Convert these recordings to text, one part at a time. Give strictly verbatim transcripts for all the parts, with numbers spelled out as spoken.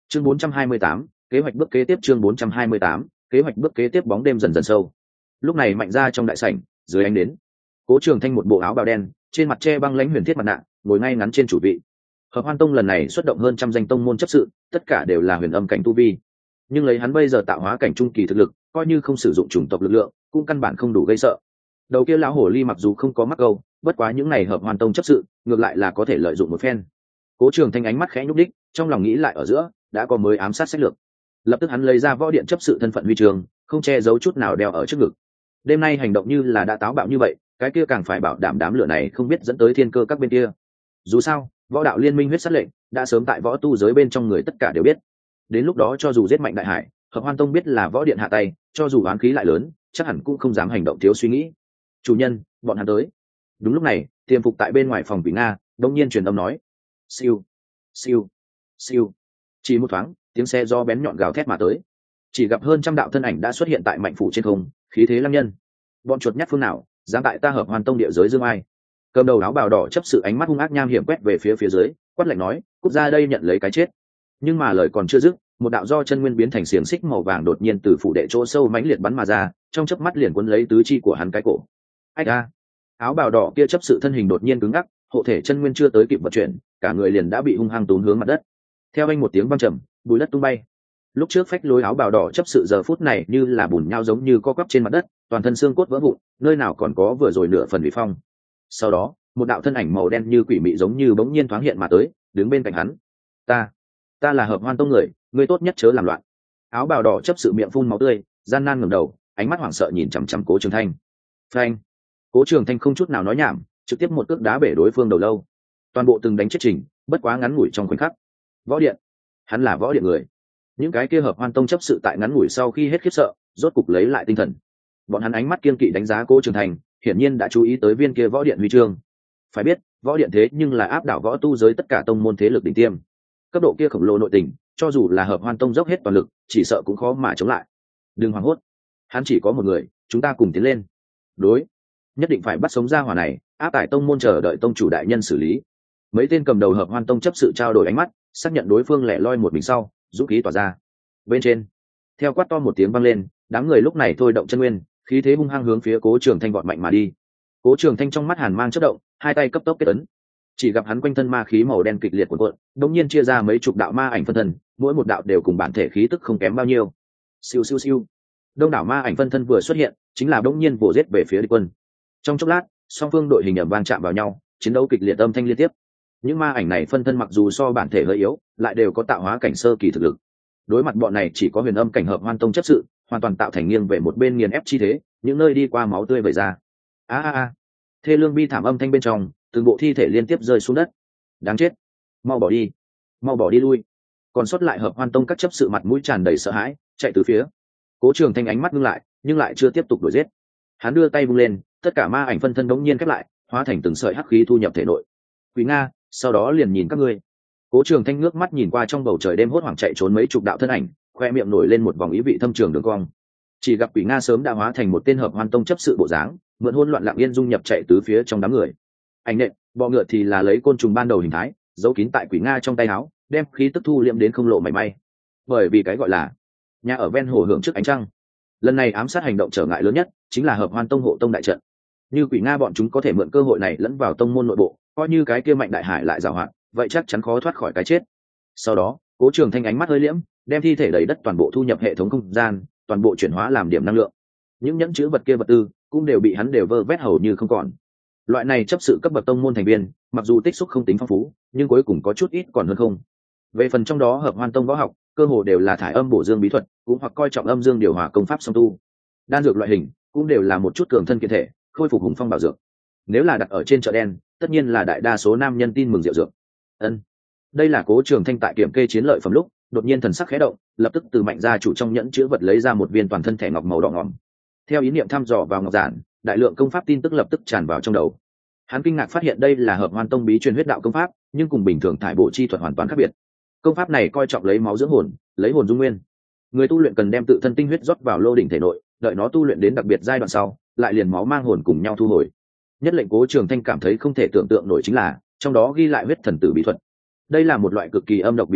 chương bốn trăm hai mươi tám, kế hoạch bước kế tiếp. Chương bốn trăm hai mươi tám, kế hoạch bước kế tiếp. Bóng đêm dần dần sâu. Lúc này Mạnh ra trong đại sảnh, dưới ánh đến, Cố Trường Thanh một bộ áo bào đen, trên mặt che băng lãnh huyền thiết mặt nạ, ngồi ngay ngắn trên chủ vị. Hợp Hoan Tông lần này xuất động hơn trăm danh tông môn chấp sự, tất cả đều là huyền âm cảnh tu vi. Nhưng lấy hắn bây giờ tạo hóa cảnh trung kỳ thực lực, coi như không sử dụng chủng tộc lực lượng, cũng căn bản không đủ gây sợ. Đầu kia lão hồ ly mặc dù không có mắc câu, bất quá những này Hợp Hoan Tông chấp sự, ngược lại là có thể lợi dụng một phen. Cố Trường Thanh ánh mắt khẽ nhúc đích, trong lòng nghĩ lại ở giữa, đã có mới ám sát sách lược. Lập tức hắn lấy ra võ điện chấp sự thân phận huy chương, không che giấu chút nào đeo ở trước ngực. Đêm nay hành động như là đã táo bạo như vậy, cái kia càng phải bảo đảm đám lửa này không biết dẫn tới thiên cơ các bên kia. Dù sao, võ đạo liên minh huyết sát lệnh đã sớm tại võ tu giới bên trong người tất cả đều biết. Đến lúc đó cho dù giết Mạnh Đại Hải, Hợp Hoan Tông biết là võ điện hạ tay, cho dù oán khí lại lớn, chắc hẳn cũng không dám hành động thiếu suy nghĩ. Chủ nhân, bọn hắn tới. Đúng lúc này, tiềm phục tại bên ngoài phòng Quỷ Nga đông nhiên truyền âm nói: siêu siêu siêu. Chỉ một thoáng, tiếng xe do bén nhọn gào thét mà tới. Chỉ gặp hơn trăm đạo thân ảnh đã xuất hiện tại Mạnh phủ trên không, khí thế lăng nhân. Bọn chuột nhắt phương nào dám tại ta Hợp Hoan Tông địa giới dương ai? Cầm đầu áo bào đỏ chấp sự ánh mắt hung ác nham hiểm quét về phía phía dưới, quát lạnh nói: cút ra đây nhận lấy cái chết. Nhưng mà lời còn chưa dứt, một đạo do chân nguyên biến thành xiềng xích màu vàng đột nhiên từ phủ đệ chỗ sâu mãnh liệt bắn mà ra, trong chớp mắt liền cuốn lấy tứ chi của hắn cái cổ. Ách a! Áo bào đỏ kia chấp sự thân hình đột nhiên cứng ngắc, hộ thể chân nguyên chưa tới kịp vận chuyển, cả người liền đã bị hung hăng tốn hướng mặt đất. Theo anh một tiếng vang trầm, bùi đất tung bay. Lúc trước phách lối áo bào đỏ chấp sự giờ phút này như là bùn nhau giống như co quắp trên mặt đất, toàn thân xương cốt vỡ vụn, nơi nào còn có vừa rồi nửa phần bị phong. Sau đó, một đạo thân ảnh màu đen như quỷ mị giống như bỗng nhiên thoáng hiện mà tới, đứng bên cạnh hắn. Ta, ta là Hợp Hoan Tông người, ngươi tốt nhất chớ làm loạn. Áo bào đỏ chấp sự miệng phun máu tươi, gian nan ngẩng đầu, ánh mắt hoảng sợ nhìn chằm chằm Cố Trường Thanh. Phanh! Cố Trường Thanh không chút nào nói nhảm, trực tiếp một cước đá bể đối phương đầu lâu. Toàn bộ từng đánh chết trình, bất quá ngắn ngủi trong khoảnh khắc. Võ điện, hắn là võ điện người. Những cái kia Hợp Hoan Tông chấp sự tại ngắn ngủi sau khi hết khiếp sợ, rốt cục lấy lại tinh thần. Bọn hắn ánh mắt kiên kỵ đánh giá Cố Trường Thanh, hiển nhiên đã chú ý tới viên kia võ điện huy chương. Phải biết, võ điện thế nhưng là áp đảo võ tu giới tất cả tông môn thế lực đỉnh tiêm. Cấp độ kia khổng lồ nội tình, cho dù là Hợp Hoan Tông dốc hết toàn lực, chỉ sợ cũng khó mà chống lại. Đừng hoảng hốt, hắn chỉ có một người, chúng ta cùng tiến lên. Đối, nhất định phải bắt sống ra hỏa này, áp tải tông môn chờ đợi tông chủ đại nhân xử lý. Mấy tên cầm đầu Hợp Hoan Tông chấp sự trao đổi ánh mắt, xác nhận đối phương lẻ loi một mình sau, dũng khí tỏa ra. Bên trên, theo quát to một tiếng vang lên, đám người lúc này thôi động chân nguyên, khí thế hung hăng hướng phía Cố Trường Thanh vọt mạnh mà đi. Cố Trường Thanh trong mắt hàn mang chớp động, hai tay cấp tốc kết ấn. Chỉ gặp hắn quanh thân ma khí màu đen kịch liệt cuộn cuộn, đột nhiên chia ra mấy chục đạo ma ảnh phân thân, mỗi một đạo đều cùng bản thể khí tức không kém bao nhiêu. Siêu siêu siêu. Đông đảo ma ảnh phân thân vừa xuất hiện, chính là đột nhiên vồ giết về phía địch quân. Trong chốc lát, song phương đội hình ầm vang chạm vào nhau, chiến đấu kịch liệt âm thanh liên tiếp. Những ma ảnh này phân thân mặc dù so bản thể hơi yếu, lại đều có tạo hóa cảnh sơ kỳ thực lực. Đối mặt bọn này chỉ có huyền âm cảnh Hợp Hoan Tông chấp sự, hoàn toàn tạo thành nghiêng về một bên nghiền ép chi thế, những nơi đi qua máu tươi vẩy ra. A a a. Thê lương bi thảm âm thanh bên trong, từng bộ thi thể liên tiếp rơi xuống đất. Đáng chết, mau bỏ đi, mau bỏ đi lui. Còn sót lại Hợp Hoan Tông các chấp sự mặt mũi tràn đầy sợ hãi, chạy từ phía. Cố Trường Thanh ánh mắt ngưng lại, nhưng lại chưa tiếp tục đuổi giết. Hắn đưa tay vung lên, tất cả ma ảnh phân thân đống nhiên khép lại, hóa thành từng sợi hắc khí thu nhập thể nội. Quỷ Nga, sau đó liền nhìn các ngươi. Cố Trường Thanh ngước mắt nhìn qua trong bầu trời đêm hốt hoảng chạy trốn mấy chục đạo thân ảnh, khoe miệng nổi lên một vòng ý vị thâm trường đường cong. Chỉ gặp Quỷ Nga sớm đã hóa thành một tên Hợp Hoan Tông chấp sự bộ dáng, mượn hỗn loạn lặng yên dung nhập chạy tứ phía trong đám người. Ảnh nện, bọ ngựa thì là lấy côn trùng ban đầu hình thái, giấu kín tại Quỷ Nga trong tay áo, đem khí tức thu liệm đến không lộ mảy may. Bởi vì cái gọi là nhà ở ven hồ hưởng trước ánh trăng. Lần này ám sát hành động trở ngại lớn nhất chính là Hợp Hoan Tông hộ tông đại trận. Như Quỷ Nga bọn chúng có thể mượn cơ hội này lẫn vào tông môn nội bộ, coi như cái kia Mạnh Đại Hải lại giàu hạn, vậy chắc chắn khó thoát khỏi cái chết. Sau đó, Cố Trường Thanh ánh mắt hơi liễm, đem thi thể đầy đất toàn bộ thu nhập hệ thống không gian, toàn bộ chuyển hóa làm điểm năng lượng. Những nhẫn chứa vật kia vật tư cũng đều bị hắn đều vơ vét hầu như không còn. Loại này chấp sự cấp bậc tông môn thành viên, mặc dù tích xúc không tính phong phú, nhưng cuối cùng có chút ít còn hơn không. Về phần trong đó Hợp Hoan Tông võ học, cơ hồ đều là thải âm bổ dương bí thuật, cũng hoặc coi trọng âm dương điều hòa công pháp song tu. Đan dược loại hình cũng đều là một chút cường thân kiện thể, khôi phục hùng phong bảo dược. Nếu là đặt ở trên chợ đen, tất nhiên là đại đa số nam nhân tin mừng rượu dược. Ân, đây là Cố Trường Thanh tại kiểm kê chiến lợi phẩm lúc, đột nhiên thần sắc khẽ động, lập tức từ Mạnh gia chủ trong nhẫn chứa vật lấy ra một viên toàn thân thẻ ngọc màu đỏ ngòm. Theo ý niệm thăm dò vào ngọc giản, đại lượng công pháp tin tức lập tức tràn vào trong đầu. Hắn kinh ngạc phát hiện đây là Hợp Hoan Tông bí truyền huyết đạo công pháp, nhưng cùng bình thường thải bộ chi thuật hoàn toàn khác biệt. Công pháp này coi trọng lấy máu dưỡng hồn, lấy hồn dung nguyên. Người tu luyện cần đem tự thân tinh huyết rót vào lô đỉnh thể nội, đợi nó tu luyện đến đặc biệt giai đoạn sau, lại liền máu mang hồn cùng nhau thu hồi. Nhất lệnh Cố Trường Thanh cảm thấy không thể tưởng tượng nổi chính là, trong đó ghi lại huyết thần tử bí thuật. Đây là một loại cực kỳ âm độc bí thuật,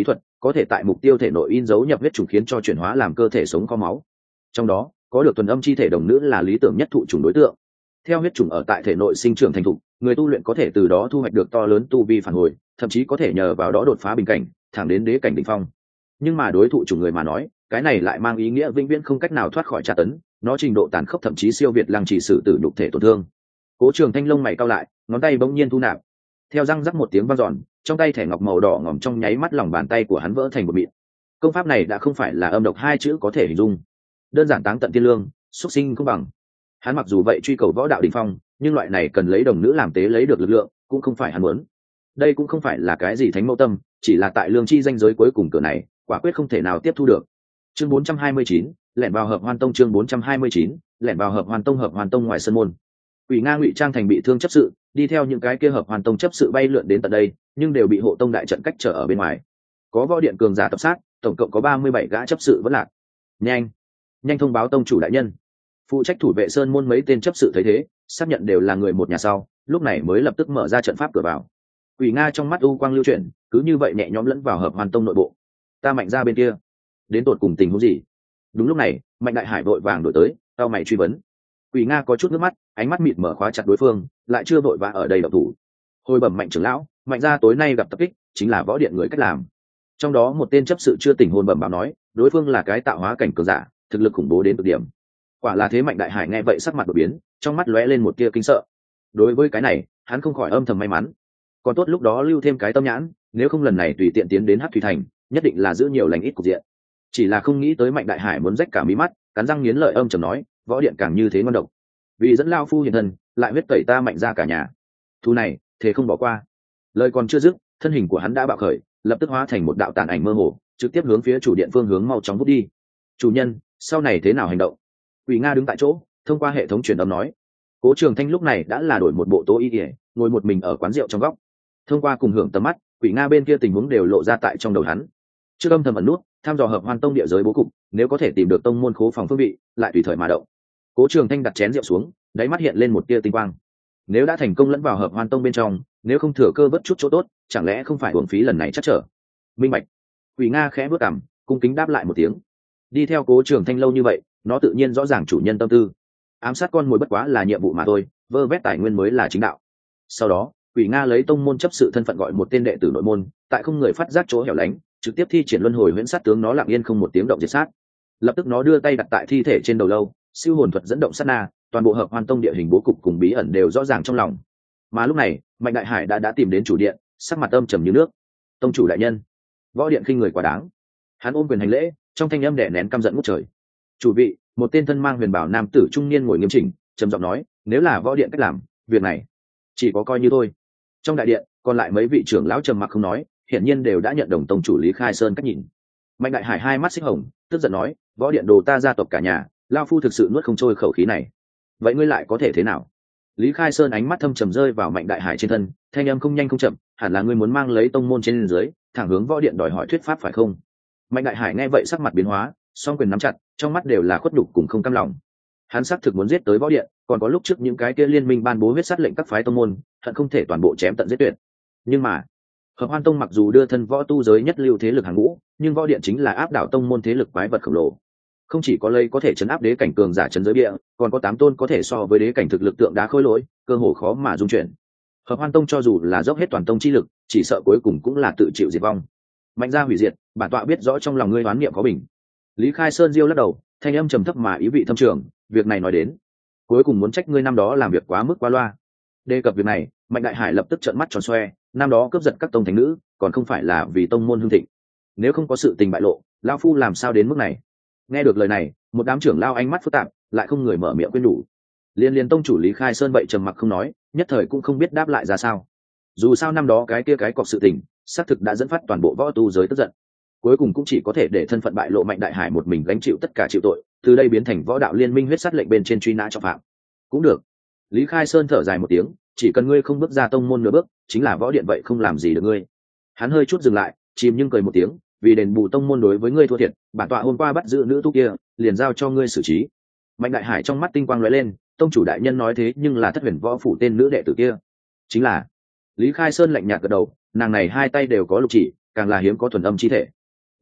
có thể tại mục tiêu thể nội in dấu nhập huyết trùng khiến cho chuyển hóa làm cơ thể sống kho máu. Trong đó có được thuần âm chi thể đồng nữ là lý tưởng nhất thụ trùng đối tượng. Theo huyết trùng ở tại thể nội sinh trưởng thành thục, người tu luyện có thể từ đó thu hoạch được to lớn tu vi phản hồi, thậm chí có thể nhờ vào đó đột phá bình cảnh, thẳng đến đế cảnh đỉnh phong. Nhưng mà đối thụ trùng người mà nói, cái này lại mang ý nghĩa vĩnh viễn không cách nào thoát khỏi tra tấn, nó trình độ tàn khốc thậm chí siêu việt lăng trì sử tử nhục thể tổn thương. Cố Trường Thanh lông mày cau lại, ngón tay bỗng nhiên thu nạp. Theo răng rắc một tiếng vang dọn, trong tay thẻ ngọc màu đỏ ngòm trong nháy mắt lòng bàn tay của hắn vỡ thành một mịn. Công pháp này đã không phải là âm độc hai chữ có thể hình dung, đơn giản táng tận thiên lương, xuất sinh không bằng. Hắn mặc dù vậy truy cầu võ đạo đỉnh phong, nhưng loại này cần lấy đồng nữ làm tế lấy được lực lượng, cũng không phải hắn muốn. Đây cũng không phải là cái gì thánh mẫu tâm, chỉ là tại lương chi danh giới cuối cùng cửa này, quả quyết không thể nào tiếp thu được. Chương bốn trăm hai mươi chín, lẻn vào Hợp Hoan Tông. Chương bốn trăm hai mươi chín, lẻn vào Hợp Hoan Tông. Hợp Hoan Tông ngoài sân môn, Quỷ Nga ngụy trang thành bị thương chấp sự, đi theo những cái kia Hợp Hoan Tông chấp sự bay lượn đến tận đây, nhưng đều bị hộ tông đại trận cách trở ở bên ngoài. Có võ điện cường giả tập sát, tổng cộng có ba mươi bảy gã chấp sự vẫn lạc. Nhanh, nhanh thông báo tông chủ đại nhân. Phụ trách thủ vệ sơn môn mấy tên chấp sự thấy thế, xác nhận đều là người một nhà sau, lúc này mới lập tức mở ra trận pháp cửa vào. Quỷ Nga trong mắt u quang lưu chuyển, cứ như vậy nhẹ nhõm lẫn vào Hợp Hoan Tông nội bộ. Ta Mạnh ra bên kia, đến tột cùng tình huống gì? Đúng lúc này, Mạnh Đại Hải vội vàng đổi tới, cau mày truy vấn. Quỷ Nga có chút nước mắt, ánh mắt mịt mở khóa chặt đối phương, lại chưa vội vã ở đây động thủ. Hồi bẩm Mạnh trưởng lão, Mạnh gia tối nay gặp tập kích, chính là võ điện người cách làm. Trong đó một tên chấp sự chưa tỉnh hồn bẩm báo nói, đối phương là cái tạo hóa cảnh cường giả, thực lực khủng bố đến cực điểm. Quả là thế. Mạnh Đại Hải nghe vậy sắc mặt đột biến, trong mắt lóe lên một tia kinh sợ. Đối với cái này, hắn không khỏi âm thầm may mắn. Còn tốt lúc đó lưu thêm cái tâm nhãn, nếu không lần này tùy tiện tiến đến Hắc Thủy Thành, nhất định là giữ nhiều lành ít cục diện. Chỉ là không nghĩ tới Mạnh Đại Hải muốn rách cả mí mắt, cắn răng nghiến lợi âm trầm nói, võ điện càng như thế ngon độc. Vì dẫn lao phu hiện thân, lại huyết tẩy ta Mạnh ra cả nhà. Thu này, thế không bỏ qua. Lời còn chưa dứt, thân hình của hắn đã bạo khởi, lập tức hóa thành một đạo tàn ảnh mơ hồ, trực tiếp hướng phía chủ điện phương hướng mau chóng vút đi. Chủ nhân, sau này thế nào hành động? Quỷ Nga đứng tại chỗ, thông qua hệ thống truyền âm nói. Cố Trường Thanh lúc này đã là đổi một bộ tố y ỉa, ngồi một mình ở quán rượu trong góc. Thông qua cùng hưởng tầm mắt, Quỷ Nga bên kia tình huống đều lộ ra tại trong đầu hắn. Trước âm thầm ẩn nút, tham dò Hợp Hoan Tông địa giới bố cục, nếu có thể tìm được tông môn khố phòng phương vị, lại tùy thời mà động. Cố Trường Thanh đặt chén rượu xuống, đáy mắt hiện lên một tia tinh quang. Nếu đã thành công lẫn vào Hợp Hoan Tông bên trong, nếu không thừa cơ vớt chút chỗ tốt, chẳng lẽ không phải uổng phí lần này chắc trở? Minh bạch. Quỷ Nga khẽ bước cằm, cung kính đáp lại một tiếng. Đi theo Cố Trường Thanh lâu như vậy, nó tự nhiên rõ ràng chủ nhân tâm tư. Ám sát con mồi bất quá là nhiệm vụ mà thôi, vơ vét tài nguyên mới là chính đạo. Sau đó, Quỷ Nga lấy tông môn chấp sự thân phận gọi một tên đệ tử nội môn, tại không người phát giác chỗ hẻo lánh, trực tiếp thi triển luân hồi huyễn sát tướng nó lặng yên không một tiếng động diệt sát. Lập tức nó đưa tay đặt tại thi thể trên đầu lâu, siêu hồn thuật dẫn động sát na, toàn bộ Hợp Hoan Tông địa hình bố cục cùng bí ẩn đều rõ ràng trong lòng. Mà lúc này, Mạnh Đại Hải đã đã tìm đến chủ điện, sắc mặt âm trầm như nước. Tông chủ đại nhân, võ điện khinh người quá đáng. Hắn ôm quyền hành lễ, trong thanh âm đè nén căm giận ngút trời. Chủ vị, một tên thân mang huyền bảo nam tử trung niên ngồi nghiêm chỉnh, trầm giọng nói, nếu là võ điện cách làm, việc này chỉ có coi như thôi. Trong đại điện, còn lại mấy vị trưởng lão trầm mặc không nói, hiển nhiên đều đã nhận đồng tông chủ Lý Khai Sơn cách nhìn. Mạnh Đại Hải hai mắt xích hồng, tức giận nói, võ điện đồ ta gia tộc cả nhà, lao phu thực sự nuốt không trôi khẩu khí này. Vậy ngươi lại có thể thế nào? Lý Khai Sơn ánh mắt thâm trầm rơi vào Mạnh Đại Hải trên thân, thanh âm không nhanh không chậm, hẳn là ngươi muốn mang lấy tông môn trên dưới, thẳng hướng võ điện đòi hỏi thuyết pháp phải không? Mạnh Đại Hải nghe vậy sắc mặt biến hóa, song quyền nắm chặt, trong mắt đều là khuất nhục cùng không cam lòng. Hắn xác thực muốn giết tới võ điện, còn có lúc trước những cái kia liên minh ban bố huyết sát lệnh các phái tông môn, hận không thể toàn bộ chém tận giết tuyệt. Nhưng mà, Hợp Hoan Tông mặc dù đưa thân võ tu giới nhất lưu thế lực hàng ngũ, nhưng võ điện chính là áp đảo tông môn thế lực quái vật khổng lồ. Không chỉ có lấy có thể chấn áp đế cảnh cường giả chấn giới địa, còn có tám tôn có thể so với đế cảnh thực lực tượng đá khôi lỗi, cơ hồ khó mà dung chuyển. Hợp Hoan Tông cho dù là dốc hết toàn tông chi lực, chỉ sợ cuối cùng cũng là tự chịu diệt vong. Mạnh ra hủy diệt, bản tọa biết rõ trong lòng ngươi oán niệm có bình. Lý Khai Sơn diêu lắc đầu, thanh âm trầm thấp mà ý vị thâm trường, việc này nói đến, cuối cùng muốn trách ngươi năm đó làm việc quá mức quá loa. Đề cập việc này, Mạnh Đại Hải lập tức trợn mắt tròn xoe, năm đó cướp giật các tông thánh nữ, còn không phải là vì tông môn hưng thịnh. Nếu không có sự tình bại lộ, lão phu làm sao đến mức này? Nghe được lời này, một đám trưởng lao ánh mắt phức tạp, lại không người mở miệng khuyên nhủ. Liên liên tông chủ Lý Khai Sơn vậy trầm mặc không nói, nhất thời cũng không biết đáp lại ra sao. Dù sao năm đó cái kia cái cọc sự tình, xác thực đã dẫn phát toàn bộ võ tu giới tức giận. Cuối cùng cũng chỉ có thể để thân phận bại lộ Mạnh Đại Hải một mình gánh chịu tất cả chịu tội, từ đây biến thành võ đạo liên minh huyết sát lệnh bên trên truy nã trọng phạm. Cũng được. Lý Khai Sơn thở dài một tiếng, chỉ cần ngươi không bước ra tông môn nửa bước, chính là võ điện vậy không làm gì được ngươi. Hắn hơi chút dừng lại, chìm nhưng cười một tiếng, vì đền bù tông môn đối với ngươi thua thiệt, bản tọa hôm qua bắt giữ nữ tu kia, liền giao cho ngươi xử trí. Mạnh Đại Hải trong mắt tinh quang lóe lên, tông chủ đại nhân nói thế nhưng là Thất Huyền Võ phủ tên nữ đệ tử kia, chính là. Lý Khai Sơn lạnh nhạt gật đầu, nàng này hai tay đều có lục chỉ, càng là hiếm có thuần âm chi thể.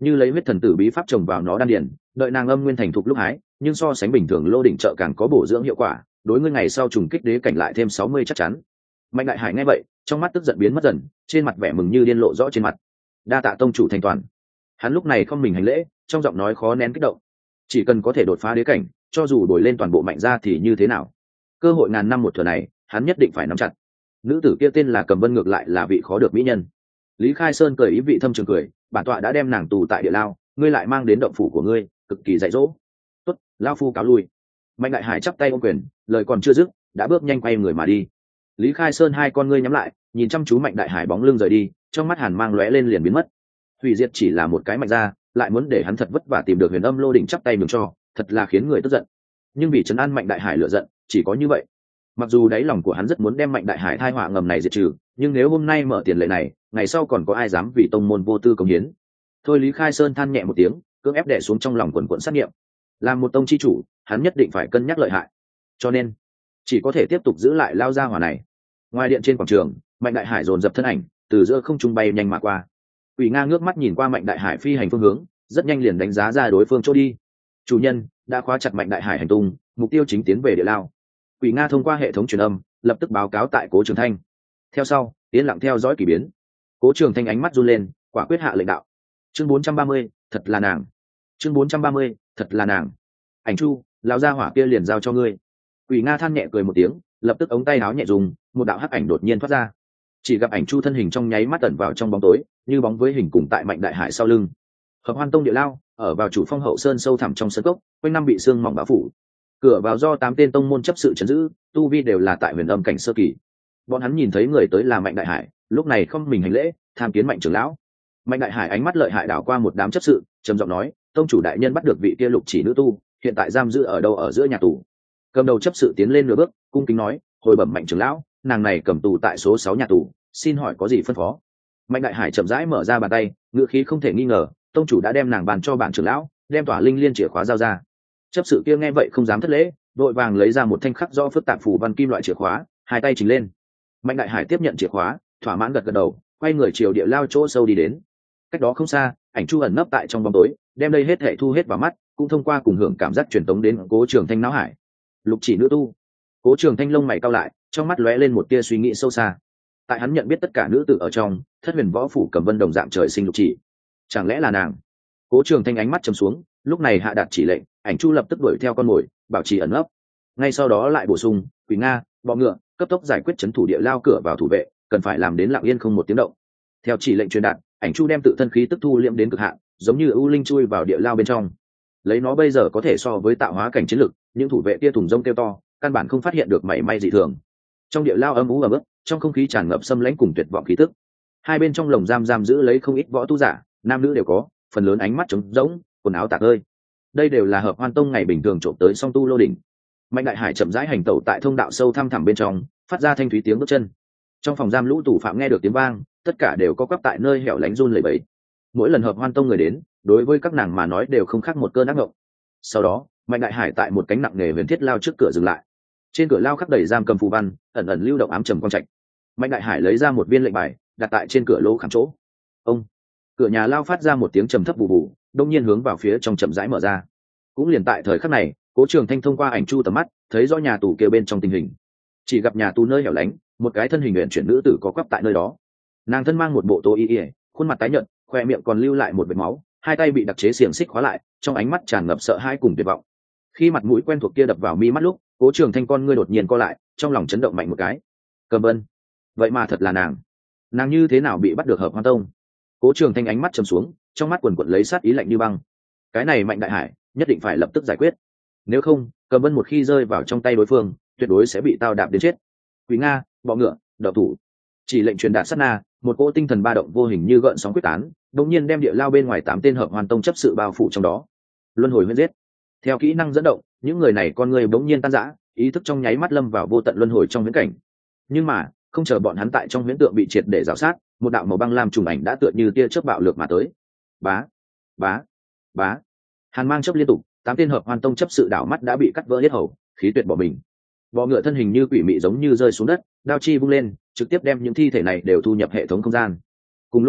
như lấy huyết thần tử bí pháp trồng vào nó đan điền, đợi nàng âm nguyên thành thục lúc hái, nhưng so sánh bình thường lô đỉnh trợ càng có bổ dưỡng hiệu quả, đối ngươi ngày sau trùng kích đế cảnh lại thêm sáu mươi chắc chắn. Mạnh Đại Hải nghe vậy, trong mắt tức giận biến mất dần, trên mặt vẻ mừng như điên lộ rõ trên mặt. Đa tạ tông chủ thành toàn. Hắn lúc này không mình hành lễ, trong giọng nói khó nén kích động. Chỉ cần có thể đột phá đế cảnh, cho dù đổi lên toàn bộ Mạnh gia thì như thế nào? Cơ hội ngàn năm một thừa này, hắn nhất định phải nắm chặt. Nữ tử kia tên là Cầm Vân ngược lại là vị khó được mỹ nhân. Lý Khai Sơn cười ý vị thâm trường cười, bản tọa đã đem nàng tù tại địa lao, ngươi lại mang đến động phủ của ngươi, cực kỳ dạy dỗ. Tốt, lao phu cáo lui. Mạnh Đại Hải chắp tay ôm quyền, lời còn chưa dứt, đã bước nhanh quay người mà đi. Lý Khai Sơn hai con ngươi nhắm lại, nhìn chăm chú Mạnh Đại Hải bóng lưng rời đi, trong mắt hàn mang lóe lên liền biến mất. Hủy diệt chỉ là một cái Mạnh gia, lại muốn để hắn thật vất vả tìm được Huyền Âm Lô đỉnh chắp tay mừng cho, thật là khiến người tức giận. Nhưng vì trấn an Mạnh Đại Hải lựa giận, chỉ có như vậy. Mặc dù đáy lòng của hắn rất muốn đem Mạnh Đại Hải thai họa ngầm này diệt trừ, nhưng nếu hôm nay mở tiền lệ này, ngày sau còn có ai dám vì tông môn vô tư công hiến? Thôi Lý Khai Sơn than nhẹ một tiếng, cưỡng ép đè xuống trong lòng quần quẫn sát nghiệm. Làm một tông chi chủ, hắn nhất định phải cân nhắc lợi hại. Cho nên, chỉ có thể tiếp tục giữ lại lao gia hỏa này. Ngoài điện trên quảng trường, Mạnh Đại Hải dồn dập thân ảnh, từ giữa không trung bay nhanh mà qua. Quỷ Nga ngước mắt nhìn qua Mạnh Đại Hải phi hành phương hướng, rất nhanh liền đánh giá ra đối phương chỗ đi. Chủ nhân đã khóa chặt Mạnh Đại Hải hành tung, mục tiêu chính tiến về địa lao. Quỷ Nga thông qua hệ thống truyền âm, lập tức báo cáo tại Cố Trường Thanh. Theo sau, yên lặng theo dõi kỳ biến. Cố Trường Thanh ánh mắt run lên, quả quyết hạ lệnh đạo. Chương bốn trăm ba mươi, thật là nàng. Chương bốn trăm ba mươi, thật là nàng. Ảnh Chu, lão gia hỏa kia liền giao cho ngươi. Quỷ Nga than nhẹ cười một tiếng, lập tức ống tay áo nhẹ dùng, một đạo hắc ảnh đột nhiên thoát ra. Chỉ gặp Ảnh Chu thân hình trong nháy mắt ẩn vào trong bóng tối, như bóng với hình cùng tại Mạnh Đại Hải sau lưng. Hợp Hoan Tông địa lao, ở vào chủ phong hậu sơn sâu thẳm trong sơn cốc, quanh năm bị sương mỏng bao phủ. Cửa vào do tám tên tông môn chấp sự trấn giữ, tu vi đều là tại huyền âm cảnh sơ kỳ. Bọn hắn nhìn thấy người tới là Mạnh Đại Hải, lúc này không mình hành lễ, tham kiến Mạnh trưởng lão. Mạnh Đại Hải ánh mắt lợi hại đảo qua một đám chấp sự, trầm giọng nói, tông chủ đại nhân bắt được vị kia Lục Chỉ nữ tu, hiện tại giam giữ ở đâu ở giữa nhà tù. Cầm đầu chấp sự tiến lên nửa bước, cung kính nói, hồi bẩm Mạnh trưởng lão, nàng này cầm tù tại số sáu nhà tù, xin hỏi có gì phân phó. Mạnh Đại Hải chậm rãi mở ra bàn tay, ngữ khí không thể nghi ngờ, tông chủ đã đem nàng bàn cho bản trưởng lão, đem tỏa linh liên chìa khóa giao ra. Chấp sự kia nghe vậy không dám thất lễ, đội vàng lấy ra một thanh khắc do phức tạp phù văn kim loại chìa khóa, hai tay chỉnh lên. Mạnh Đại Hải tiếp nhận chìa khóa, thỏa mãn gật gật đầu, quay người chiều địa lao chỗ sâu đi đến. Cách đó không xa, Ảnh Chu ẩn nấp tại trong bóng tối, đem đây hết thảy thu hết vào mắt, cũng thông qua cùng hưởng cảm giác truyền tống đến Cố Trường Thanh não hải. Lục Chỉ nữ tu. Cố Trường Thanh lông mày cau lại, trong mắt lóe lên một tia suy nghĩ sâu xa. Tại hắn nhận biết tất cả nữ tử ở trong, Thất Huyền Võ phủ Cầm Vân đồng dạng trời sinh Lục Chỉ. Chẳng lẽ là nàng? Cố Trường Thanh ánh mắt trầm xuống, lúc này hạ đạt chỉ lệnh, Ảnh Chu lập tức đuổi theo con mồi, bảo trì ẩn nấp. Ngay sau đó lại bổ sung, Quỷ Nga, bọ ngựa, cấp tốc giải quyết trấn thủ địa lao cửa vào thủ vệ, cần phải làm đến lặng yên không một tiếng động. Theo chỉ lệnh truyền đạt, Ảnh Chu đem tự thân khí tức thu liệm đến cực hạn, giống như ưu linh chui vào địa lao bên trong. Lấy nó bây giờ có thể so với tạo hóa cảnh chiến lực, những thủ vệ kia thùng rông kêu to, căn bản không phát hiện được mảy may dị thường. Trong địa lao âm u ẩm ướt, trong không khí tràn ngập xâm lãnh cùng tuyệt vọng khí tức. Hai bên trong lồng giam giam giữ lấy không ít võ tu giả, nam nữ đều có, phần lớn ánh mắt trống rỗng, quần áo tạc ơi. Đây đều là Hợp Hoan Tông ngày bình thường trộm tới song tu lô đỉnh. Mạnh Đại Hải chậm rãi hành tẩu tại thông đạo sâu thăm thẳm bên trong, phát ra thanh thúy tiếng bước chân. Trong phòng giam lũ tù phạm nghe được tiếng vang, tất cả đều có quắp tại nơi hẻo lánh run lẩy bẩy. Mỗi lần Hợp Hoan Tông người đến, đối với các nàng mà nói đều không khác một cơn ác mộng. Sau đó, Mạnh Đại Hải tại một cánh nặng nề huyền thiết lao trước cửa dừng lại. Trên cửa lao khắc đầy giam cầm phù văn, ẩn ẩn lưu động ám trầm quang trạch. Mạnh Đại Hải lấy ra một viên lệnh bài, đặt tại trên cửa lỗ khảm chỗ. Ông, cửa nhà lao phát ra một tiếng trầm thấp bù bù, đông nhiên hướng vào phía trong chậm rãi mở ra. Cũng liền tại thời khắc này, Cố Trường Thanh thông qua Ảnh Chu tầm mắt, thấy rõ nhà tù kia bên trong tình hình. Chỉ gặp nhà tù nơi hẻo lánh, một cái thân hình luyện chuyển nữ tử có quắp tại nơi đó. Nàng thân mang một bộ tô y y, khuôn mặt tái nhợt, khoe miệng còn lưu lại một vệt máu, hai tay bị đặc chế xiềng xích khóa lại, trong ánh mắt tràn ngập sợ hãi cùng tuyệt vọng. Khi mặt mũi quen thuộc kia đập vào mi mắt lúc, Cố Trường Thanh con ngươi đột nhiên co lại, trong lòng chấn động mạnh một cái. Cầm Vân, vậy mà thật là nàng. Nàng như thế nào bị bắt được Hợp Hoan Tông? Cố Trường Thanh ánh mắt trầm xuống, trong mắt quần quật lấy sát ý lạnh như băng. Cái này Mạnh Đại Hải nhất định phải lập tức giải quyết, nếu không, Cầm Vân một khi rơi vào trong tay đối phương, tuyệt đối sẽ bị tao đạp đến chết. Quỷ Nga, bọ ngựa, đậu thủ. Chỉ lệnh truyền đạt sát na, một cỗ tinh thần ba động vô hình như gợn sóng quyết tán, đột nhiên đem địa lao bên ngoài tám tên Hợp Hoan Tông chấp sự bao phủ trong đó. Luân hồi huyễn giết. Theo kỹ năng dẫn động, những người này con người bỗng nhiên tan rã, ý thức trong nháy mắt lâm vào vô tận luân hồi trong huyễn cảnh. Nhưng mà, không chờ bọn hắn tại trong huyễn tượng bị triệt để rào sát, một đạo màu băng lam trùng ảnh đã tựa như tia chớp bạo lược mà tới. Bá, bá, bá. Hàn mang chớp liên tục, tám tên Hợp Hoan Tông chấp sự đảo mắt đã bị cắt vỡ hết hầu, khí tuyệt bỏ mình. Bọ ngựa thân hình như quỷ mị giống như rơi xuống đất, đao chi vung lên, trực tiếp đem những thi thể này đều thu nhập hệ thống không gian. Cùng lúc đó,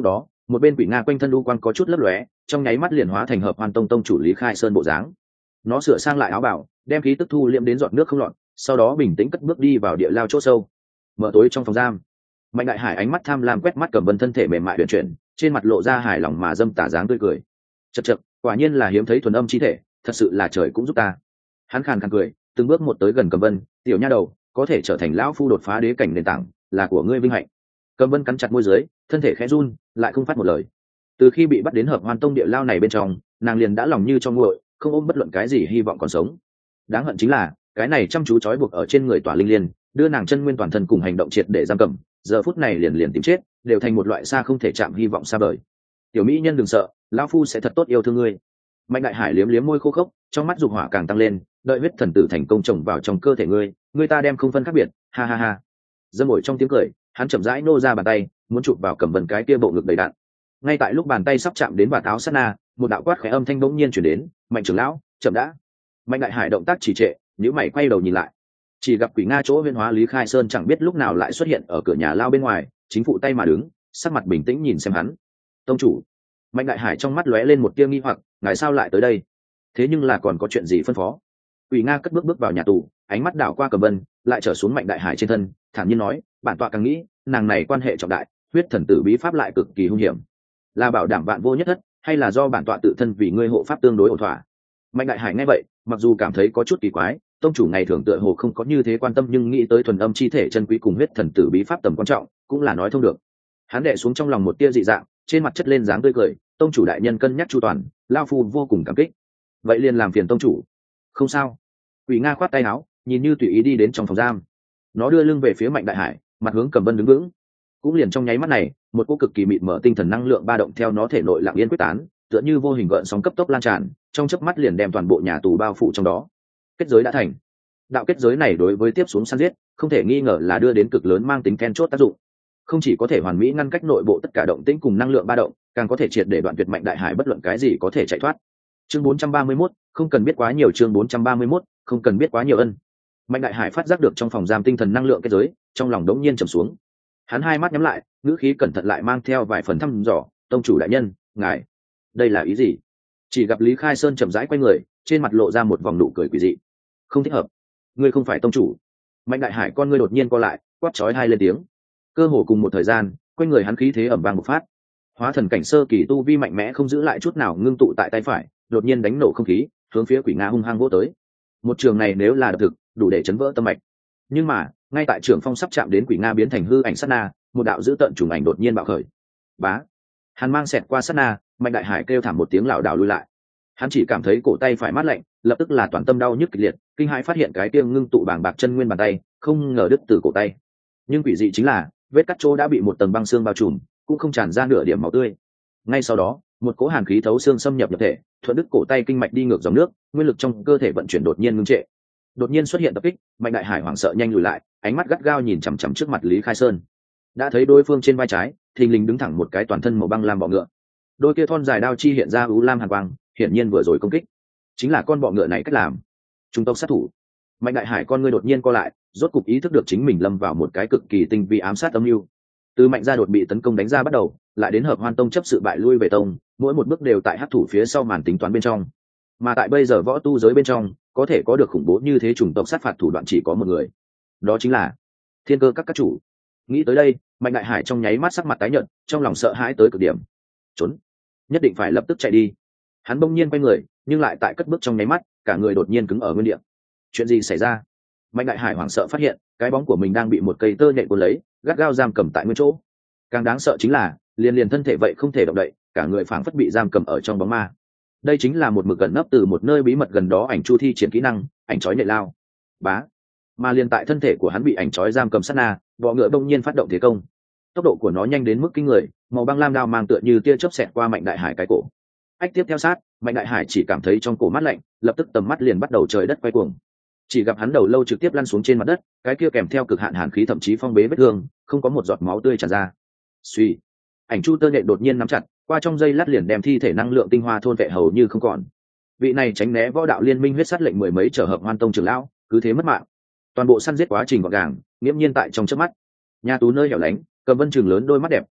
một bên quỷ nga quanh thân u quang có chút lấp lóe, trong nháy mắt liền hóa thành hợp hoan tông tông chủ Lý Khai Sơn bộ dáng. Nó sửa sang lại áo bào, đem khí tức thu liễm đến giọt nước không lọt, sau đó bình tĩnh cất bước đi vào địa lao chỗ sâu. Mở tối trong phòng giam, Mạnh Đại Hải ánh mắt tham lam quét mắt Cẩm Vân thân thể mềm mại huyền chuyển, trên mặt lộ ra hài lòng mà dâm tà dáng tươi cười. Chậc chậc, quả nhiên là hiếm thấy thuần âm chi thể, thật sự là trời cũng giúp ta. Hắn khàn khàn cười, từng bước một tới gần Cẩm Vân, tiểu nha đầu, có thể trở thành lão phu đột phá đế cảnh nền tảng, là của ngươi vinh hạnh. Cẩm Vân cắn chặt môi dưới, thân thể khẽ run, lại không phát một lời. Từ khi bị bắt đến hợp hoan tông địa lao này bên trong, nàng liền đã lòng như cho nguội, không ôm bất luận cái gì hy vọng còn sống. Đáng hận chính là cái này chăm chú trói buộc ở trên người tỏa linh liên, đưa nàng chân nguyên toàn thân cùng hành động triệt để giam cầm, giờ phút này liền liền tìm chết, đều thành một loại xa không thể chạm hy vọng xa vời. Tiểu mỹ nhân đừng sợ, lão phu sẽ thật tốt yêu thương ngươi. Mạnh Đại Hải liếm liếm môi khô khốc, trong mắt dục hỏa càng tăng lên, đợi huyết thần tử thành công trồng vào trong cơ thể ngươi, ngươi ta đem không phân khác biệt, ha ha ha. Dâm ổi trong tiếng cười, hắn chậm rãi nô ra bàn tay, muốn chụp vào Cẩm Vân cái kia bộ ngực đầy đạn. Ngay tại lúc bàn tay sắp chạm đến vạt áo sát na, một đạo quát khẽ âm thanh bỗng nhiên truyền đến, Mạnh trưởng lão, chậm đã. Mạnh Đại Hải động tác trì trệ, nhíu mày quay đầu nhìn lại, chỉ gặp quỷ nga chỗ huyễn hóa Lý Khai Sơn chẳng biết lúc nào lại xuất hiện ở cửa nhà lao bên ngoài, chính phụ tay mà đứng, sắc mặt bình tĩnh nhìn xem hắn. Tông chủ. Mạnh Đại Hải trong mắt lóe lên một tia nghi hoặc, ngài sao lại tới đây? Thế nhưng là còn có chuyện gì phân phó? Quỷ nga cất bước bước vào nhà tù, ánh mắt đảo qua Cẩm Vân, lại trở xuống Mạnh Đại Hải trên thân, thản nhiên nói, bản tọa càng nghĩ, nàng này quan hệ trọng đại, huyết thần tử bí pháp lại cực kỳ hung hiểm, là bảo đảm vạn vô nhất thất, hay là do bản tọa tự thân vì ngươi hộ pháp tương đối ổn thỏa? Mạnh Đại Hải nghe vậy, mặc dù cảm thấy có chút kỳ quái, tông chủ ngày thường tựa hồ không có như thế quan tâm, nhưng nghĩ tới thuần âm chi thể chân quý cùng huyết thần tử bí pháp tầm quan trọng, cũng là nói thông được. Hắn đè xuống trong lòng một tia dị dạng, trên mặt chất lên dáng tươi cười, tông chủ đại nhân cân nhắc chu toàn, lao phu vô cùng cảm kích. Vậy liền làm phiền tông chủ. Không sao. Quỷ nga khoát tay áo, nhìn như tùy ý đi đến trong phòng giam. Nó đưa lưng về phía Mạnh Đại Hải, mặt hướng Cẩm Vân đứng vững. Cũng liền trong nháy mắt này, một cỗ cực kỳ mịt mở tinh thần năng lượng ba động theo nó thể nội lặng yên quyết tán, tựa như vô hình gợn sóng cấp tốc lan tràn, trong chớp mắt liền đem toàn bộ nhà tù bao phủ trong đó. Kết giới đã thành. Đạo kết giới này đối với tiếp xuống săn giết, không thể nghi ngờ là đưa đến cực lớn mang tính then chốt tác dụng. Không chỉ có thể hoàn mỹ ngăn cách nội bộ tất cả động tĩnh cùng năng lượng ba động, càng có thể triệt để đoạn tuyệt Mạnh Đại Hải bất luận cái gì có thể chạy thoát. Chương bốn trăm ba mươi mốt, không cần biết quá nhiều. Chương bốn trăm ba mươi mốt, không cần biết quá nhiều ân. Mạnh Đại Hải phát giác được trong phòng giam tinh thần năng lượng kết giới, trong lòng đống nhiên trầm xuống. Hắn hai mắt nhắm lại, ngữ khí cẩn thận lại mang theo vài phần thăm dò, tông chủ đại nhân, ngài, đây là ý gì? Chỉ gặp Lý Khai Sơn chậm rãi quay người, trên mặt lộ ra một vòng nụ cười quỷ dị. Không thích hợp, ngươi không phải tông chủ. Mạnh Đại Hải con ngươi đột nhiên co lại, quát chói hai lên tiếng. Cơ hồ cùng một thời gian, quanh người hắn khí thế ẩm vang một phát, hóa thần cảnh sơ kỳ tu vi mạnh mẽ không giữ lại chút nào ngưng tụ tại tay phải, đột nhiên đánh nổ không khí, hướng phía quỷ nga hung hăng vỗ tới. Một trường này nếu là độc thực, đủ để chấn vỡ tâm mạch. Nhưng mà ngay tại trường phong sắp chạm đến quỷ nga biến thành hư ảnh sát na, một đạo dữ tợn trùng ảnh đột nhiên bạo khởi. Bá, hắn mang xẹt qua sát na, Mạnh Đại Hải kêu thảm một tiếng lảo đảo lui lại. Hắn chỉ cảm thấy cổ tay phải mát lạnh, lập tức là toàn tâm đau nhức kịch liệt, kinh hãi phát hiện cái tiêng ngưng tụ bàng bạc chân nguyên bàn tay không ngờ đứt từ cổ tay. Nhưng quỷ dị chính là vết cắt chỗ đã bị một tầng băng xương bao trùm, cũng không tràn ra nửa điểm máu tươi. Ngay sau đó, một cỗ hàn khí thấu xương xâm nhập nhập thể, thuận đứt cổ tay kinh mạch đi ngược dòng nước, nguyên lực trong cơ thể vận chuyển đột nhiên ngưng trệ. Đột nhiên xuất hiện tập kích, Mạnh Đại Hải hoảng sợ nhanh lùi lại, ánh mắt gắt gao nhìn chằm chằm trước mặt Lý Khai Sơn. Đã thấy đối phương trên vai trái, thình lình đứng thẳng một cái toàn thân màu băng lam bọ ngựa. Đôi kia thon dài đao chi hiện ra u lam hàn quang, hiển nhiên vừa rồi công kích chính là con bọ ngựa này cách làm. Trung tộc sát thủ. Mạnh Đại Hải con ngươi đột nhiên co lại, rốt cục ý thức được chính mình lâm vào một cái cực kỳ tinh vi ám sát âm mưu. Từ Mạnh gia đột bị tấn công đánh ra bắt đầu, lại đến Hợp Hoan tông chấp sự bại lui về tông, mỗi một bước đều tại hắc thủ phía sau màn tính toán bên trong. Mà tại bây giờ võ tu giới bên trong, có thể có được khủng bố như thế chủng tộc sát phạt thủ đoạn chỉ có một người, đó chính là Thiên Cơ các các chủ. Nghĩ tới đây, Mạnh Đại Hải trong nháy mắt sắc mặt tái nhợt, trong lòng sợ hãi tới cực điểm. Trốn, nhất định phải lập tức chạy đi. Hắn bỗng nhiên quay người, nhưng lại tại cất bước trong nháy mắt, cả người đột nhiên cứng ở nguyên địa. Chuyện gì xảy ra? Mạnh Đại Hải hoảng sợ phát hiện, cái bóng của mình đang bị một cây tơ nhện cuốn lấy, gắt gao giam cầm tại nguyên chỗ. Càng đáng sợ chính là, liền liền thân thể vậy không thể động đậy, cả người phảng phất bị giam cầm ở trong bóng ma. Đây chính là một mực gần nấp từ một nơi bí mật gần đó ảnh chu thi triển kỹ năng, ảnh chói nhện lao. Bá. Mà liền tại thân thể của hắn bị ảnh chói giam cầm sát na, bọ ngựa bỗng nhiên phát động thế công. Tốc độ của nó nhanh đến mức kinh người, màu băng lam đao mang tựa như tia chớp xẹt qua Mạnh Đại Hải cái cổ. Ách tiếp theo sát, Mạnh Đại Hải chỉ cảm thấy trong cổ mát lạnh, lập tức tầm mắt liền bắt đầu trời đất quay cuồng. Chỉ gặp hắn đầu lâu trực tiếp lăn xuống trên mặt đất, cái kia kèm theo cực hạn hàn khí thậm chí phong bế vết thương, không có một giọt máu tươi tràn ra. Suy, ảnh chu tơ nhện đột nhiên nắm chặt, qua trong giây lát liền đem thi thể năng lượng tinh hoa thôn vệ hầu như không còn. Vị này tránh né võ đạo liên minh huyết sát lệnh mười mấy trở Hợp Hoan tông trưởng lão, cứ thế mất mạng. Toàn bộ săn giết quá trình gọn gàng, nghiêm nhiên tại trong chớp mắt. Nhà tù nơi hẻo lánh, Cầm Vân trường lớn đôi mắt đẹp,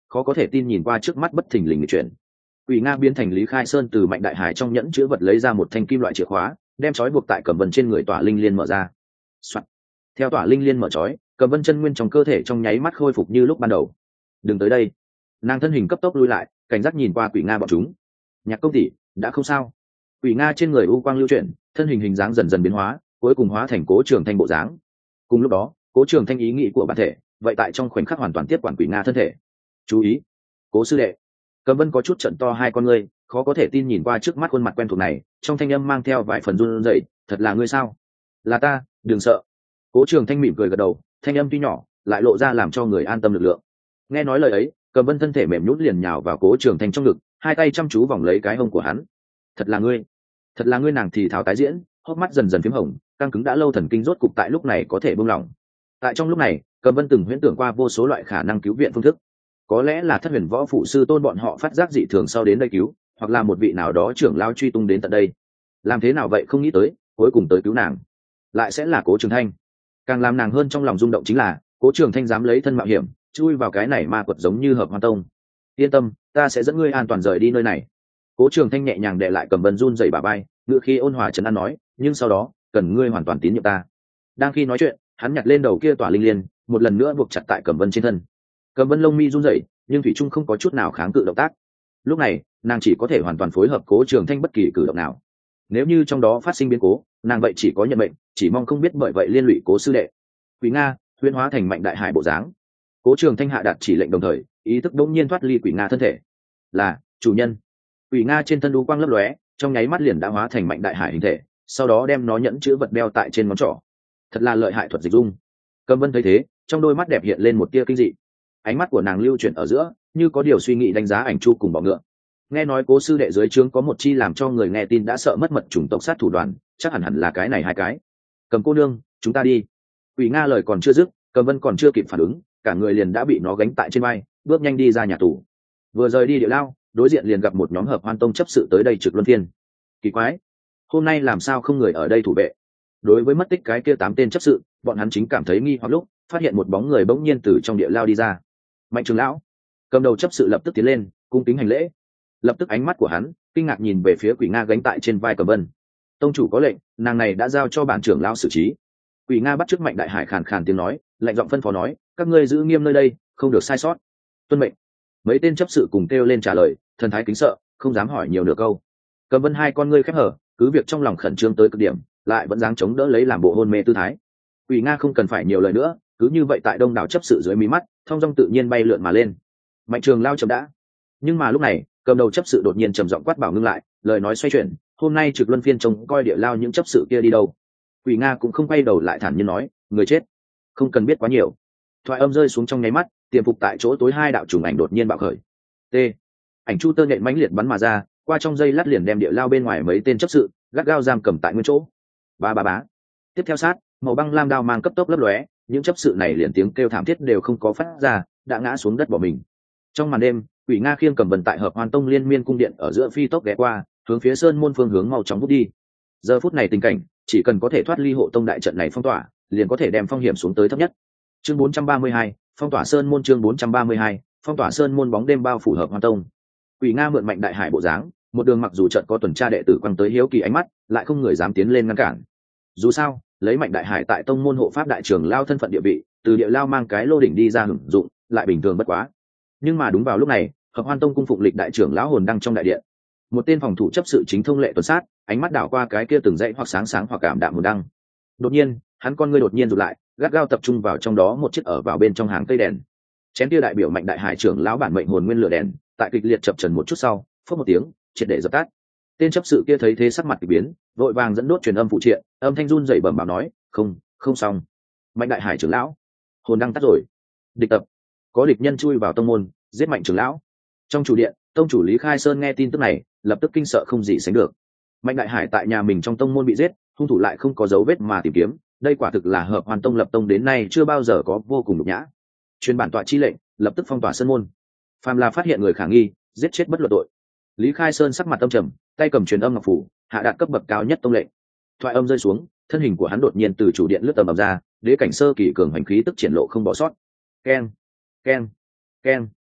khó có thể tin nhìn qua trước mắt bất thình lình người chuyển. Quỷ Nga biến thành Lý Khai Sơn từ Mạnh Đại Hải trong nhẫn chứa vật lấy ra một thanh kim loại chìa khóa, đem trói buộc tại Cẩm Vân trên người Tỏa Linh Liên mở ra. Soạn. Theo Tỏa Linh Liên mở trói, Cẩm Vân chân nguyên trong cơ thể trong nháy mắt khôi phục như lúc ban đầu. Đừng tới đây. Nàng thân hình cấp tốc lui lại, cảnh giác nhìn qua Quỷ Nga bọn chúng. Nhạc công tỷ, đã không sao. Quỷ Nga trên người u quang lưu chuyển, thân hình hình dáng dần dần biến hóa, cuối cùng hóa thành Cố Trường Thanh bộ dáng. Cùng lúc đó, Cố Trường Thanh ý nghĩ của bản thể, vậy tại trong khoảnh khắc hoàn toàn tiếp quản Quỷ Nga thân thể. Chú ý, Cố sư đệ. Cẩm Vân có chút trận to hai con ngươi, khó có thể tin nhìn qua trước mắt khuôn mặt quen thuộc này, trong thanh âm mang theo vài phần run rẩy, thật là ngươi sao? Là ta, đừng sợ. Cố Trường Thanh mỉm cười gật đầu, thanh âm tuy nhỏ, lại lộ ra làm cho người an tâm lực lượng. Nghe nói lời ấy, Cẩm Vân thân thể mềm nhũn liền nhào vào Cố Trường Thanh trong ngực, hai tay chăm chú vòng lấy cái hông của hắn. Thật là ngươi, thật là ngươi, nàng thì thào tái diễn, hốc mắt dần dần phím hồng, căng cứng đã lâu thần kinh rốt cục tại lúc này có thể buông lỏng. Tại trong lúc này, Cẩm Vân từng huyễn tưởng qua vô số loại khả năng cứu viện phương thức. Có lẽ là Thất Huyền Võ phụ sư tôn bọn họ phát giác dị thường sau đến đây cứu, hoặc là một vị nào đó trưởng lao truy tung đến tận đây. Làm thế nào vậy không nghĩ tới, cuối cùng tới cứu nàng, lại sẽ là Cố Trường Thanh. Càng làm nàng hơn trong lòng rung động chính là, Cố Trường Thanh dám lấy thân mạo hiểm, chui vào cái này ma quật giống như Hợp Hoan Tông. Yên tâm, ta sẽ dẫn ngươi an toàn rời đi nơi này. Cố Trường Thanh nhẹ nhàng đè lại Cẩm Vân run rẩy bả vai, ngữ khí ôn hòa trấn an nói, nhưng sau đó, cần ngươi hoàn toàn tín nhiệm ta. Đang khi nói chuyện, hắn nhặt lên đầu kia Tỏa Linh Liên, một lần nữa buộc chặt tại Cẩm Vân trên thân. Cẩm Vân lông mi run rẩy, nhưng thủy trung không có chút nào kháng cự động tác. Lúc này, nàng chỉ có thể hoàn toàn phối hợp Cố Trường Thanh bất kỳ cử động nào. Nếu như trong đó phát sinh biến cố, nàng vậy chỉ có nhận mệnh, chỉ mong không biết bởi vậy liên lụy Cố sư đệ. Quỷ Nga huyễn hóa thành Mạnh Đại Hải bộ dáng. Cố Trường Thanh hạ đạt chỉ lệnh đồng thời, ý thức đột nhiên thoát ly Quỷ Nga thân thể. Là chủ nhân. Quỷ Nga trên thân đu quang lấp lóe, trong nháy mắt liền đã hóa thành Mạnh Đại Hải hình thể, sau đó đem nó nhẫn chữ vật đeo tại trên ngón trỏ. Thật là lợi hại thuật dịch dung. Cẩm Vân thấy thế, trong đôi mắt đẹp hiện lên một tia kinh dị. Ánh mắt của nàng lưu chuyển ở giữa, như có điều suy nghĩ đánh giá Ảnh Chu cùng bọ ngựa. Nghe nói Cố sư đệ dưới trướng có một chi làm cho người nghe tin đã sợ mất mật chủng tộc sát thủ đoàn, chắc hẳn hẳn là cái này hai cái. Cầm cô nương, chúng ta đi. Quỷ Nga lời còn chưa dứt, Cẩm Vân còn chưa kịp phản ứng, cả người liền đã bị nó gánh tại trên vai, bước nhanh đi ra nhà tù. Vừa rời đi địa lao, đối diện liền gặp một nhóm Hợp Hoan Tông chấp sự tới đây trực luân phiên. Kỳ quái, hôm nay làm sao không người ở đây thủ vệ? Đối với mất tích cái kia tám tên chấp sự, bọn hắn chính cảm thấy nghi hoặc lúc phát hiện một bóng người bỗng nhiên từ trong địa lao đi ra. Mạnh trưởng lão. Cầm đầu chấp sự lập tức tiến lên, cung kính hành lễ. Lập tức ánh mắt của hắn kinh ngạc nhìn về phía Quỷ Nga gánh tại trên vai Cẩm Vân. Tông chủ có lệnh, nàng này đã giao cho bản trưởng lão xử trí. Quỷ Nga bắt chước Mạnh Đại Hải khàn khàn tiếng nói, lạnh giọng phân phó nói, các ngươi giữ nghiêm nơi đây, không được sai sót. Tuân mệnh. Mấy tên chấp sự cùng kêu lên trả lời, thần thái kính sợ, không dám hỏi nhiều nửa câu. Cẩm Vân hai con ngươi khép hở, cứ việc trong lòng khẩn trương tới cực điểm, lại vẫn dáng chống đỡ lấy làm bộ hôn mê tư thái. Quỷ Nga không cần phải nhiều lời nữa, cứ như vậy tại đông đảo chấp sự dưới mí mắt, thông dong tự nhiên bay lượn mà lên. Mạnh trường lao chậm đã. Nhưng mà lúc này, cầm đầu chấp sự đột nhiên trầm giọng quát bảo ngưng lại, lời nói xoay chuyển, hôm nay trực luân phiên trông coi địa lao những chấp sự kia đi đâu. Quỷ Nga cũng không quay đầu lại thản nhiên nói, người chết, không cần biết quá nhiều. Thoại âm rơi xuống trong nháy mắt, tiềm phục tại chỗ tối hai đạo trùng ảnh đột nhiên bạo khởi. T. Ảnh chu tơ nhện mãnh liệt bắn mà ra, qua trong dây lát liền đem địa lao bên ngoài mấy tên chấp sự gắt gao giam cầm tại nguyên chỗ. Ba ba bá. Tiếp theo sát, màu băng lam đao mang cấp tốc lấp lóe, những chấp sự này liền tiếng kêu thảm thiết đều không có phát ra, đã ngã xuống đất bỏ mình. Trong màn đêm, Quỷ Nga khiêng Cẩm Vân tại Hợp Hoan Tông liên miên cung điện ở giữa phi tốc ghé qua, hướng phía sơn môn phương hướng mau chóng vút đi. Giờ phút này tình cảnh, chỉ cần có thể thoát ly hộ tông đại trận này phong tỏa, liền có thể đem phong hiểm xuống tới thấp nhất. Chương bốn trăm ba mươi hai, phong tỏa sơn môn. Chương bốn trăm ba mươi hai, phong tỏa sơn môn. Bóng đêm bao phủ Hợp Hoan Tông. Quỷ Nga mượn Mạnh Đại Hải bộ dáng, một đường mặc dù trận có tuần tra đệ tử quăng tới hiếu kỳ ánh mắt, lại không người dám tiến lên ngăn cản. Dù sao, lấy Mạnh Đại Hải tại tông môn hộ pháp đại trưởng lao thân phận địa vị, từ địa lao mang cái lô đỉnh đi ra hưởng dụng, lại bình thường bất quá. Nhưng mà đúng vào lúc này, Hợp Hoan Tông cung phụng lịch đại trưởng lão hồn đăng trong đại điện, một tên phòng thủ chấp sự chính thông lệ tuần sát, ánh mắt đảo qua cái kia từng dãy hoặc sáng sáng hoặc cảm đạm hồn đăng. Đột nhiên, hắn con ngươi đột nhiên rụt lại, gắt gao tập trung vào trong đó một chiếc ở vào bên trong hàng cây đèn. Chén kia đại biểu Mạnh Đại Hải trưởng lão bản mệnh hồn nguyên lửa đèn, tại kịch liệt chập chờn một chút sau, phất một tiếng, triệt để dập tắt. Tên chấp sự kia thấy thế sắc mặt kỳ biến, vội vàng dẫn đốt truyền âm phụ triện, âm thanh run rẩy bẩm báo nói, không, không xong. Mạnh Đại Hải trưởng lão, hồn đăng tắt rồi. Địch tập, có địch nhân chui vào tông môn, giết Mạnh trưởng lão. Trong chủ điện, tông chủ Lý Khai Sơn nghe tin tức này, lập tức kinh sợ không gì sánh được. Mạnh Đại Hải tại nhà mình trong tông môn bị giết, hung thủ lại không có dấu vết mà tìm kiếm, đây quả thực là Hợp Hoan Tông lập tông đến nay chưa bao giờ có, vô cùng nhục nhã. Truyền bản tọa chi lệnh, lập tức phong tỏa sơn môn. Phàm là phát hiện người khả nghi, giết chết bất luận tội. Lý Khai Sơn sắc mặt âm trầm, tay cầm truyền âm ngọc phủ, hạ đạt cấp bậc cao nhất tông lệnh. Thoại âm rơi xuống, thân hình của hắn đột nhiên từ chủ điện lướt tầm ập ra, đế cảnh sơ kỳ cường hành khí tức triển lộ không bỏ sót. Keng, keng, keng.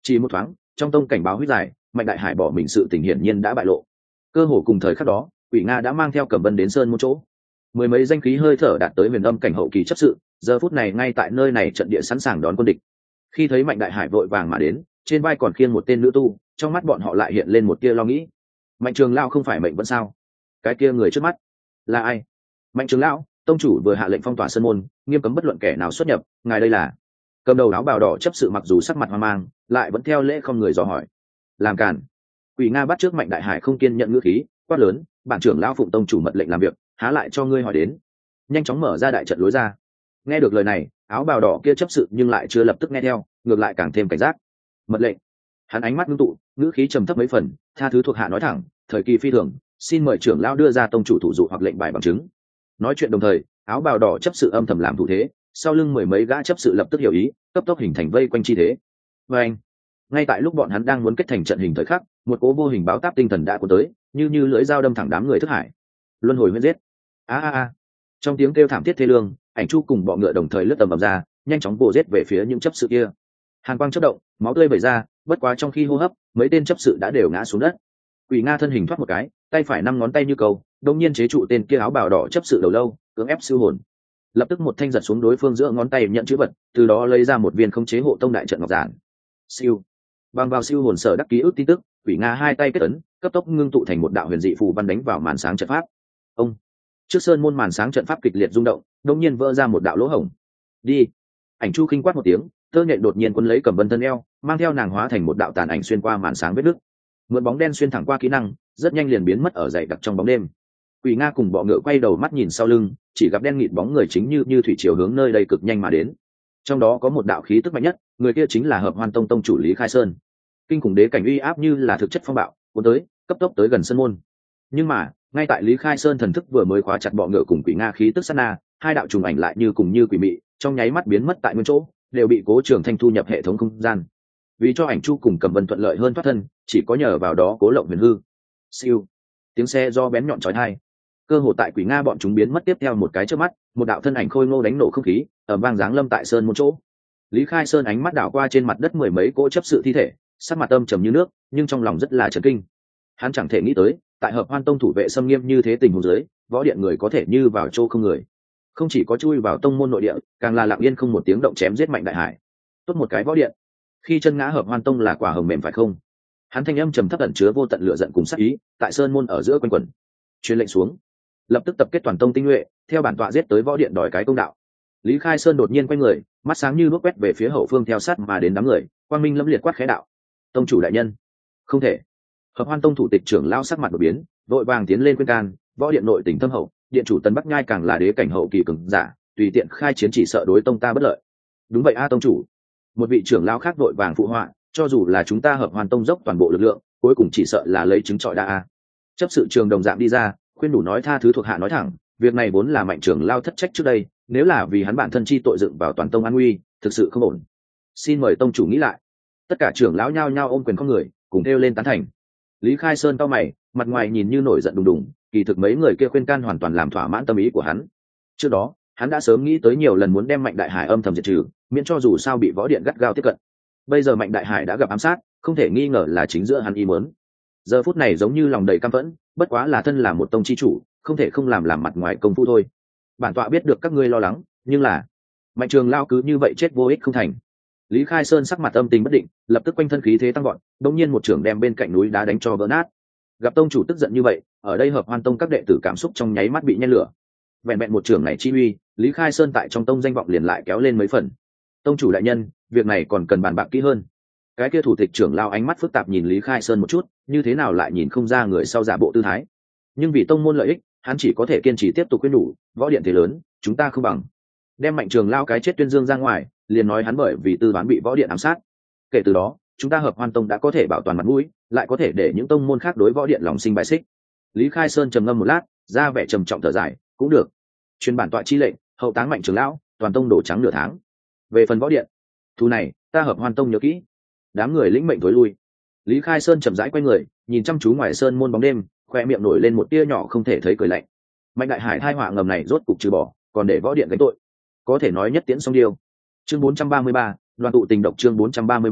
Chỉ một thoáng, trong tông cảnh báo huyết dài, Mạnh Đại Hải bỏ mình sự tình hiển nhiên đã bại lộ. Cơ hồ cùng thời khắc đó, Quỷ Nga đã mang theo Cẩm Vân đến sơn một chỗ. Mười mấy danh khí hơi thở đạt tới huyền âm cảnh hậu kỳ chấp sự, giờ phút này ngay tại nơi này trận địa sẵn sàng đón quân địch. Khi thấy Mạnh Đại Hải vội vàng mà đến, trên vai còn khiêng một tên nữ tu, trong mắt bọn họ lại hiện lên một tia lo nghĩ. Mạnh Trường Lão không phải mệnh vẫn sao? Cái kia người trước mắt là ai? Mạnh Trường Lão, tông chủ vừa hạ lệnh phong tỏa sơn môn, nghiêm cấm bất luận kẻ nào xuất nhập, ngài đây là? Cầm đầu áo bào đỏ chấp sự mặc dù sắc mặt hoang mang, lại vẫn theo lễ không người dò hỏi. Làm cản. Quỷ Nga bắt trước Mạnh Đại Hải không kiên nhận ngữ khí, quát lớn, bản trưởng lão phụng tông chủ mật lệnh làm việc, há lại cho ngươi hỏi đến. Nhanh chóng mở ra đại trận lối ra. Nghe được lời này, áo bào đỏ kia chấp sự nhưng lại chưa lập tức nghe theo, ngược lại càng thêm cảnh giác. Mật lệnh. Hắn ánh mắt ngưng tụ, ngữ khí trầm thấp mấy phần, tha thứ thuộc hạ nói thẳng, thời kỳ phi thường, xin mời trưởng lão đưa ra tông chủ thủ dụ hoặc lệnh bài bằng chứng. Nói chuyện đồng thời, áo bào đỏ chấp sự âm thầm làm thủ thế, sau lưng mười mấy gã chấp sự lập tức hiểu ý, cấp tốc hình thành vây quanh chi thế. Và anh, ngay tại lúc bọn hắn đang muốn kết thành trận hình thời khắc, một cố vô hình báo táp tinh thần đã cuốn tới, như như lưỡi dao đâm thẳng đám người thức hải. Luân hồi huyết giết. A a a. Trong tiếng kêu thảm thiết thê lương, Ảnh Chu cùng bọ ngựa đồng thời lướt tầm ầm ra, nhanh chóng bổ giết về phía những chấp sự kia. Hàn quang chớp động, máu tươi vẩy ra, bất quá trong khi hô hấp, mấy tên chấp sự đã đều ngã xuống đất. Quỷ Nga thân hình thoát một cái, tay phải năm ngón tay như cầu, đột nhiên chế trụ tên kia áo bào đỏ chấp sự đầu lâu, cưỡng ép siêu hồn. Lập tức một thanh giật xuống đối phương giữa ngón tay nhận chữ vật, từ đó lấy ra một viên khống chế hộ tông đại trận ngọc giản. Siêu. Bằng vào siêu hồn sở đắc ký ức tin tức, Quỷ Nga hai tay kết ấn, cấp tốc ngưng tụ thành một đạo huyền dị phù văn đánh vào màn sáng trận pháp. Ông. Trước sơn môn màn sáng trận pháp kịch liệt rung động, đột nhiên vỡ ra một đạo lỗ hổng. Đi. Ảnh Chu khinh quát một tiếng, tơ nhện đột nhiên quấn lấy Cẩm Vân thân eo, mang theo nàng hóa thành một đạo tàn ảnh xuyên qua màn sáng vết nứt. Mượn bóng đen xuyên thẳng qua kỹ năng, rất nhanh liền biến mất ở dãy đặc trong bóng đêm. Quỷ Nga cùng bọ ngựa quay đầu mắt nhìn sau lưng, chỉ gặp đen nghịt bóng người chính như như thủy triều hướng nơi đây cực nhanh mà đến. Trong đó có một đạo khí tức mạnh nhất, người kia chính là Hợp Hoan Tông tông chủ Lý Khai Sơn. Kinh khủng đế cảnh uy áp như là thực chất phong bạo, cuốn tới, cấp tốc tới gần sân môn. Nhưng mà, ngay tại Lý Khai Sơn thần thức vừa mới khóa chặt bọ ngựa cùng Quỷ Nga khí tức sát na, hai đạo trùng ảnh lại như cùng như quỷ mị, trong nháy mắt biến mất tại nguyên chỗ, đều bị Cố Trường Thanh thu nhập hệ thống không gian. Vì cho Ảnh Chu cùng Cẩm Vân thuận lợi hơn thoát thân, chỉ có nhờ vào đó Cố Lộng huyền hư. Siêu. Tiếng xe do bén nhọn chói tai. Cơ hồ tại Quỷ Nga bọn chúng biến mất tiếp theo một cái chớp mắt, một đạo thân ảnh khôi ngô đánh nổ không khí, ở vang dáng lâm tại sơn một chỗ. Lý Khai Sơn ánh mắt đảo qua trên mặt đất mười mấy cỗ chấp sự thi thể, sắc mặt âm trầm như nước, nhưng trong lòng rất là chấn kinh. Hắn chẳng thể nghĩ tới, tại Hợp Hoan Tông thủ vệ xâm nghiêm như thế tình huống dưới, võ điện người có thể như vào chỗ không người. Không chỉ có chui vào tông môn nội địa, càng là lặng yên không một tiếng động chém giết Mạnh Đại Hải. Tốt một cái võ điện. Khi chân ngã Hợp Hoan Tông là quả hồng mềm phải không? Hắn thanh âm trầm thấp ẩn chứa vô tận lửa giận cùng sát ý, tại sơn môn ở giữa quanh quẩn. Truyền lệnh xuống, lập tức tập kết toàn tông tinh nhuệ, theo bản tọa giết tới võ điện đòi cái công đạo. Lý Khai Sơn đột nhiên quay người, mắt sáng như đuốc quét về phía hậu phương theo sát mà đến đám người, quang minh lâm liệt quát khẽ đạo: tông chủ đại nhân, không thể. Hợp Hoan Tông thủ tịch trưởng lao sắc mặt đột biến, vội vàng tiến lên khuyên can, võ điện nội tình thâm hậu, điện chủ Tần Bắc Nhai càng là đế cảnh hậu kỳ cường giả, tùy tiện khai chiến chỉ sợ đối tông ta bất lợi. Đúng vậy a tông chủ. Một vị trưởng lao khác vội vàng phụ họa, cho dù là chúng ta Hợp Hoan Tông dốc toàn bộ lực lượng, cuối cùng chỉ sợ là lấy trứng trọi đa a. Chấp sự trường đồng dạng đi ra, khuyên đủ nói tha thứ thuộc hạ nói thẳng, việc này vốn là Mạnh trưởng lao thất trách trước đây, nếu là vì hắn bản thân chi tội dựng vào toàn tông an nguy, thực sự không ổn. Xin mời tông chủ nghĩ lại. Tất cả trưởng lão nhao nhao ôm quyền con người, cùng kêu lên tán thành. Lý Khai Sơn cau mày, mặt ngoài nhìn như nổi giận đùng đùng, kỳ thực mấy người kia khuyên can hoàn toàn làm thỏa mãn tâm ý của hắn. Trước đó, hắn đã sớm nghĩ tới nhiều lần muốn đem Mạnh Đại Hải âm thầm diệt trừ, miễn cho dù sao bị võ điện gắt gao tiếp cận. Bây giờ Mạnh Đại Hải đã gặp ám sát, không thể nghi ngờ là chính giữa hắn ý muốn. Giờ phút này giống như lòng đầy căm phẫn, bất quá là thân là một tông chi chủ, không thể không làm làm mặt ngoài công phu thôi. Bản tọa biết được các ngươi lo lắng, nhưng là Mạnh Trường lao cứ như vậy chết vô ích không thành. Lý Khai Sơn sắc mặt âm tình bất định, lập tức quanh thân khí thế tăng vọt, đột nhiên một trưởng đem bên cạnh núi đá đánh cho vỡ nát. Gặp tông chủ tức giận như vậy, ở đây Hợp Hoan Tông các đệ tử cảm xúc trong nháy mắt bị nhen lửa. Vẹn vẹn một trưởng này chi uy, Lý Khai Sơn tại trong tông danh vọng liền lại kéo lên mấy phần. Tông chủ đại nhân, việc này còn cần bàn bạc kỹ hơn. Cái kia thủ tịch trưởng lao ánh mắt phức tạp nhìn Lý Khai Sơn một chút, như thế nào lại nhìn không ra người sau giả bộ tư thái. Nhưng vì tông môn lợi ích, hắn chỉ có thể kiên trì tiếp tục khuyên đủ, võ điện thế lớn, chúng ta không bằng. Đem Mạnh Trường lao cái chết tuyên dương ra ngoài, liền nói hắn bởi vì tư đoán bị võ điện ám sát. Kể từ đó, chúng ta Hợp Hoan Tông đã có thể bảo toàn mặt mũi, lại có thể để những tông môn khác đối võ điện lòng sinh bài xích. Lý Khai Sơn trầm ngâm một lát, ra vẻ trầm trọng thở dài, cũng được. Truyền bản tọa chi lệnh, hậu táng Mạnh Trường lão, toàn tông đổ trắng nửa tháng. Về phần võ điện, thu này, ta Hợp Hoan Tông nhớ kỹ. Đám người lĩnh mệnh tối lui. Lý Khai Sơn chậm rãi quay người, nhìn chăm chú ngoài sơn môn bóng đêm, khoe miệng nổi lên một tia nhỏ không thể thấy cười lạnh. Mạnh Đại Hải thai họa ngầm này rốt cục trừ bỏ, còn để võ điện gánh tội, có thể nói nhất tiễn song điêu. Chương bốn trăm ba mươi ba, đoàn tụ tình độc chương bốn trăm ba mươi ba,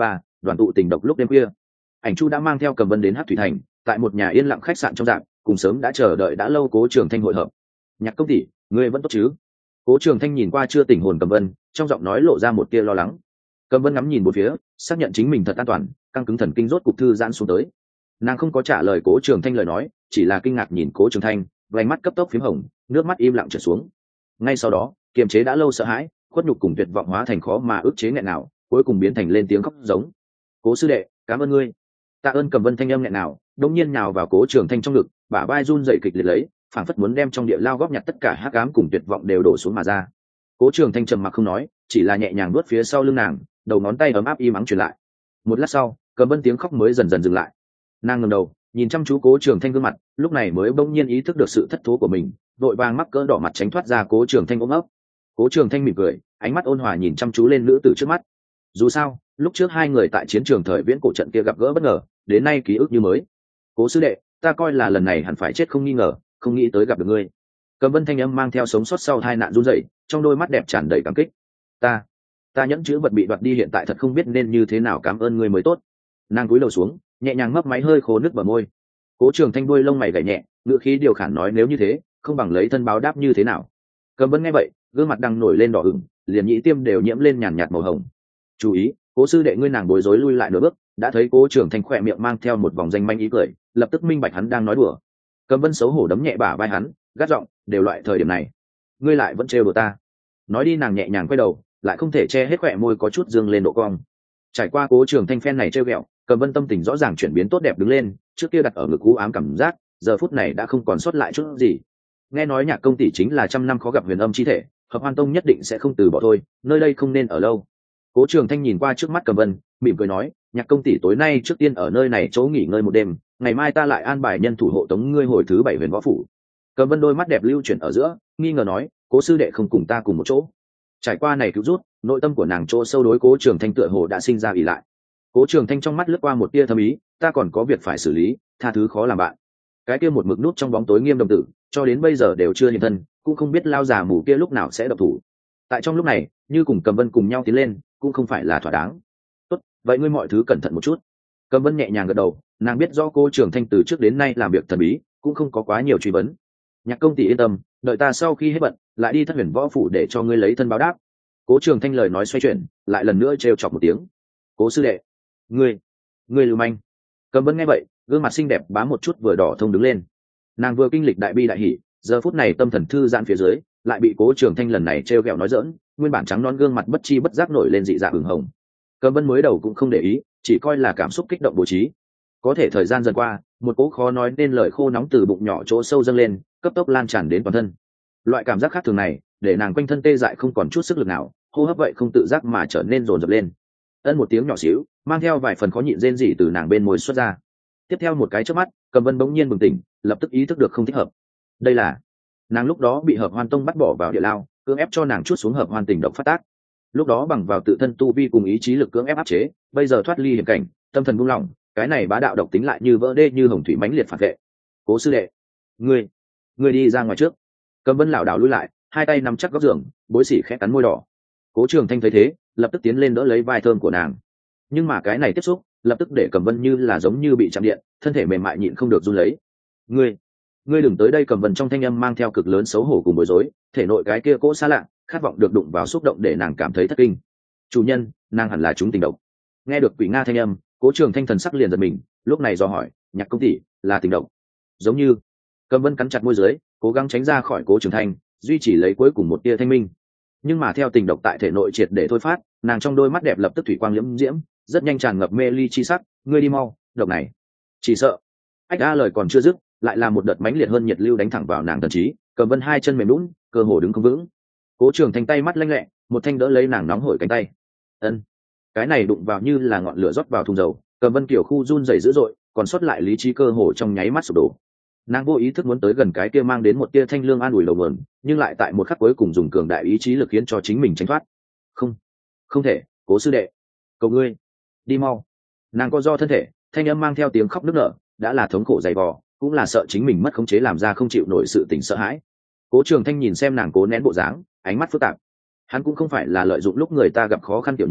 đoàn tụ tình độc lúc đêm khuya. Ảnh Chu đã mang theo Cầm Vân đến Hắc Thủy Thành, tại một nhà yên lặng khách sạn trong dạng, cùng sớm đã chờ đợi đã lâu Cố Trường Thanh hội hợp. Nhạc công tỷ, ngươi vẫn tốt chứ? Cố Trường Thanh nhìn qua chưa tỉnh hồn Cầm Vân, trong giọng nói lộ ra một tia lo lắng. Cầm Vân ngắm nhìn một phía, xác nhận chính mình thật an toàn, căng cứng thần kinh rốt cục thư giãn xuống tới. Nàng không có trả lời Cố Trường Thanh lời nói, chỉ là kinh ngạc nhìn Cố Trường Thanh, vành mắt cấp tốc phím hồng, nước mắt im lặng trượt xuống. Ngay sau đó, kiềm chế đã lâu sợ hãi, khuất nhục cùng tuyệt vọng hóa thành khó mà ức chế nghẹn nào, cuối cùng biến thành lên tiếng khóc giống. Cố sư đệ, cảm ơn ngươi. Tạ ơn. Cầm Vân thanh âm nghẹn nào, đống nhiên nhào vào Cố Trường Thanh trong ngực, bả vai run rẩy kịch liệt lấy, phảng phất muốn đem trong địa lao góp nhặt tất cả hắc ám cùng tuyệt vọng đều đổ xuống mà ra. Cố Trường Thanh trầm mặc không nói, chỉ là nhẹ nhàng nuốt phía sau lưng nàng, đầu ngón tay ấm áp im ắng truyền lại. Một lát sau, Cầm Vân tiếng khóc mới dần dần dừng lại. Nàng ngẩng đầu, nhìn chăm chú Cố Trường Thanh gương mặt, lúc này mới bỗng nhiên ý thức được sự thất thố của mình, vội vàng mắc cỡ đỏ mặt tránh thoát ra Cố Trường Thanh ôm ấp. Cố Trường Thanh mỉm cười, ánh mắt ôn hòa nhìn chăm chú lên nữ tử trước mắt. Dù sao, lúc trước hai người tại chiến trường thời viễn cổ trận kia gặp gỡ bất ngờ, đến nay ký ức như mới. Cố sư đệ, ta coi là lần này hẳn phải chết không nghi ngờ, không nghĩ tới gặp được ngươi. Cầm Vân thanh âm mang theo sống sót sau tai nạn run rẩy, trong đôi mắt đẹp tràn đầy cảm kích. Ta, ta nhẫn chữ vật bị đoạt đi, hiện tại thật không biết nên như thế nào cảm ơn ngươi mới tốt. Nàng cúi đầu xuống, nhẹ nhàng mấp máy hơi khô nước bờ môi. Cố Trường Thanh đuôi lông mày gảy nhẹ, ngữ khí điều khản nói nếu như thế, không bằng lấy thân báo đáp như thế nào. Cầm Vân nghe vậy, gương mặt đang nổi lên đỏ ửng, liền nhĩ tiêm đều nhiễm lên nhàn nhạt màu hồng. Chú ý, Cố sư đệ ngươi. Nàng bối rối lui lại nửa bước, đã thấy Cố Trường Thanh khỏe miệng mang theo một vòng danh manh ý cười, lập tức minh bạch hắn đang nói đùa. Cầm Vân xấu hổ đấm nhẹ bả vai hắn, gắt giọng, đều loại thời điểm này, ngươi lại vẫn trêu đùa ta. Nói đi, nàng nhẹ nhàng quay đầu, lại không thể che hết khỏe môi có chút dương lên độ cong. Trải qua Cố Trường Thanh phen này trêu ghẹo, Cầm Vân tâm tình rõ ràng chuyển biến tốt đẹp đứng lên, trước kia đặt ở ngực u ám cảm giác, giờ phút này đã không còn sót lại chút gì. Nghe nói Nhạc công tỷ chính là trăm năm khó gặp huyền âm chi thể, Hợp Hoan Tông nhất định sẽ không từ bỏ thôi, nơi đây không nên ở lâu. Cố Trường Thanh nhìn qua trước mắt Cầm Vân, mỉm cười nói, Nhạc công tỷ tối nay trước tiên ở nơi này chỗ nghỉ ngơi một đêm, ngày mai ta lại an bài nhân thủ hộ tống ngươi hồi thứ bảy huyền võ phủ. Cầm Vân đôi mắt đẹp lưu chuyển ở giữa, nghi ngờ nói, Cố sư đệ không cùng ta cùng một chỗ. Trải qua này cứu rút, nội tâm của nàng chỗ sâu đối Cố Trường Thanh tựa hồ đã sinh ra ỷ lại. Cố Trường Thanh trong mắt lướt qua một tia thâm ý, ta còn có việc phải xử lý, tha thứ khó làm bạn. Cái kia một mực nút trong bóng tối Nghiêm đồng tử, cho đến bây giờ đều chưa hiện thân, cũng không biết lao già mù kia lúc nào sẽ động thủ. Tại trong lúc này, như cùng Cầm Vân cùng nhau tiến lên, cũng không phải là thỏa đáng. Tốt, vậy ngươi mọi thứ cẩn thận một chút. Cầm Vân nhẹ nhàng gật đầu, nàng biết rõ Cố Trường Thanh từ trước đến nay làm việc thần bí, cũng không có quá nhiều truy vấn. Nhạc công tỷ yên tâm, đợi ta sau khi hết bận, lại đi Thất Huyền Võ phủ để cho ngươi lấy thân báo đáp. Cố Trường Thanh lời nói xoay chuyển, lại lần nữa trêu chọc một tiếng. Cố sư đệ, ngươi, ngươi lưu manh. Cầm Vân nghe vậy, gương mặt xinh đẹp bám một chút vừa đỏ thông đứng lên. Nàng vừa kinh lịch đại bi đại hỉ, giờ phút này tâm thần thư giãn phía dưới, lại bị Cố Trường Thanh lần này trêu ghẹo nói giỡn, nguyên bản trắng non gương mặt bất chi bất giác nổi lên dị dạng ửng hồng. Cầm Vân mới đầu cũng không để ý, chỉ coi là cảm xúc kích động bố trí. Có thể thời gian dần qua, một cỗ khó nói nên lời khô nóng từ bụng nhỏ chỗ sâu dâng lên, cấp tốc lan tràn đến toàn thân. Loại cảm giác khác thường này, để nàng quanh thân tê dại không còn chút sức lực nào, hô hấp vậy không tự giác mà trở nên dồn dập lên. Ân một tiếng nhỏ xíu, mang theo vài phần khó nhịn rên rỉ từ nàng bên môi xuất ra. Tiếp theo một cái chớp mắt, Cầm Vân bỗng nhiên bừng tỉnh, lập tức ý thức được không thích hợp. Đây là nàng lúc đó bị Hợp Hoan Tông bắt bỏ vào địa lao, cưỡng ép cho nàng chuốt xuống Hợp Hoan tình độc phát tác. Lúc đó bằng vào tự thân tu vi cùng ý chí lực cưỡng ép áp chế, bây giờ thoát ly hiểm cảnh, tâm thần buông lỏng, cái này bá đạo độc tính lại như vỡ đê như hồng thủy mãnh liệt phản vệ. Cố sư đệ, ngươi, ngươi đi ra ngoài trước. Cầm Vân lảo đảo lui lại, hai tay nắm chắc góc giường, bối sỉ khẽ cắn môi đỏ. Cố Trường Thanh thấy thế, lập tức tiến lên đỡ lấy vai thơm của nàng. Nhưng mà cái này tiếp xúc, lập tức để Cầm Vân như là giống như bị chạm điện, thân thể mềm mại nhịn không được run lấy. Ngươi, ngươi đừng tới đây. Cầm Vân trong thanh âm mang theo cực lớn xấu hổ cùng bối rối, thể nội cái kia cỗ xa lạ, khát vọng được đụng vào xúc động để nàng cảm thấy thất kinh. Chủ nhân, nàng hẳn là chúng tình độc. Nghe được Quỷ Nga thanh âm, Cố Trường Thanh thần sắc liền giật mình, lúc này dò hỏi, Nhạc công tỷ, là tình độc? Giống như. Cầm Vân cắn chặt môi dưới, cố gắng tránh ra khỏi Cố Trường Thanh, duy trì lấy cuối cùng một tia thanh minh. Nhưng mà theo tình độc tại thể nội triệt để thôi phát, nàng trong đôi mắt đẹp lập tức thủy quang liễm diễm, rất nhanh tràn ngập mê ly chi sắc. Ngươi đi mau, độc này, chỉ sợ. Ách a, lời còn chưa dứt, lại là một đợt mãnh liệt hơn nhiệt lưu đánh thẳng vào nàng thần trí. Cầm Vân hai chân mềm nhũn, cơ hồ đứng không vững. Cố Trường Thanh tay mắt lanh lẹ, một thanh đỡ lấy nàng nóng hổi cánh tay. Ân, cái này đụng vào như là ngọn lửa rót vào thùng dầu. Cầm Vân kiểu khu run rẩy dữ dội, còn sót lại lý trí cơ hồ trong nháy mắt sụp đổ. Nàng vô ý thức muốn tới gần cái kia mang đến một tia thanh lương an ủi lầu mờn, nhưng lại tại một khắc cuối cùng dùng cường đại ý chí lực khiến cho chính mình tránh thoát. Không, không thể. Cố sư đệ, cầu ngươi, đi mau. Nàng co do thân thể, thanh âm mang theo tiếng khóc nức nở, đã là thống khổ dày vò, cũng là sợ chính mình mất khống chế làm ra không chịu nổi sự tình sợ hãi. Cố Trường Thanh nhìn xem nàng cố nén bộ dáng, ánh mắt phức tạp. Hắn cũng không phải là lợi dụng lúc người ta gặp khó khăn tiểu nhân,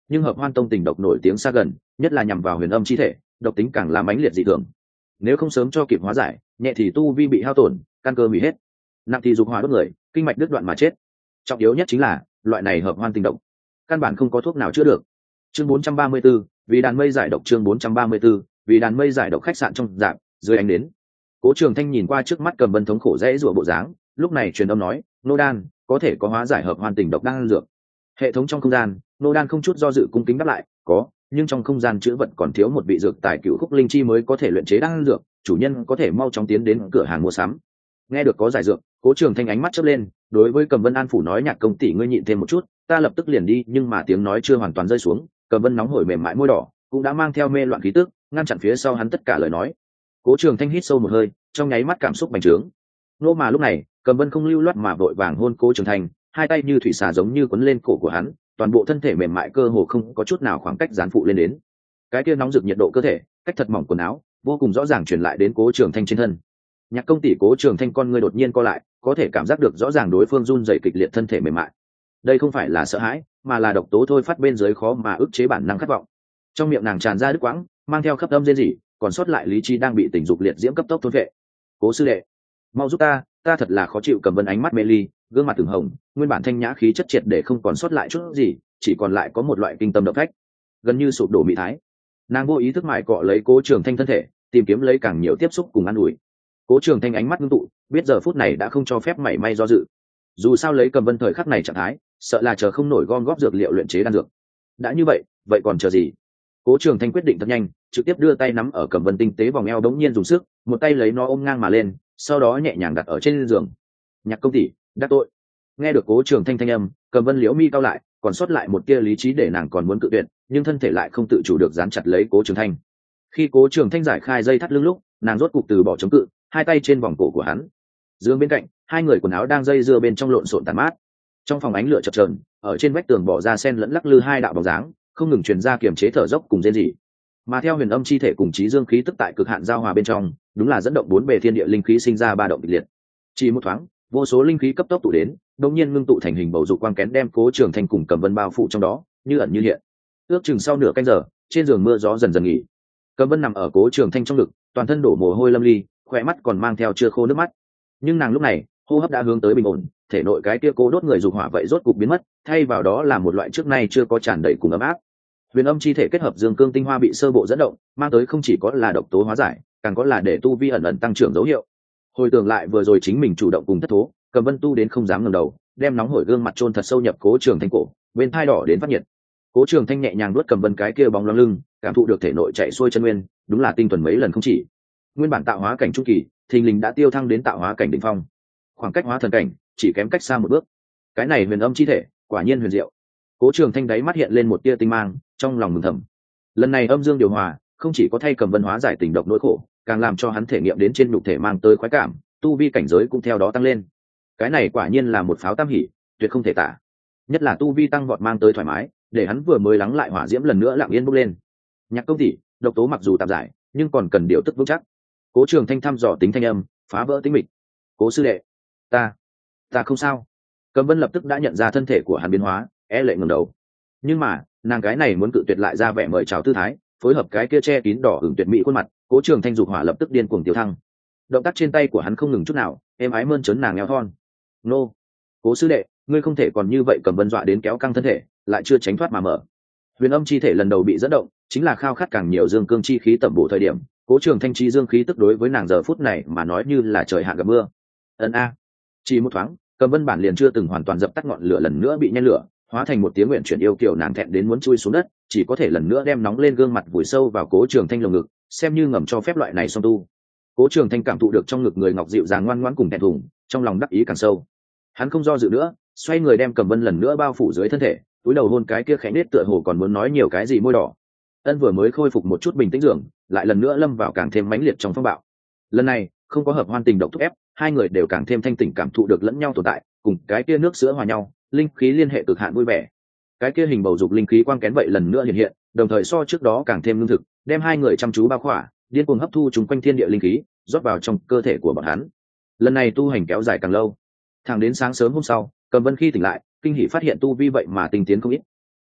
nhưng hợp hoan tông tình độc nổi tiếng xa gần, nhất là nhằm vào huyền âm chi thể, độc tính càng là mãnh liệt dị thường. Nếu không sớm cho kịp hóa giải, nhẹ thì tu vi bị hao tổn, căn cơ hủy hết, nặng thì dục hỏa đốt người, kinh mạch đứt đoạn mà chết. Trọng yếu nhất chính là loại này hợp hoan tình độc căn bản không có thuốc nào chữa được. Chương bốn trăm ba mươi 4, vì đàn mây giải độc. Chương bốn trăm ba mươi 4, vì đàn mây giải độc. Khách sạn trong dạng dưới ánh đến, Cố Trường Thanh nhìn qua trước mắt Cầm Vân thống khổ dễ rủa bộ dáng, lúc này truyền âm nói, nô đan có thể có hóa giải hợp hoan tình độc đan dược. Hệ thống trong không gian, nô đan không chút do dự cung kính đáp lại, có, nhưng trong không gian chứa vật còn thiếu một vị dược tài cựu khúc linh chi mới có thể luyện chế đan dược, chủ nhân có thể mau chóng tiến đến cửa hàng mua sắm. Nghe được có giải dược, Cố Trường Thanh ánh mắt chớp lên, đối với Cầm Vân An phủ nói, Nhạc công tỷ ngươi nhịn thêm một chút, ta lập tức liền đi. Nhưng mà tiếng nói chưa hoàn toàn rơi xuống, Cầm Vân nóng hổi mềm mại môi đỏ cũng đã mang theo mê loạn khí tức, ngăn chặn phía sau hắn tất cả lời nói. Cố Trường Thanh hít sâu một hơi, trong nháy mắt cảm xúc bành trướng. Nô mà lúc này, Cầm Vân không lưu loát mà vội vàng hôn Cố Trường Thanh, hai tay như thủy xà giống như quấn lên cổ của hắn, toàn bộ thân thể mềm mại cơ hồ không có chút nào khoảng cách gián phụ lên đến. Cái kia nóng rực nhiệt độ cơ thể, cách thật mỏng quần áo, vô cùng rõ ràng truyền lại đến Cố Trường Thanh trên thân. Nhạc công tỷ, Cố Trường Thanh con ngươi đột nhiên co lại, có thể cảm giác được rõ ràng đối phương run rẩy kịch liệt thân thể mềm mại. Đây không phải là sợ hãi, mà là độc tố thôi phát bên dưới khó mà ức chế bản năng khát vọng. Trong miệng nàng tràn ra đứt quãng, mang theo khắp âm rên rỉ, còn sót lại lý trí đang bị tình dục liệt diễm cấp tốc thôn vệ. Cố sư đệ, mau giúp ta, ta thật là khó chịu. Cầm Vân ánh mắt mê ly, gương mặt từng hồng, nguyên bản thanh nhã khí chất triệt để không còn sót lại chút gì, chỉ còn lại có một loại kinh tâm động phách, gần như sụp đổ mị thái. Nàng vô ý thức mại cọ lấy Cố Trường Thanh thân thể, tìm kiếm lấy càng nhiều tiếp xúc cùng an ủi. Cố Trường Thanh ánh mắt ngưng tụ, biết giờ phút này đã không cho phép mảy may do dự. Dù sao lấy Cầm Vân thời khắc này trạng thái, sợ là chờ không nổi gom góp dược liệu luyện chế đan dược. Đã như vậy, vậy còn chờ gì? Cố Trường Thanh quyết định thật nhanh, trực tiếp đưa tay nắm ở Cầm Vân tinh tế vòng eo, đống nhiên dùng sức, một tay lấy nó ôm ngang mà lên, sau đó nhẹ nhàng đặt ở trên giường. Nhạc công tỷ, đắc tội. Nghe được Cố Trường Thanh thanh âm, Cầm Vân liễu mi cao lại, còn sót lại một tia lý trí để nàng còn muốn cự tuyệt, nhưng thân thể lại không tự chủ được dán chặt lấy Cố Trường Thanh. Khi Cố Trường Thanh giải khai dây thắt lưng lúc, nàng rốt cục từ bỏ chống cự, hai tay trên vòng cổ của hắn. Dương bên cạnh, hai người quần áo đang dây dưa bên trong lộn xộn tàn mát. Trong phòng ánh lửa chập chờn, ở trên vách tường bỏ ra sen lẫn lắc lư hai đạo bóng dáng, không ngừng truyền ra kiềm chế thở dốc cùng rên rỉ. Mà theo huyền âm chi thể cùng trí dương khí tức tại cực hạn giao hòa bên trong, đúng là dẫn động bốn bề thiên địa linh khí sinh ra ba động kịch liệt. Chỉ một thoáng, vô số linh khí cấp tốc tụ đến, đột nhiên ngưng tụ thành hình bầu dục quang kén đem Cố Trường Thanh cùng Cầm Vân bao phủ trong đó, như ẩn như hiện. Ước chừng sau nửa canh giờ, trên giường mưa gió dần dần nghỉ. Cầm Vân nằm ở Cố Trường Thanh trong ngực, toàn thân đổ mồ hôi lâm ly, khỏe mắt còn mang theo chưa khô nước mắt. Nhưng nàng lúc này, hô hấp đã hướng tới bình ổn, thể nội cái kia cố đốt người dục hỏa vậy rốt cục biến mất, thay vào đó là một loại trước nay chưa có tràn đầy cùng ấm áp. Huyền âm chi thể kết hợp dương cương tinh hoa bị sơ bộ dẫn động, mang tới không chỉ có là độc tố hóa giải, càng có là để tu vi ẩn ẩn tăng trưởng dấu hiệu. Hồi tưởng lại vừa rồi chính mình chủ động cùng thất thố, Cầm Vân tu đến không dám ngẩng đầu, đem nóng hổi gương mặt chôn thật sâu nhập Cố Trường Thanh cổ, bên thai đỏ đến phát nhiệt. Cố Trường Thanh nhẹ nhàng nuốt Cầm Vân cái kia bóng loáng lưng, cảm thụ được thể nội chạy xuôi chân nguyên, đúng là tinh thuần mấy lần không chỉ. Nguyên bản tạo hóa cảnh trung kỳ, thình lình đã tiêu thăng đến tạo hóa cảnh đỉnh phong. Khoảng cách hóa thần cảnh chỉ kém cách xa một bước. Cái này huyền âm chi thể, quả nhiên huyền diệu. Cố Trường Thanh đáy mắt hiện lên một tia tinh mang, trong lòng mừng thầm. Lần này âm dương điều hòa, không chỉ có thay Cầm Vân hóa giải tình độc nỗi khổ, càng làm cho hắn thể nghiệm đến trên nhục thể mang tới khoái cảm, tu vi cảnh giới cũng theo đó tăng lên. Cái này quả nhiên là một pháo tam hỉ, tuyệt không thể tả. Nhất là tu vi tăng vọt mang tới thoải mái, để hắn vừa mới lắng lại hỏa diễm lần nữa lặng yên bốc lên. Nhạc công tỷ, độc tố mặc dù tạm giải, nhưng còn cần điều tức vững chắc. Cố Trường Thanh thăm dò tính thanh âm, phá vỡ tĩnh mịch. Cố sư đệ, ta, ta không sao. Cầm Vân lập tức đã nhận ra thân thể của hắn biến hóa, e lệ ngẩng đầu. Nhưng mà, nàng cái này muốn cự tuyệt lại ra vẻ mời chào tư thái, phối hợp cái kia che kín đỏ ửng tuyệt mỹ khuôn mặt, Cố Trường Thanh dục hỏa lập tức điên cuồng tiêu thăng. Động tác trên tay của hắn không ngừng chút nào, êm ái mơn trớn nàng eo thon. Nô, Cố sư đệ, ngươi không thể còn như vậy. Cầm Vân dọa đến kéo căng thân thể, lại chưa tránh thoát mà mở. Huyền âm chi thể lần đầu bị dẫn động, chính là khao khát càng nhiều dương cương chi khí tẩm bổ thời điểm. Cố Trường Thanh chi dương khí tức đối với nàng giờ phút này mà nói như là trời hạn gặp mưa. Ân a. Chỉ một thoáng, Cầm Vân bản liền chưa từng hoàn toàn dập tắt ngọn lửa lần nữa bị nhen lửa, hóa thành một tiếng nguyện chuyển yêu kiều, nàng thẹn đến muốn chui xuống đất, chỉ có thể lần nữa đem nóng lên gương mặt vùi sâu vào Cố Trường Thanh lồng ngực, xem như ngầm cho phép loại này song tu. Cố Trường Thanh cảm thụ được trong ngực người ngọc dịu dàng ngoan ngoãn cùng thẹn thùng, trong lòng đắc ý càng sâu. Hắn không do dự nữa, xoay người đem Cầm Vân lần nữa bao phủ dưới thân thể, cúi đầu hôn cái kia khẽ nết tựa hồ còn muốn nói nhiều cái gì môi đỏ. Ân vừa mới khôi phục một chút bình tĩnh dưỡng, lại lần nữa lâm vào càng thêm mãnh liệt trong phong bạo. Lần này, không có hợp hoan tình độc thúc ép, hai người đều càng thêm thanh tỉnh cảm thụ được lẫn nhau tồn tại, cùng cái kia nước sữa hòa nhau, linh khí liên hệ cực hạn vui vẻ. Cái kia hình bầu dục linh khí quang kén vậy lần nữa hiện hiện, đồng thời so trước đó càng thêm lương thực, đem hai người chăm chú bao khỏa, điên cuồng hấp thu chúng quanh thiên địa linh khí, rót vào trong cơ thể của bọn hắn. Lần này tu hành kéo dài càng lâu, thẳng đến sáng sớm hôm sau, Cầm Vân khi tỉnh lại, kinh hỉ phát hiện tu vi vậy mà tinh tiến không ít.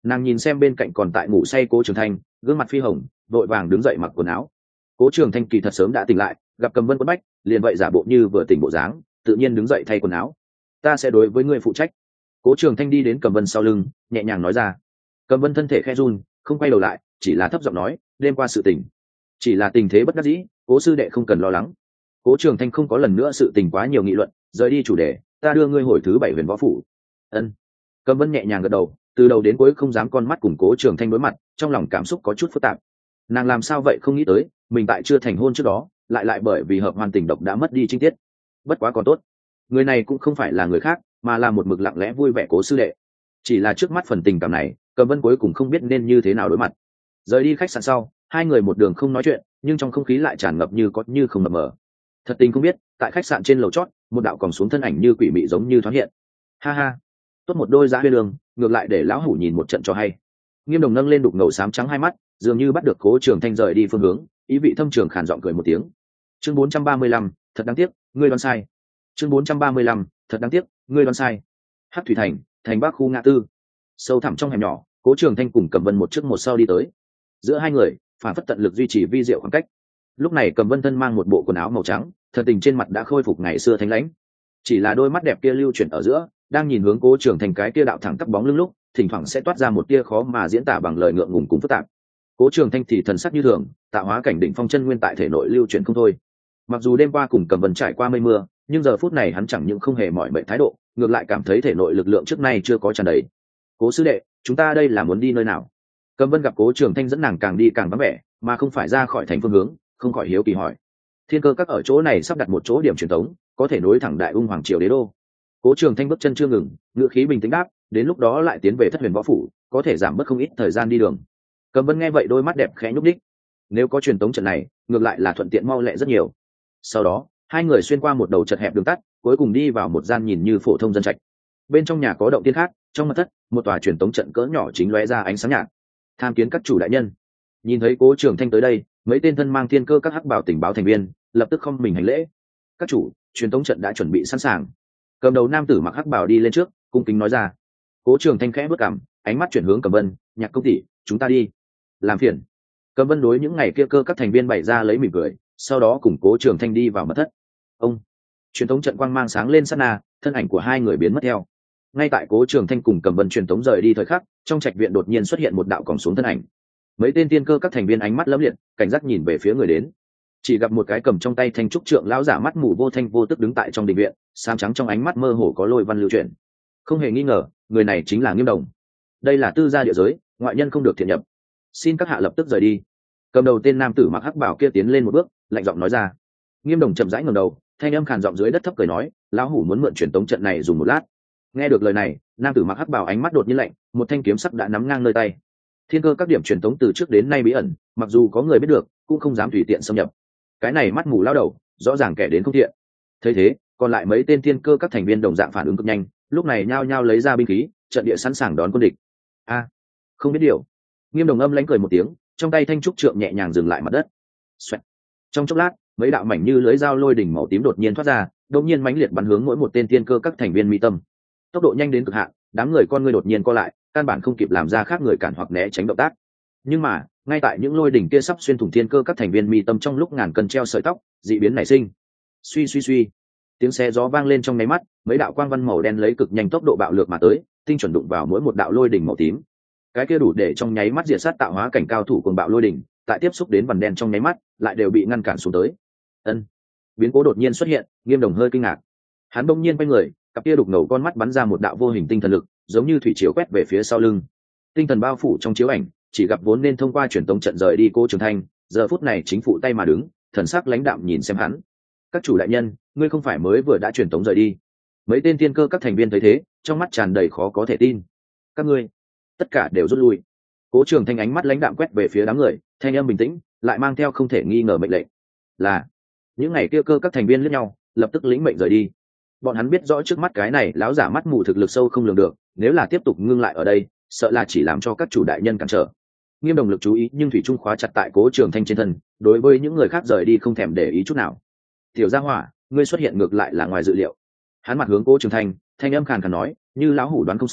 Nàng nhìn xem bên cạnh còn tại ngủ say Cố Trường Thanh, gương mặt phi hồng, vội vàng đứng dậy mặc quần áo. Cố Trường Thanh kỳ thật sớm đã tỉnh lại, gặp Cầm Vân quấn bách, liền vậy giả bộ như vừa tỉnh bộ dáng, tự nhiên đứng dậy thay quần áo. Ta sẽ đối với ngươi phụ trách. Cố Trường Thanh đi đến Cầm Vân sau lưng, nhẹ nhàng nói ra. Cầm Vân thân thể khẽ run, không quay đầu lại, chỉ là thấp giọng nói, đêm qua sự tình, chỉ là tình thế bất đắc dĩ, Cố sư đệ không cần lo lắng. Cố Trường Thanh không có lần nữa sự tình quá nhiều nghị luận, rời đi chủ đề, ta đưa ngươi hồi thứ bảy huyền võ phủ. Ân. Cầm Vân nhẹ nhàng gật đầu, từ đầu đến cuối không dám con mắt cùng Cố Trường Thanh đối mặt, trong lòng cảm xúc có chút phức tạp. Nàng làm sao vậy không nghĩ tới, mình tại chưa thành hôn trước đó, lại lại bởi vì hợp hoàn tình độc đã mất đi trinh tiết. Bất quá còn tốt, người này cũng không phải là người khác, mà là một mực lặng lẽ vui vẻ Cố sư đệ. Chỉ là trước mắt phần tình cảm này, Cầm Vân cuối cùng không biết nên như thế nào đối mặt. Rời đi khách sạn sau, hai người một đường không nói chuyện, nhưng trong không khí lại tràn ngập như có như không mập mờ. Thật tình không biết, tại khách sạn trên lầu chót, một đạo còn xuống thân ảnh như quỷ mị giống như thoáng hiện. Ha ha, tốt một đôi giá huyên đường, ngược lại để lão hủ nhìn một trận cho hay. Nghiêm Đồng nâng lên đục ngầu xám trắng hai mắt, dường như bắt được Cố Trường Thanh rời đi phương hướng, ý vị thâm trường khàn giọng cười một tiếng. Chương bốn trăm ba mươi lăm, thật đáng tiếc, ngươi đoán sai. Chương bốn trăm ba mươi lăm, thật đáng tiếc, ngươi đoán sai. Hắc Thủy Thành, thành Bắc khu ngã tư. Sâu thẳm trong hẻm nhỏ, Cố Trường Thanh cùng Cầm Vân một trước một sau đi tới. Giữa hai người, phản phất tận lực duy trì vi diệu khoảng cách. Lúc này Cầm Vân thân mang một bộ quần áo màu trắng, thần tình trên mặt đã khôi phục ngày xưa thanh lãnh. Chỉ là đôi mắt đẹp kia lưu chuyển ở giữa, đang nhìn hướng Cố Trường Thanh cái kia đạo thẳng tắp bóng lưng lúc, thỉnh thoảng sẽ toát ra một tia khó mà diễn tả bằng lời ngượng ngùng cùng phức tạp. Cố Trường Thanh thì thần sắc như thường, tạo hóa cảnh đỉnh phong chân nguyên tại thể nội lưu chuyển không thôi. Mặc dù đêm qua cùng Cầm Vân trải qua mây mưa, nhưng giờ phút này hắn chẳng những không hề mỏi mệt thái độ, ngược lại cảm thấy thể nội lực lượng trước nay chưa có tràn đầy. Cố sư đệ, chúng ta đây là muốn đi nơi nào? Cầm Vân gặp Cố Trường Thanh dẫn nàng càng đi càng vắng vẻ, mà không phải ra khỏi thành phương hướng, không khỏi hiếu kỳ hỏi. Thiên Cơ Các ở chỗ này sắp đặt một chỗ điểm truyền tống, có thể nối thẳng Đại Ung Hoàng triều đế đô. Cố Trường Thanh bước chân chưa ngừng, ngữ khí bình tĩnh đáp, đến lúc đó lại tiến về Thất Huyền Võ phủ, có thể giảm bớt không ít thời gian đi đường. Cầm Vân nghe vậy đôi mắt đẹp khẽ nhúc nhích. Nếu có truyền tống trận này, ngược lại là thuận tiện mau lẹ rất nhiều. Sau đó, hai người xuyên qua một đầu chật hẹp đường tắt, cuối cùng đi vào một gian nhìn như phổ thông dân trạch. Bên trong nhà có động tiên khác, trong mật thất, một tòa truyền tống trận cỡ nhỏ chính lóe ra ánh sáng nhạt. Tham kiến các chủ đại nhân. Nhìn thấy Cố Trường Thanh tới đây, mấy tên thân mang Thiên Cơ Các hắc bảo tình báo thành viên lập tức không mình hành lễ. Các chủ, truyền tống trận đã chuẩn bị sẵn sàng. Cầm đầu nam tử mặc hắc bảo đi lên trước, cung kính nói ra. Cố Trường Thanh khẽ bước cằm, ánh mắt chuyển hướng Cầm Vân, Nhạc công tỷ, chúng ta đi. Làm phiền. Cầm Vân đối những ngày kia cơ các thành viên bày ra lấy mỉm cười, sau đó cùng Cố Trường Thanh đi vào mật thất. Ông. Truyền tống trận quang mang sáng lên sát na, thân ảnh của hai người biến mất theo. Ngay tại Cố Trường Thanh cùng Cầm Vân truyền tống rời đi thời khắc, trong trạch viện đột nhiên xuất hiện một đạo còng xuống thân ảnh. Mấy tên tiên cơ các thành viên ánh mắt lấm liệt, cảnh giác nhìn về phía người đến. Chỉ gặp một cái cầm trong tay thanh trúc trượng lão giả mắt mù vô thanh vô tức đứng tại trong đình viện, xám trắng trong ánh mắt mơ hồ có lôi văn lưu chuyển. Không hề nghi ngờ, người này chính là Nghiêm Đồng. Đây là tư gia địa giới, ngoại nhân không được thiện nhập. Xin các hạ lập tức rời đi. Cầm đầu tên nam tử mặc hắc bảo kia tiến lên một bước, lạnh giọng nói ra. Nghiêm Đồng chậm rãi ngẩng đầu, thanh âm khàn giọng dưới đất thấp cười nói, lão hủ muốn mượn truyền tống trận này dùng một lát. Nghe được lời này, nam tử mặc hắc bảo ánh mắt đột nhiên lạnh, một thanh kiếm sắc đã nắm ngang nơi tay. Thiên cơ các điểm truyền tống từ trước đến nay bí ẩn, mặc dù có người biết được, cũng không dám tùy tiện xâm nhập. Cái này mắt mù lao đầu, rõ ràng kẻ đến không thiện. Thấy thế, còn lại mấy tên thiên cơ các thành viên đồng dạng phản ứng cực nhanh, lúc này nhao nhao lấy ra binh khí, trận địa sẵn sàng đón quân địch. A, không biết điều. Nghiêm Đồng âm lãnh cười một tiếng, trong tay thanh trúc trượng nhẹ nhàng dừng lại mặt đất. Xoẹt. Trong chốc lát, mấy đạo mảnh như lưới dao lôi đỉnh màu tím đột nhiên thoát ra, đột nhiên mãnh liệt bắn hướng mỗi một tên thiên cơ các thành viên mi tâm. Tốc độ nhanh đến cực hạn, đám người con ngươi đột nhiên co lại, căn bản không kịp làm ra khác người cản hoặc né tránh động tác. Nhưng mà, ngay tại những lôi đỉnh kia sắp xuyên thủng thiên cơ các thành viên mi tâm trong lúc ngàn cân treo sợi tóc, dị biến nảy sinh. Suy suy suy, tiếng xe gió vang lên trong nháy mắt, mấy đạo quang văn màu đen lấy cực nhanh tốc độ bạo lược mà tới, tinh chuẩn đụng vào mỗi một đạo lôi đỉnh màu tím. Cái kia đủ để trong nháy mắt diệt sát tạo hóa cảnh cao thủ cuồng bạo lôi đỉnh, tại tiếp xúc đến vằn đen trong nháy mắt, lại đều bị ngăn cản xuống tới. Ân, biến cố đột nhiên xuất hiện, Nghiêm Đồng hơi kinh ngạc. Hắn bỗng nhiên quay người, cặp kia đục ngầu con mắt bắn ra một đạo vô hình tinh thần lực, giống như thủy chiều quét về phía sau lưng. Tinh thần bao phủ trong chiếu ảnh, chỉ gặp vốn nên thông qua truyền tống trận rời đi Cố Trường Thanh, giờ phút này chính phụ tay mà đứng, thần sắc lãnh đạm nhìn xem hắn. Các chủ đại nhân, ngươi không phải mới vừa đã truyền tống rời đi? Mấy tên tiên cơ các thành viên thấy thế, trong mắt tràn đầy khó có thể tin. Các ngươi, tất cả đều rút lui. Cố Trường Thanh ánh mắt lãnh đạm quét về phía đám người, thanh âm bình tĩnh, lại mang theo không thể nghi ngờ mệnh lệnh. Là những ngày kia cơ các thành viên liếc nhau, lập tức lĩnh mệnh rời đi. Bọn hắn biết rõ trước mắt cái này lão giả mắt mù thực lực sâu không lường được, nếu là tiếp tục ngưng lại ở đây, sợ là chỉ làm cho các chủ đại nhân cản trở. Nghiêm Đồng lực chú ý nhưng thủy trung khóa chặt tại Cố Trường Thanh trên thân, đối với những người khác rời đi không thèm để ý chút nào. Tiểu Gia Hỏa, ngươi xuất hiện ngược lại là ngoài dự liệu. Hắn mặt hướng Cố Trường Thanh, thanh âm khàn khàn nói, như lão hủ đoán không sai,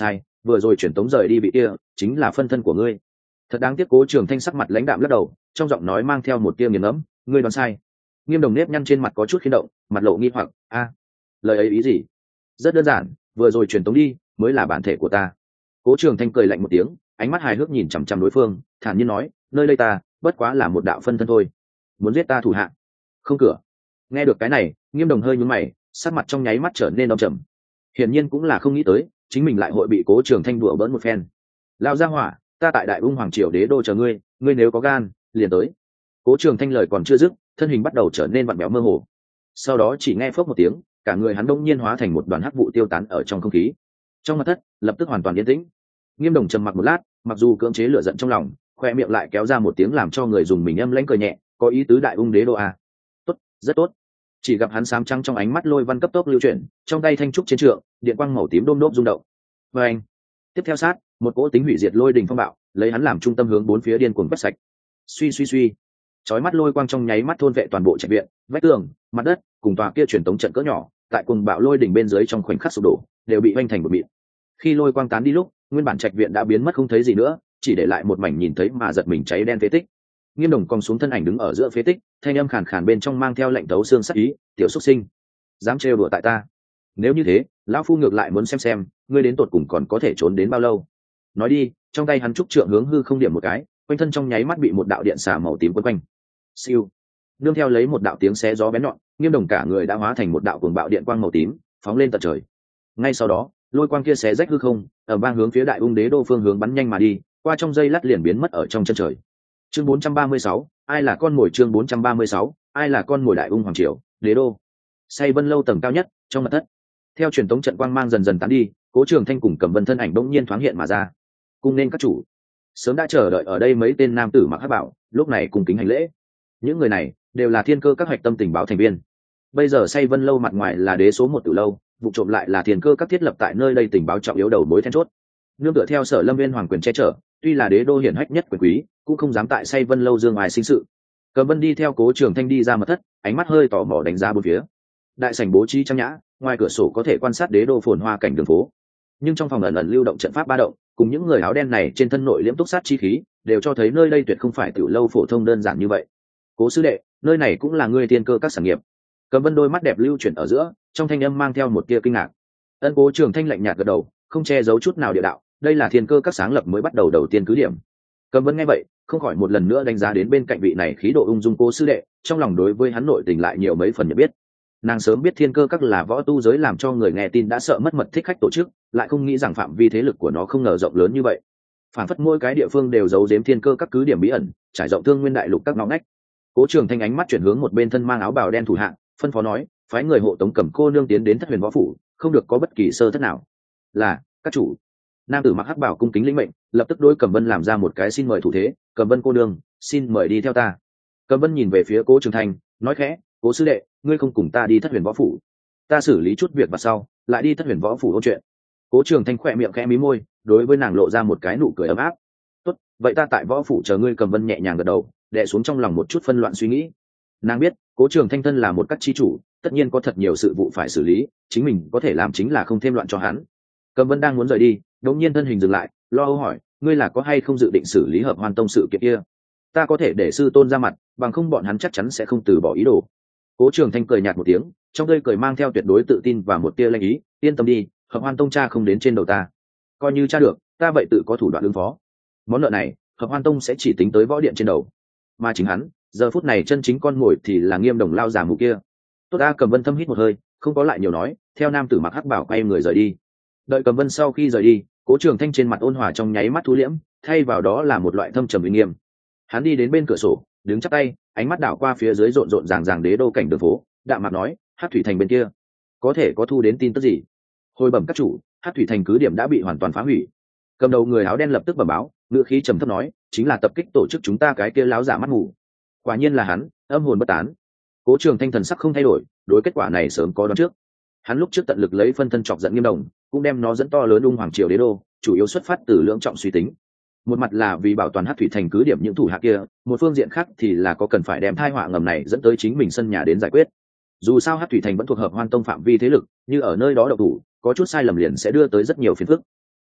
vừa rồi truyền tống rời đi vị kia chính là phân thân của ngươi. Thật đáng tiếc. Cố Trường Thanh sắc mặt lãnh đạm lắc đầu, trong giọng nói mang theo một tia nghiền ngẫm. Ngươi đoán sai. Nghiêm Đồng nếp nhăn trên mặt có chút khiên động, mặt lộ nghi hoặc. A, lời ấy ý gì? Rất đơn giản, vừa rồi truyền tống đi mới là bản thể của ta. Cố Trường Thanh cười lạnh một tiếng, ánh mắt hài hước nhìn chằm chằm đối phương, thản nhiên nói, nơi đây ta bất quá là một đạo phân thân thôi, muốn giết ta thủ hạ không cửa. Nghe được cái này, Nghiêm Đồng hơi nhướng mày, sắc mặt trong nháy mắt trở nên âm trầm. Hiển nhiên cũng là không nghĩ tới chính mình lại hội bị Cố Trường Thanh đùa bỡn một phen. Lao ra hỏa, ta tại Đại Ung Hoàng Triều Đế đô chờ ngươi, ngươi nếu có gan liền tới. Cố Trường Thanh lời còn chưa dứt, thân hình bắt đầu trở nên vặn béo mơ hồ, sau đó chỉ nghe phốc một tiếng, cả người hắn đông nhiên hóa thành một đoàn hắc vụ tiêu tán ở trong không khí. Trong mật thất lập tức hoàn toàn yên tĩnh. Nghiêm Đồng trầm mặc một lát, mặc dù cưỡng chế lửa giận trong lòng, khoe miệng lại kéo ra một tiếng làm cho người dùng mình âm lãnh cười nhẹ, có ý tứ Đại Ung Đế đô à? Tốt, rất tốt. Chỉ gặp hắn sám trắng trong ánh mắt lôi văn cấp tốc lưu chuyển, trong tay thanh trúc trên trượng, điện quang màu tím đôm đốp rung động. Và anh, tiếp theo sát, một cỗ tính hủy diệt lôi đình phong bạo, lấy hắn làm trung tâm hướng bốn phía điên cuồng quét sạch. Suy suy suy, chói mắt lôi quang trong nháy mắt thôn vệ toàn bộ trạch viện, vách tường, mặt đất, cùng tòa kia truyền tống trận cỡ nhỏ, tại cuồng bạo lôi đỉnh bên dưới trong khoảnh khắc sụp đổ, đều bị hoành thành một mịn. Khi lôi quang tán đi lúc, nguyên bản trạch viện đã biến mất không thấy gì nữa, chỉ để lại một mảnh nhìn thấy mà giật mình cháy đen phế tích. Nghiêm Đồng cong xuống thân ảnh đứng ở giữa phế tích, thanh âm khàn khàn bên trong mang theo lệnh tấu xương sắc ý, "Tiểu xuất sinh, dám trêu đùa tại ta? Nếu như thế, lão phu ngược lại muốn xem xem, ngươi đến tột cùng còn có thể trốn đến bao lâu." Nói đi, trong tay hắn trúc trượng hướng hư không điểm một cái, quanh thân trong nháy mắt bị một đạo điện xà màu tím quấn quanh. Siêu, nương theo lấy một đạo tiếng xé gió bén nhọn, Nghiêm Đồng cả người đã hóa thành một đạo cuồng bạo điện quang màu tím, phóng lên tận trời. Ngay sau đó, lôi quang kia xé rách hư không, ở vang hướng phía Đại Ung Đế đô phương hướng bắn nhanh mà đi, qua trong giây lát liền biến mất ở trong chân trời. Chương bốn trăm ba mươi sáu, ai là con mồi? Chương bốn trăm ba mươi sáu, ai là con mồi? Đại Ung Hoàng Triều, Đế đô. Say Vân lâu tầng cao nhất, trong mật thất. Theo truyền tống trận quang mang dần dần tán đi, Cố Trường Thanh cùng Cẩm Vân thân ảnh bỗng nhiên thoáng hiện mà ra. Cung nên các chủ. Sớm đã chờ đợi ở đây mấy tên nam tử mặc hắc bào, lúc này cùng kính hành lễ. Những người này đều là thiên cơ các hoạch tâm tình báo thành viên. Bây giờ Say Vân lâu mặt ngoài là đế số một tử lâu, vụ trộm lại là thiên cơ các thiết lập tại nơi đây tình báo trọng yếu đầu mối then chốt. Nương tựa theo Sở Lâm Viên hoàng quyền che chở, tuy là đế đô hiển hách nhất quyền quý, cũng không dám tại Say Vân lâu dương ngoài sinh sự. Cẩm Vân đi theo Cố Trường Thanh đi ra mật thất, ánh mắt hơi tò mò đánh giá bốn phía. Đại sảnh bố trí trang nhã, ngoài cửa sổ có thể quan sát đế đô phồn hoa cảnh đường phố. Nhưng trong phòng ẩn ẩn lưu động trận pháp ba động, cùng những người áo đen này trên thân nội liễm túc sát chi khí, đều cho thấy nơi đây tuyệt không phải tiểu lâu phổ thông đơn giản như vậy. Cố sư đệ, nơi này cũng là ngươi thiên cơ các sản nghiệp. Cẩm Vân đôi mắt đẹp lưu chuyển ở giữa, trong thanh âm mang theo một tia kinh ngạc. Ân Cố Trường Thanh lạnh nhạt gật đầu, không che giấu chút nào địa đạo, đây là thiên cơ các sáng lập mới bắt đầu đầu tiên cứ điểm. Cẩm Vân nghe vậy, không khỏi một lần nữa đánh giá đến bên cạnh vị này khí độ ung dung Cố sư đệ, trong lòng đối với hắn nội tình lại nhiều mấy phần nhận biết. Nàng sớm biết thiên cơ các là võ tu giới làm cho người nghe tin đã sợ mất mật thích khách tổ chức, lại không nghĩ rằng phạm vi thế lực của nó không ngờ rộng lớn như vậy. Phản phất mỗi cái địa phương đều giấu giếm thiên cơ các cứ điểm bí ẩn, trải rộng thương nguyên đại lục các ngõ ngách. Cố Trường Thanh ánh mắt chuyển hướng một bên thân mang áo bào đen thủ hạ, phân phó nói, phái người hộ tống Cẩm cô nương tiến đến Thất Huyền võ phủ, không được có bất kỳ sơ thất nào. Là các chủ. Nam tử mặc hắc bào cung kính lĩnh mệnh, lập tức đối Cẩm Vân làm ra một cái xin mời thủ thế, Cẩm Vân cô nương, xin mời đi theo ta. Cẩm Vân nhìn về phía Cố Trường Thanh, nói khẽ, Cố sư đệ, ngươi không cùng ta đi Thất Huyền võ phủ, ta xử lý chút việc và sau lại đi Thất Huyền võ phủ ôn chuyện. Cố Trường Thanh khẽ miệng khẽ mí môi, đối với nàng lộ ra một cái nụ cười ấm áp. Tốt, vậy ta tại võ phủ chờ ngươi. Cẩm Vân nhẹ nhàng gật đầu, đè xuống trong lòng một chút phân loạn suy nghĩ. Nàng biết Cố Trường Thanh thân là một các chi chủ, tất nhiên có thật nhiều sự vụ phải xử lý, chính mình có thể làm chính là không thêm loạn cho hắn. Cẩm Vân đang muốn rời đi, đột nhiên thân hình dừng lại, lo âu hỏi, ngươi là có hay không dự định xử lý Hợp Hoan tông sự kiện kia? Ta có thể để sư tôn ra mặt, bằng không bọn hắn chắc chắn sẽ không từ bỏ ý đồ. Cố Trường Thanh cười nhạt một tiếng, trong tươi cười mang theo tuyệt đối tự tin và một tia lanh ý, yên tâm đi, Hợp Hoan tông cha không đến trên đầu ta, coi như cha được, ta vậy tự có thủ đoạn ứng phó. Món nợ này, Hợp Hoan tông sẽ chỉ tính tới võ điện trên đầu, mà chính hắn, giờ phút này chân chính con mồi thì là Nghiêm Đồng lao già mù kia. Tốt a. Cẩm Vân thâm hít một hơi, không có lại nhiều nói, theo nam tử mặc hắc bảo quay người rời đi. Đợi Cẩm Vân sau khi rời đi, Cố Trường Thanh trên mặt ôn hòa trong nháy mắt thu liễm, thay vào đó là một loại thâm trầm uy nghiêm. Hắn đi đến bên cửa sổ, đứng chắp tay, ánh mắt đảo qua phía dưới rộn rộn ràng ràng đế đô cảnh đường phố, đạm mạc nói, Hắc Thủy Thành bên kia, có thể có thu đến tin tức gì? Hồi bẩm các chủ, Hắc Thủy Thành cứ điểm đã bị hoàn toàn phá hủy. Cầm đầu người áo đen lập tức bẩm báo, ngữ khí trầm thấp nói, chính là tập kích tổ chức chúng ta cái kia láo giả mắt mù. Quả nhiên là hắn, âm hồn bất tán. Cố Trường Thanh thần sắc không thay đổi, đối kết quả này sớm có đoán trước. Hắn lúc trước tận lực lấy phân thân chọc giận Nghiêm Đồng, cũng đem nó dẫn to lớn Ung Hoàng Triều đế đô, chủ yếu xuất phát từ lưỡng trọng suy tính. Một mặt là vì bảo toàn Hắc Thủy Thành cứ điểm những thủ hạ kia, một phương diện khác thì là có cần phải đem tai họa ngầm này dẫn tới chính mình sân nhà đến giải quyết. Dù sao Hắc Thủy Thành vẫn thuộc Hợp Hoan tông phạm vi thế lực, như ở nơi đó độc thủ, có chút sai lầm liền sẽ đưa tới rất nhiều phiền phức.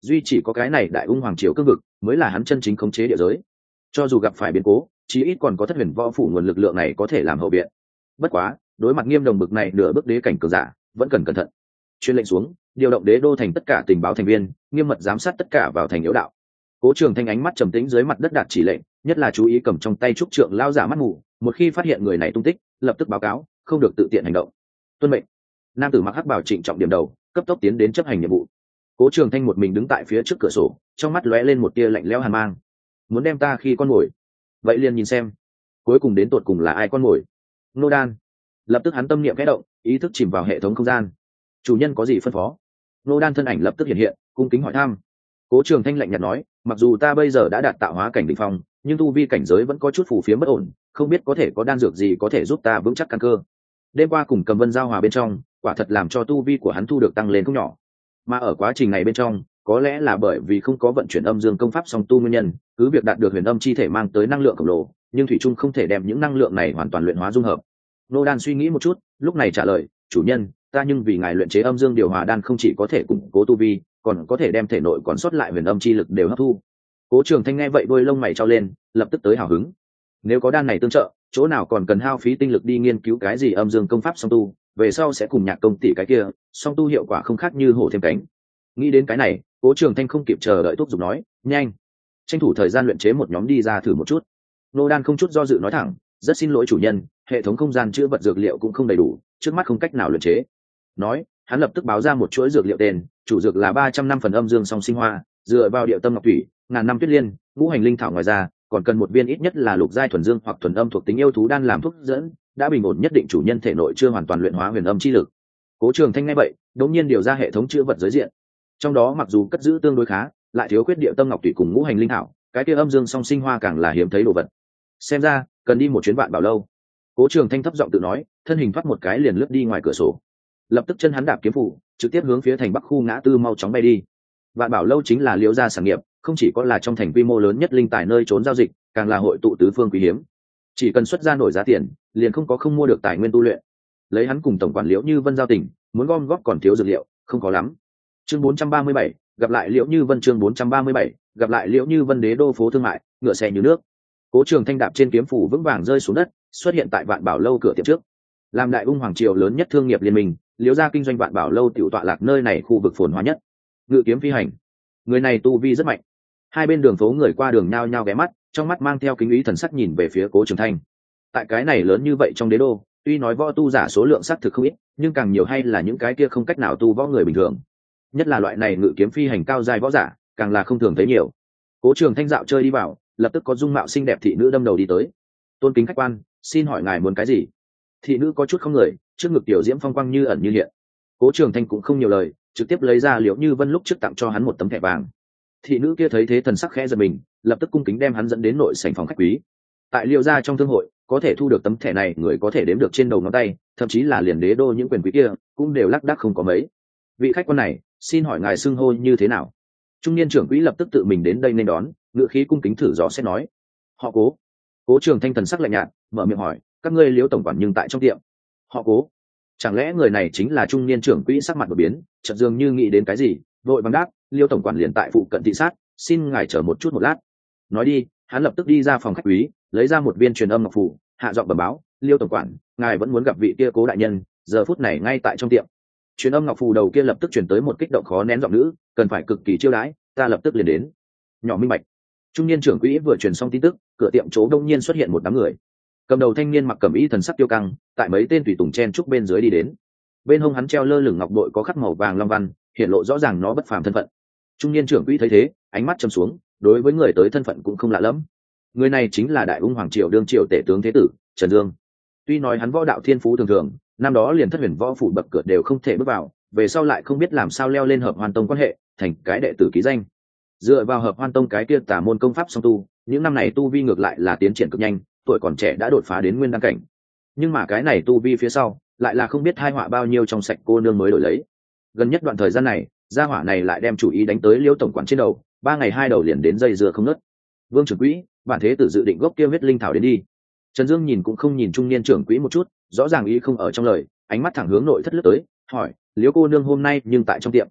duy chỉ có cái này đại ung hoàng triều cương vực mới là hắn chân chính khống chế địa giới. Cho dù gặp phải biến cố, chí ít còn có thất huyền võ phủ nguồn lực lượng này có thể làm hậu viện. Bất quá đối mặt Nghiêm Đồng bực này nửa bước đế cảnh cường giả vẫn cần cẩn thận. Chuyên lệnh xuống, điều động đế đô thành tất cả tình báo thành viên, nghiêm mật giám sát tất cả vào thành yếu đạo. Cố Trường Thanh ánh mắt trầm tĩnh dưới mặt đất đạt chỉ lệnh, nhất là chú ý cầm trong tay trúc trượng lao giả mắt mù, một khi phát hiện người này tung tích lập tức báo cáo, không được tự tiện hành động. Tuân mệnh. Nam tử mặc hắc bào trịnh trọng điểm đầu, cấp tốc tiến đến chấp hành nhiệm vụ. Cố Trường Thanh một mình đứng tại phía trước cửa sổ, trong mắt lóe lên một tia lạnh lẽo hàn mang. Muốn đem ta khi con mồi? Vậy liền nhìn xem, cuối cùng đến tột cùng là ai con mồi. Nô Đan. Lập tức hắn tâm niệm khẽ động, ý thức chìm vào hệ thống không gian. Chủ nhân có gì phân phó? Nô Đan thân ảnh lập tức hiện hiện, cung kính hỏi thăm. Cố Trường Thanh lạnh nhạt nói, mặc dù ta bây giờ đã đạt tạo hóa cảnh đỉnh phong, nhưng tu vi cảnh giới vẫn có chút phù phiếm bất ổn, không biết có thể có đan dược gì có thể giúp ta vững chắc căn cơ. Đêm qua cùng Cầm Vân giao hòa bên trong, quả thật làm cho tu vi của hắn thu được tăng lên không nhỏ. Mà ở quá trình này bên trong, có lẽ là bởi vì không có vận chuyển âm dương công pháp song tu nguyên nhân, cứ việc đạt được huyền âm chi thể mang tới năng lượng khổng lồ, nhưng thủy trung không thể đem những năng lượng này hoàn toàn luyện hóa dung hợp. Nô Đan suy nghĩ một chút, lúc này trả lời, chủ nhân, ta nhưng vì ngài luyện chế âm dương điều hòa đan không chỉ có thể củng cố tu vi, còn có thể đem thể nội còn sót lại huyền âm chi lực đều hấp thu. Cố Trường Thanh nghe vậy đôi lông mày trao lên, lập tức tới hào hứng. Nếu có đan này tương trợ, chỗ nào còn cần hao phí tinh lực đi nghiên cứu cái gì âm dương công pháp song tu, về sau sẽ cùng Nhạc công tỷ cái kia, song tu hiệu quả không khác như hổ thêm cánh. Nghĩ đến cái này, Cố Trường Thanh không kịp chờ đợi thúc giục nói, nhanh, tranh thủ thời gian luyện chế một nhóm đi ra thử một chút. Nô Đan không chút do dự nói thẳng, rất xin lỗi chủ nhân, hệ thống không gian chứa vật dược liệu cũng không đầy đủ, trước mắt không cách nào luyện chế. Nói, hắn lập tức báo ra một chuỗi dược liệu tên, chủ dược là ba trăm năm phần âm dương song sinh hoa, dựa vào địa tâm ngọc thủy, ngàn năm tuyết liên, ngũ hành linh thảo, ngoài ra còn cần một viên ít nhất là lục giai thuần dương hoặc thuần âm thuộc tính yêu thú đan làm thuốc dẫn, đã bình ổn nhất định chủ nhân thể nội chưa hoàn toàn luyện hóa huyền âm chi lực. Cố Trường Thanh nghe vậy, đột nhiên điều ra hệ thống chứa vật giới diện. Trong đó mặc dù cất giữ tương đối khá, lại thiếu khuyết địa tâm ngọc thủy cùng ngũ hành linh thảo, cái kia âm dương song sinh hoa càng là hiếm thấy đồ vật. Xem ra cần đi một chuyến Vạn Bảo lâu. Cố Trường Thanh thấp giọng tự nói, thân hình thoát một cái liền lướt đi ngoài cửa sổ. Lập tức chân hắn đạp kiếm phủ, trực tiếp hướng phía thành Bắc khu ngã tư mau chóng bay đi. Vạn Bảo lâu chính là Liễu gia sản nghiệp, không chỉ có là trong thành quy mô lớn nhất linh tài nơi trốn giao dịch, càng là hội tụ tứ phương quý hiếm. Chỉ cần xuất ra nổi giá tiền, liền không có không mua được tài nguyên tu luyện. Lấy hắn cùng tổng quản Liễu Như Vân giao tình, muốn gom góp còn thiếu dược liệu, không có lắm. Chương bốn trăm ba mươi bảy, gặp lại Liễu Như Vân. Chương bốn trăm ba mươi bảy, gặp lại Liễu Như Vân. Đế đô phố thương mại, ngựa xe như nước. Cố Trường Thanh đạp trên kiếm phủ vững vàng rơi xuống đất, xuất hiện tại Vạn Bảo lâu cửa tiệm trước. Làm đại ung hoàng triều lớn nhất thương nghiệp liên minh, Liễu gia kinh doanh Vạn Bảo lâu tiểu tọa lạc nơi này khu vực phồn hoa nhất. Ngự kiếm phi hành, người này tu vi rất mạnh. Hai bên đường phố người qua đường nhao nhao ghé mắt, trong mắt mang theo kính ý thần sắc nhìn về phía Cố Trường Thanh. Tại cái này lớn như vậy trong đế đô, tuy nói võ tu giả số lượng xác thực không ít, nhưng càng nhiều hay là những cái kia không cách nào tu võ người bình thường. Nhất là loại này ngự kiếm phi hành cao giai võ giả, càng là không thường thấy nhiều. Cố Trường Thanh dạo chơi đi vào, lập tức có dung mạo xinh đẹp thị nữ đâm đầu đi tới. Tôn kính khách quan, xin hỏi ngài muốn cái gì? Thị nữ có chút không người, trước ngực tiểu diễm phong quang như ẩn như hiện. Cố Trường Thanh cũng không nhiều lời, trực tiếp lấy ra Liễu Như Vân lúc trước tặng cho hắn một tấm thẻ vàng. Thị nữ kia thấy thế thần sắc khẽ giật mình, lập tức cung kính đem hắn dẫn đến nội sảnh phòng khách quý. Tại Liễu gia trong thương hội, có thể thu được tấm thẻ này người có thể đếm được trên đầu ngón tay, thậm chí là liền đế đô những quyền quý kia cũng đều lác đác không có mấy. Vị khách quan này, xin hỏi ngài xưng hô như thế nào? Trung niên trưởng quỹ lập tức tự mình đến đây nên đón, ngựa khí cung kính thử dò xét nói. Họ Cố. Cố Trường Thanh thần sắc lạnh nhạt, mở miệng hỏi, các ngươi Liễu tổng quản nhưng tại trong tiệm. Họ Cố. Chẳng lẽ người này chính là trung niên trưởng quỹ? Sắc mặt đột biến, chợt dường như nghĩ đến cái gì, vội vàng đáp, Liễu tổng quản liền tại phụ cận thị sát, xin ngài chờ một chút một lát. Nói đi, hắn lập tức đi ra phòng khách quý, lấy ra một viên truyền âm ngọc phù, hạ giọng bẩm báo, Liễu tổng quản, ngài vẫn muốn gặp vị kia Cố đại nhân, giờ phút này ngay tại trong tiệm. Truyền âm ngọc phù đầu kia lập tức truyền tới một kích động khó nén giọng nữ, cần phải cực kỳ chiêu đãi, ta lập tức liền đến. Nhỏ minh bạch. Trung niên trưởng quỹ vừa truyền xong tin tức, cửa tiệm chỗ đông nhiên xuất hiện một đám người. Cầm đầu thanh niên mặc cẩm y thần sắc tiêu căng, tại mấy tên tùy tùng chen trúc bên dưới đi đến. Bên hông hắn treo lơ lửng ngọc bội có khắc màu vàng long văn, hiện lộ rõ ràng nó bất phàm thân phận. Trung niên trưởng quỹ thấy thế, ánh mắt trầm xuống, đối với người tới thân phận cũng không lạ lẫm. Người này chính là đại ung hoàng triều đương triều tể tướng thế tử Trần Dương. Tuy nói hắn võ đạo thiên phú thường thường, năm đó liền thất huyền võ phủ bậc cửa đều không thể bước vào, về sau lại không biết làm sao leo lên hợp hoan tông quan hệ, thành cái đệ tử ký danh. Dựa vào hợp hoan tông cái kia tà môn công pháp song tu, những năm này tu vi ngược lại là tiến triển cực nhanh, tuổi còn trẻ đã đột phá đến nguyên đăng cảnh. Nhưng mà cái này tu vi phía sau, lại là không biết hai họa bao nhiêu trong sạch cô nương mới đổi lấy. Gần nhất đoạn thời gian này, gia hỏa này lại đem chủ ý đánh tới Liễu tổng quản trên đầu, ba ngày hai đầu liền đến dây dưa không ngớt. Vương trưởng quỹ, bản thế tử dự định gốc kia huyết linh thảo đến đi. Trần Dương nhìn cũng không nhìn trung niên trưởng quỹ một chút, rõ ràng ý không ở trong lời, ánh mắt thẳng hướng nội thất lướt tới, hỏi, Liễu cô nương hôm nay nhưng tại trong tiệm.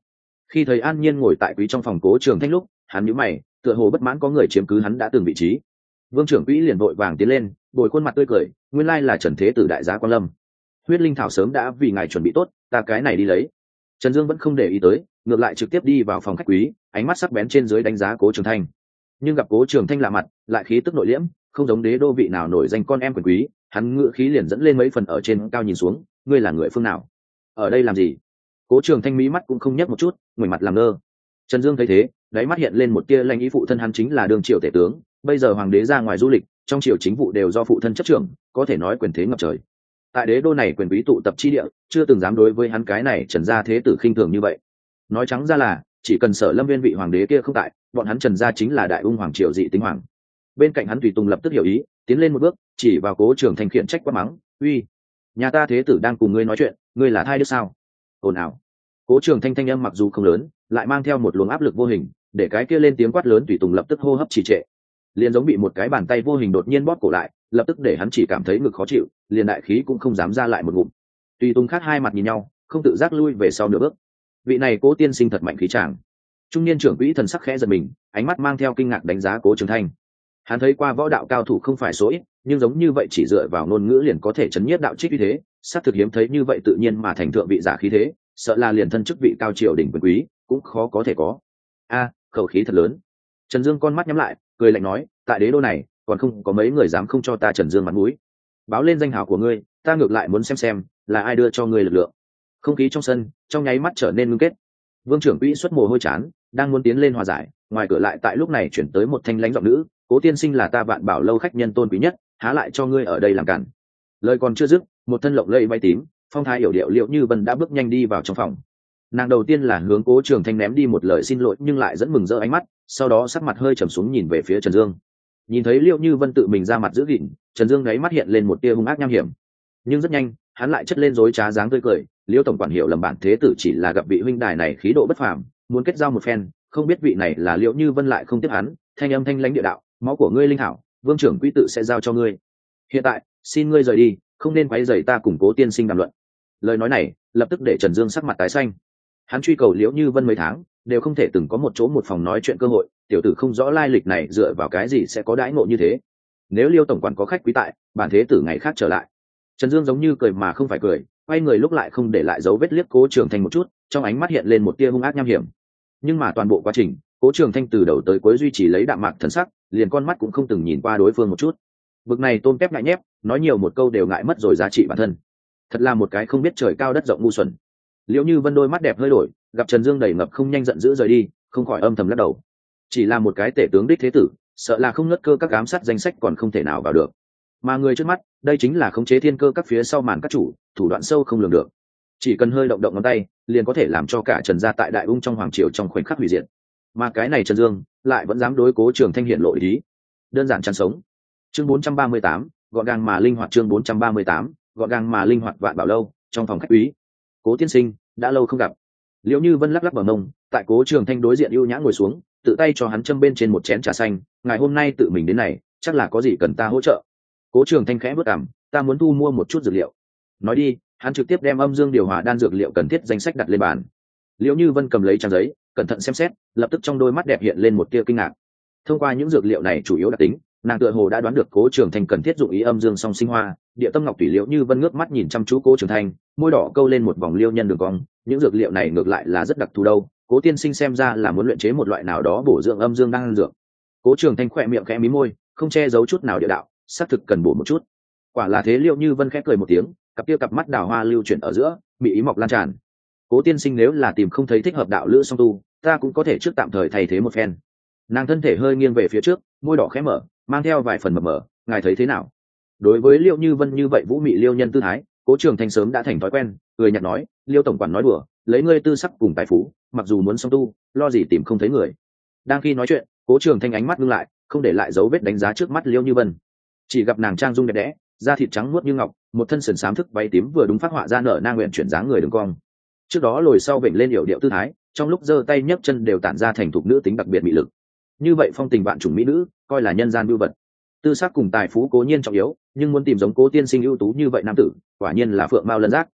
Khi thấy An Nhiên ngồi tại quý trong phòng Cố Trường Thanh lúc, hắn nhíu mày, tựa hồ bất mãn có người chiếm cứ hắn đã từng vị trí. Vương trưởng quỹ liền vội vàng tiến lên, bồi khuôn mặt tươi cười, nguyên lai là Trần Thế Tử đại giá quan lâm. Huyết linh thảo sớm đã vì ngài chuẩn bị tốt, ta cái này đi lấy. Trần Dương vẫn không để ý tới, ngược lại trực tiếp đi vào phòng khách quý, ánh mắt sắc bén trên dưới đánh giá Cố Trường Thanh. Nhưng gặp Cố Trường Thanh lạ mặt, lại khí tức nội liễm, không giống đế đô vị nào nổi danh con em quyền quý, hắn ngựa khí liền dẫn lên mấy phần ở trên cao nhìn xuống, ngươi là người phương nào? Ở đây làm gì? Cố Trường Thanh mí mắt cũng không nhấc một chút, ngoảnh mặt làm ngơ. Trần Dương thấy thế, đáy mắt hiện lên một tia lanh ý, phụ thân hắn chính là đương triều tể tướng, bây giờ hoàng đế ra ngoài du lịch, trong triều chính vụ đều do phụ thân chấp trưởng, có thể nói quyền thế ngập trời. Tại đế đô này quyền quý tụ tập chi địa, chưa từng dám đối với hắn cái này Trần gia thế tử khinh thường như vậy. Nói trắng ra là, chỉ cần Sở Lâm Viên vị hoàng đế kia không tại, bọn hắn Trần gia chính là đại ung hoàng triều dị tính hoàng. Bên cạnh hắn tùy tùng lập tức hiểu ý, tiến lên một bước, chỉ vào Cố Trường Thanh khiển trách quát mắng, uy, nhà ta thế tử đang cùng ngươi nói chuyện, ngươi là thai đứa sao? Ồn ào. Cố Trường Thanh thanh âm mặc dù không lớn, lại mang theo một luồng áp lực vô hình, để cái kia lên tiếng quát lớn tùy tùng lập tức hô hấp trì trệ, liền giống bị một cái bàn tay vô hình đột nhiên bóp cổ lại, lập tức để hắn chỉ cảm thấy ngực khó chịu, liền đại khí cũng không dám ra lại một ngụm. Tùy tùng khác hai mặt nhìn nhau, không tự giác lui về sau nửa bước. Vị này Cố tiên sinh thật mạnh khí tràng. Trung niên trưởng quỹ thần sắc khẽ giật mình, ánh mắt mang theo kinh ngạc đánh giá Cố Trường Thanh. Hắn thấy qua võ đạo cao thủ không phải số ít, nhưng giống như vậy chỉ dựa vào ngôn ngữ liền có thể chấn nhiếp đạo trích như thế, sát thực hiếm thấy như vậy tự nhiên mà thành thượng vị giả khí thế, sợ là liền thân chức vị cao triều đỉnh quyền quý cũng khó có thể có. A, khẩu khí thật lớn. Trần Dương con mắt nhắm lại, cười lạnh nói, tại đế đô này còn không có mấy người dám không cho ta Trần Dương mặt mũi. Báo lên danh hào của ngươi, ta ngược lại muốn xem xem là ai đưa cho ngươi lực lượng. Không khí trong sân trong nháy mắt trở nên ngưng kết. Vương trưởng quỹ xuất mồ hôi chán, đang muốn tiến lên hòa giải, ngoài cửa lại tại lúc này chuyển tới một thanh lãnh giọng nữ, Cố tiên sinh là ta Vạn Bảo lâu khách nhân tôn quý nhất, há lại cho ngươi ở đây làm cản. Lời còn chưa dứt, một thân lộng lẫy bay tím, phong thái yểu điệu Liệu Như Vân đã bước nhanh đi vào trong phòng. Nàng đầu tiên là hướng Cố Trường Thanh ném đi một lời xin lỗi, nhưng lại dẫn mừng rỡ ánh mắt, sau đó sắc mặt hơi trầm xuống nhìn về phía Trần Dương. Nhìn thấy Liệu Như Vân tự mình ra mặt giữ gìn, Trần Dương đáy mắt hiện lên một tia hung ác nham hiểm, nhưng rất nhanh hắn lại chất lên dối trá dáng tươi cười, Liêu tổng quản hiểu lầm bản thế tử chỉ là gặp vị huynh đài này khí độ bất phàm, muốn kết giao một phen, không biết vị này là Liệu Như Vân lại không tiếp hắn, thanh âm thanh lãnh địa đạo, máu của ngươi linh hảo, vương trưởng quý tự sẽ giao cho ngươi. Hiện tại xin ngươi rời đi, không nên quấy rầy ta củng Cố tiên sinh đàm luận. Lời nói này lập tức để Trần Dương sắc mặt tái xanh. Hắn truy cầu Liễu Như Vân mấy tháng đều không thể từng có một chỗ một phòng nói chuyện cơ hội, tiểu tử không rõ lai lịch này dựa vào cái gì sẽ có đãi ngộ như thế. Nếu Liêu tổng quản có khách quý tại, bản thế tử ngày khác trở lại. Trần Dương giống như cười mà không phải cười, quay người lúc lại không để lại dấu vết liếc Cố Trường Thanh một chút, trong ánh mắt hiện lên một tia hung ác nham hiểm. Nhưng mà toàn bộ quá trình, Cố Trường Thanh từ đầu tới cuối duy trì lấy đạm mạc thần sắc, liền con mắt cũng không từng nhìn qua đối phương một chút. Bực này tôm tép ngại nhép, nói nhiều một câu đều ngại mất rồi giá trị bản thân. Thật là một cái không biết trời cao đất rộng ngu xuẩn. Liễu Như Vân đôi mắt đẹp hơi đổi, gặp Trần Dương đầy ngập không nhanh giận dữ rời đi, không khỏi âm thầm lắc đầu. Chỉ là một cái tể tướng đích thế tử, sợ là không nứt cơ các ám sát danh sách còn không thể nào vào được. Mà người trước mắt, đây chính là khống chế thiên cơ các phía sau màn các chủ, thủ đoạn sâu không lường được. Chỉ cần hơi động động ngón tay, liền có thể làm cho cả Trần gia tại đại ung trong hoàng triều trong khoảnh khắc hủy diệt. Mà cái này Trần Dương lại vẫn dám đối Cố Trường Thanh hiện lộ ý, đơn giản chán sống. Chương bốn trăm ba mươi tám, gọn gàng mà linh hoạt. Chương bốn trăm ba mươi tám, gọn gàng mà linh hoạt. Vạn Bảo lâu, trong phòng khách quý. Cố tiên sinh, đã lâu không gặp. Liễu Như Vân lắc lắc bờ mông, tại Cố Trường Thanh đối diện ưu nhã ngồi xuống, tự tay cho hắn châm bên trên một chén trà xanh, ngày hôm nay tự mình đến này, chắc là có gì cần ta hỗ trợ. Cố Trường Thanh khẽ bước cằm, ta muốn thu mua một chút dược liệu. Nói đi, hắn trực tiếp đem âm dương điều hòa đan dược liệu cần thiết danh sách đặt lên bàn. Liễu Như Vân cầm lấy trang giấy, cẩn thận xem xét, lập tức trong đôi mắt đẹp hiện lên một tia kinh ngạc. Thông qua những dược liệu này chủ yếu đặc tính, nàng tựa hồ đã đoán được Cố Trường Thanh cần thiết dụng ý âm dương song sinh hoa. Địa tâm ngọc thủy Liễu Như Vân ngước mắt nhìn chăm chú Cố Trường Thanh, môi đỏ câu lên một vòng liêu nhân đường cong. Những dược liệu này ngược lại là rất đặc thù đâu, Cố tiên sinh xem ra là muốn luyện chế một loại nào đó bổ dưỡng âm dương đan dược. Cố Trường Thanh khẽ miệng khẽ mí môi, không che giấu chút nào địa đạo, xác thực cần bổ một chút. Quả là thế. Liễu Như Vân khẽ cười một tiếng, cặp kia cặp mắt đào hoa lưu chuyển ở giữa, bị ý mọc lan tràn. Cố tiên sinh nếu là tìm không thấy thích hợp đạo lữ song tu, ta cũng có thể trước tạm thời thay thế một phen. Nàng thân thể hơi nghiêng về phía trước, môi đỏ khẽ mở, mang theo vài phần mập mờ, ngài thấy thế nào? Đối với Liễu Như Vân như vậy vũ mị liêu nhân tư thái, Cố Trường Thanh sớm đã thành thói quen, cười nhạt nói, Liêu tổng quản nói đùa, lấy ngươi tư sắc cùng tài phú, mặc dù muốn song tu, lo gì tìm không thấy người. Đang khi nói chuyện, Cố Trường Thanh ánh mắt ngưng lại, không để lại dấu vết đánh giá trước mắt Liễu Như Vân. Chỉ gặp nàng trang dung đẹp đẽ, da thịt trắng muốt như ngọc, một thân sườn xám thức váy tím vừa đúng phát họa ra nở nang nguyện chuyển dáng người đường cong. Trước đó lồi sau vểnh lên yểu điệu tư thái, trong lúc giơ tay nhấc chân đều tản ra thành thục nữ tính đặc biệt mị lực. Như vậy phong tình vạn chủng mỹ nữ, coi là nhân gian vưu vật. Tư sắc cùng tài phú cố nhiên trọng yếu, nhưng muốn tìm giống Cố tiên sinh ưu tú như vậy nam tử, quả nhiên là phượng mao lân giác.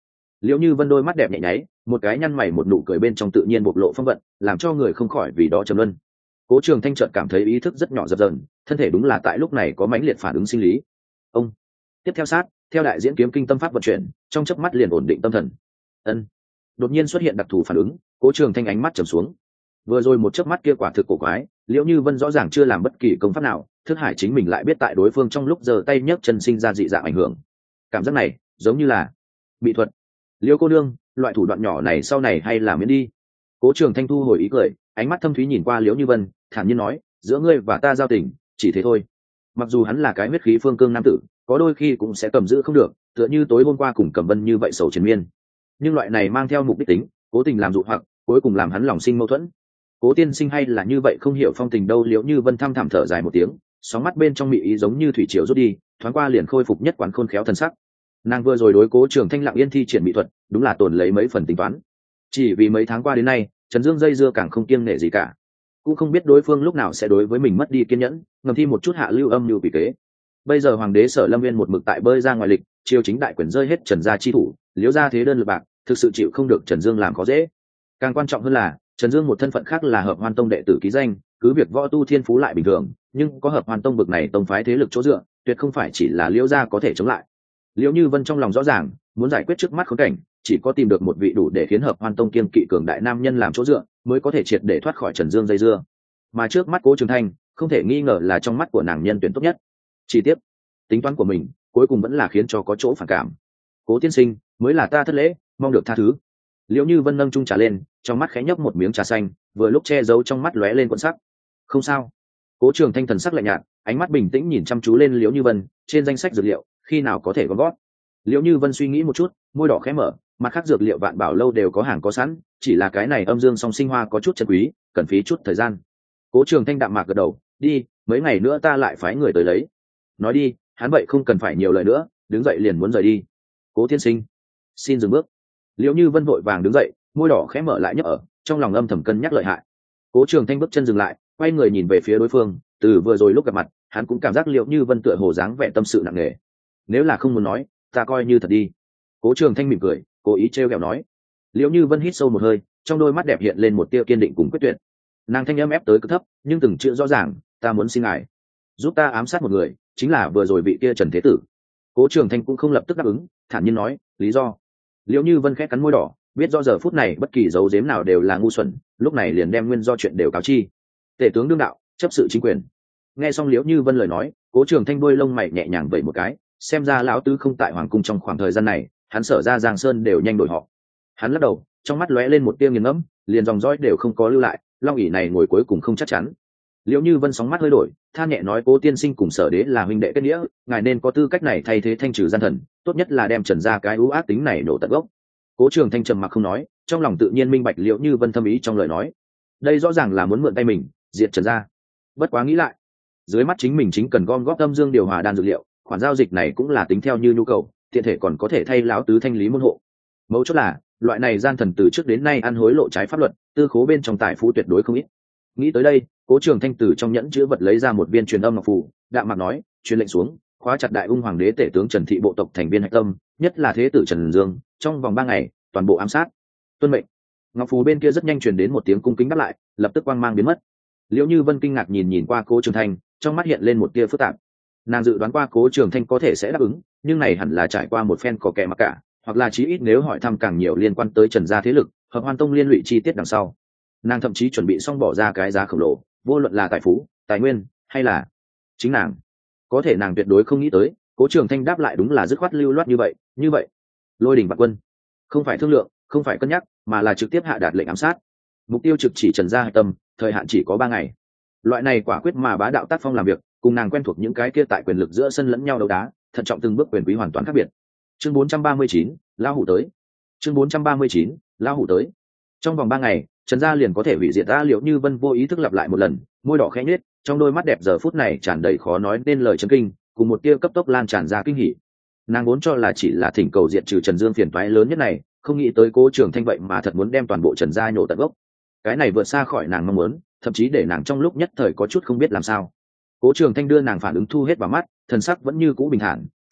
Liễu Như Vân đôi mắt đẹp nhẹ nháy, một cái nhăn mày một nụ cười bên trong tự nhiên bộc lộ phong vận, làm cho người không khỏi vì đó trầm luân. Cố Trường Thanh chợt cảm thấy ý thức rất nhỏ dập dờn, thân thể đúng là tại lúc này có mãnh liệt phản ứng sinh lý. Ông tiếp theo sát, theo đại diễn kiếm kinh tâm pháp vận chuyển, trong chớp mắt liền ổn định tâm thần. Ân, đột nhiên xuất hiện đặc thù phản ứng, Cố Trường Thanh ánh mắt trầm xuống. Vừa rồi một chớp mắt kia quả thực cổ quái, Liễu Như Vân rõ ràng chưa làm bất kỳ công pháp nào, thức hải chính mình lại biết tại đối phương trong lúc giơ tay nhấc chân sinh ra dị dạng ảnh hưởng. Cảm giác này, giống như là bị thuật. Liễu cô nương, loại thủ đoạn nhỏ này sau này hay là miễn đi. Cố Trường Thanh thu hồi ý cười, ánh mắt thâm thúy nhìn qua Liễu Như Vân, thản nhiên nói, giữa ngươi và ta giao tình, chỉ thế thôi. Mặc dù hắn là cái huyết khí phương cương nam tử, có đôi khi cũng sẽ cầm giữ không được, tựa như tối hôm qua cùng Cẩm Vân như vậy sầu triền miên. Nhưng loại này mang theo mục đích tính, cố tình làm dụ hoặc, cuối cùng làm hắn lòng sinh mâu thuẫn. Cố tiên sinh hay là như vậy không hiểu phong tình đâu. Liễu Như Vân thăm thẳm thở dài một tiếng, sóng mắt bên trong mị ý giống như thủy triều rút đi, thoáng qua liền khôi phục nhất quán khôn khéo thần sắc. Nàng vừa rồi đối Cố Trường Thanh lặng yên thi triển mỹ thuật, đúng là tổn lấy mấy phần tính toán. Chỉ vì mấy tháng qua đến nay, Trần Dương dây dưa càng không kiêng nể gì cả, cũng không biết đối phương lúc nào sẽ đối với mình mất đi kiên nhẫn, ngầm thi một chút hạ lưu âm lưu bị kế. Bây giờ hoàng đế Sở Lâm Viên một mực tại bơi ra ngoài lịch, triều chính đại quyền rơi hết Trần gia chi thủ, Liễu gia thế đơn lực bạc, thực sự chịu không được Trần Dương làm khó dễ. Càng quan trọng hơn là Trần Dương một thân phận khác là Hợp Hoan Tông đệ tử ký danh, cứ việc võ tu thiên phú lại bình thường, nhưng có Hợp Hoan Tông bực này tông phái thế lực chỗ dựa, tuyệt không phải chỉ là Liễu gia có thể chống lại. Liễu Như Vân trong lòng rõ ràng, muốn giải quyết trước mắt khốn cảnh, chỉ có tìm được một vị đủ để khiến Hợp Hoan Tông kiên kỵ cường đại nam nhân làm chỗ dựa, mới có thể triệt để thoát khỏi Trần Dương dây dưa. Mà trước mắt Cố Trường Thanh, không thể nghi ngờ là trong mắt của nàng nhân tuyển tốt nhất. Chỉ tiếp, tính toán của mình, cuối cùng vẫn là khiến cho có chỗ phản cảm. Cố tiên sinh, mới là ta thất lễ, mong được tha thứ. Liễu Như Vân nâng chung trà lên, trong mắt khẽ nhấp một miếng trà xanh, vừa lúc che giấu trong mắt lóe lên cuộn sắc. Không sao. Cố Trường Thanh thần sắc lạnh nhạt, ánh mắt bình tĩnh nhìn chăm chú lên Liễu Như Vân, trên danh sách dược liệu, khi nào có thể gom gót. Liễu Như Vân suy nghĩ một chút, môi đỏ khẽ mở, mặt khác dược liệu Vạn Bảo lâu đều có hàng có sẵn, chỉ là cái này âm dương song sinh hoa có chút chân quý, cần phí chút thời gian. Cố Trường Thanh đạm mạc gật đầu, đi, mấy ngày nữa ta lại phái người tới lấy. Nói đi, hắn vậy không cần phải nhiều lời nữa, đứng dậy liền muốn rời đi. Cố tiên sinh, xin dừng bước. Liễu Như Vân vội vàng đứng dậy, môi đỏ khẽ mở lại nhấp ở, trong lòng âm thầm cân nhắc lợi hại. Cố Trường Thanh bước chân dừng lại, quay người nhìn về phía đối phương, từ vừa rồi lúc gặp mặt, hắn cũng cảm giác Liễu Như Vân tựa hồ dáng vẻ tâm sự nặng nề. Nếu là không muốn nói, ta coi như thật đi. Cố Trường Thanh mỉm cười, cố ý trêu ghẹo nói. Liễu Như Vân hít sâu một hơi, trong đôi mắt đẹp hiện lên một tia kiên định cùng quyết tuyệt. Nàng thanh âm ép tới cực thấp, nhưng từng chữ rõ ràng, ta muốn xin ngài giúp ta ám sát một người, chính là vừa rồi vị kia Trần Thế Tử. Cố Trường Thanh cũng không lập tức đáp ứng, thản nhiên nói, lý do. Liễu Như Vân khẽ cắn môi đỏ, biết do giờ phút này bất kỳ dấu giếm nào đều là ngu xuẩn, lúc này liền đem nguyên do chuyện đều cáo chi. Tể tướng đương đạo, chấp sự chính quyền. Nghe xong Liễu Như Vân lời nói, Cố Trường Thanh đôi lông mày nhẹ nhàng vẩy một cái, xem ra lão tứ không tại hoàng cung trong khoảng thời gian này, hắn Sở ra Giang Sơn đều nhanh đổi họ. Hắn lắc đầu, trong mắt lóe lên một tia nghiền ngẫm, liền dòng dõi đều không có lưu lại, long ỷ này ngồi cuối cùng không chắc chắn. Liễu Như Vân sóng mắt hơi đổi, than nhẹ nói, Cố tiên sinh cùng Sở đế là huynh đệ kết nghĩa, ngài nên có tư cách này thay thế thanh trừ gian thần, tốt nhất là đem Trần gia cái ưu ác tính này nổ tận gốc. Cố Trường Thanh trầm mặc không nói, trong lòng tự nhiên minh bạch Liễu Như Vân thâm ý trong lời nói. Đây rõ ràng là muốn mượn tay mình diệt Trần gia. Bất quá nghĩ lại, dưới mắt chính mình chính cần gom góp âm dương điều hòa đan dược liệu, khoản giao dịch này cũng là tính theo như nhu cầu, tiện thể còn có thể thay lão tứ thanh lý môn hộ. Mấu chốt là, loại này gian thần từ trước đến nay ăn hối lộ trái pháp luật, tư khố bên trong tài phú tuyệt đối không ít. Nghĩ tới đây, Cố Trường Thanh từ trong nhẫn chứa vật lấy ra một viên truyền âm ngọc phù, đạm mạc nói, truyền lệnh xuống, khóa chặt Đại Ung hoàng đế tể tướng Trần thị bộ tộc thành viên hạch tâm, nhất là thế tử Trần Dương, trong vòng ba ngày, toàn bộ ám sát. Tuân mệnh. Ngọc phù bên kia rất nhanh truyền đến một tiếng cung kính đáp lại, lập tức quang mang biến mất. Liễu Như Vân kinh ngạc nhìn nhìn qua Cố Trường Thanh, trong mắt hiện lên một tia phức tạp. Nàng dự đoán qua Cố Trường Thanh có thể sẽ đáp ứng, nhưng này hẳn là trải qua một phen có kẻ mặc cả, hoặc là chí ít nếu hỏi thăm càng nhiều liên quan tới Trần gia thế lực, Hợp Hoan Tông liên lụy chi tiết đằng sau. Nàng thậm chí chuẩn bị xong bỏ ra cái giá khổng lồ, vô luận là tài phú, tài nguyên, hay là chính nàng. Có thể nàng tuyệt đối không nghĩ tới, Cố Trường Thanh đáp lại đúng là dứt khoát lưu loát như vậy, như vậy. Lôi đình vạn quân, không phải thương lượng, không phải cân nhắc, mà là trực tiếp hạ đạt lệnh ám sát. Mục tiêu trực chỉ Trần gia hạch tâm, thời hạn chỉ có ba ngày. Loại này quả quyết mà bá đạo tác phong làm việc, cùng nàng quen thuộc những cái kia tại quyền lực giữa sân lẫn nhau đấu đá, thận trọng từng bước quyền quý hoàn toàn khác biệt. Chương bốn trăm ba mươi chín, lão hủ tới. Chương bốn trăm ba mươi chín, lão hủ tới. Trong vòng ba ngày, Trần gia liền có thể hủy diệt ta. Liễu Như Vân vô ý thức lặp lại một lần, môi đỏ khẽ nhếch, trong đôi mắt đẹp giờ phút này tràn đầy khó nói nên lời chấn kinh, cùng một tia cấp tốc lan tràn ra kinh hỉ. Nàng vốn cho là chỉ là thỉnh cầu diệt trừ Trần Dương phiền toái lớn nhất này, không nghĩ tới Cố Trường Thanh vậy mà thật muốn đem toàn bộ Trần gia nhổ tận gốc. Cái này vượt xa khỏi nàng mong muốn, thậm chí để nàng trong lúc nhất thời có chút không biết làm sao. Cố Trường Thanh đưa nàng phản ứng thu hết vào mắt, thần sắc vẫn như cũ bình thản,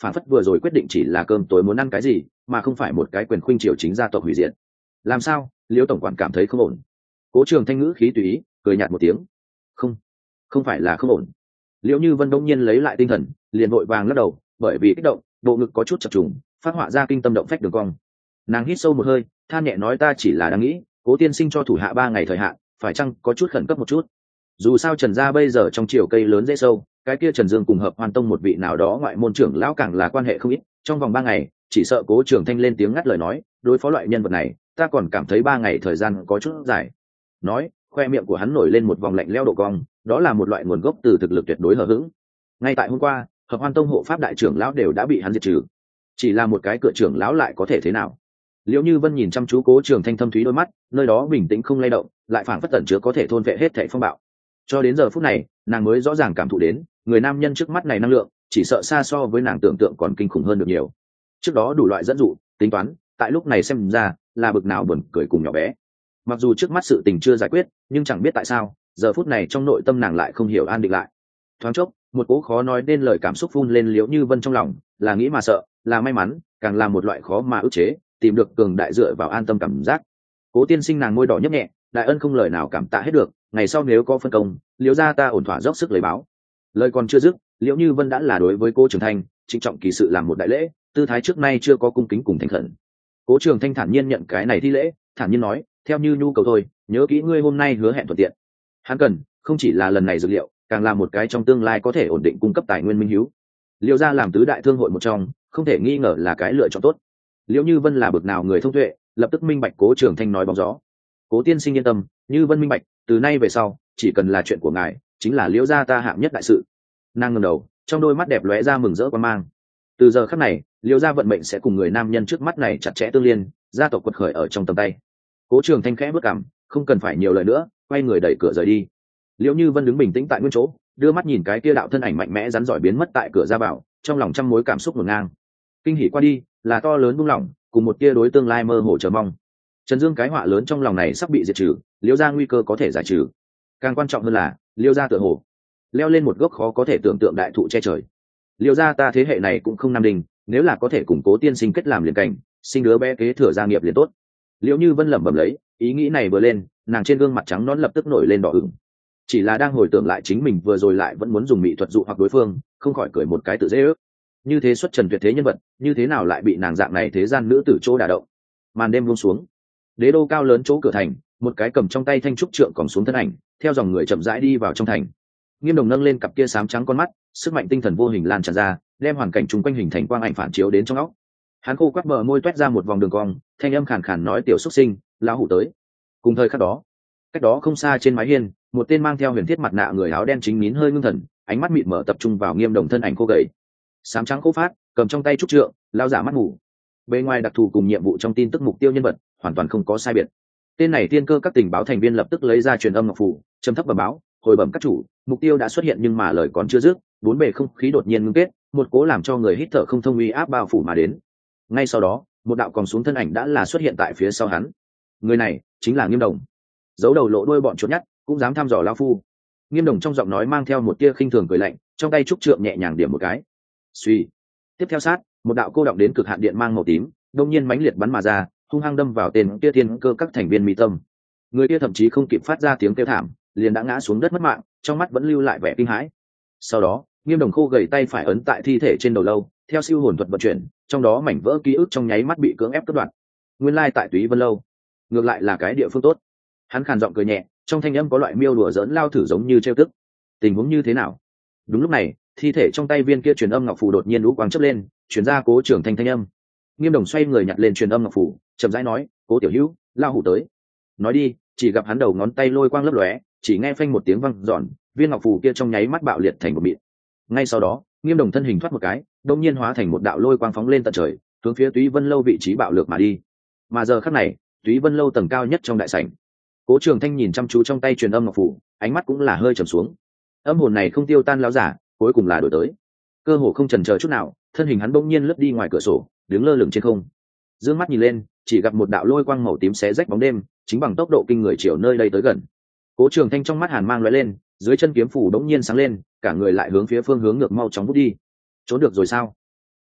phản phất vừa rồi quyết định chỉ là cơm tối muốn ăn cái gì mà không phải một cái quyền khuynh triều chính gia tộc hủy diệt. Làm sao? Liễu tổng quản cảm thấy không ổn. Cố Trường Thanh ngữ khí tùy ý cười nhạt một tiếng. Không, không phải là không ổn. Liễu Như Vân đông nhiên lấy lại tinh thần, liền vội vàng lắc đầu, bởi vì kích động, bộ ngực có chút chập trùng, phát họa ra kinh tâm động phách đường cong. Nàng hít sâu một hơi, than nhẹ nói, ta chỉ là đang nghĩ, Cố tiên sinh cho thủ hạ ba ngày thời hạn, phải chăng có chút khẩn cấp một chút. Dù sao Trần gia bây giờ trong triều cây lớn dễ sâu, cái kia Trần Dương cùng Hợp Hoan Tông một vị nào đó ngoại môn trưởng lão càng là quan hệ không ít, trong vòng ba ngày, chỉ sợ Cố Trường Thanh lên tiếng ngắt lời nói, đối phó loại nhân vật này, ta còn cảm thấy ba ngày thời gian có chút dài. Nói, khoe miệng của hắn nổi lên một vòng lạnh lẽo độ cong, đó là một loại nguồn gốc từ thực lực tuyệt đối hờ hững. Ngay tại hôm qua, Hợp Hoan Tông hộ pháp đại trưởng lão đều đã bị hắn diệt trừ, chỉ là một cái cửa trưởng lão lại có thể thế nào? Liễu Như Vân nhìn chăm chú Cố Trường Thanh thâm thúy đôi mắt, nơi đó bình tĩnh không lay động, lại phảng phất tẩn chứa có thể thôn vệ hết thảy phong bạo. Cho đến giờ phút này, nàng mới rõ ràng cảm thụ đến, người nam nhân trước mắt này năng lượng, chỉ sợ xa so với nàng tưởng tượng còn kinh khủng hơn được nhiều. Trước đó đủ loại dẫn dụ, tính toán, tại lúc này xem ra là bực nào buồn cười cùng nhỏ bé. Mặc dù trước mắt sự tình chưa giải quyết, nhưng chẳng biết tại sao, giờ phút này trong nội tâm nàng lại không hiểu an định lại. Thoáng chốc, một cố khó nói nên lời cảm xúc phun lên Liễu Như Vân trong lòng, là nghĩ mà sợ, là may mắn, càng là một loại khó mà ức chế, tìm được cường đại dựa vào an tâm cảm giác. Cố tiên sinh nàng môi đỏ nhấp nhẹ, đại ân không lời nào cảm tạ hết được, ngày sau nếu có phân công, Liễu gia ta ổn thỏa dốc sức lấy báo. Lời còn chưa dứt, Liễu Như Vân đã là đối với Cố Trường Thanh trịnh trọng kỳ sự làm một đại lễ, tư thái trước nay chưa có cung kính cùng thành khẩn. Cố Trường Thanh thản nhiên nhận cái này thi lễ, thản nhiên nói, theo như nhu cầu thôi, nhớ kỹ ngươi hôm nay hứa hẹn thuận tiện. Hắn cần không chỉ là lần này dược liệu, càng là một cái trong tương lai có thể ổn định cung cấp tài nguyên minh hiếu. Liễu gia làm tứ đại thương hội một trong, không thể nghi ngờ là cái lựa chọn tốt. Liễu Như Vân là bậc nào người thông tuệ, lập tức minh bạch Cố Trường Thanh nói bóng gió. Cố tiên sinh yên tâm, Như Vân minh bạch, từ nay về sau, chỉ cần là chuyện của ngài, chính là Liễu gia ta hạng nhất đại sự. Nàng ngẩng đầu, trong đôi mắt đẹp lóe ra mừng rỡ quan mang. Từ giờ khắc này, Liễu gia vận mệnh sẽ cùng người nam nhân trước mắt này chặt chẽ tương liên, gia tộc quật khởi ở trong tầm tay. Cố Trường Thanh khẽ bước cằm, không cần phải nhiều lời nữa, quay người đẩy cửa rời đi. Liễu Như Vân đứng bình tĩnh tại nguyên chỗ, đưa mắt nhìn cái kia đạo thân ảnh mạnh mẽ rắn giỏi biến mất tại cửa ra vào, trong lòng trăm mối cảm xúc ngổn ngang. Kinh hỉ qua đi, là to lớn buông lỏng, cùng một tia đối tương lai mơ hồ chờ mong. Trần Dương cái họa lớn trong lòng này sắp bị diệt trừ, Liễu gia nguy cơ có thể giải trừ. Càng quan trọng hơn là, Liễu gia tựa hồ leo lên một gốc khó có thể tưởng tượng đại thụ che trời. Liễu gia ta thế hệ này cũng không nam đình, nếu là có thể củng cố tiên sinh kết làm liền cảnh, sinh đứa bé kế thừa gia nghiệp liền tốt. Liễu Như Vân lẩm bẩm lấy, ý nghĩ này vừa lên, nàng trên gương mặt trắng nõn lập tức nổi lên đỏ ửng. Chỉ là đang hồi tưởng lại chính mình vừa rồi lại vẫn muốn dùng mỹ thuật dụ hoặc đối phương, không khỏi cười một cái tự dễ ước. Như thế xuất trần tuyệt thế nhân vật, như thế nào lại bị nàng dạng này thế gian nữ tử chỗ đả động. Màn đêm buông xuống, đế đô cao lớn chỗ cửa thành, một cái cầm trong tay thanh trúc trượng còn xuống thân ảnh, theo dòng người chậm rãi đi vào trong thành. Nghiêm Đồng nâng lên cặp kia xám trắng con mắt, sức mạnh tinh thần vô hình lan tràn ra, đem hoàn cảnh chung quanh hình thành quang ảnh phản chiếu đến trong óc. Hắn khô quắt bờ môi toét ra một vòng đường cong, thanh âm khàn khàn nói, tiểu xuất sinh, lão hủ tới. Cùng thời khắc đó, cách đó không xa trên mái hiên, một tên mang theo huyền thiết mặt nạ người áo đen chính nín hơi ngưng thần, ánh mắt mịt mở tập trung vào Nghiêm Đồng thân ảnh khô gầy, xám trắng khô phát, cầm trong tay trúc trượng, lao giả mắt ngủ. Bề ngoài đặc thù cùng nhiệm vụ trong tin tức mục tiêu nhân vật hoàn toàn không có sai biệt. Tên này tiên cơ các tình báo thành viên lập tức lấy ra truyền âm ngọc phủ, trầm thấp bẩm báo, hồi bẩm các chủ, mục tiêu đã xuất hiện nhưng mà lời còn chưa dứt, bốn bề không khí đột nhiên ngưng kết, một cố làm cho người hít thở không thông uy áp bao phủ mà đến. Ngay sau đó, một đạo còn xuống thân ảnh đã là xuất hiện tại phía sau hắn. Người này chính là Nghiêm Đồng. Giấu đầu lộ đuôi bọn chuột nhắt, cũng dám thăm dò lão phu. Nghiêm Đồng trong giọng nói mang theo một tia khinh thường cười lạnh, trong tay trúc trượng nhẹ nhàng điểm một cái. Suy. Tiếp theo sát, một đạo cô động đến cực hạn điện mang màu tím, đột nhiên mãnh liệt bắn mà ra, hung hăng đâm vào tên kia thiên cơ các thành viên mi tâm. Người kia thậm chí không kịp phát ra tiếng kêu thảm, liền đã ngã xuống đất mất mạng, trong mắt vẫn lưu lại vẻ kinh hãi. Sau đó, Nghiêm Đồng khô gầy tay phải ấn tại thi thể trên đầu lâu, theo siêu hồn thuật vận chuyển, trong đó mảnh vỡ ký ức trong nháy mắt bị cưỡng ép cắt đoạn. Nguyên lai tại Túy Vân lâu, ngược lại là cái địa phương tốt. Hắn khàn giọng cười nhẹ, trong thanh âm có loại miêu đùa giỡn lao thử giống như trêu tức. Tình huống như thế nào? Đúng lúc này, thi thể trong tay viên kia truyền âm ngọc phù đột nhiên lũ quang chớp lên, truyền ra Cố Trường Thanh thanh âm. Nghiêm Đồng xoay người nhặt lên truyền âm ngọc phù, chậm rãi nói, Cố tiểu hữu, lao hủ tới. Nói đi, chỉ gặp hắn đầu ngón tay lôi quang lấp lóe, chỉ nghe phanh một tiếng vang giòn, viên ngọc phù kia trong nháy mắt bạo liệt thành một mịn. Ngay sau đó, Nghiêm Đồng thân hình thoát một cái, đột nhiên hóa thành một đạo lôi quang phóng lên tận trời, hướng phía Túy Vân lâu vị trí bạo lược mà đi. Mà giờ khắc này, Túy Vân lâu tầng cao nhất trong đại sảnh, Cố Trường Thanh nhìn chăm chú trong tay truyền âm ngọc phù, ánh mắt cũng là hơi trầm xuống. Âm hồn này không tiêu tan lão giả, cuối cùng là đổi tới. Cơ hồ không chần chờ chút nào, thân hình hắn bỗng nhiên lướt đi ngoài cửa sổ, đứng lơ lửng trên không. Dương mắt nhìn lên, chỉ gặp một đạo lôi quang màu tím xé rách bóng đêm, chính bằng tốc độ kinh người chiều nơi đây tới gần. Cố Trường Thanh trong mắt hàn mang lóe lên, dưới chân kiếm phủ đống nhiên sáng lên, cả người lại hướng phía phương hướng ngược mau chóng vút đi. Trốn được rồi sao?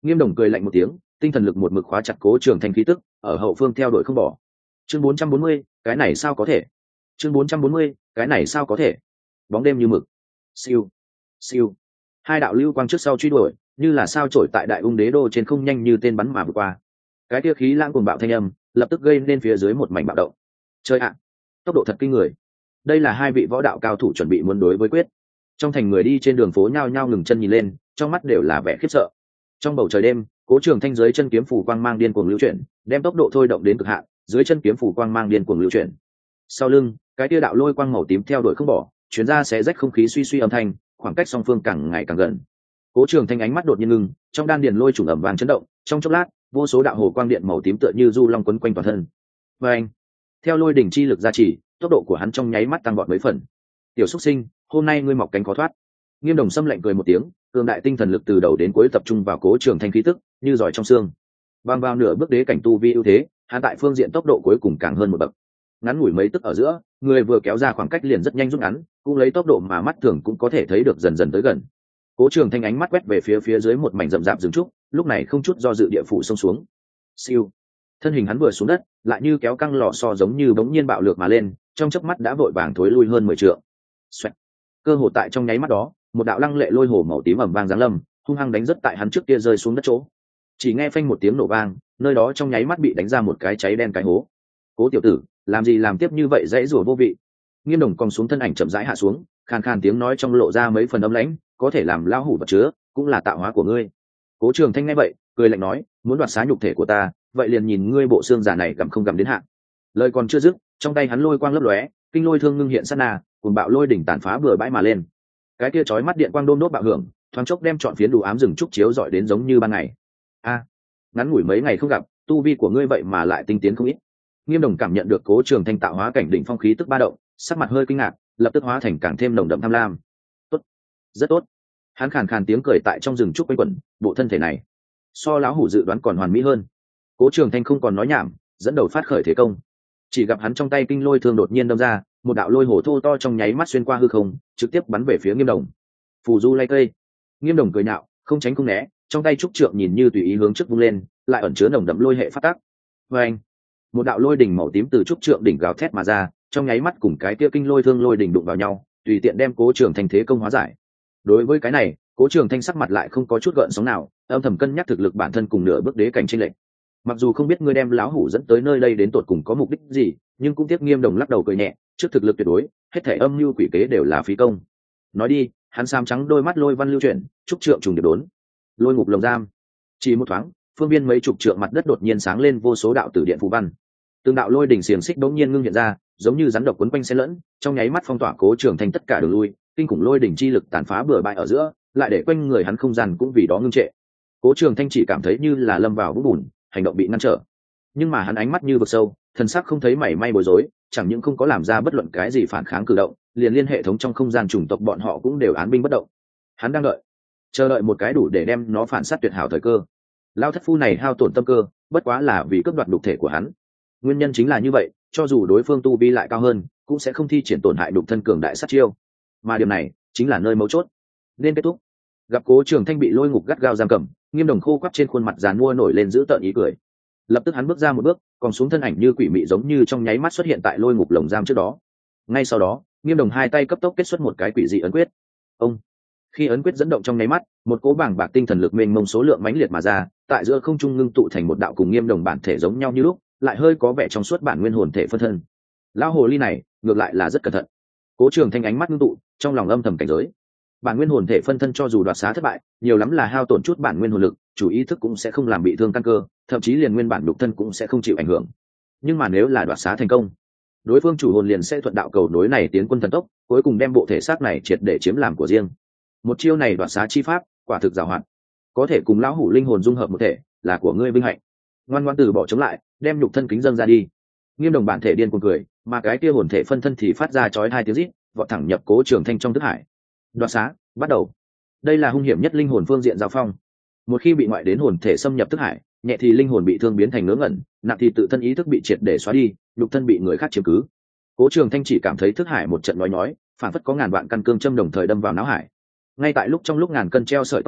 Nghiêm Đồng cười lạnh một tiếng, tinh thần lực một mực khóa chặt Cố Trường Thanh khí tức, ở hậu phương theo đuổi không bỏ. Chương bốn trăm bốn mươi, cái này sao có thể? Chương bốn trăm bốn mươi, cái này sao có thể? Bóng đêm như mực. Siêu, siêu. Hai đạo lưu quang trước sau truy đuổi, như là sao chổi tại Đại Ung Đế đô trên không nhanh như tên bắn mà vượt qua. Cái kia khí lãng cuồng bạo thanh âm, lập tức gây nên phía dưới một mảnh bạo động. Chơi ạ, tốc độ thật kinh người. Đây là hai vị võ đạo cao thủ chuẩn bị muốn đối với quyết. Trong thành người đi trên đường phố nhao nhao ngừng chân nhìn lên, trong mắt đều là vẻ khiếp sợ. Trong bầu trời đêm, Cố Trường Thanh dưới chân kiếm phủ quang mang điên cuồng lưu chuyển, đem tốc độ thôi động đến cực hạn, dưới chân kiếm phủ quang mang điên cuồng lưu chuyển. Sau lưng, cái tia đạo lôi quang màu tím theo đuổi không bỏ, chuyến ra xé rách không khí suy suy âm thanh, khoảng cách song phương càng ngày càng gần. Cố Trường Thanh ánh mắt đột nhiên ngưng, trong đan điền lôi trùng ẩm vàng chấn động, trong chốc lát, vô số đạo hồ quang điện màu tím tựa như du long quấn quanh toàn thân. Và anh, theo lôi đỉnh chi lực gia trì, tốc độ của hắn trong nháy mắt tăng vọt mấy phần. Tiểu Súc Sinh, hôm nay ngươi mọc cánh khó thoát. Nghiêm Đồng Sâm lạnh cười một tiếng, cường đại tinh thần lực từ đầu đến cuối tập trung vào Cố Trường Thanh khí tức, như giỏi trong xương. Bang vào nửa bước đế cảnh tu vi ưu thế, hắn tại phương diện tốc độ cuối cùng càng hơn một bậc. Ngắn ngủi mấy tức ở giữa, người vừa kéo ra khoảng cách liền rất nhanh rút ngắn, cũng lấy tốc độ mà mắt thường cũng có thể thấy được dần dần tới gần. Cố Trường Thanh ánh mắt quét về phía phía dưới một mảnh rậm rạp rừng trúc, lúc này không chút do dự địa phủ xông xuống. Siêu, thân hình hắn vừa xuống đất, lại như kéo căng lò xo giống như bỗng nhiên bạo lược mà lên, trong chớp mắt đã vội vàng thối lui hơn mười trượng. Xoẹt. Cơ hồ tại trong nháy mắt đó, một đạo lăng lệ lôi hồ màu tím ầm vang giáng lâm, hung hăng đánh rất tại hắn trước kia rơi xuống đất chỗ. Chỉ nghe phanh một tiếng nổ vang, nơi đó trong nháy mắt bị đánh ra một cái cháy đen cái hố. Cố tiểu tử, làm gì làm tiếp như vậy dãy rủa vô vị. Nghiêm Đồng cong xuống thân ảnh chậm rãi hạ xuống, khàn khàn tiếng nói trong lộ ra mấy phần âm lãnh, có thể làm lao hủ vật chứa, cũng là tạo hóa của ngươi. Cố Trường Thanh nghe vậy, cười lạnh nói, muốn đoạt xá nhục thể của ta, vậy liền nhìn ngươi bộ xương giả này gặm không gặm đến hạn. Lời còn chưa dứt, trong tay hắn lôi quang lấp lóe, kinh lôi thương ngưng hiện sát na, cùng bạo lôi đỉnh tàn phá bừa bãi mà lên. Cái kia chói mắt điện quang đôm đốt bạo hưởng, thoáng chốc đem trọn phiến đủ ám rừng trúc chiếu rọi đến giống như ban ngày. A, ngắn ngủi mấy ngày không gặp, tu vi của ngươi vậy mà lại tinh tiến không ít. Nghiêm Đồng cảm nhận được Cố Trường Thanh tạo hóa cảnh đỉnh phong khí tức ba động, sắc mặt hơi kinh ngạc, lập tức hóa thành càng thêm nồng đậm tham lam. Tốt, rất tốt. Hắn khàn khàn tiếng cười tại trong rừng trúc quanh quẩn, bộ thân thể này so lão hủ dự đoán còn hoàn mỹ hơn. Cố Trường Thanh không còn nói nhảm, dẫn đầu phát khởi thế công. Chỉ gặp hắn trong tay kinh lôi thương đột nhiên đâm ra, một đạo lôi hổ thô to trong nháy mắt xuyên qua hư không, trực tiếp bắn về phía Nghiêm Đồng. Phù du lay cây. Nghiêm Đồng cười nhạo, không tránh không né, trong tay trúc trượng nhìn như tùy ý hướng trước vung lên, lại ẩn chứa nồng đậm lôi hệ phát tác. Và anh, một đạo lôi đỉnh màu tím từ trúc trượng đỉnh gào thét mà ra, trong nháy mắt cùng cái kia kinh lôi thương lôi đỉnh đụng vào nhau, tùy tiện đem Cố Trường Thanh thế công hóa giải. Đối với cái này, Cố Trường Thanh sắc mặt lại không có chút gợn sóng nào, âm thầm cân nhắc thực lực bản thân cùng nửa bước đế cảnh chênh lệch. Mặc dù không biết ngươi đem lão hủ dẫn tới nơi đây đến tột cùng có mục đích gì, nhưng cũng tiếc. Nghiêm Đồng lắc đầu cười nhẹ, trước thực lực tuyệt đối, hết thảy âm mưu quỷ kế đều là phí công. Nói đi, hắn sam trắng đôi mắt lôi văn lưu chuyển, trúc trượng trùng điệp đốn, lôi ngục lồng giam. Chỉ một thoáng, phương viên mấy chục trượng mặt đất đột nhiên sáng lên vô số đạo tử điện phù văn. Từng đạo lôi đỉnh xiềng xích đống nhiên ngưng hiện ra, giống như rắn độc quấn quanh xen lẫn, trong nháy mắt phong tỏa Cố Trường Thanh tất cả đường lui, kinh khủng lôi đỉnh chi lực tàn phá bừa bãi ở giữa, lại để quanh người hắn không gian cũng vì đó ngưng trệ. Cố Trường Thanh chỉ cảm thấy như là lâm vào vũng bùn, hành động bị ngăn trở. Nhưng mà hắn ánh mắt như vực sâu, thần sắc không thấy mảy may bối rối, chẳng những không có làm ra bất luận cái gì phản kháng cử động, liền liên hệ thống trong không gian chủng tộc bọn họ cũng đều án binh bất động. Hắn đang đợi, chờ đợi một cái đủ để đem nó phản sát tuyệt hảo thời cơ. Lao thất phu này hao tổn tâm cơ, bất quá là vì cướp đoạt đục thể của hắn. Nguyên nhân chính là như vậy, cho dù đối phương tu vi lại cao hơn, cũng sẽ không thi triển tổn hại đục thân cường đại sát chiêu. Mà điểm này chính là nơi mấu chốt. Nên kết thúc. Gặp Cố Trường Thanh bị lôi ngục gắt gao giam cầm, Nghiêm Đồng khô quắp trên khuôn mặt giàn mua nổi lên giữ tợn ý cười. Lập tức hắn bước ra một bước, còn xuống thân ảnh như quỷ mị giống như trong nháy mắt xuất hiện tại lôi ngục lồng giam trước đó. Ngay sau đó, Nghiêm Đồng hai tay cấp tốc kết xuất một cái quỷ dị ấn quyết. Ông, khi ấn quyết dẫn động trong nháy mắt, một cỗ bảng bạc tinh thần lực mênh mông số lượng mãnh liệt mà ra, tại giữa không trung ngưng tụ thành một đạo cùng Nghiêm Đồng bản thể giống nhau như lúc, lại hơi có vẻ trong suốt bản nguyên hồn thể phân thân. Lão hồ ly này, ngược lại là rất cẩn thận. Cố Trường Thanh ánh mắt ngưng tụ, trong lòng âm thầm cảnh giới. Bản nguyên hồn thể phân thân cho dù đoạt xá thất bại, nhiều lắm là hao tổn chút bản nguyên hồn lực, chủ ý thức cũng sẽ không làm bị thương căn cơ, thậm chí liền nguyên bản đục thân cũng sẽ không chịu ảnh hưởng. Nhưng mà nếu là đoạt xá thành công, đối phương chủ hồn liền sẽ thuận đạo cầu nối này tiến quân thần tốc, cuối cùng đem bộ thể xác này triệt để chiếm làm của riêng. Một chiêu này đoạt xá chi pháp, quả thực giàu hoạt. Có thể cùng lão hủ linh hồn dung hợp một thể, là của ngươi vinh hạnh. Ngoan ngoãn từ bỏ chống lại, đem nhục thân kính dâng ra đi. Nghiêm Đồng bản thể điên cuồng cười, mà cái kia hồn thể phân thân thì phát ra chói hai tiếng rít, vọt thẳng nhập Cố Trường Thanh trong thức hải. Đoạt xá, bắt đầu. Đây là hung hiểm nhất linh hồn phương diện giao phong. Một khi bị ngoại đến hồn thể xâm nhập thức hải, nhẹ thì linh hồn bị thương biến thành ngớ ngẩn, nặng thì tự thân ý thức bị triệt để xóa đi, nhục thân bị người khác chiếm cứ. Cố Trường Thanh chỉ cảm thấy thức hải một trận nói nói, phản phất có ngàn vạn căn cương châm đồng thời đâm vào não hải. Ngay tại lúc trong lúc ngàn cân treo sợi tóc này,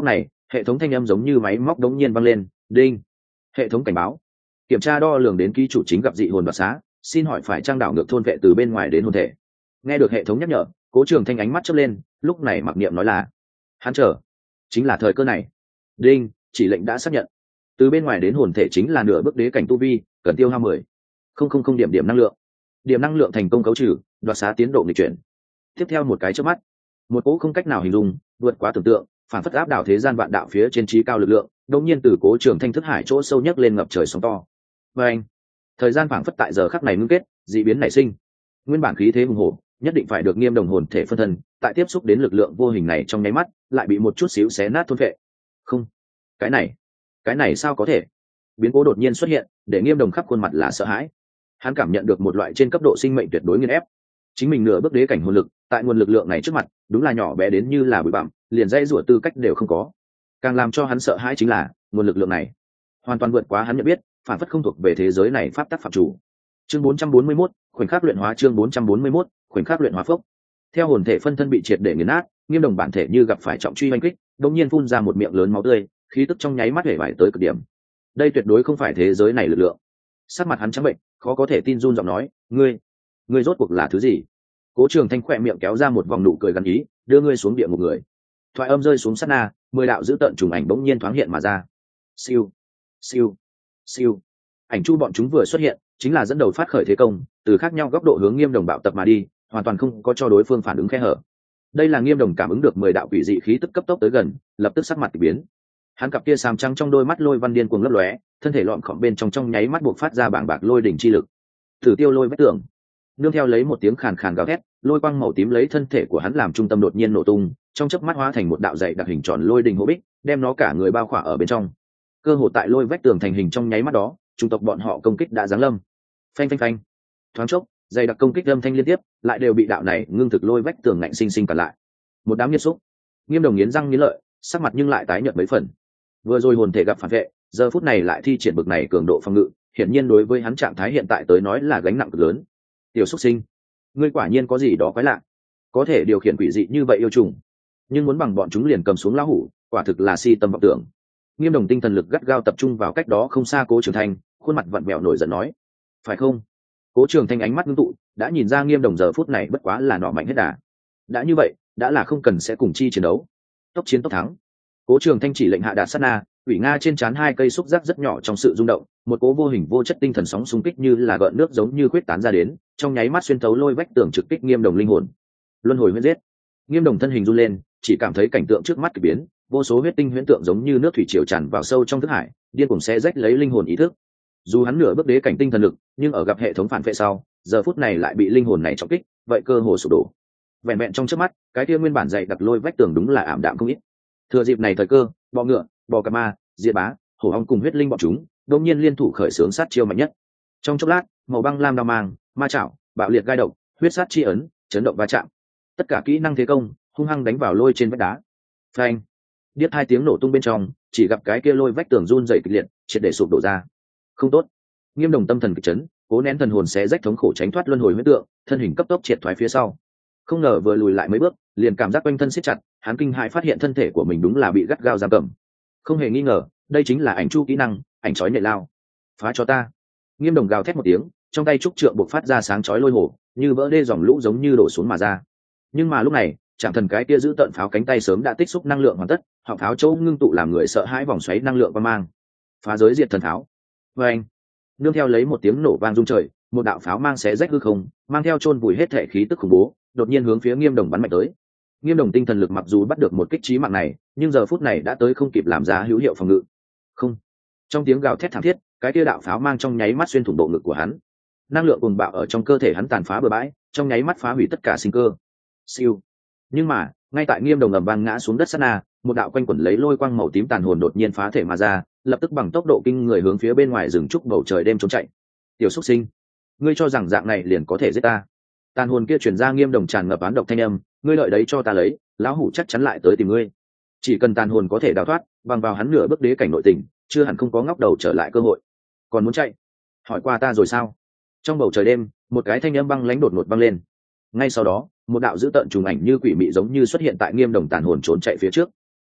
hệ thống thanh âm giống như máy móc đống nhiên vang lên. Đinh. Hệ thống cảnh báo. Kiểm tra đo lường đến ký chủ chính gặp dị hồn đoạt xá, xin hỏi phải trang đảo ngược thôn vệ từ bên ngoài đến hồn thể. Nghe được hệ thống nhắc nhở, Cố Trường Thanh ánh mắt chớp lên, lúc này mặc niệm nói là hắn chờ chính là thời cơ này. Đinh. Chỉ lệnh đã xác nhận. Từ bên ngoài đến hồn thể chính là nửa bước đế cảnh tu vi, cần tiêu hao mười không không không điểm điểm năng lượng. Điểm năng lượng thành công cấu trừ, đoạt xá tiến độ nghịch chuyển. Tiếp theo một cái chớp mắt, một cỗ không cách nào hình dung, vượt quá tưởng tượng, phản phất áp đảo thế gian vạn đạo phía trên trí cao lực lượng, đột nhiên từ Cố Trường Thanh thức hải chỗ sâu nhất lên ngập trời sóng to. Và anh, thời gian phản phất tại giờ khắc này ngưng kết, dị biến nảy sinh. Nguyên bản khí thế hùng hổ, nhất định phải được Nghiêm Đồng hồn thể phân thân, tại tiếp xúc đến lực lượng vô hình này trong nháy mắt, lại bị một chút xíu xé nát thôn phệ. Không, cái này, cái này sao có thể? Biến cố đột nhiên xuất hiện, để Nghiêm Đồng khắp khuôn mặt là sợ hãi. Hắn cảm nhận được một loại trên cấp độ sinh mệnh tuyệt đối nghiền ép. Chính mình nửa bước đế cảnh hồn lực, tại nguồn lực lượng này trước mặt, đúng là nhỏ bé đến như là bụi bặm, liền dãy rủa tư cách đều không có. Càng làm cho hắn sợ hãi chính là, nguồn lực lượng này hoàn toàn vượt quá hắn nhận biết, phản phất không thuộc về thế giới này pháp tắc phạm chủ. Chương bốn trăm bốn mươi mốt, khoảnh khắc luyện hóa. Chương bốn trăm bốn mươi mốt, khoảnh khắc luyện hóa phốc. Theo hồn thể phân thân bị triệt để nghiền nát, Nghiêm Đồng bản thể như gặp phải trọng truy oanh kích, đột nhiên phun ra một miệng lớn máu tươi, khí tức trong nháy mắt hể vải tới cực điểm. Đây tuyệt đối không phải thế giới này lực lượng. Sắc mặt hắn trắng bệnh, khó có thể tin run giọng nói, "Ngươi, ngươi rốt cuộc là thứ gì?" Cố Trường Thanh khỏe miệng kéo ra một vòng nụ cười gắn ý, đưa ngươi xuống địa ngục người. Thoại âm rơi xuống sát na, mười đạo dữ tợn trùng ảnh bỗng nhiên thoáng hiện mà ra. Siêu, siêu, siêu. Ảnh chu bọn chúng vừa xuất hiện, chính là dẫn đầu phát khởi thế công, từ khác nhau góc độ hướng Nghiêm Đồng bạo tập mà đi, hoàn toàn không có cho đối phương phản ứng khe hở. Đây là Nghiêm Đồng cảm ứng được mười đạo quỷ dị khí tức cấp tốc tới gần, lập tức sắc mặt kỳ biến. Hắn cặp kia xám trắng trong đôi mắt lôi văn điên cuồng lấp lóe, thân thể lọn khỏm bên trong trong nháy mắt buộc phát ra bảng bạc lôi đỉnh chi lực. Thử tiêu lôi vách tường. Nương theo lấy một tiếng khàn khàn gào thét, lôi quang màu tím lấy thân thể của hắn làm trung tâm đột nhiên nổ tung, trong chớp mắt hóa thành một đạo dày đặc hình tròn lôi đỉnh hố bích, đem nó cả người bao khỏa ở bên trong. Cơ hồ tại lôi vách tường thành hình trong nháy mắt đó, trung tộc bọn họ công kích đã giáng lâm. Phanh phanh phanh. Thoáng chốc, dày đặc công kích âm thanh liên tiếp, lại đều bị đạo này ngưng thực lôi vách tường ngạnh sinh sinh cản lại. Một đám nghiệt xúc. Nghiêm Đồng nghiến răng nghiến lợi, sắc mặt nhưng lại tái nhợt mấy phần. Vừa rồi hồn thể gặp phản vệ, giờ phút này lại thi triển bực này cường độ phòng ngự, hiển nhiên đối với hắn trạng thái hiện tại tới nói là gánh nặng cực lớn. Tiểu xuất sinh, ngươi quả nhiên có gì đó quái lạ, có thể điều khiển quỷ dị như vậy yêu trùng, nhưng muốn bằng bọn chúng liền cầm xuống lão hủ, quả thực là si tâm vọng tưởng. Nghiêm Đồng tinh thần lực gắt gao tập trung vào cách đó không xa Cố Trường Thanh, khuôn mặt vặn vẹo nổi giận nói, phải không? Cố Trường Thanh ánh mắt ngưng tụ, đã nhìn ra Nghiêm Đồng giờ phút này bất quá là nọ mạnh hết đà. Đã như vậy, đã là không cần sẽ cùng chi chiến đấu, tốc chiến tốc thắng. Cố Trường Thanh chỉ lệnh hạ đạt sát na, ủy nga trên trán hai cây xúc giác rất nhỏ trong sự rung động, một cố vô hình vô chất tinh thần sóng xung kích như là gợn nước giống như khuyết tán ra đến, trong nháy mắt xuyên thấu lôi vách tường trực kích Nghiêm Đồng linh hồn. Luân hồi huyết giết. Nghiêm Đồng thân hình run lên, chỉ cảm thấy cảnh tượng trước mắt kỳ biến, vô số huyết tinh huyễn tượng giống như nước thủy triều tràn vào sâu trong thức hải, điên cuồng xé rách lấy linh hồn ý thức. Dù hắn nửa bước đế cảnh tinh thần lực, nhưng ở gặp hệ thống phản vệ sau, giờ phút này lại bị linh hồn này trọng kích, vậy cơ hồ sụp đổ. Vẹn vẹn trong chớp mắt, cái kia nguyên bản dày đặc lôi vách tường đúng là ảm đạm không ít. Thừa dịp này thời cơ, bọ ngựa, bò cà ma, diệt bá, hổ ong cùng huyết linh bọn chúng, đột nhiên liên thủ khởi xướng sát chiêu mạnh nhất. Trong chốc lát, màu băng lam đao mang, ma chảo, bạo liệt gai độc, huyết sát chi ấn, chấn động va chạm. Tất cả kỹ năng thế công, hung hăng đánh vào lôi trên vách đá. Phanh! Điếc hai tiếng nổ tung bên trong, chỉ gặp cái kia lôi vách tường run rẩy kịch liệt, triệt để sụp đổ ra. Không tốt! Nghiêm Đồng tâm thần kịch chấn, cố nén thần hồn xé rách thống khổ tránh thoát luân hồi huyết tượng, thân hình cấp tốc triệt thoái phía sau. Không ngờ vừa lùi lại mấy bước, liền cảm giác quanh thân siết chặt, hắn kinh hãi phát hiện thân thể của mình đúng là bị gắt gao giam cầm. Không hề nghi ngờ, đây chính là ảnh chu kỹ năng, ảnh chói nhện lao. Phá cho ta! Nghiêm Đồng gào thét một tiếng, trong tay trúc trượng bộc phát ra sáng chói lôi hổ, như vỡ đê dòng lũ giống như đổ xuống mà ra. Nhưng mà lúc này, Trảm Thần cái kia giữ tận pháo cánh tay sớm đã tích xúc năng lượng hoàn tất, họng pháo chỗ ngưng tụ làm người sợ hãi vòng xoáy năng lượng quang mang. Phá giới diệt thần pháo. Và anh, nương theo lấy một tiếng nổ vang rung trời, một đạo pháo mang xé rách hư không, mang theo chôn vùi hết thể khí tức khủng bố, đột nhiên hướng phía Nghiêm Đồng bắn mạnh tới. Nghiêm Đồng tinh thần lực mặc dù bắt được một kích chí mạng này, nhưng giờ phút này đã tới không kịp làm ra hữu hiệu phòng ngự. Không. Trong tiếng gào thét thảm thiết, cái kia đạo pháo mang trong nháy mắt xuyên thủng bộ ngực của hắn. Năng lượng cuồng bạo ở trong cơ thể hắn tàn phá bừa bãi, trong nháy mắt phá hủy tất cả sinh cơ. Siêu. Nhưng mà, ngay tại Nghiêm Đồng ầm vang ngã xuống đất sát na, một đạo quanh quẩn lấy lôi quang màu tím tàn hồn đột nhiên phá thể mà ra, lập tức bằng tốc độ kinh người hướng phía bên ngoài rừng trúc bầu trời đêm trốn chạy. Tiểu xuất sinh, ngươi cho rằng dạng này liền có thể giết ta? Tàn hồn kia truyền ra Nghiêm Đồng tràn ngập án độc thanh âm, ngươi lợi đấy cho ta lấy, lão hủ chắc chắn lại tới tìm ngươi. Chỉ cần tàn hồn có thể đào thoát, bằng vào hắn nửa bước đế cảnh nội tình, chưa hẳn không có ngóc đầu trở lại cơ hội. Còn muốn chạy? Hỏi qua ta rồi sao? Trong bầu trời đêm, một cái thanh âm băng lãnh đột ngột băng lên. Ngay sau đó, một đạo dữ tợn trùng ảnh như quỷ mị giống như xuất hiện tại Nghiêm Đồng tàn hồn trốn chạy phía trước.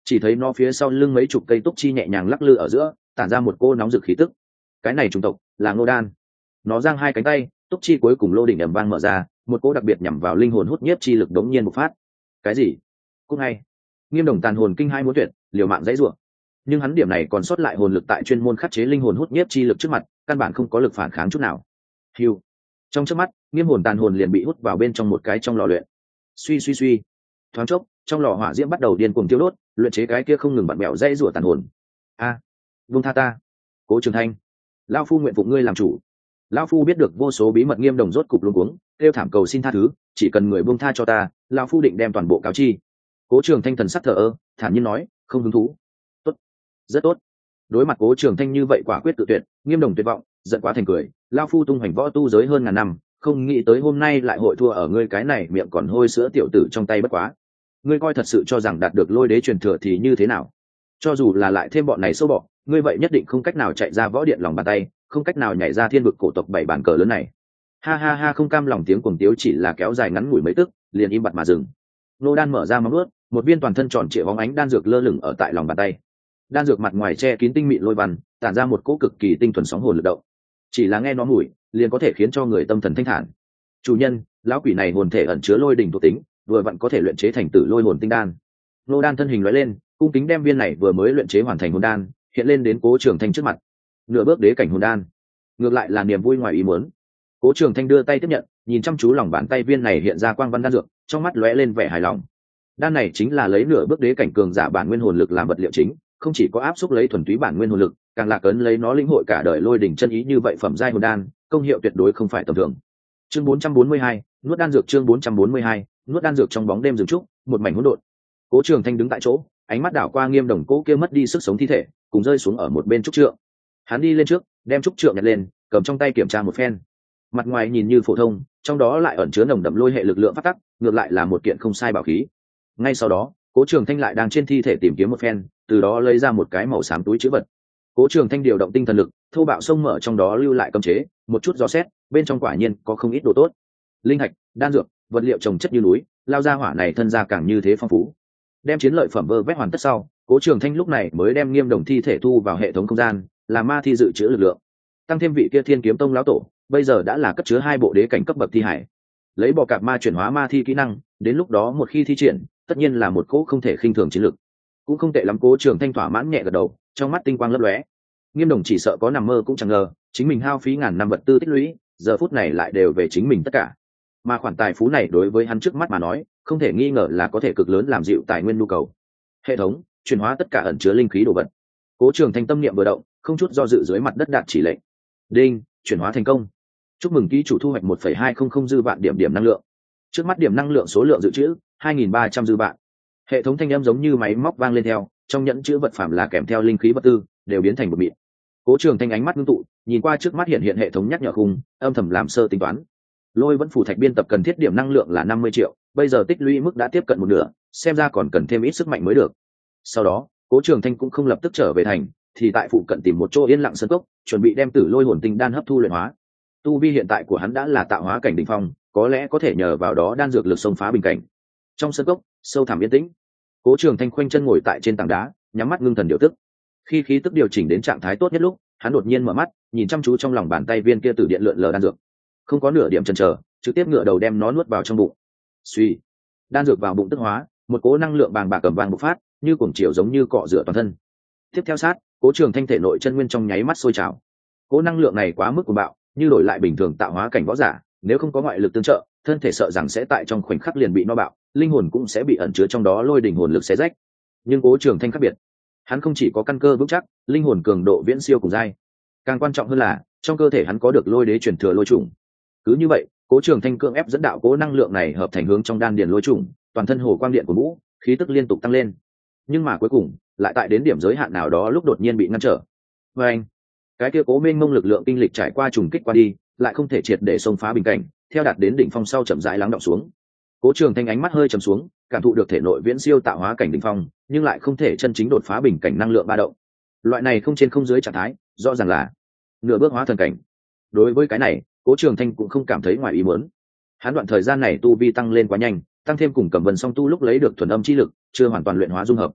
chỉ thấy nó phía sau lưng mấy chục cây túc chi nhẹ nhàng lắc lư ở giữa, tản ra một cô nóng rực khí tức. Cái này chủng tộc là Ngô Đan. Nó giang hai cánh tay, túc chi cuối cùng lô đỉnh ầm vang mở ra, một cỗ đặc biệt nhằm vào linh hồn hút nhiếp chi lực đống nhiên bộc phát. Cái gì? Cũng ngay. Nghiêm Đồng tàn hồn kinh hai muốn tuyệt, liều mạng dãy rủa. Nhưng hắn điểm này còn sót lại hồn lực tại chuyên môn khắc chế linh hồn hút nhiếp chi lực trước mặt, căn bản không có lực phản kháng chút nào. Hưu. Trong chớp mắt, Nghiêm hồn tàn hồn liền bị hút vào bên trong một cái trong lò luyện. Suy suy suy. Thoáng chốc, trong lò hỏa diễm bắt đầu điên cuồng thiêu đốt, luyện chế cái kia không ngừng bặm bẹo dãy rủa tàn hồn. A, à, vung tha ta. Cố Trường Thanh, lão phu nguyện phụng ngươi làm chủ. Lão phu biết được vô số bí mật, Nghiêm Đồng rốt cục luống cuống, kêu thảm cầu xin tha thứ, chỉ cần người buông tha cho ta, lão phu định đem toàn bộ cáo chi. Cố Trường Thanh thần sắc thờ ơ, thản nhiên nói, không hứng thú. Tốt, rất tốt. Đối mặt Cố Trường Thanh như vậy quả quyết tự tuyệt, Nghiêm Đồng tuyệt vọng, giận quá thành cười, lão phu tung hoành võ tu giới hơn ngàn năm, không nghĩ tới hôm nay lại hội thua ở ngươi cái này miệng còn hôi sữa tiểu tử trong tay bất quá. Ngươi coi thật sự cho rằng đạt được lôi đế truyền thừa thì như thế nào? Cho dù là lại thêm bọn này sâu bọ, ngươi vậy nhất định không cách nào chạy ra võ điện lòng bàn tay, không cách nào nhảy ra thiên vực cổ tộc bảy bản cờ lớn này. Ha ha ha, không cam lòng tiếng cuồng tiếu chỉ là kéo dài ngắn ngủi mấy tức, liền im bặt mà dừng. Nô Đan mở ra móng vuốt, một viên toàn thân tròn trịa bóng ánh đan dược lơ lửng ở tại lòng bàn tay. Đan dược mặt ngoài che kín tinh mịn lôi văn, tản ra một cỗ cực kỳ tinh thuần sóng hồn lực động. Chỉ là nghe nó mùi, liền có thể khiến cho người tâm thần thanh thản. Chủ nhân, lão quỷ này hồn thể ẩn chứa lôi đỉnh thuộc tính, vừa vặn có thể luyện chế thành tử lôi hồn tinh đan. Nô Đan thân hình lóe lên, cung kính đem viên này vừa mới luyện chế hoàn thành hồn đan hiện lên đến Cố Trường Thanh trước mặt. Nửa bước đế cảnh hồn đan, ngược lại là niềm vui ngoài ý muốn. Cố Trường Thanh đưa tay tiếp nhận, nhìn chăm chú lòng bàn tay viên này hiện ra quang văn đan dược, trong mắt lóe lên vẻ hài lòng. Đan này chính là lấy nửa bước đế cảnh cường giả bản nguyên hồn lực làm vật liệu chính, không chỉ có áp xúc lấy thuần túy bản nguyên hồn lực, càng là cấn lấy nó lĩnh hội cả đời lôi đỉnh chân ý như vậy phẩm giai hồn đan, công hiệu tuyệt đối không phải tầm thường. Chương bốn trăm bốn mươi hai, nuốt đan dược. Chương bốn trăm bốn mươi hai, nuốt đan dược. Trong bóng đêm rừng trúc, một mảnh hỗn độn. Cố Trường Thanh đứng tại chỗ, ánh mắt đảo qua Nghiêm Đồng cố kia mất đi sức sống thi thể, cùng rơi xuống ở một bên trúc trượng. Hắn đi lên trước, đem trúc trượng nhặt lên, cầm trong tay kiểm tra một phen. Mặt ngoài nhìn như phổ thông, trong đó lại ẩn chứa nồng đậm lôi hệ lực lượng phát tắc, ngược lại là một kiện không sai bảo khí. Ngay sau đó, Cố Trường Thanh lại đang trên thi thể tìm kiếm một phen, từ đó lấy ra một cái màu xám túi trữ vật. Cố Trường Thanh điều động tinh thần lực, thô bạo xông mở trong đó lưu lại cấm chế, một chút dò xét, bên trong quả nhiên có không ít đồ tốt. Linh hạch, đan dược, vật liệu trồng chất như núi, lao ra hỏa này thân gia càng như thế phong phú. Đem chiến lợi phẩm vơ vét hoàn tất sau, Cố Trường Thanh lúc này mới đem Nghiêm Đồng thi thể thu vào hệ thống không gian, là ma thi dự trữ lực lượng. Tăng thêm vị kia Thiên Kiếm Tông lão tổ, bây giờ đã là cất chứa hai bộ đế cảnh cấp bậc thi hải. Lấy bò cạp ma chuyển hóa ma thi kỹ năng, đến lúc đó một khi thi triển, tất nhiên là một cỗ không thể khinh thường chiến lực. Cũng không tệ lắm. Cố Trường Thanh thỏa mãn nhẹ gật đầu, trong mắt tinh quang lấp lóe. Nghiêm Đồng chỉ sợ có nằm mơ cũng chẳng ngờ, chính mình hao phí ngàn năm vật tư tích lũy, giờ phút này lại đều về chính mình tất cả. Mà khoản tài phú này đối với hắn trước mắt mà nói, không thể nghi ngờ là có thể cực lớn làm dịu tài nguyên nhu cầu. Hệ thống chuyển hóa tất cả ẩn chứa linh khí đồ vật. Cố Trường Thanh tâm niệm vừa động, không chút do dự dưới mặt đất đạt chỉ lệnh. Đinh, chuyển hóa thành công. Chúc mừng ký chủ thu hoạch một phẩy hai không không dư vạn điểm điểm năng lượng. Trước mắt điểm năng lượng số lượng dự trữ hai nghìn ba trăm dư vạn. Hệ thống thanh âm giống như máy móc vang lên theo, trong nhẫn chữ vật phẩm là kèm theo linh khí vật tư, đều biến thành một mịn. Cố Trường Thanh ánh mắt ngưng tụ, nhìn qua trước mắt hiện hiện hệ thống nhắc nhở khung, âm thầm làm sơ tính toán. Lôi vẫn phủ thạch biên tập cần thiết điểm năng lượng là năm mươi triệu, bây giờ tích lũy mức đã tiếp cận một nửa, xem ra còn cần thêm ít sức mạnh mới được. Sau đó, Cố Trường Thanh cũng không lập tức trở về thành, thì tại phụ cận tìm một chỗ yên lặng sơn cốc, chuẩn bị đem tử lôi hồn tinh đan hấp thu luyện hóa. Tu vi hiện tại của hắn đã là tạo hóa cảnh đỉnh phong, có lẽ có thể nhờ vào đó đan dược lực xông phá bình cảnh. Trong sơn cốc, sâu thẳm yên tĩnh, Cố Trường Thanh khoanh chân ngồi tại trên tảng đá, nhắm mắt ngưng thần điều tức. Khi khí tức điều chỉnh đến trạng thái tốt nhất lúc, hắn đột nhiên mở mắt, nhìn chăm chú trong lòng bàn tay viên kia tử điện lượn lờ đan dược, không có nửa điểm chần chờ, trực tiếp ngửa đầu đem nó nuốt vào trong bụng. Suy, đan dược vào bụng tức hóa, một cỗ năng lượng bàng bạc cầm vàng bộc phát, như cuồng chiều giống như cọ rửa toàn thân. Tiếp theo sát, Cố Trường Thanh thể nội chân nguyên trong nháy mắt sôi trào. Cỗ năng lượng này quá mức cuồng bạo, như đổi lại bình thường tạo hóa cảnh võ giả, nếu không có ngoại lực tương trợ, thân thể sợ rằng sẽ tại trong khoảnh khắc liền bị no bạo, linh hồn cũng sẽ bị ẩn chứa trong đó lôi đỉnh hồn lực xé rách. Nhưng Cố Trường Thanh khác biệt, hắn không chỉ có căn cơ vững chắc, linh hồn cường độ viễn siêu cùng giai, càng quan trọng hơn là trong cơ thể hắn có được lôi đế truyền thừa lôi trùng. Cứ như vậy, Cố Trường Thanh cưỡng ép dẫn đạo cố năng lượng này hợp thành hướng trong đan điền lôi trùng, toàn thân hồ quang điện của vũ, khí tức liên tục tăng lên. Nhưng mà cuối cùng, lại tại đến điểm giới hạn nào đó lúc đột nhiên bị ngăn trở. Và anh, cái kia cố mênh mông lực lượng kinh lịch trải qua trùng kích qua đi, lại không thể triệt để xông phá bình cảnh, theo đạt đến đỉnh phong sau chậm rãi lắng đọng xuống. Cố Trường Thanh ánh mắt hơi trầm xuống, cảm thụ được thể nội viễn siêu tạo hóa cảnh đỉnh phong, nhưng lại không thể chân chính đột phá bình cảnh năng lượng ba động. Loại này không trên không dưới trạng thái, rõ ràng là nửa bước hóa thần cảnh. Đối với cái này, Cố Trường Thanh cũng không cảm thấy ngoài ý muốn. Hắn đoạn thời gian này tu vi tăng lên quá nhanh, tăng thêm cùng Cẩm Vân song tu lúc lấy được thuần âm chi lực, chưa hoàn toàn luyện hóa dung hợp.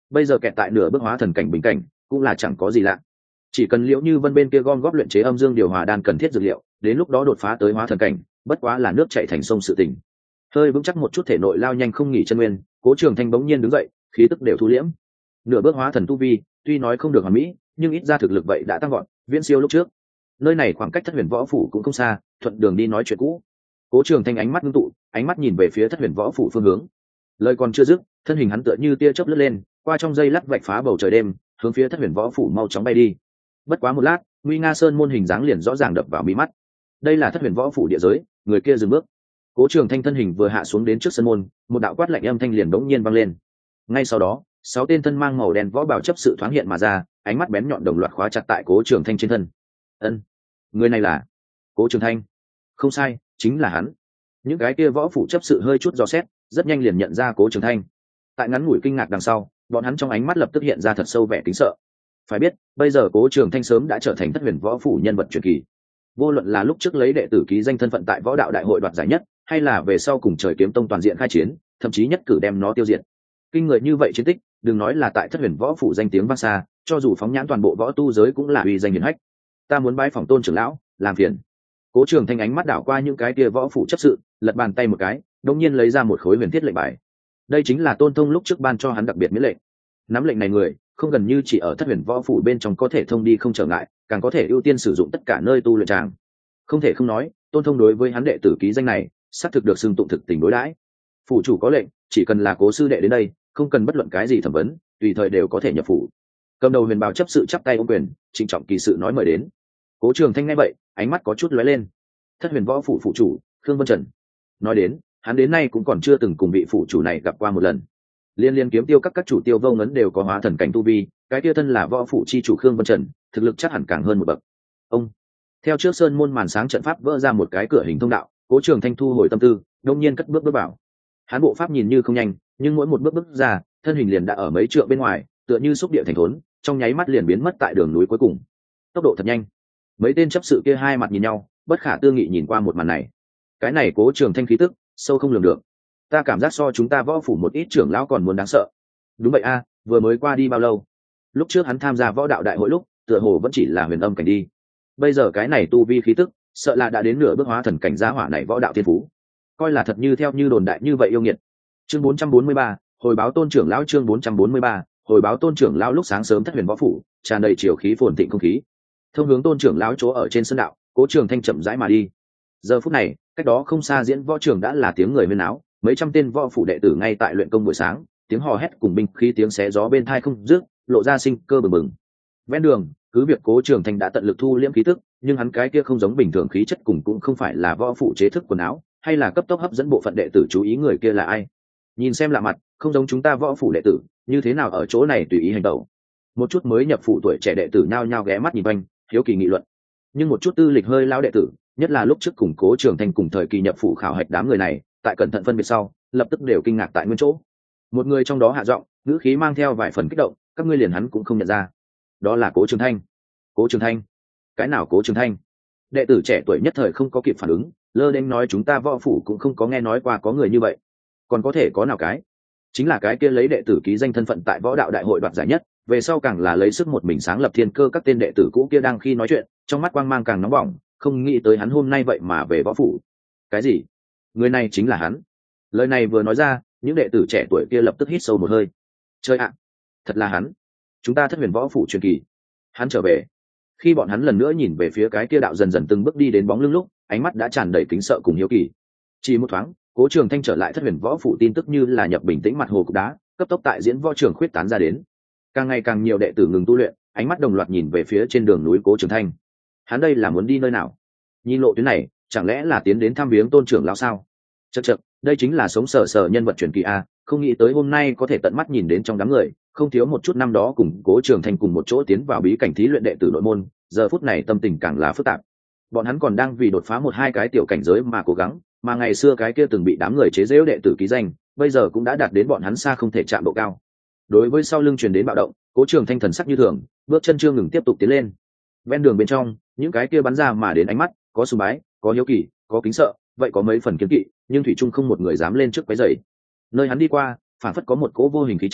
bây giờ kẹt tại nửa bước hóa thần cảnh bình cảnh cũng là chẳng có gì lạ. Chỉ cần Liễu Như Vân bên kia gom góp luyện chế âm dương điều hòa đan cần thiết dược liệu, đến lúc đó đột phá tới hóa thần cảnh, bất quá là nước chảy thành sông sự tình. Hơi vững chắc một chút thể nội lao nhanh không nghỉ chân nguyên, Cố Trường Thanh bỗng nhiên đứng dậy, khí tức đều thu liễm. Nửa bước hóa thần tu vi, tuy nói không được hoàn mỹ, nhưng ít ra thực lực vậy đã tăng vọt, viễn siêu lúc trước. Nơi này khoảng cách Thất Huyền Võ phủ cũng không xa, thuận đường đi nói chuyện cũ. Cố Trường Thanh ánh mắt ngưng tụ, ánh mắt nhìn về phía Thất Huyền Võ phủ phương hướng. Lời còn chưa dứt, thân hình hắn tựa như tia chớp lướt lên, qua trong dây lắc vạch phá bầu trời đêm, hướng phía Thất Huyền Võ phủ mau chóng bay đi. Bất quá một lát, Nguy Nga Sơn môn hình dáng liền rõ ràng đập vào mí mắt. Đây là Thất Huyền Võ phủ địa giới, người kia dừng bước. Cố Trường Thanh thân hình vừa hạ xuống đến trước sân môn, một đạo quát lạnh âm thanh liền đống nhiên vang lên. Ngay sau đó, sáu tên thân mang màu đen võ bào chấp sự thoáng hiện mà ra, ánh mắt bén nhọn đồng loạt khóa chặt tại Cố Trường Thanh trên thân. Ân, người này là Cố Trường Thanh? Không sai, chính là hắn. Những cái kia võ phủ chấp sự hơi chút dò xét, rất nhanh liền nhận ra Cố Trường Thanh. Tại ngắn ngủi kinh ngạc đằng sau, bọn hắn trong ánh mắt lập tức hiện ra thật sâu vẻ kính sợ. Phải biết, bây giờ Cố Trường Thanh sớm đã trở thành Thất Huyền Võ phủ nhân vật truyền kỳ. Vô luận là lúc trước lấy đệ tử ký danh thân phận tại võ đạo đại hội đoạt giải nhất, hay là về sau cùng Trời Kiếm Tông toàn diện khai chiến, thậm chí nhất cử đem nó tiêu diệt. Kinh người như vậy chiến tích, đừng nói là tại Thất Huyền Võ phủ danh tiếng vang xa, cho dù phóng nhãn toàn bộ võ tu giới cũng là uy danh hiển hách. Ta muốn bái phỏng Tôn trưởng lão, làm phiền. Cố Trường Thanh ánh mắt đảo qua những cái kia võ phủ chấp sự, lật bàn tay một cái, đột nhiên lấy ra một khối huyền thiết lệnh bài. Đây chính là Tôn Thông lúc trước ban cho hắn đặc biệt miễn lệnh. Nắm lệnh này người, không gần như chỉ ở Thất Huyền Võ phủ bên trong có thể thông đi không trở ngại, càng có thể ưu tiên sử dụng tất cả nơi tu luyện tràng. Không thể không nói, Tôn Thông đối với hắn đệ tử ký danh này, xác thực được xưng tụng thực tình đối đãi. Phủ chủ có lệnh, chỉ cần là Cố sư đệ đến đây, không cần bất luận cái gì thẩm vấn, tùy thời đều có thể nhập phủ. Cầm đầu huyền bào chấp sự chắp tay ôm quyền, trịnh trọng kỳ sự nói mời đến. Cố Trường Thanh nghe vậy, ánh mắt có chút lóe lên. Thất Huyền Võ phủ phủ chủ Khương Vân Trần. Nói đến, hắn đến nay cũng còn chưa từng cùng vị phủ chủ này gặp qua một lần. Liên liên kiếm tiêu các các chủ tiêu vô ngấn đều có hóa thần cảnh tu vi, cái kia thân là võ phủ chi chủ Khương Vân Trần, thực lực chắc hẳn càng hơn một bậc. Ông theo trước sơn môn màn sáng trận pháp vỡ ra một cái cửa hình thông đạo, Cố Trường Thanh thu hồi tâm tư, đột nhiên cất bước bước vào. Hắn bộ pháp nhìn như không nhanh, nhưng mỗi một bước bước ra, thân hình liền đã ở mấy trượng bên ngoài, tựa như xúc địa thành thốn, trong nháy mắt liền biến mất tại đường núi cuối cùng. Tốc độ thật nhanh. Mấy tên chấp sự kia hai mặt nhìn nhau, bất khả tư nghị nhìn qua một màn này. Cái này Cố Trường Thanh khí tức sâu không lường được. Ta cảm giác so chúng ta võ phủ một ít trưởng lão còn muốn đáng sợ. Đúng vậy a, vừa mới qua đi bao lâu? Lúc trước hắn tham gia võ đạo đại hội lúc, tựa hồ vẫn chỉ là huyền âm cảnh đi. Bây giờ cái này tu vi khí tức, sợ là đã đến nửa bước hóa thần cảnh gia hỏa này võ đạo thiên phú. Coi là thật như theo như đồn đại như vậy yêu nghiệt. Chương bốn trăm bốn mươi ba, hồi báo Tôn trưởng lão chương bốn trăm bốn mươi ba, hồi báo Tôn trưởng lão lúc sáng sớm Thất Huyền Võ phủ, tràn đầy chiều khí phồn thịnh không khí. Thông hướng Tôn trưởng lão chỗ ở trên sân đạo, Cố Trường Thanh chậm rãi mà đi. Giờ phút này, cách đó không xa diễn võ trường đã là tiếng người huyên náo, mấy trăm tên võ phủ đệ tử ngay tại luyện công buổi sáng, tiếng hò hét cùng binh khí tiếng xé gió bên tai không dứt, lộ ra sinh cơ bừng bừng. Ven đường, cứ việc Cố Trường Thanh đã tận lực thu liễm khí tức, nhưng hắn cái kia không giống bình thường khí chất cùng cũng không phải là võ phụ chế thức quần áo, hay là cấp tốc hấp dẫn bộ phận đệ tử chú ý người kia là ai. Nhìn xem lạ mặt, không giống chúng ta võ phủ đệ tử, như thế nào ở chỗ này tùy ý hành động. Một chút mới nhập phủ tuổi trẻ đệ tử nhao nhao ghé mắt nhìn quanh, hiếu kỳ nghị luận. Nhưng một chút tư lịch hơi lao đệ tử, nhất là lúc trước cùng Cố Trường Thanh cùng thời kỳ nhập phủ khảo hạch đám người này, tại cẩn thận phân biệt sau, lập tức đều kinh ngạc tại nguyên chỗ. Một người trong đó hạ giọng, ngữ khí mang theo vài phần kích động, các ngươi liền hắn cũng không nhận ra. Đó là Cố Trường Thanh. Cố Trường Thanh? Cái nào Cố Trường Thanh? Đệ tử trẻ tuổi nhất thời không có kịp phản ứng, lơ đễnh nói chúng ta võ phủ cũng không có nghe nói qua có người như vậy. Còn có thể có nào cái? Chính là cái kia lấy đệ tử ký danh thân phận tại võ đạo đại hội đoạt giải nhất, về sau càng là lấy sức một mình sáng lập thiên cơ các tên đệ tử cũ kia đang khi nói chuyện, trong mắt quang mang càng nóng bỏng, không nghĩ tới hắn hôm nay vậy mà về võ phủ. Cái gì? Người này chính là hắn? Lời này vừa nói ra, những đệ tử trẻ tuổi kia lập tức hít sâu một hơi. Chơi ạ, thật là hắn! Chúng ta Thất Huyền Võ phủ truyền kỳ, hắn trở về. Khi bọn hắn lần nữa nhìn về phía cái kia đạo dần dần từng bước đi đến bóng lưng lúc, ánh mắt đã tràn đầy kính sợ cùng hiếu kỳ. Chỉ một thoáng, Cố Trường Thanh trở lại Thất Huyền Võ phủ tin tức như là nhập bình tĩnh mặt hồ cục đá, cấp tốc tại diễn võ trường khuyết tán ra đến. Càng ngày càng nhiều đệ tử ngừng tu luyện, ánh mắt đồng loạt nhìn về phía trên đường núi Cố Trường Thanh. Hắn đây là muốn đi nơi nào? Nhìn lộ tuyến này, chẳng lẽ là tiến đến thăm viếng Tôn trưởng lão sao? Chậc chậc, đây chính là sống sờ sờ nhân vật truyền kỳ a, không nghĩ tới hôm nay có thể tận mắt nhìn đến trong đám người, không thiếu một chút năm đó cùng Cố Trường Thanh cùng một chỗ tiến vào bí cảnh thí luyện đệ tử nội môn, giờ phút này tâm tình càng là phức tạp. Bọn hắn còn đang vì đột phá một hai cái tiểu cảnh giới mà cố gắng, mà ngày xưa cái kia từng bị đám người chế giễu đệ tử ký danh, bây giờ cũng đã đạt đến bọn hắn xa không thể chạm độ cao. Đối với sau lưng truyền đến bạo động, Cố Trường Thanh thần sắc như thường, bước chân chưa ngừng tiếp tục tiến lên. Ven đường bên trong, những cái kia bắn ra mà đến ánh mắt, có sùng bái, có hiếu kỳ, có kính sợ, vậy có mấy phần kiêng kỵ, nhưng thủy chung không một người dám lên trước quấy rầy. Nơi hắn đi qua, phản phất có một cỗ vô hình khí tràng,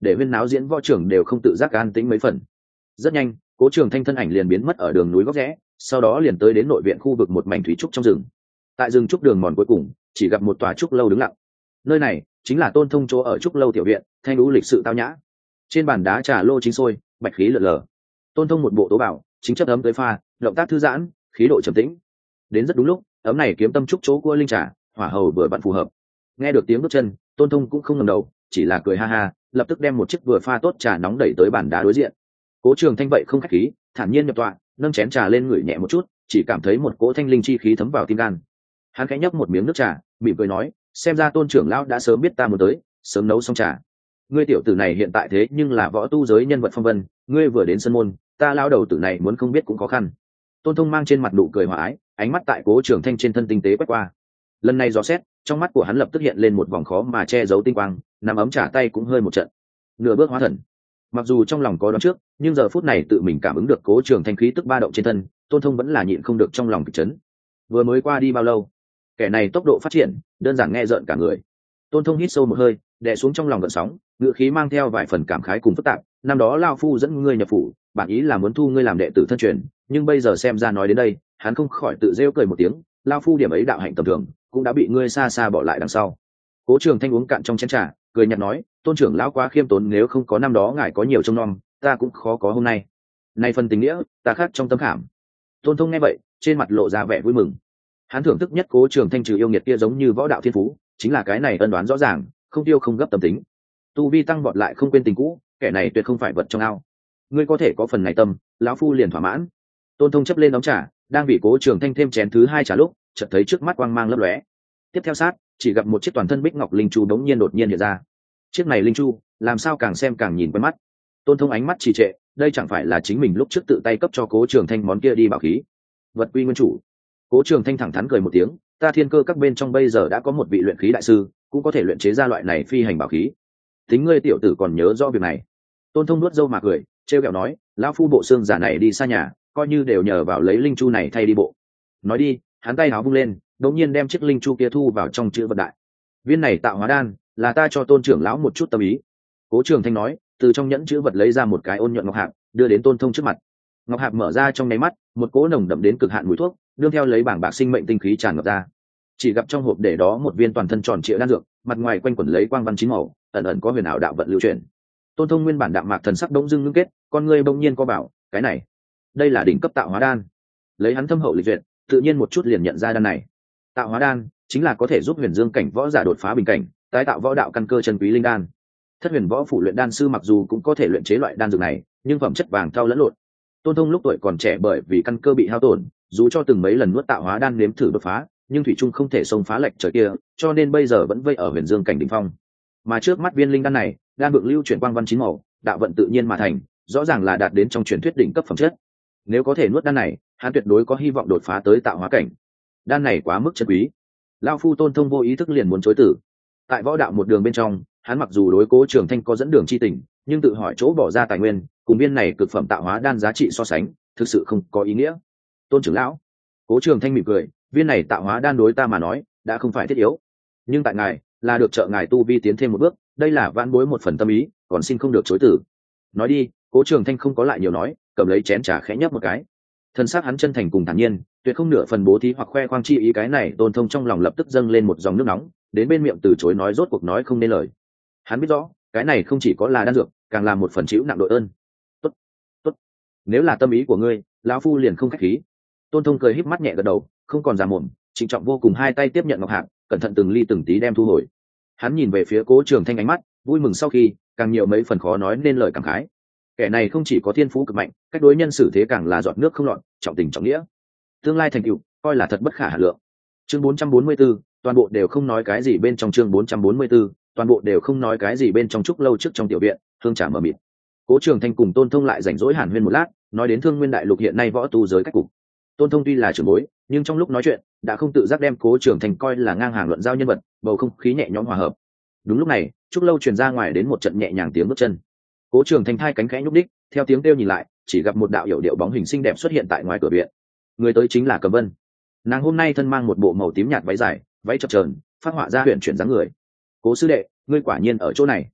để huyên náo diễn võ trưởng đều không tự giác an tĩnh mấy phần. Rất nhanh, Cố Trường Thanh thân ảnh liền biến mất ở đường núi góc rẽ, sau đó liền tới đến nội viện khu vực một mảnh thủy trúc trong rừng. Tại rừng trúc đường mòn cuối cùng, chỉ gặp một tòa trúc lâu đứng lặng. Nơi này chính là Tôn Thông chỗ ở trúc lâu tiểu viện, thanh lũ lịch sự tao nhã. Trên bàn đá trà lô chính sôi, bạch khí lượn lờ. Tôn Thông một bộ tố bảo, chính chất ấm tới pha, động tác thư giãn, khí độ trầm tĩnh. Đến rất đúng lúc, ấm này kiếm tâm trúc chỗ của linh trà, hỏa hầu vừa vặn phù hợp. Nghe được tiếng bước chân, Tôn Thông cũng không ngẩng đầu, chỉ là cười ha ha, lập tức đem một chiếc vừa pha tốt trà nóng đẩy tới bàn đá đối diện. Cố Trường Thanh vậy không khách khí, thản nhiên nhập tọa, nâng chén trà lên ngửi nhẹ một chút, chỉ cảm thấy một cỗ thanh linh chi khí thấm vào tim gan. Hắn khẽ nhấp một miếng nước trà, mỉm cười nói, xem ra Tôn trưởng lão đã sớm biết ta muốn tới, sớm nấu xong trà. Ngươi tiểu tử này hiện tại thế nhưng là võ tu giới nhân vật phong vân, ngươi vừa đến sân môn, ta lão đầu tử này muốn không biết cũng khó khăn. Tôn Thông mang trên mặt nụ cười hòa ái, ánh mắt tại Cố Trường Thanh trên thân tinh tế quét qua. Lần này dò xét, trong mắt của hắn lập tức hiện lên một vòng khó mà che giấu tinh quang, nắm ấm trà tay cũng hơi một trận. Nửa bước hóa thần. Mặc dù trong lòng có đoán trước, nhưng giờ phút này tự mình cảm ứng được Cố Trường Thanh khí tức ba động trên thân, Tôn Thông vẫn là nhịn không được trong lòng kịch chấn. Vừa mới qua đi bao lâu, kẻ này tốc độ phát triển, đơn giản nghe rợn cả người. Tôn Thông hít sâu một hơi, đè xuống trong lòng gợn sóng, ngữ khí mang theo vài phần cảm khái cùng phức tạp. Năm đó lão phu dẫn ngươi nhập phủ, bản ý là muốn thu ngươi làm đệ tử thân truyền, nhưng bây giờ xem ra nói đến đây, hắn không khỏi tự rêu cười một tiếng. Lão phu điểm ấy đạo hạnh tầm thường, cũng đã bị ngươi xa xa bỏ lại đằng sau. Cố Trường Thanh uống cạn trong chén trà, cười nhạt nói, Tôn trưởng lão quá khiêm tốn, nếu không có năm đó ngài có nhiều trông nom, ta cũng khó có hôm nay. Nay phần tình nghĩa, ta khắc trong tâm khảm. Tôn Thông nghe vậy, trên mặt lộ ra vẻ vui mừng. Hắn thưởng thức nhất Cố Trường Thanh trừ yêu nghiệt kia giống như võ đạo thiên phú, chính là cái này ân đoán rõ ràng, không tiêu không gấp tâm tính. Tu vi tăng vọt lại không quên tình cũ, kẻ này tuyệt không phải vật trong ao. Ngươi có thể có phần này tâm, lão phu liền thỏa mãn. Tôn Thông chấp lên ống trà, đang bị Cố Trường Thanh thêm chén thứ hai trà lúc, chợt thấy trước mắt quang mang lấp lóe. Tiếp theo sát, chỉ gặp một chiếc toàn thân bích ngọc linh chu đống nhiên đột nhiên hiện ra. Chiếc này linh chu, làm sao càng xem càng nhìn quen mắt. Tôn Thông ánh mắt trì trệ, đây chẳng phải là chính mình lúc trước tự tay cấp cho Cố Trường Thanh món kia đi bảo khí. Vật quy nguyên chủ. Cố Trường Thanh thẳng thắn cười một tiếng, ta thiên cơ các bên trong bây giờ đã có một vị luyện khí đại sư, cũng có thể luyện chế ra loại này phi hành bảo khí. Tính ngươi tiểu tử còn nhớ rõ việc này. Tôn Thông nuốt râu mà cười, trêu ghẹo nói, lão phu bộ xương giả này đi xa nhà, coi như đều nhờ vào lấy linh chu này thay đi bộ. Nói đi, hắn tay áo vung lên, đột nhiên đem chiếc linh chu kia thu vào trong chữ vật đại. Viên này tạo hóa đan, là ta cho Tôn trưởng lão một chút tâm ý. Cố Trường Thanh nói, từ trong nhẫn chữ vật lấy ra một cái ôn nhuận ngọc hạp, đưa đến Tôn Thông trước mặt. Ngọc hạp mở ra trong nháy mắt, một cỗ nồng đậm đến cực hạn mùi thuốc, đương theo lấy bảng bạc sinh mệnh tinh khí tràn ngập ra. Chỉ gặp trong hộp để đó một viên toàn thân tròn trịa đan dược, mặt ngoài quanh quẩn lấy quang văn chín màu, ẩn ẩn có huyền ảo đạo vận lưu chuyển. Tôn Thông nguyên bản đạm mạc thần sắc đống dưng ngưng kết, con ngươi bỗng nhiên co bảo, cái này, đây là đỉnh cấp tạo hóa đan. Lấy hắn thâm hậu lịch duyệt, tự nhiên một chút liền nhận ra đan này. Tạo hóa đan chính là có thể giúp huyền dương cảnh võ giả đột phá bình cảnh, tái tạo võ đạo căn cơ chân quý linh đan. Thất huyền võ phủ luyện đan sư mặc dù cũng có thể luyện chế loại đan dược này, nhưng phẩm chất vàng thau lẫn lộn. Tôn Thông lúc tuổi còn trẻ bởi vì căn cơ bị hao tổn, dù cho từng mấy lần nuốt tạo hóa đan nếm thử đột phá, nhưng thủy trung không thể xông phá lệch trời kia, cho nên bây giờ vẫn vây ở huyền dương cảnh đỉnh phong. Mà trước mắt viên linh đan này, đan vượng lưu chuyển quang văn chín màu, đạo vận tự nhiên mà thành, rõ ràng là đạt đến trong truyền thuyết đỉnh cấp phẩm chất. Nếu có thể nuốt đan này, hắn tuyệt đối có hy vọng đột phá tới tạo hóa cảnh. Đan này quá mức chân quý, lão phu Tôn Thông vô ý thức liền muốn chối từ. Tại võ đạo một đường bên trong, hắn mặc dù đối Cố Trường Thanh có dẫn đường chi tình, nhưng tự hỏi chỗ bỏ ra tài nguyên, cùng viên này cực phẩm tạo hóa đan giá trị so sánh, thực sự không có ý nghĩa. Tôn trưởng lão, Cố Trường Thanh mỉm cười, viên này tạo hóa đan đối ta mà nói, đã không phải thiết yếu, nhưng tại ngài, là được trợ ngài tu vi tiến thêm một bước, đây là vãn bối một phần tâm ý, còn xin không được chối từ. Nói đi, Cố Trường Thanh không có lại nhiều nói, cầm lấy chén trà khẽ nhấp một cái. Thân xác hắn chân thành cùng thản nhiên, tuyệt không nửa phần bố thí hoặc khoe khoang chi ý, cái này Tôn Thông trong lòng lập tức dâng lên một dòng nước nóng, đến bên miệng từ chối nói rốt cuộc nói không nên lời. Hắn biết rõ, cái này không chỉ có là đan dược, càng là một phần chịu nặng đội ơn. Tốt, tốt, nếu là tâm ý của ngươi, lão phu liền không khách khí. Tôn Thông cười híp mắt nhẹ gật đầu, không còn giả mồm, trịnh trọng vô cùng hai tay tiếp nhận ngọc hạng, cẩn thận từng ly từng tí đem thu hồi. Hắn nhìn về phía Cố Trường Thanh ánh mắt vui mừng sau khi, càng nhiều mấy phần khó nói nên lời cảm khái. Kẻ này không chỉ có thiên phú cực mạnh, cách đối nhân xử thế càng là giọt nước không lọt, trọng tình trọng nghĩa. Tương lai thành tựu, coi là thật bất khả hà lượng. Chương bốn trăm bốn mươi 4, toàn bộ đều không nói cái gì bên trong chương bốn trăm bốn mươi 4, toàn bộ đều không nói cái gì bên trong trúc lâu trước trong tiểu viện, hương trà mờ mịt. Cố Trường Thanh cùng Tôn Thông lại rảnh rỗi hàn huyên một lát, nói đến Thương Nguyên đại lục hiện nay võ tu giới cách cục. Tôn Thông tuy là trưởng bối, nhưng trong lúc nói chuyện, đã không tự giác đem Cố Trường Thanh coi là ngang hàng luận giao nhân vật, bầu không khí nhẹ nhõm hòa hợp. Đúng lúc này, trúc lâu truyền ra ngoài đến một trận nhẹ nhàng tiếng bước chân. Cố Trường Thanh hai cánh khẽ nhúc đích, theo tiếng kêu nhìn lại, chỉ gặp một đạo yểu điệu bóng hình xinh đẹp xuất hiện tại ngoài cửa viện. Người tới chính là Cầm Vân. Nàng hôm nay thân mang một bộ màu tím nhạt váy dài, váy chập chờn, phát họa ra huyền chuyển dáng người. Cố sư đệ, ngươi quả nhiên ở chỗ này.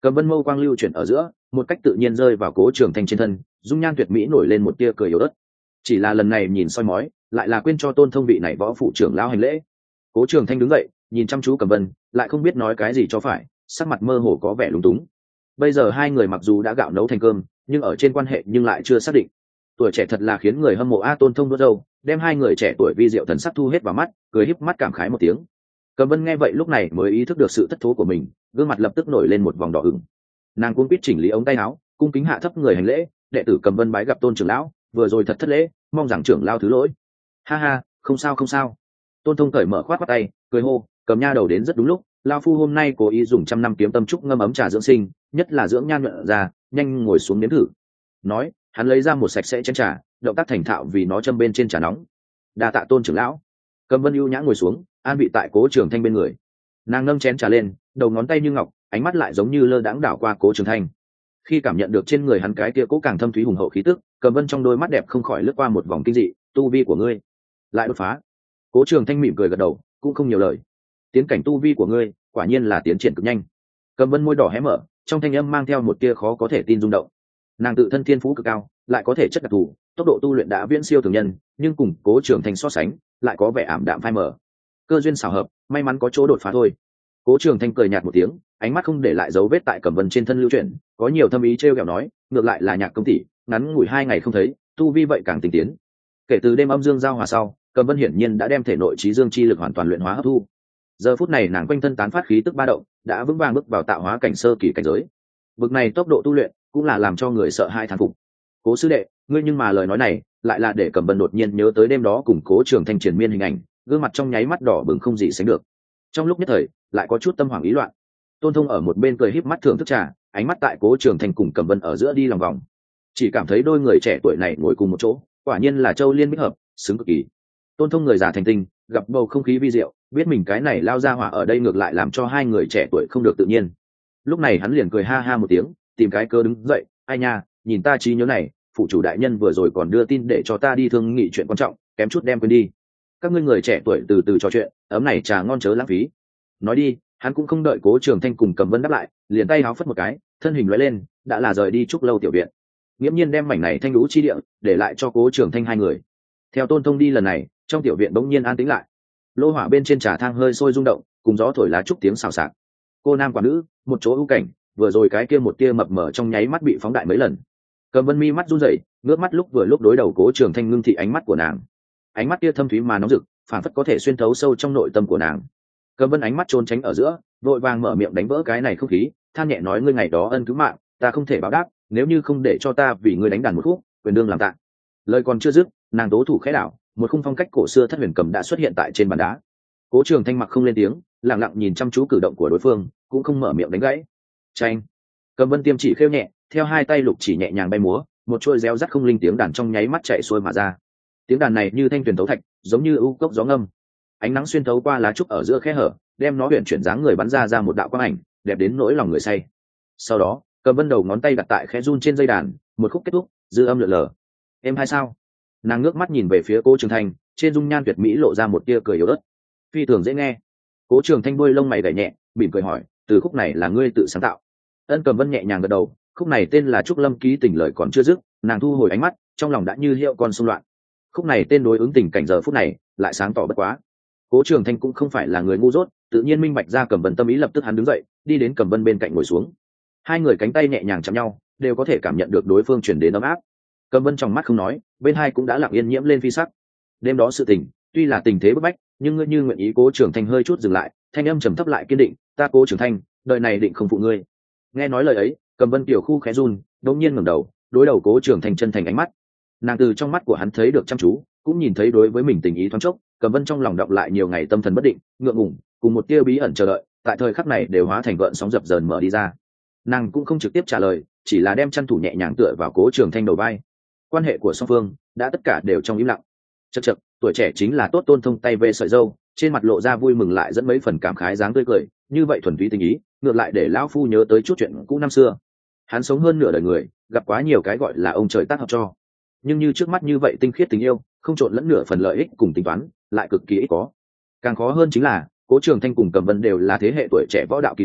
Cầm Vân mâu quang lưu chuyển ở giữa, một cách tự nhiên rơi vào Cố Trường Thanh trên thân, dung nhan tuyệt mỹ nổi lên một tia cười yếu ớt. Chỉ là lần này nhìn soi mói, lại là quên cho Tôn Thông vị này võ phụ trưởng lão hành lễ. Cố Trường Thanh đứng dậy, nhìn chăm chú Cầm Vân, lại không biết nói cái gì cho phải, sắc mặt mơ hồ có vẻ lúng túng. Bây giờ hai người mặc dù đã gạo nấu thành cơm, nhưng ở trên quan hệ nhưng lại chưa xác định. Tuổi trẻ thật là khiến người hâm mộ a. Tôn Thông đốt râu, đem hai người trẻ tuổi vi diệu thần sắc thu hết vào mắt, cười híp mắt cảm khái một tiếng. Cầm Vân nghe vậy lúc này mới ý thức được sự thất thố của mình, gương mặt lập tức nổi lên một vòng đỏ ửng. Nàng cuống quýt chỉnh lý ống tay áo, cung kính hạ thấp người hành lễ, đệ tử Cầm Vân bái gặp Tôn trưởng lão, vừa rồi thật thất lễ, mong rằng trưởng lão thứ lỗi. Ha ha, không sao không sao. Tôn Thông cởi mở khoát khoát tay, cười hô, Cầm nha đầu đến rất đúng lúc, lão phu hôm nay cố ý dùng trăm năm kiếm tâm trúc ngâm ấm trà dưỡng sinh, nhất là dưỡng nhan nhuận ra, nhanh ngồi xuống nếm thử. Nói, hắn lấy ra một sạch sẽ chén trà, động tác thành thạo vì nó châm bên trên trà nóng. Đa tạ Tôn trưởng lão. Cầm Vân ưu nhã ngồi xuống, an vị tại Cố Trường Thanh bên người. Nàng nâng chén trà lên, đầu ngón tay như ngọc, ánh mắt lại giống như lơ đãng đảo qua Cố Trường Thanh. Khi cảm nhận được trên người hắn cái kia cố càng thâm thúy hùng hậu khí tức, Cầm Vân trong đôi mắt đẹp không khỏi lướt qua một vòng kinh dị. Tu vi của ngươi lại đột phá. Cố Trường Thanh mỉm cười gật đầu, cũng không nhiều lời. Tiến cảnh tu vi của ngươi quả nhiên là tiến triển cực nhanh. Cầm Vân môi đỏ hé mở, trong thanh âm mang theo một tia khó có thể tin rung động. Nàng tự thân thiên phú cực cao, lại có thể chất đặc thù, tốc độ tu luyện đã viễn siêu thường nhân, nhưng cùng Cố Trường Thanh so sánh, lại có vẻ ảm đạm phai mờ. Cơ duyên xảo hợp, may mắn có chỗ đột phá thôi. Cố Trường Thanh cười nhạt một tiếng, ánh mắt không để lại dấu vết tại Cẩm Vân trên thân lưu chuyển, có nhiều thâm ý trêu ghẹo nói, ngược lại là Nhạc công tỷ, ngắn ngủi hai ngày không thấy, tu vi vậy càng tinh tiến. Kể từ đêm âm dương giao hòa sau, Cẩm Vân hiển nhiên đã đem thể nội trí dương chi lực hoàn toàn luyện hóa hấp thu. Giờ phút này nàng quanh thân tán phát khí tức ba động, đã vững vàng bước vào tạo hóa cảnh sơ kỳ cảnh giới. Bực này tốc độ tu luyện cũng là làm cho người sợ hai thán phục. Cố sư đệ, ngươi nhưng mà lời nói này, lại là để Cẩm Vân đột nhiên nhớ tới đêm đó cùng Cố Trường Thanh triền miên hình ảnh, gương mặt trong nháy mắt đỏ bừng không gì sánh được. Trong lúc nhất thời, lại có chút tâm hoảng ý loạn. Tôn Thông ở một bên cười híp mắt thưởng thức trà, ánh mắt tại Cố Trường Thanh cùng Cẩm Vân ở giữa đi lòng vòng, chỉ cảm thấy đôi người trẻ tuổi này ngồi cùng một chỗ, quả nhiên là châu liên bích hợp, xứng cực kỳ. Tôn Thông người già thành tinh, gặp bầu không khí vi diệu, biết mình cái này lao ra hỏa ở đây ngược lại làm cho hai người trẻ tuổi không được tự nhiên. Lúc này hắn liền cười ha ha một tiếng, tìm cái cơ đứng dậy, ai nha, nhìn ta trí nhớ này, phụ chủ đại nhân vừa rồi còn đưa tin để cho ta đi thương nghị chuyện quan trọng, kém chút đem quên đi. Các ngươi người trẻ tuổi từ từ trò chuyện, ấm này trà ngon chớ lãng phí. Nói đi, hắn cũng không đợi Cố Trường Thanh cùng Cẩm Vân đáp lại, liền tay háo phất một cái, thân hình lóe lên, đã là rời đi trúc lâu tiểu viện. Nghiễm nhiên đem mảnh này thanh lũ chi địa để lại cho Cố Trường Thanh hai người. Theo Tôn Thông đi lần này, trong tiểu viện bỗng nhiên an tĩnh lại. Lô hỏa bên trên trà thang hơi sôi rung động, cùng gió thổi lá trúc tiếng xào xạc. Cô nam quả nữ, một chỗ ưu cảnh, vừa rồi cái kia một tia mập mờ trong nháy mắt bị phóng đại mấy lần. Cẩm Vân mi mắt run rẩy, ngước mắt lúc vừa lúc đối đầu Cố Trường Thanh ngưng thị ánh mắt của nàng. Ánh mắt kia thâm thúy mà nóng rực, phản phất có thể xuyên thấu sâu trong nội tâm của nàng. Cẩm Vân ánh mắt trốn tránh ở giữa, vội vàng mở miệng đánh vỡ cái này không khí, than nhẹ nói, ngươi ngày đó ân cứu mạng, ta không thể báo đáp, nếu như không để cho ta vì ngươi đánh đàn một khúc, quyền đương làm tạ. Lời còn chưa dứt, nàng tố thủ khẽ đảo, một khung phong cách cổ xưa thất huyền cầm đã xuất hiện tại trên bàn đá. Cố Trường Thanh mặc không lên tiếng, lặng lặng nhìn chăm chú cử động của đối phương, cũng không mở miệng đánh gãy. Chanh. Cẩm Vân tiêm chỉ khêu nhẹ, theo hai tay lục chỉ nhẹ nhàng bay múa, một chuôi réo rắt không linh tiếng đàn trong nháy mắt chạy xuôi mà ra. Tiếng đàn này như thanh tuyền tấu thạch, giống như ưu cốc gió ngâm. Ánh nắng xuyên thấu qua lá trúc ở giữa khe hở, đem nó huyền chuyển dáng người bắn ra ra một đạo quang ảnh, đẹp đến nỗi lòng người say. Sau đó, Cẩm Vân đầu ngón tay đặt tại khẽ run trên dây đàn, một khúc kết thúc, dư âm lượn lờ. Em hay sao? Nàng ngước mắt nhìn về phía Cố Trường Thanh, trên dung nhan tuyệt mỹ lộ ra một tia cười yếu ớt, phi thường dễ nghe. Cố Trường Thanh đuôi lông mày gảy nhẹ, mỉm cười hỏi, từ khúc này là ngươi tự sáng tạo? Ân. Cẩm Vân nhẹ nhàng gật đầu, khúc này tên là Trúc Lâm Ký tình lời còn chưa dứt, nàng thu hồi ánh mắt, trong lòng đã như hiệu con xung loạn. Khúc này tên đối ứng tình cảnh giờ phút này, lại sáng tỏ bất quá. Cố Trường Thanh cũng không phải là người ngu dốt, tự nhiên minh bạch ra Cẩm Vân tâm ý, lập tức hắn đứng dậy, đi đến Cẩm Vân bên cạnh ngồi xuống. Hai người cánh tay nhẹ nhàng chạm nhau, đều có thể cảm nhận được đối phương truyền đến ấm áp. Cẩm Vân trong mắt không nói, bên hai cũng đã lặng yên nhiễm lên phi sắc. Đêm đó sự tình, tuy là tình thế bức bách, nhưng ngươi như nguyện ý. Cố Trường Thanh hơi chút dừng lại, thanh âm trầm thấp lại kiên định, ta Cố Trường Thanh, đời này định không phụ ngươi. Nghe nói lời ấy, Cẩm Vân tiểu khu khẽ run, đột nhiên ngẩng đầu, đối đầu Cố Trường Thanh chân thành ánh mắt. Nàng từ trong mắt của hắn thấy được chăm chú, cũng nhìn thấy đối với mình tình ý thoáng chốc. Cẩm Vân trong lòng đọng lại nhiều ngày tâm thần bất định, ngượng ngùng, cùng một tia bí ẩn chờ đợi, tại thời khắc này đều hóa thành gợn sóng dập dờn mở đi ra. Nàng cũng không trực tiếp trả lời, chỉ là đem chân thủ nhẹ nhàng tựa vào Cố Trường Thanh đầu vai. Quan hệ của song phương đã tất cả đều trong im lặng. Chậc chậc, tuổi trẻ chính là tốt. Tôn Thông tay về sợi râu, trên mặt lộ ra vui mừng lại dẫn mấy phần cảm khái dáng tươi cười, như vậy thuần túy tình ý, ngược lại để lão phu nhớ tới chút chuyện cũ năm xưa. Hắn sống hơn nửa đời người, gặp quá nhiều cái gọi là ông trời tác hợp cho, nhưng như trước mắt như vậy tinh khiết tình yêu, không trộn lẫn nửa phần lợi ích cùng tính toán, lại cực kỳ ít có. Càng khó hơn chính là Cố Trường Thanh cùng Cẩm Vân đều là thế hệ tuổi trẻ võ đạo kỳ tài,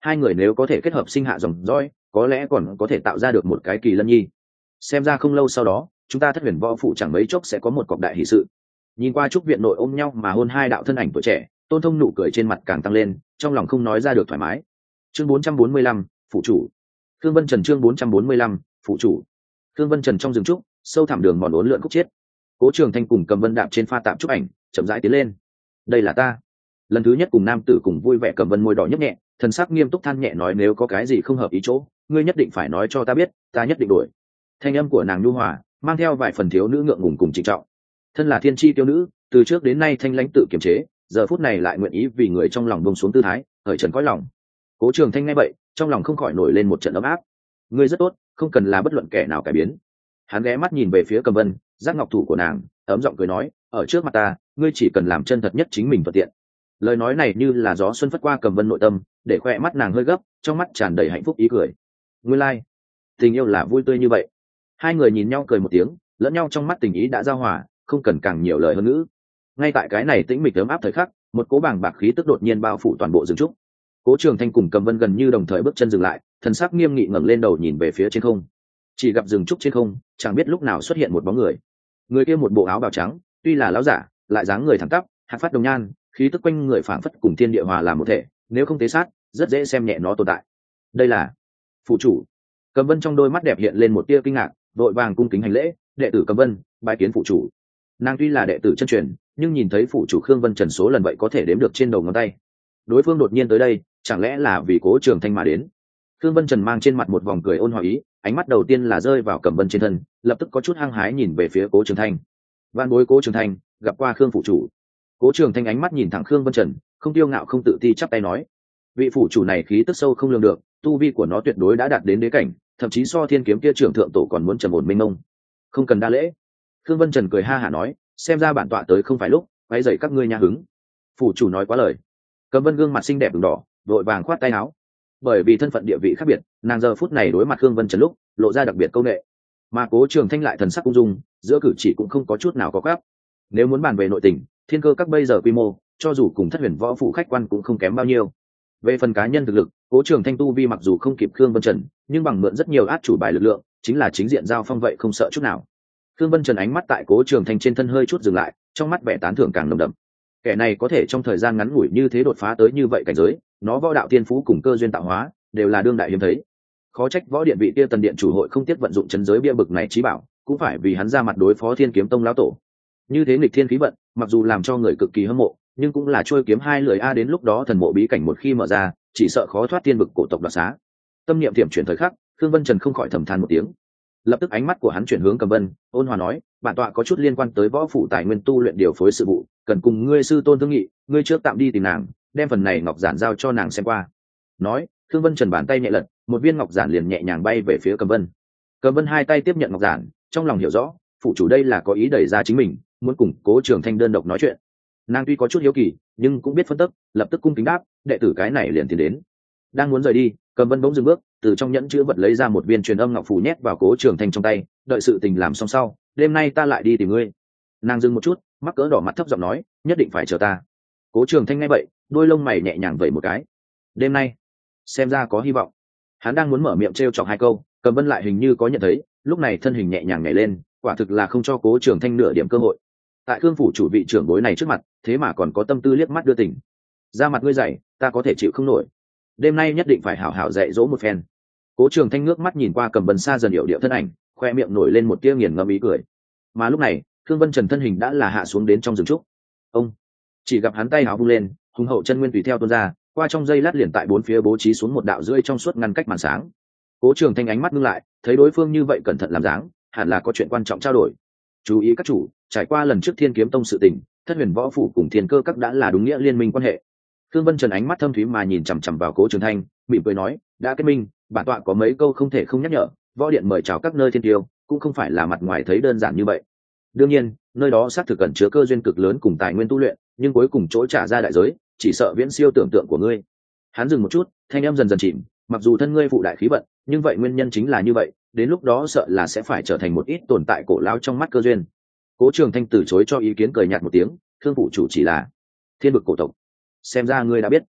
hai người nếu có thể kết hợp sinh hạ dòng dõi, có lẽ còn có thể tạo ra được một cái kỳ lân nhi. Xem ra không lâu sau đó chúng ta Thất Huyền Võ Phủ chẳng mấy chốc sẽ có một cọc đại hỷ sự. Nhìn qua trúc viện nội ôm nhau mà hôn hai đạo thân ảnh tuổi trẻ, Tôn Thông nụ cười trên mặt càng tăng lên, trong lòng không nói ra được thoải mái. Chương bốn trăm bốn mươi lăm, phụ chủ. Khương Vân Trần chương bốn trăm bốn mươi lăm, phụ chủ. Khương Vân Trần trong rừng trúc, sâu thẳm đường mòn uốn lượn khúc chiết. Cố Trường Thanh cùng Cầm Vân đạp trên pha tạm trúc ảnh, chậm rãi tiến lên. Đây là ta. Lần thứ nhất cùng nam tử cùng vui vẻ, Cầm Vân môi đỏ nhấp nhẹ, thần sắc nghiêm túc than nhẹ nói, nếu có cái gì không hợp ý chỗ, ngươi nhất định phải nói cho ta biết, ta nhất định đổi. Thanh âm của nàng nhu hòa, mang theo vài phần thiếu nữ ngượng ngùng cùng trịnh trọng. Thân là thiên chi tiêu nữ, từ trước đến nay thanh lãnh tự kiềm chế, giờ phút này lại nguyện ý vì người trong lòng buông xuống tư thái, hởi trần cõi lòng. Cố Trường Thanh nghe vậy, trong lòng không khỏi nổi lên một trận ấm áp. Ngươi rất tốt, không cần là bất luận kẻ nào cải biến. Hắn ghé mắt nhìn về phía Cầm Vân, giác ngọc thủ của nàng, ấm giọng cười nói, ở trước mặt ta, ngươi chỉ cần làm chân thật nhất chính mình thuận tiện. Lời nói này như là gió xuân phất qua Cầm Vân nội tâm, để khoe mắt nàng hơi gấp, trong mắt tràn đầy hạnh phúc ý cười. Nguyên lai, like. Tình yêu là vui tươi như vậy. Hai người nhìn nhau cười một tiếng, lẫn nhau trong mắt tình ý đã giao hòa, không cần càng nhiều lời hơn nữa. Ngay tại cái này tĩnh mịch ấm áp thời khắc, một cỗ bàng bạc khí tức đột nhiên bao phủ toàn bộ rừng trúc. Cố Trường Thanh cùng Cầm Vân gần như đồng thời bước chân dừng lại, thần sắc nghiêm nghị ngẩng lên đầu nhìn về phía trên không. Chỉ gặp rừng trúc trên không, chẳng biết lúc nào xuất hiện một bóng người. Người kia một bộ áo bào trắng, tuy là lão giả, lại dáng người thẳng tắp, hạc phát đồng nhan, khí tức quanh người phảng phất cùng thiên địa hòa làm một thể, nếu không tế sát, rất dễ xem nhẹ nó tồn tại. Đây là phụ chủ. Cầm Vân trong đôi mắt đẹp hiện lên một tia kinh ngạc, vội vàng cung kính hành lễ, đệ tử Cầm Vân, bái kiến phụ chủ. Nàng tuy là đệ tử chân truyền, nhưng nhìn thấy phụ chủ Khương Vân Trần số lần vậy có thể đếm được trên đầu ngón tay. Đối phương đột nhiên tới đây, chẳng lẽ là vì Cố Trường Thanh mà đến? Khương Vân Trần mang trên mặt một vòng cười ôn hòa ý, ánh mắt đầu tiên là rơi vào Cầm Vân trên thân, lập tức có chút hăng hái nhìn về phía Cố Trường Thanh. Vạn bối Cố Trường Thanh, gặp qua Khương phụ chủ. Cố Trường Thanh ánh mắt nhìn thẳng Khương Vân Trần, không tiêu ngạo không tự ti chắp tay nói, vị phụ chủ này khí tức sâu không lường được, tu vi của nó tuyệt đối đã đạt đến đế cảnh, thậm chí so thiên kiếm kia trưởng thượng tổ còn muốn trầm ổn minh mông. Không cần đa lễ. Khương Vân Trần cười ha hả nói, xem ra bản tọa tới không phải lúc, quay dậy các ngươi nha hứng. Phủ chủ nói quá lời. Cầm Vân gương mặt xinh đẹp ửng đỏ, vội vàng khoát tay áo. Bởi vì thân phận địa vị khác biệt, nàng giờ phút này đối mặt Khương Vân Trần lúc lộ ra đặc biệt câu nệ, mà Cố Trường Thanh lại thần sắc ung dung, giữa cử chỉ cũng không có chút nào có gáp. Nếu muốn bàn về nội tình, thiên cơ các bây giờ quy mô, cho dù cùng Thất Huyền Võ Phủ khách quan cũng không kém bao nhiêu. Về phần cá nhân thực lực, Cố Trường Thanh tu vi mặc dù không kịp Khương Vân Trần, nhưng bằng mượn rất nhiều át chủ bài lực lượng, chính là chính diện giao phong vậy không sợ chút nào. Khương Vân Trần ánh mắt tại Cố Trường Thanh trên thân hơi chút dừng lại, trong mắt vẻ tán thưởng càng nồng đậm. Kẻ này có thể trong thời gian ngắn ngủi như thế đột phá tới như vậy cảnh giới, nó võ đạo tiên phú cùng cơ duyên tạo hóa đều là đương đại hiếm thấy. Khó trách võ điện vị kia Tần điện chủ hội không tiếc vận dụng chấn giới bia bực này trí bảo, cũng phải vì hắn ra mặt đối phó Thiên Kiếm Tông lão tổ. Như thế nghịch thiên khí vận, mặc dù làm cho người cực kỳ hâm mộ, nhưng cũng là trôi kiếm hai lưỡi a, đến lúc đó thần mộ bí cảnh một khi mở ra, chỉ sợ khó thoát tiên vực cổ tộc đoạt xá. Tâm niệm tiệm chuyển thời khắc, Khương Vân Trần không khỏi thầm than một tiếng. Lập tức ánh mắt của hắn chuyển hướng Cầm Vân, ôn hòa nói, bản tọa có chút liên quan tới võ phủ tài nguyên tu luyện điều phối sự vụ, cần cùng ngươi sư tôn thương nghị, ngươi trước tạm đi tìm nàng, đem phần này ngọc giản giao cho nàng xem qua. Nói, Khương Vân Trần bàn tay nhẹ lật, một viên ngọc giản liền nhẹ nhàng bay về phía Cầm Vân. Cầm Vân hai tay tiếp nhận ngọc giản, trong lòng hiểu rõ, phụ chủ đây là có ý đẩy ra chính mình, muốn cùng Cố Trường Thanh đơn độc nói chuyện. Nàng tuy có chút hiếu kỳ, nhưng cũng biết phân tích, lập tức cung kính đáp, đệ tử cái này liền tiến đến. Đang muốn rời đi, Cầm Vân bỗng dừng bước, từ trong nhẫn chữ vật lấy ra một viên truyền âm ngọc phù nhét vào Cố Trường Thanh trong tay, đợi sự tình làm xong sau, đêm nay ta lại đi tìm ngươi. Nàng dừng một chút, mắc cỡ đỏ mặt thấp giọng nói, nhất định phải chờ ta. Cố Trường Thanh nghe vậy, đôi lông mày nhẹ nhàng vẩy một cái. Đêm nay, xem ra có hy vọng. Hắn đang muốn mở miệng trêu chọc hai câu, Cầm Vân lại hình như có nhận thấy, lúc này thân hình nhẹ nhàng nhảy lên, quả thực là không cho Cố Trường Thanh nửa điểm cơ hội. Tại Khương phủ chủ vị trưởng bối này trước mặt, thế mà còn có tâm tư liếc mắt đưa tình. Ra mặt ngươi dày, ta có thể chịu không nổi. Đêm nay nhất định phải hảo hảo dạy dỗ một phen. Cố Trường Thanh ngước mắt nhìn qua Cầm Vân xa dần hiểu điệu thân ảnh, khoe miệng nổi lên một tia nghiền ngẫm ý cười. Mà lúc này, Khương Vân Trần thân hình đã là hạ xuống đến trong rừng trúc. Ông chỉ gặp hắn tay áo vung lên, hùng hậu chân nguyên tùy theo tuôn ra, qua trong giây lát liền tại bốn phía bố trí xuống một đạo rưỡi trong suốt ngăn cách màn sáng. Cố Trường Thanh ánh mắt ngưng lại, thấy đối phương như vậy cẩn thận làm dáng, hẳn là có chuyện quan trọng trao đổi. Chú ý các chủ, trải qua lần trước Thiên Kiếm Tông sự tình, Thất Huyền Võ Phủ cùng Thiên Cơ Các đã là đúng nghĩa liên minh quan hệ. Khương Vân Trần ánh mắt thâm thúy mà nhìn chằm chằm vào Cố Trường Thanh, mỉm cười nói, đã kết minh, bản tọa có mấy câu không thể không nhắc nhở, võ điện mời chào các nơi thiên tiêu, cũng không phải là mặt ngoài thấy đơn giản như vậy. Đương nhiên, nơi đó xác thực cần chứa cơ duyên cực lớn cùng tài nguyên tu luyện, nhưng cuối cùng chỗ trả ra đại giới, chỉ sợ viễn siêu tưởng tượng của ngươi. Hắn dừng một chút, thanh em dần dần chìm, mặc dù thân ngươi phụ đại khí vận, nhưng vậy nguyên nhân chính là như vậy, đến lúc đó sợ là sẽ phải trở thành một ít tồn tại cổ lão trong mắt cơ duyên. Cố Trường Thanh từ chối cho ý kiến, cười nhạt một tiếng, Khương phụ chủ chỉ là thiên vực cổ tộc, xem ra ngươi đã biết.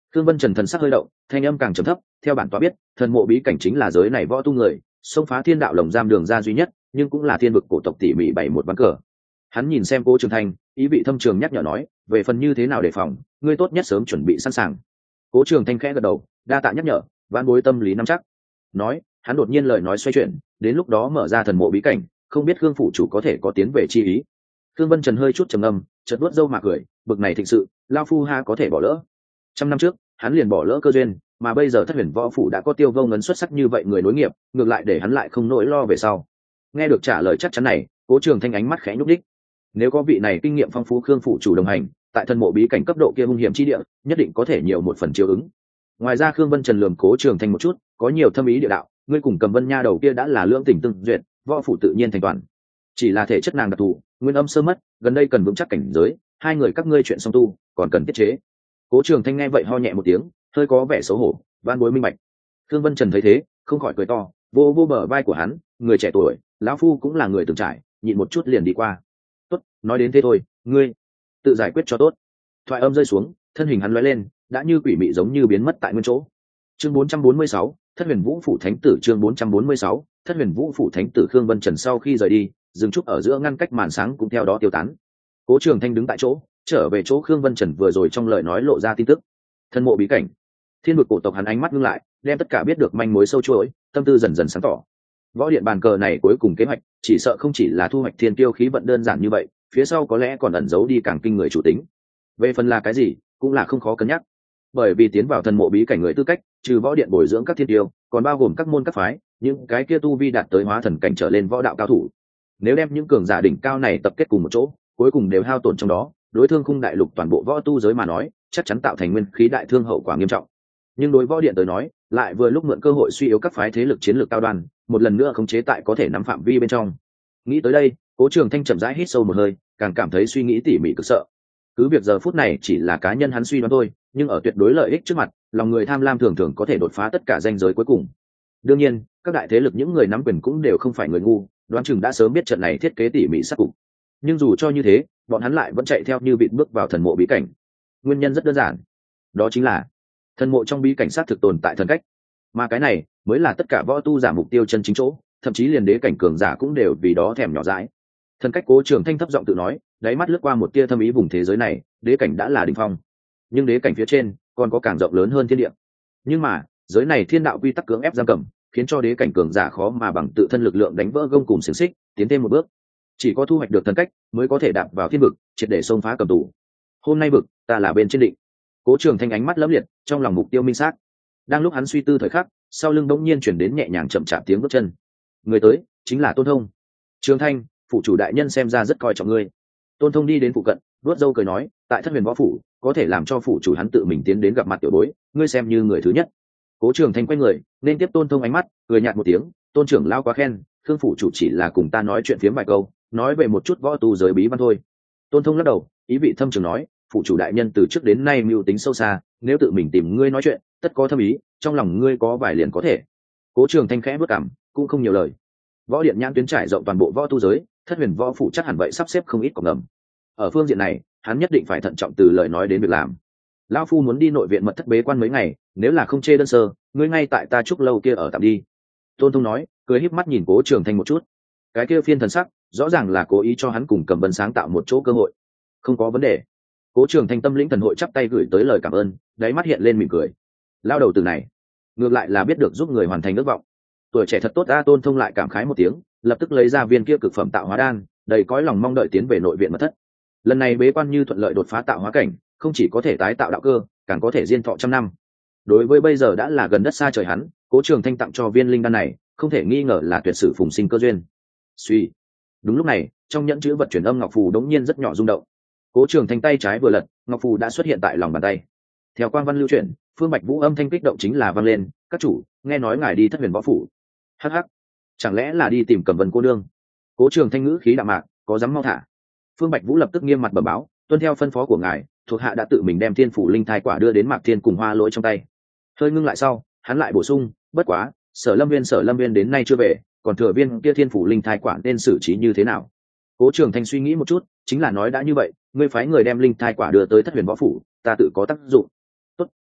Khương Vân Trần thần sắc hơi động, thanh âm càng trầm thấp, theo bản tọa biết, thần mộ bí cảnh chính là giới này võ tu người, xông phá thiên đạo lồng giam đường ra duy nhất, nhưng cũng là thiên vực cổ tộc tỉ mỉ bảy một ván cờ. Hắn nhìn xem Cố Trường Thanh, ý vị thâm trường nhắc nhở nói, về phần như thế nào đề phòng, ngươi tốt nhất sớm chuẩn bị sẵn sàng. Cố Trường Thanh khẽ gật đầu, đa tạ nhắc nhở, vãn bối tâm lý nắm chắc. Nói, hắn đột nhiên lời nói xoay chuyển, đến lúc đó mở ra thần mộ bí cảnh, không biết Khương phủ chủ có thể có tiến về chi ý. Khương Vân Trần hơi chút trầm ngâm, chợt vuốt râu mà cười, bực này thịnh sự, lao phu ha có thể bỏ lỡ. Trăm năm trước, hắn liền bỏ lỡ cơ duyên, mà bây giờ Thất Huyền Võ phủ đã có Tiêu Vô Ngấn xuất sắc như vậy người nối nghiệp, ngược lại để hắn lại không nỗi lo về sau. Nghe được trả lời chắc chắn này, Cố Trường Thanh ánh mắt khẽ nhúc đích. Nếu có vị này kinh nghiệm phong phú Khương phủ chủ đồng hành, tại thần mộ bí cảnh cấp độ kia hung hiểm chi địa, nhất định có thể nhiều một phần chiếu ứng. Ngoài ra Khương Vân Trần lườm Cố Trường Thanh một chút, có nhiều thâm ý địa đạo, ngươi cùng Cầm Vân nha đầu kia đã là lưỡng tình tương duyệt, võ phủ tự nhiên thành toàn. Chỉ là thể chất nàng đặc thù, nguyên âm sơ mất, gần đây cần vững chắc cảnh giới, hai người các ngươi chuyện song tu, còn cần tiết chế. Cố Trường Thanh nghe vậy ho nhẹ một tiếng, hơi có vẻ xấu hổ, van bối minh bạch. Khương Vân Trần thấy thế, không khỏi cười to, vô vô bờ vai của hắn, người trẻ tuổi, lão phu cũng là người từng trải, nhịn một chút liền đi qua. Tốt, nói đến thế thôi, ngươi tự giải quyết cho tốt. Thoại âm rơi xuống, thân hình hắn lóe lên, đã như quỷ mị giống như biến mất tại nguyên chỗ. Chương bốn trăm bốn mươi sáu, Thất Huyền Vũ phủ thánh tử. Chương bốn trăm bốn mươi sáu, Thất Huyền Vũ phủ thánh tử. Khương Vân Trần sau khi rời đi, dừng trúc ở giữa ngăn cách màn sáng cũng theo đó tiêu tán. Cố Trường Thanh đứng tại chỗ, trở về chỗ Khương Vân Trần vừa rồi trong lời nói lộ ra tin tức. Thân mộ bí cảnh, thiên vực cổ tộc, hắn ánh mắt ngưng lại, đem tất cả biết được manh mối sâu chuỗi, tâm tư dần dần sáng tỏ. Võ điện bàn cờ này cuối cùng kế hoạch, chỉ sợ không chỉ là thu hoạch thiên tiêu khí vận đơn giản như vậy, phía sau có lẽ còn ẩn giấu đi càng kinh người chủ tính. Về phần là cái gì, cũng là không khó cân nhắc. Bởi vì tiến vào thần mộ bí cảnh người tư cách, trừ võ điện bồi dưỡng các thiên tiêu, còn bao gồm các môn các phái, những cái kia tu vi đạt tới hóa thần cảnh trở lên võ đạo cao thủ. Nếu đem những cường giả đỉnh cao này tập kết cùng một chỗ, cuối cùng đều hao tổn trong đó, đối thương khung đại lục toàn bộ võ tu giới mà nói, chắc chắn tạo thành nguyên khí đại thương, hậu quả nghiêm trọng. Nhưng đối võ điện tới nói, lại vừa lúc mượn cơ hội suy yếu các phái thế lực chiến lược cao đoan, một lần nữa khống chế tại có thể nắm phạm vi bên trong. Nghĩ tới đây, Cố Trường Thanh chậm rãi hít sâu một hơi, càng cảm thấy suy nghĩ tỉ mỉ cực sợ. Cứ việc giờ phút này chỉ là cá nhân hắn suy đoán thôi, nhưng ở tuyệt đối lợi ích trước mặt, lòng người tham lam thường thường có thể đột phá tất cả ranh giới cuối cùng. Đương nhiên, các đại thế lực những người nắm quyền cũng đều không phải người ngu, đoán chừng đã sớm biết trận này thiết kế tỉ mỉ sát cục. Nhưng dù cho như thế, bọn hắn lại vẫn chạy theo như vịt bước vào thần mộ bí cảnh. Nguyên nhân rất đơn giản, đó chính là thần mộ trong bí cảnh sát thực tồn tại thần cách, mà cái này mới là tất cả võ tu giả mục tiêu chân chính chỗ, thậm chí liền đế cảnh cường giả cũng đều vì đó thèm nhỏ dãi. Thần cách. Cố Trường Thanh thấp giọng tự nói, đáy mắt lướt qua một tia thâm ý, vùng thế giới này, đế cảnh đã là đỉnh phong, nhưng đế cảnh phía trên còn có càng rộng lớn hơn thiên địa. Nhưng mà, giới này thiên đạo quy tắc cưỡng ép giam cầm, khiến cho đế cảnh cường giả khó mà bằng tự thân lực lượng đánh vỡ gông cùng xiềng xích, tiến thêm một bước. Chỉ có thu hoạch được thần cách, mới có thể đạp vào thiên vực, triệt để xông phá cầm tù. Hôm nay vực, ta là bên trên định. Cố Trường Thanh ánh mắt lẫm liệt, trong lòng mục tiêu minh xác. Đang lúc hắn suy tư thời khắc, sau lưng bỗng nhiên chuyển đến nhẹ nhàng chậm chạp tiếng bước chân. Người tới chính là Tôn Thông. Trường Thanh, phủ chủ đại nhân xem ra rất coi trọng ngươi. Tôn Thông đi đến phụ cận, vuốt râu cười nói, tại Thất Huyền Võ phủ, có thể làm cho phủ chủ hắn tự mình tiến đến gặp mặt tiểu bối, ngươi xem như người thứ nhất. Cố Trường Thanh quay người, nên tiếp Tôn Thông ánh mắt, cười nhạt một tiếng, Tôn trưởng lao quá khen, Khương phủ chủ chỉ là cùng ta nói chuyện phiếm vài câu, nói về một chút võ tu giới bí văn thôi. Tôn Thông lắc đầu, ý vị thâm trường nói, phủ chủ đại nhân từ trước đến nay mưu tính sâu xa, nếu tự mình tìm ngươi nói chuyện, tất có thâm ý, trong lòng ngươi có vài liền có thể. Cố Trường Thanh khẽ bước cằm, cũng không nhiều lời. Võ điện nhãn tuyến trải rộng toàn bộ võ tu giới, Thất Huyền Võ phủ chắc hẳn vậy sắp xếp không ít cổng ngầm. Ở phương diện này, hắn nhất định phải thận trọng từ lời nói đến việc làm. Lão phu muốn đi nội viện mật thất bế quan mấy ngày, nếu là không chê đơn sơ, ngươi ngay tại ta trúc lâu kia ở tạm đi. Tôn Thông nói, cười híp mắt nhìn Cố Trường Thanh một chút. Cái kia phiên thần sắc, rõ ràng là cố ý cho hắn cùng Cầm Vân sáng tạo một chỗ cơ hội. Không có vấn đề. Cố Trường Thanh tâm lĩnh thần hội chắp tay gửi tới lời cảm ơn, đáy mắt hiện lên mỉm cười. Lao đầu từ này, ngược lại là biết được giúp người hoàn thành ước vọng. Tuổi trẻ thật tốt. A Tôn Thông lại cảm khái một tiếng, lập tức lấy ra viên kia cực phẩm tạo hóa đan, đầy cõi lòng mong đợi tiến về nội viện mật thất. Lần này bế quan như thuận lợi đột phá tạo hóa cảnh, không chỉ có thể tái tạo đạo cơ, càng có thể diên thọ trăm năm. Đối với bây giờ đã là gần đất xa trời hắn, Cố Trường Thanh tặng cho viên linh đan này, không thể nghi ngờ là tuyệt sử phùng sinh cơ duyên. Suy. Đúng lúc này, trong nhẫn chữ vật truyền âm ngọc phù đống nhiên rất nhỏ rung động. Cố Trường Thanh tay trái vừa lật, ngọc phù đã xuất hiện tại lòng bàn tay. Theo quang văn lưu chuyển, Phương Bạch Vũ âm thanh kích động chính là vang lên, các chủ, nghe nói ngài đi Thất Huyền Võ phủ. Hắc hắc, chẳng lẽ là đi tìm Cẩm Vân cô nương? Cố Trường Thanh ngữ khí đạm mạc, có dám mau thả. Phương Bạch Vũ lập tức nghiêm mặt bẩm báo, tuân theo phân phó của ngài, thuộc hạ đã tự mình đem thiên phủ linh thai quả đưa đến Mạc Thiên cùng Hoa Lỗi trong tay. Hơi ngưng lại sau, hắn lại bổ sung, bất quá, Sở Lâm Viên Sở Lâm Viên đến nay chưa về, còn thừa viên kia thiên phủ linh thai quả nên xử trí như thế nào? Cố Trường Thanh suy nghĩ một chút, chính là nói đã như vậy, ngươi phái người đem linh thai quả đưa tới Thất Huyền Võ phủ, ta tự có tác dụng. Tốt,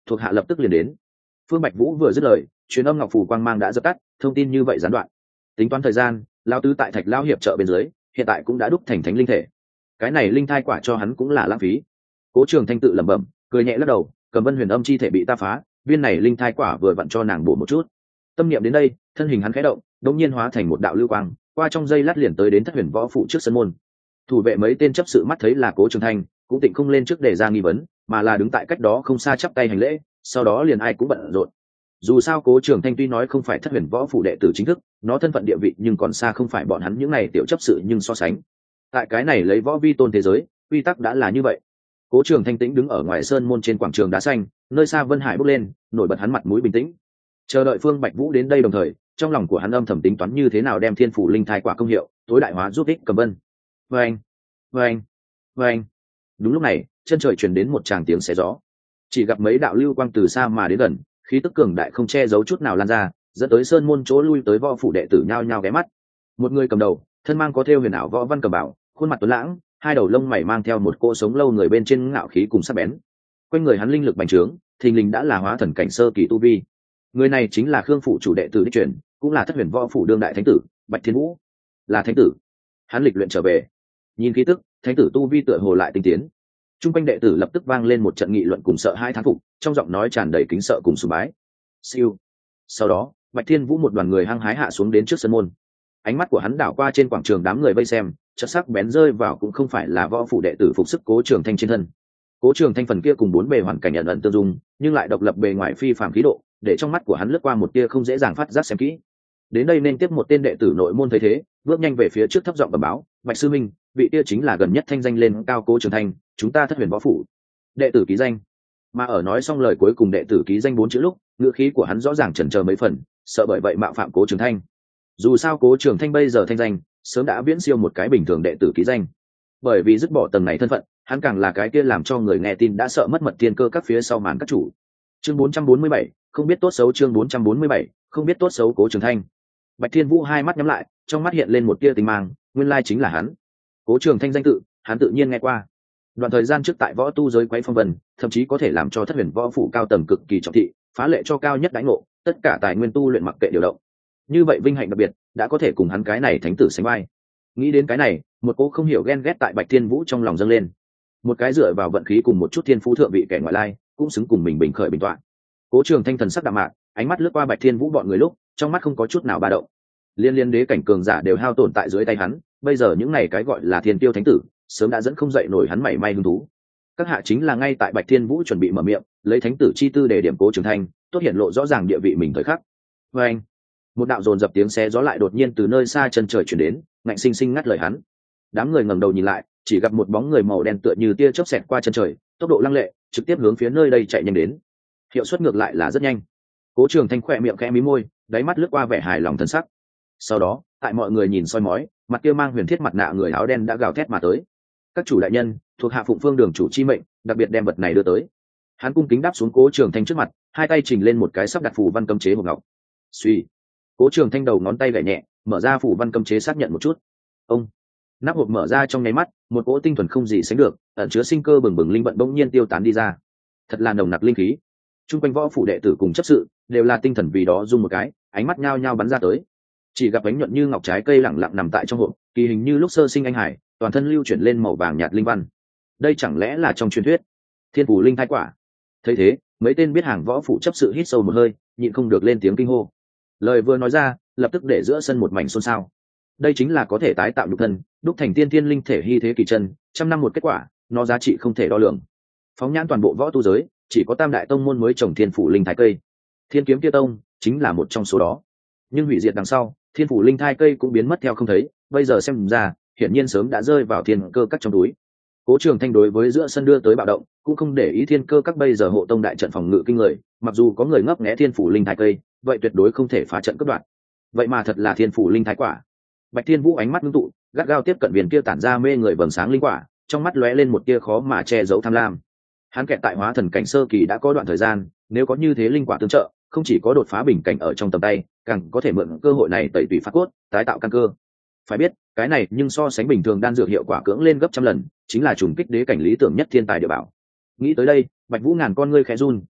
thuộc hạ lập tức liền đến. Phương Bạch Vũ vừa dứt lời, truyền âm ngọc phù quang mang đã dập tắt, thông tin như vậy gián đoạn. Tính toán thời gian, lão tứ tại Thạch Lão hiệp trợ bên dưới, hiện tại cũng đã đúc thành thánh linh thể. Cái này linh thai quả cho hắn cũng là lãng phí. Cố Trường Thanh tự lẩm bẩm, cười nhẹ lắc đầu, Cầm Vân Huyền Âm chi thể bị ta phá, viên này linh thai quả vừa vặn cho nàng bổ một chút. Tâm niệm đến đây, thân hình hắn khẽ động, đột nhiên hóa thành một đạo lưu quang, qua trong giây lát liền tới đến Thất Huyền Võ phủ trước sân môn. Thủ vệ mấy tên chấp sự mắt thấy là Cố Trường Thanh, cũng tịnh không lên trước để ra nghi vấn, mà là đứng tại cách đó không xa chắp tay hành lễ, sau đó liền ai cũng bận rộn. Dù sao Cố Trường Thanh tuy nói không phải Thất Huyền Võ phủ đệ tử chính thức, nó thân phận địa vị nhưng còn xa không phải bọn hắn những này tiểu chấp sự nhưng so sánh. Tại cái này lấy võ vi tôn thế giới, quy tắc đã là như vậy. Cố Trường Thanh tĩnh đứng ở ngoài sơn môn trên quảng trường đá xanh, nơi xa Vân Hải bốc lên, nổi bật hắn mặt mũi bình tĩnh. Chờ đợi Phương Bạch Vũ đến đây đồng thời, trong lòng của hắn âm thầm tính toán như thế nào đem Thiên Phủ Linh Thai quả công hiệu tối đại hóa giúp ích Cầm Vân. Vâng, vâng, vâng. Đúng lúc này, chân trời truyền đến một tràng tiếng xé gió. Chỉ gặp mấy đạo lưu quang từ xa mà đến gần, khí tức cường đại không che giấu chút nào lan ra, dẫn tới sơn môn chỗ lui tới võ phủ đệ tử nhao nhao ghé mắt. Một người cầm đầu, thân mang có thêu huyền ảo võ văn cầm bảo, khuôn mặt tuấn lãng, hai đầu lông mày mang theo một cỗ sống lâu người bên trên ngạo khí cùng sắc bén. Quanh người hắn linh lực bành trướng, thình lình đã là hóa thần cảnh sơ kỳ tu vi. Người này chính là Khương phủ chủ đệ tử đích truyền, cũng là Thất Huyền Võ phủ đương đại thánh tử, Bạch Thiên Vũ. Là thánh tử. Hắn lịch luyện trở về. Nhìn khí tức, thánh tử tu vi tựa hồ lại tinh tiến. Trung quanh đệ tử lập tức vang lên một trận nghị luận cùng sợ hai thán phục, trong giọng nói tràn đầy kính sợ cùng sùng bái. Siêu. Sau đó, Bạch Thiên Vũ một đoàn người hăng hái hạ xuống đến trước sân môn. Ánh mắt của hắn đảo qua trên quảng trường đám người vây xem, chất sắc bén rơi vào cũng không phải là võ phủ đệ tử phục sức Cố Trường Thanh trên thân. Cố Trường Thanh phần kia cùng bốn bề hoàn cảnh ẩn ẩn tương dung, nhưng lại độc lập bề ngoài phi phàm khí độ, để trong mắt của hắn lướt qua một tia không dễ dàng phát giác xem kỹ. Đến đây nên tiếp một tên đệ tử nội môn thấy thế, bước nhanh về phía trước thấp giọng bẩm báo, Bạch sư minh, vị tia chính là gần nhất thanh danh lên cao Cố Trường Thanh, chúng ta Thất Huyền Võ phủ đệ tử ký danh. Mà ở nói xong lời cuối cùng đệ tử ký danh bốn chữ lúc, ngữ khí của hắn rõ ràng chần chờ mấy phần, sợ bởi vậy mạo phạm Cố Trường Thanh. Dù sao Cố Trường Thanh bây giờ thanh danh sớm đã viễn siêu một cái bình thường đệ tử ký danh, bởi vì dứt bỏ tầng này thân phận, hắn càng là cái kia làm cho người nghe tin đã sợ mất mật thiên cơ các phía sau màn các chủ. Chương bốn trăm bốn mươi bảy, không biết tốt xấu. Chương bốn trăm bốn mươi bảy, không biết tốt xấu. Cố Trường Thanh. Bạch Thiên Vũ hai mắt nhắm lại, trong mắt hiện lên một tia tinh mang, nguyên lai chính là hắn. Cố Trường Thanh danh tự, hắn tự nhiên nghe qua. Đoạn thời gian trước tại võ tu giới quấy phong vân, thậm chí có thể làm cho Thất Huyền Võ phủ cao tầng cực kỳ trọng thị, phá lệ cho cao nhất đãi ngộ, tất cả tài nguyên tu luyện mặc kệ điều động. Như vậy vinh hạnh đặc biệt, đã có thể cùng hắn cái này thánh tử sánh vai. Nghĩ đến cái này, một cô không hiểu ghen ghét tại Bạch Thiên Vũ trong lòng dâng lên. Một cái dựa vào vận khí cùng một chút thiên phú thượng vị kẻ ngoại lai, cũng xứng cùng mình bình khởi bình toạn. Cố Trường Thanh thần sắc đạm mạc, ánh mắt lướt qua Bạch Thiên Vũ bọn người lúc, trong mắt không có chút nào ba động. Liên liên đế cảnh cường giả đều hao tổn tại dưới tay hắn, bây giờ những này cái gọi là thiên tiêu thánh tử, sớm đã dẫn không dậy nổi hắn mảy may hứng thú. Các hạ chính là ngay tại Bạch Thiên Vũ chuẩn bị mở miệng, lấy thánh tử chi tư để điểm Cố Trường Thanh, tốt hiện lộ rõ ràng địa vị mình thời khắc. Và anh, một đạo dồn dập tiếng xé gió lại đột nhiên từ nơi xa chân trời truyền đến, ngạnh sinh sinh ngắt lời hắn. Đám người ngẩng đầu nhìn lại, chỉ gặp một bóng người màu đen tựa như tia chớp xẹt qua chân trời, tốc độ lăng lệ, trực tiếp hướng phía nơi đây chạy nhanh đến. Hiệu suất ngược lại là rất nhanh. Cố Trường Thanh khẽ miệng khẽ mí môi, đáy mắt lướt qua vẻ hài lòng thần sắc. Sau đó, tại mọi người nhìn soi mói, mặt kia mang huyền thiết mặt nạ người áo đen đã gào thét mà tới. Các chủ đại nhân, thuộc hạ Phụng Phương đường chủ chi mệnh, đặc biệt đem vật này đưa tới. Hắn cung kính đáp xuống Cố Trường Thanh trước mặt, hai tay chỉnh lên một cái sắp đặt phù văn cấm chế hộp ngọc. Suy, Cố Trường Thanh đầu ngón tay gảy nhẹ, mở ra phù văn cấm chế xác nhận một chút. Ông, nắp hộp mở ra trong nháy mắt, một cỗ tinh thuần không gì sánh được, ẩn chứa sinh cơ bừng bừng linh vận bỗng nhiên tiêu tán đi ra. Thật là nồng nặc linh khí. Trung quanh võ phủ đệ tử cùng chấp sự đều là tinh thần vì đó rung một cái, ánh mắt nhao nhao bắn ra tới. Chỉ gặp bánh nhuận như ngọc trái cây lẳng lặng nằm tại trong hộp, kỳ hình như lúc sơ sinh anh hải, toàn thân lưu chuyển lên màu vàng nhạt linh văn. Đây chẳng lẽ là trong truyền thuyết Thiên Phủ Linh Thai quả? Thấy thế, mấy tên biết hàng võ phủ chấp sự hít sâu một hơi, nhịn không được lên tiếng kinh hô. Lời vừa nói ra, lập tức để giữa sân một mảnh xôn xao. Đây chính là có thể tái tạo nhục thân, đúc thành tiên thiên linh thể hy thế kỳ chân, trăm năm một kết quả, nó giá trị không thể đo lường. Phóng nhãn toàn bộ võ tu giới, chỉ có Tam đại tông môn mới trồng Thiên Phủ Linh Thai cây. Thiên Kiếm Kia tông chính là một trong số đó. Nhưng hủy diệt đằng sau, Thiên Phủ Linh Thai cây cũng biến mất theo không thấy, bây giờ xem ra, hiển nhiên sớm đã rơi vào thiên cơ các trong túi. Cố Trường Thanh đối với giữa sân đưa tới bạo động, cũng không để ý thiên cơ các bây giờ hộ tông đại trận phòng ngự kinh người, mặc dù có người ngấp nghé Thiên Phủ Linh Thai cây, vậy tuyệt đối không thể phá trận cướp đoạt. Vậy mà thật là Thiên Phủ Linh Thai quả. Bạch Thiên Vũ ánh mắt ngưng tụ, gắt gao tiếp cận viên kia tản ra mê người vầng sáng linh quả, trong mắt lóe lên một tia khó mà che giấu tham lam. Hắn kẹt tại hóa thần cảnh sơ kỳ đã có đoạn thời gian, nếu có như thế linh quả tương trợ, không chỉ có đột phá bình cảnh ở trong tầm tay, càng có thể mượn cơ hội này tẩy tủy phát cốt, tái tạo căn cơ. Phải biết, cái này nhưng so sánh bình thường đan dược hiệu quả cưỡng lên gấp trăm lần, chính là trùng kích đế cảnh lý tưởng nhất thiên tài địa bảo. Nghĩ tới đây, Bạch Vũ ngàn con ngươi khẽ run,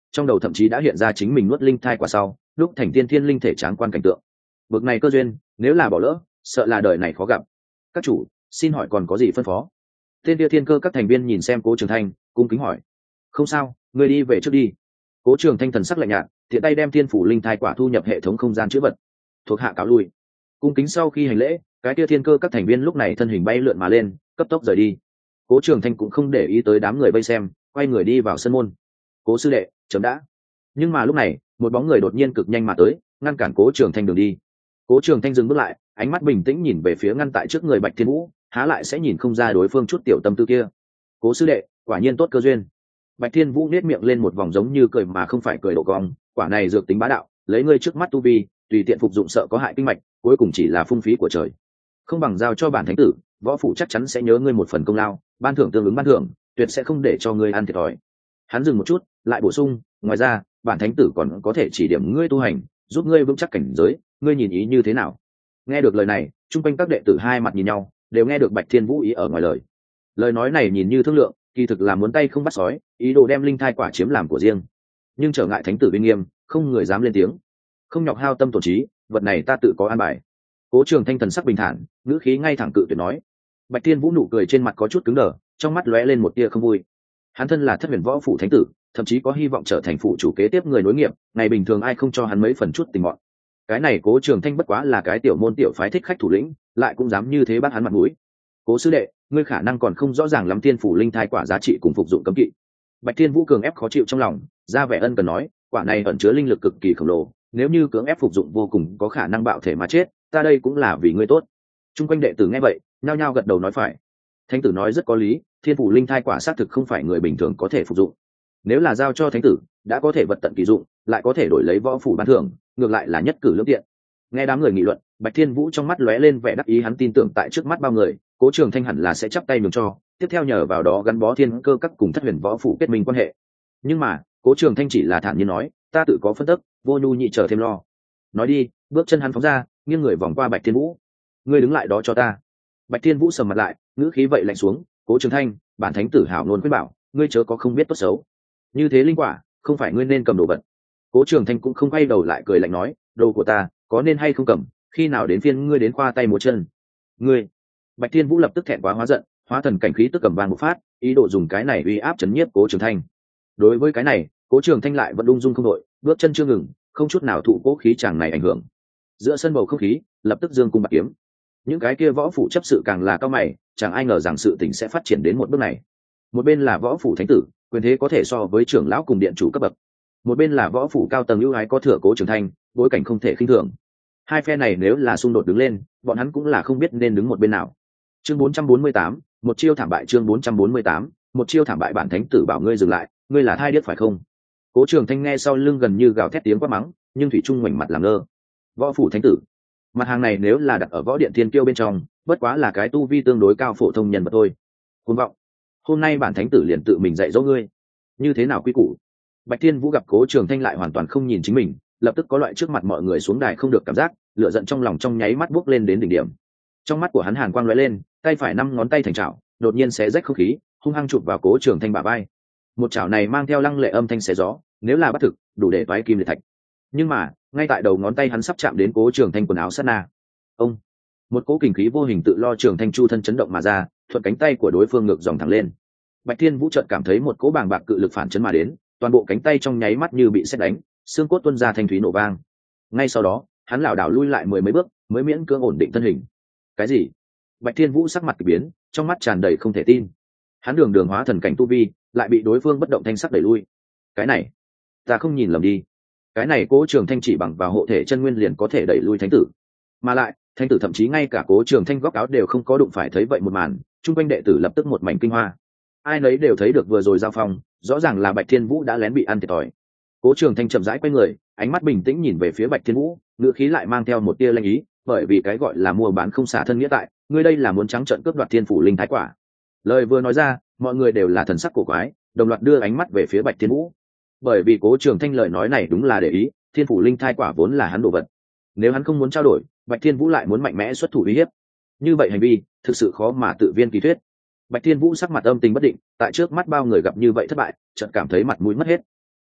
trong đầu thậm chí đã hiện ra chính mình nuốt linh thai quả sau lúc thành tiên thiên linh thể tráng quan cảnh tượng. Bực này cơ duyên nếu là bỏ lỡ, sợ là đời này khó gặp. Các chủ, xin hỏi còn có gì phân phó? Tên kia thiên cơ các thành viên nhìn xem Cố Trường Thanh, cung kính hỏi. Không sao, người đi về trước đi. Cố Trường Thanh thần sắc lạnh nhạt, tiện tay đem thiên phủ linh thai quả thu nhập hệ thống không gian chữ vật. Thuộc hạ cáo lui. Cung kính sau khi hành lễ, cái kia thiên cơ các thành viên lúc này thân hình bay lượn mà lên, cấp tốc rời đi. Cố Trường Thanh cũng không để ý tới đám người vây xem, quay người đi vào sân môn. Cố sư đệ, chấm đã. Nhưng mà lúc này, một bóng người đột nhiên cực nhanh mà tới, ngăn cản Cố Trường Thanh đường đi. Cố Trường Thanh dừng bước lại, ánh mắt bình tĩnh nhìn về phía ngăn tại trước người Bạch Thiên Vũ, há lại sẽ nhìn không ra đối phương chút tiểu tâm tư kia. Cố sư đệ, quả nhiên tốt cơ duyên. Bạch Thiên Vũ nét miệng lên một vòng giống như cười mà không phải cười độ cong, quả này dược tính bá đạo, lấy ngươi trước mắt tu vi, tùy tiện phục dụng sợ có hại kinh mạch, cuối cùng chỉ là phung phí của trời. Không bằng giao cho bản thánh tử, võ phủ chắc chắn sẽ nhớ ngươi một phần công lao, ban thưởng tương ứng ban thưởng, tuyệt sẽ không để cho ngươi ăn thiệt thòi. Hắn dừng một chút, lại bổ sung, ngoài ra, bản thánh tử còn có thể chỉ điểm ngươi tu hành, giúp ngươi vững chắc cảnh giới, ngươi nhìn ý như thế nào? Nghe được lời này, chung quanh các đệ tử hai mặt nhìn nhau, đều nghe được Bạch Thiên Vũ ý ở ngoài lời. Lời nói này nhìn như thương lượng, kỳ thực là muốn tay không bắt sói, ý đồ đem linh thai quả chiếm làm của riêng. Nhưng trở ngại thánh tử uy nghiêm, không người dám lên tiếng. Không nhọc hao tâm tổn trí, vật này ta tự có an bài. Cố Trường Thanh thần sắc bình thản, ngữ khí ngay thẳng cự tuyệt nói. Bạch Thiên Vũ nụ cười trên mặt có chút cứng đờ, trong mắt lóe lên một tia không vui. Hắn thân là Thất Huyền Võ phủ thánh tử, thậm chí có hy vọng trở thành phụ chủ kế tiếp người nối nghiệp, ngày bình thường ai không cho hắn mấy phần chút tình mọn. Cái này Cố Trường Thanh bất quá là cái tiểu môn tiểu phái thích khách thủ lĩnh, lại cũng dám như thế bắt hắn mặt mũi. Cố sư đệ, ngươi khả năng còn không rõ ràng lắm tiên phủ linh thai quả giá trị cùng phục dụng cấm kỵ. Bạch Thiên Vũ cường ép khó chịu trong lòng, ra vẻ ân cần nói, quả này ẩn chứa linh lực cực kỳ khổng lồ, nếu như cưỡng ép phục dụng vô cùng có khả năng bạo thể mà chết, ta đây cũng là vì ngươi tốt. Trung quanh đệ tử nghe vậy, nhao nhao gật đầu nói phải. Thánh tử nói rất có lý, thiên phủ linh thai quả xác thực không phải người bình thường có thể phục dụng. Nếu là giao cho thánh tử, đã có thể vật tận kỳ dụng, lại có thể đổi lấy võ phủ ban thưởng, ngược lại là nhất cử lưỡng tiện. Nghe đám người nghị luận, Bạch Thiên Vũ trong mắt lóe lên vẻ đắc ý, hắn tin tưởng tại trước mắt bao người, Cố Trường Thanh hẳn là sẽ chắp tay nhường cho, tiếp theo nhờ vào đó gắn bó thiên cơ các cùng Thất Huyền Võ phủ kết minh quan hệ. Nhưng mà, Cố Trường Thanh chỉ là thản nhiên nói, ta tự có phân tích, vô nhu nhị chờ thêm lo. Nói đi, bước chân hắn phóng ra, nghiêng người vòng qua Bạch Thiên Vũ. Ngươi đứng lại đó cho ta. Bạch Thiên Vũ sầm mặt lại, ngữ khí vậy lạnh xuống, Cố Trường Thanh, bản thánh tử hảo luôn khuyên bảo, ngươi chớ có không biết tốt xấu. Như thế linh quả, không phải ngươi nên cầm đồ vật. Cố Trường Thanh cũng không quay đầu lại cười lạnh nói, đồ của ta, có nên hay không cầm, khi nào đến phiên ngươi đến khoa tay múa chân. Ngươi. Bạch Thiên Vũ lập tức thẹn quá hóa giận, hóa thần cảnh khí tức cầm vang một phát, ý đồ dùng cái này uy áp chấn nhiếp Cố Trường Thanh. Đối với cái này, Cố Trường Thanh lại vẫn ung dung không đội, bước chân chưa ngừng, không chút nào thụ cố khí chàng này ảnh hưởng. Giữa sân bầu không khí lập tức dương cung bạc kiếm. Những cái kia võ phủ chấp sự càng là cao mày, chẳng ai ngờ rằng sự tình sẽ phát triển đến một bước này. Một bên là võ phủ thánh tử, quyền thế có thể so với trưởng lão cùng điện chủ cấp bậc. Một bên là võ phủ cao tầng ưu ái có thừa Cố Trường Thanh, bối cảnh không thể khinh thường. Hai phe này nếu là xung đột đứng lên, bọn hắn cũng là không biết nên đứng một bên nào. Chương bốn trăm bốn mươi tám, một chiêu thảm bại. Chương bốn trăm bốn mươi tám, một chiêu thảm bại. Bản thánh tử bảo ngươi dừng lại, ngươi là thai điếc phải không? Cố Trường Thanh nghe sau lưng gần như gào thét tiếng quát mắng, nhưng thủy trung ngoảnh mặt làm ngơ. Võ phủ thánh tử, mặt hàng này nếu là đặt ở võ điện thiên kiêu bên trong, bất quá là cái tu vi tương đối cao phổ thông nhân vật thôi. Cuồng vọng, hôm nay bản thánh tử liền tự mình dạy dỗ ngươi, như thế nào quy củ. Bạch Thiên Vũ gặp Cố Trường Thanh lại hoàn toàn không nhìn chính mình, lập tức có loại trước mặt mọi người xuống đài không được cảm giác, lửa giận trong lòng trong nháy mắt bốc lên đến đỉnh điểm. Trong mắt của hắn hàn quang lóe lên, tay phải năm ngón tay thành chảo, đột nhiên xé rách không khí, hung hăng chụp vào Cố Trường Thanh bả vai. Một chảo này mang theo lăng lệ âm thanh xé gió, nếu là bắt thực, đủ để toái kim liệt thạch. Nhưng mà, ngay tại đầu ngón tay hắn sắp chạm đến Cố Trường Thanh quần áo sát na, ông, một cỗ kình khí vô hình tự lo Trường Thanh chu thân chấn động mà ra, thuận cánh tay của đối phương ngược dòng thẳng lên. Bạch Thiên Vũ chợt cảm thấy một cỗ bàng bạc cự lực phản chấn mà đến, toàn bộ cánh tay trong nháy mắt như bị sét đánh, xương cốt tuôn ra thanh thúy nổ vang. Ngay sau đó, hắn lảo đảo lui lại mười mấy bước, mới miễn cưỡng ổn định thân hình. Cái gì? Bạch Thiên Vũ sắc mặt kỳ biến, trong mắt tràn đầy không thể tin. Hắn đường đường hóa thần cảnh tu vi, lại bị đối phương bất động thanh sắc đẩy lui. Cái này, ta không nhìn lầm đi. Cái này Cố Trường Thanh chỉ bằng vào hộ thể chân nguyên liền có thể đẩy lui thánh tử. Mà lại, thánh tử thậm chí ngay cả Cố Trường Thanh góc áo đều không có đụng phải. Thấy vậy một màn, chung quanh đệ tử lập tức một mảnh kinh hoa. Ai nấy đều thấy được vừa rồi giao phong, rõ ràng là Bạch Thiên Vũ đã lén bị ăn thiệt thòi. Cố Trường Thanh chậm rãi quay người, ánh mắt bình tĩnh nhìn về phía Bạch Thiên Vũ, ngữ khí lại mang theo một tia lanh ý, bởi vì cái gọi là mua bán không xả thân nghĩa tại, ngươi đây là muốn trắng trợn cướp đoạt thiên phủ linh thái quả. Lời vừa nói ra, mọi người đều là thần sắc cổ quái, đồng loạt đưa ánh mắt về phía Bạch Thiên Vũ. Bởi vì Cố Trường Thanh lời nói này đúng là để ý, thiên phủ linh thai quả vốn là hắn đồ vật. Nếu hắn không muốn trao đổi, Bạch Thiên Vũ lại muốn mạnh mẽ xuất thủ uy hiếp. Như vậy hành vi, thực sự khó mà tự viên kỳ thuyết. Bạch Thiên Vũ sắc mặt âm tình bất định, tại trước mắt bao người gặp như vậy thất bại, chợt cảm thấy mặt mũi mất hết.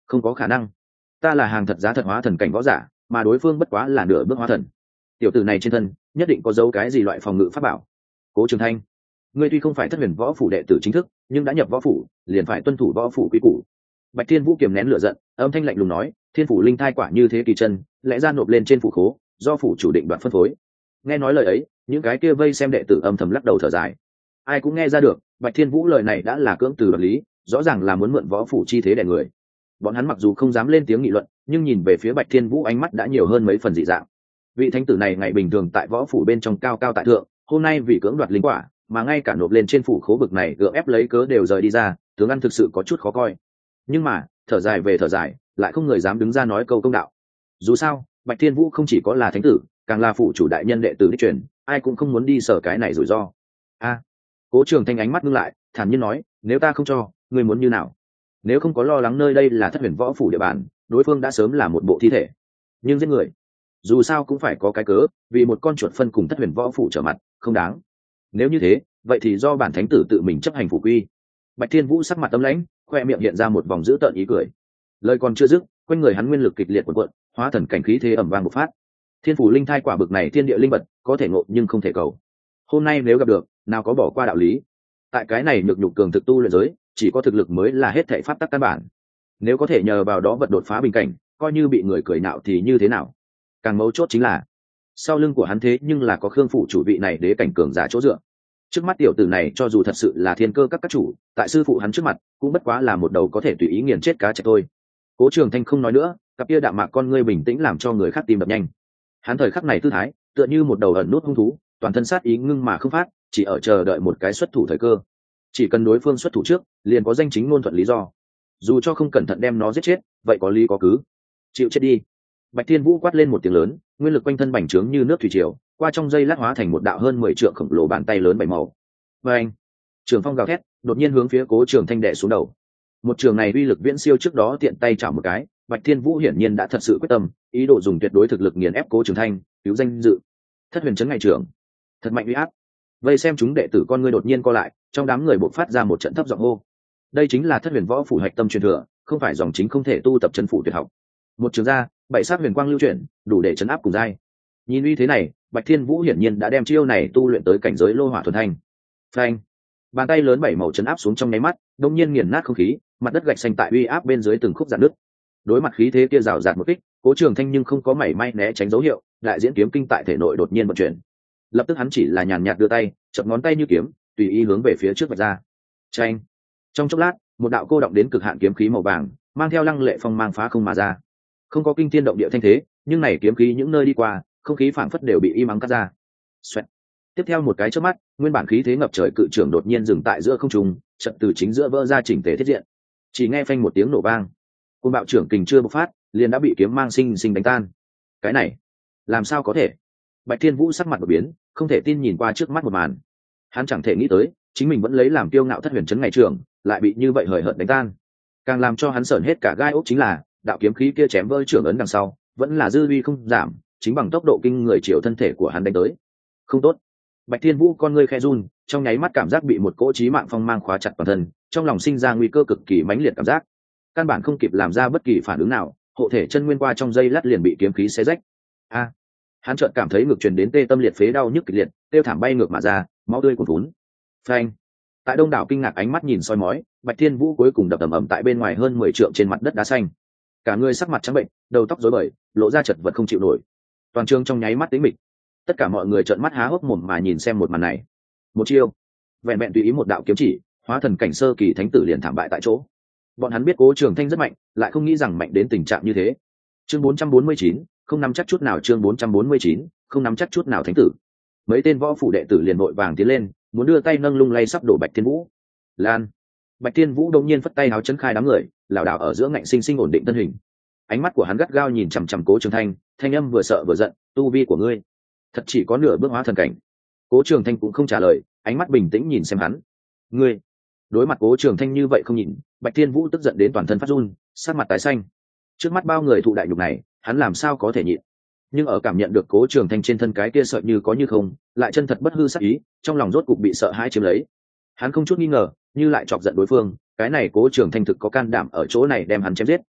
Không có khả năng, ta là hàng thật giá thật hóa thần cảnh võ giả, mà đối phương bất quá là nửa bước hóa thần. Tiểu tử này trên thân nhất định có dấu cái gì loại phòng ngự pháp bảo. Cố Trường Thanh, ngươi tuy không phải Thất Huyền Võ phủ đệ tử chính thức, nhưng đã nhập võ phủ liền phải tuân thủ võ phủ quy củ. Bạch Thiên Vũ kiềm nén lửa giận, âm thanh lạnh lùng nói, thiên phủ linh thai quả như thế kỳ chân, lẽ ra nộp lên trên phủ khố, do phủ chủ định đoạt phân phối. Nghe nói lời ấy, những cái kia vây xem đệ tử âm thầm lắc đầu thở dài. Ai cũng nghe ra được, Bạch Thiên Vũ lời này đã là cưỡng từ đoạt lý, rõ ràng là muốn mượn võ phủ chi thế để người. Bọn hắn mặc dù không dám lên tiếng nghị luận, nhưng nhìn về phía Bạch Thiên Vũ ánh mắt đã nhiều hơn mấy phần dị dạng. Vị thánh tử này ngày bình thường tại võ phủ bên trong cao cao tại thượng, hôm nay vì cưỡng đoạt linh quả, mà ngay cả nộp lên trên phủ khố bực này gượng ép lấy cớ đều rời đi ra, tướng ăn thực sự có chút khó coi. Nhưng mà thở dài về thở dài, lại không người dám đứng ra nói câu công đạo. Dù sao Bạch Thiên Vũ không chỉ có là thánh tử, càng là phủ chủ đại nhân đệ tử đích truyền, ai cũng không muốn đi sở cái này rủi ro. A, Cố Trường Thanh ánh mắt ngưng lại, thản nhiên nói, nếu ta không cho, ngươi muốn như nào? Nếu không có lo lắng nơi đây là Thất Huyền Võ phủ địa bàn, đối phương đã sớm là một bộ thi thể. Nhưng giết người, dù sao cũng phải có cái cớ, vì một con chuột phân cùng Thất Huyền Võ phủ trở mặt, không đáng. Nếu như thế, vậy thì do bản thánh tử tự mình chấp hành phủ quy. Bạch Thiên Vũ sắc mặt tâm lãnh, khoe miệng hiện ra một vòng dữ tợn ý cười. Lời còn chưa dứt, quanh người hắn nguyên lực kịch liệt cuộn cuộn, hóa thần cảnh khí thế ầm vang bộc phát. Thiên phủ linh thai quả bực này thiên địa linh vật, có thể ngộ nhưng không thể cầu. Hôm nay nếu gặp được, nào có bỏ qua đạo lý. Tại cái này nhược nhục cường thực tu luyện giới, chỉ có thực lực mới là hết thảy pháp tắc căn bản. Nếu có thể nhờ vào đó vật đột phá bình cảnh, coi như bị người cười nhạo thì như thế nào? Càng mấu chốt chính là, sau lưng của hắn thế nhưng là có Khương phủ chủ vị này đế cảnh cường giả chỗ dựa. Trước mắt tiểu tử này cho dù thật sự là thiên cơ các các chủ, tại sư phụ hắn trước mặt cũng bất quá là một đầu có thể tùy ý nghiền chết cá chạch thôi. Cố Trường Thanh không nói nữa, cặp kia đạm mạc con ngươi bình tĩnh làm cho người khác tim đập nhanh. Hắn thời khắc này tư thái tựa như một đầu ẩn nút hung thú, toàn thân sát ý ngưng mà không phát, chỉ ở chờ đợi một cái xuất thủ thời cơ. Chỉ cần đối phương xuất thủ trước, liền có danh chính ngôn thuận lý do. Dù cho không cẩn thận đem nó giết chết, vậy có lý có cứ. Chịu chết đi. Bạch Thiên Vũ quát lên một tiếng lớn, nguyên lực quanh thân bành trướng như nước thủy triều, qua trong dây lát hóa thành một đạo hơn mười trượng khổng lồ bàn tay lớn bảy màu. Và anh, trường phong gào thét, đột nhiên hướng phía Cố Trường Thanh đè xuống đầu. Một trường này uy lực viễn siêu trước đó tiện tay chảo một cái, Bạch Thiên Vũ hiển nhiên đã thật sự quyết tâm, ý đồ dùng tuyệt đối thực lực nghiền ép Cố Trường Thanh, cứu danh dự. Thất Huyền Trấn ngày trưởng, thật mạnh uy áp. Vây xem chúng đệ tử con ngươi đột nhiên co lại, trong đám người bộc phát ra một trận thấp giọng hô. Đây chính là Thất Huyền Võ phủ hạch tâm truyền thừa, không phải dòng chính không thể tu tập chân phủ tuyệt học. Một trường ra, bảy sát huyền quang lưu chuyển, đủ để chấn áp cùng giai. Nhìn uy thế này, Bạch Thiên Vũ hiển nhiên đã đem chiêu này tu luyện tới cảnh giới lô hỏa thuần thanh. Phanh! Bàn tay lớn bảy màu chấn áp xuống trong nháy mắt, đông nhiên nghiền nát không khí, mặt đất gạch xanh tại uy áp bên dưới từng khúc rạn nứt. Đối mặt khí thế kia rào rạt một kích, Cố Trường Thanh nhưng không có mảy may né tránh dấu hiệu, đại diễn kiếm kinh tại thể nội đột nhiên vận chuyển. Lập tức hắn chỉ là nhàn nhạt đưa tay, chập ngón tay như kiếm, tùy ý hướng về phía trước vạch ra. Chanh! Trong chốc lát, một đạo cô động đến cực hạn kiếm khí màu vàng, mang theo lăng lệ phong mang phá không mà ra. Không có kinh thiên động địa thanh thế, nhưng này kiếm khí những nơi đi qua, không khí phảng phất đều bị im ắng cắt ra. Xoẹt. Tiếp theo một cái chớp mắt, nguyên bản khí thế ngập trời cự trưởng đột nhiên dừng tại giữa không trung, trận từ chính giữa vỡ ra chỉnh tề thiết diện. Chỉ nghe phanh một tiếng nổ vang, côn bạo trưởng kình chưa bộc phát, liền đã bị kiếm mang sinh sinh đánh tan. Cái này, làm sao có thể? Bạch Thiên Vũ sắc mặt đột biến, không thể tin nhìn qua trước mắt một màn. Hắn chẳng thể nghĩ tới, chính mình vẫn lấy làm kiêu ngạo Thất Huyền Trấn ngày trưởng, lại bị như vậy hời hợt đánh tan. Càng làm cho hắn sởn hết cả gai ốc chính là, đạo kiếm khí kia chém vỡ trưởng ấn đằng sau, vẫn là dư uy không giảm, chính bằng tốc độ kinh người chiều thân thể của hắn đánh tới. Không tốt. Bạch Thiên Vũ con ngươi khẽ run, trong nháy mắt cảm giác bị một cỗ chí mạng phong mang khóa chặt toàn thân, trong lòng sinh ra nguy cơ cực kỳ mãnh liệt cảm giác. Căn bản không kịp làm ra bất kỳ phản ứng nào, hộ thể chân nguyên qua trong dây lát liền bị kiếm khí xé rách. A! Hắn chợt cảm thấy ngực truyền đến tê tâm liệt phế đau nhức kịch liệt, tiêu thảm bay ngược mà ra, máu tươi cuồn cuốn. Phanh! Tại đông đảo kinh ngạc ánh mắt nhìn soi mói, Bạch Thiên Vũ cuối cùng đập ầm ầm tại bên ngoài hơn mười trượng trên mặt đất đá xanh. Cả người sắc mặt trắng bệnh, đầu tóc rối bời, lộ ra chật vật không chịu nổi. Toàn trường trong nháy mắt tĩnh mịch. Tất cả mọi người trợn mắt há hốc mồm mà nhìn xem một màn này. Một chiêu, vẹn vẹn tùy ý một đạo kiếm chỉ, hóa thần cảnh sơ kỳ thánh tử liền thảm bại tại chỗ. Bọn hắn biết Cố Trường Thanh rất mạnh, lại không nghĩ rằng mạnh đến tình trạng như thế. Chương bốn trăm bốn mươi chín, không nắm chắc chút nào. Chương bốn trăm bốn mươi chín, không nắm chắc chút nào thánh tử. Mấy tên võ phủ đệ tử liền vội vàng tiến lên, muốn đưa tay nâng lung lay sắp đổ Bạch Thiên Vũ. Lan. Bạch Thiên Vũ đột nhiên phất tay áo chấn khai đám người, lảo đảo ở giữa ngạnh sinh sinh ổn định thân hình. Ánh mắt của hắn gắt gao nhìn chằm chằm Cố Trường Thanh, thanh âm vừa sợ vừa giận, tu vi của ngươi thật chỉ có nửa bước hóa thần cảnh. Cố Trường Thanh cũng không trả lời, ánh mắt bình tĩnh nhìn xem hắn. Ngươi. Đối mặt Cố Trường Thanh như vậy không nhìn, Bạch Thiên Vũ tức giận đến toàn thân phát run, sắc mặt tái xanh. Trước mắt bao người thụ đại nhục này, hắn làm sao có thể nhịn? Nhưng ở cảm nhận được Cố Trường Thanh trên thân cái kia sợ như có như không, lại chân thật bất hư sắc ý, trong lòng rốt cục bị sợ hãi chiếm lấy. Hắn không chút nghi ngờ, như lại chọc giận đối phương, cái này Cố Trường Thanh thực có can đảm ở chỗ này đem hắn chém giết.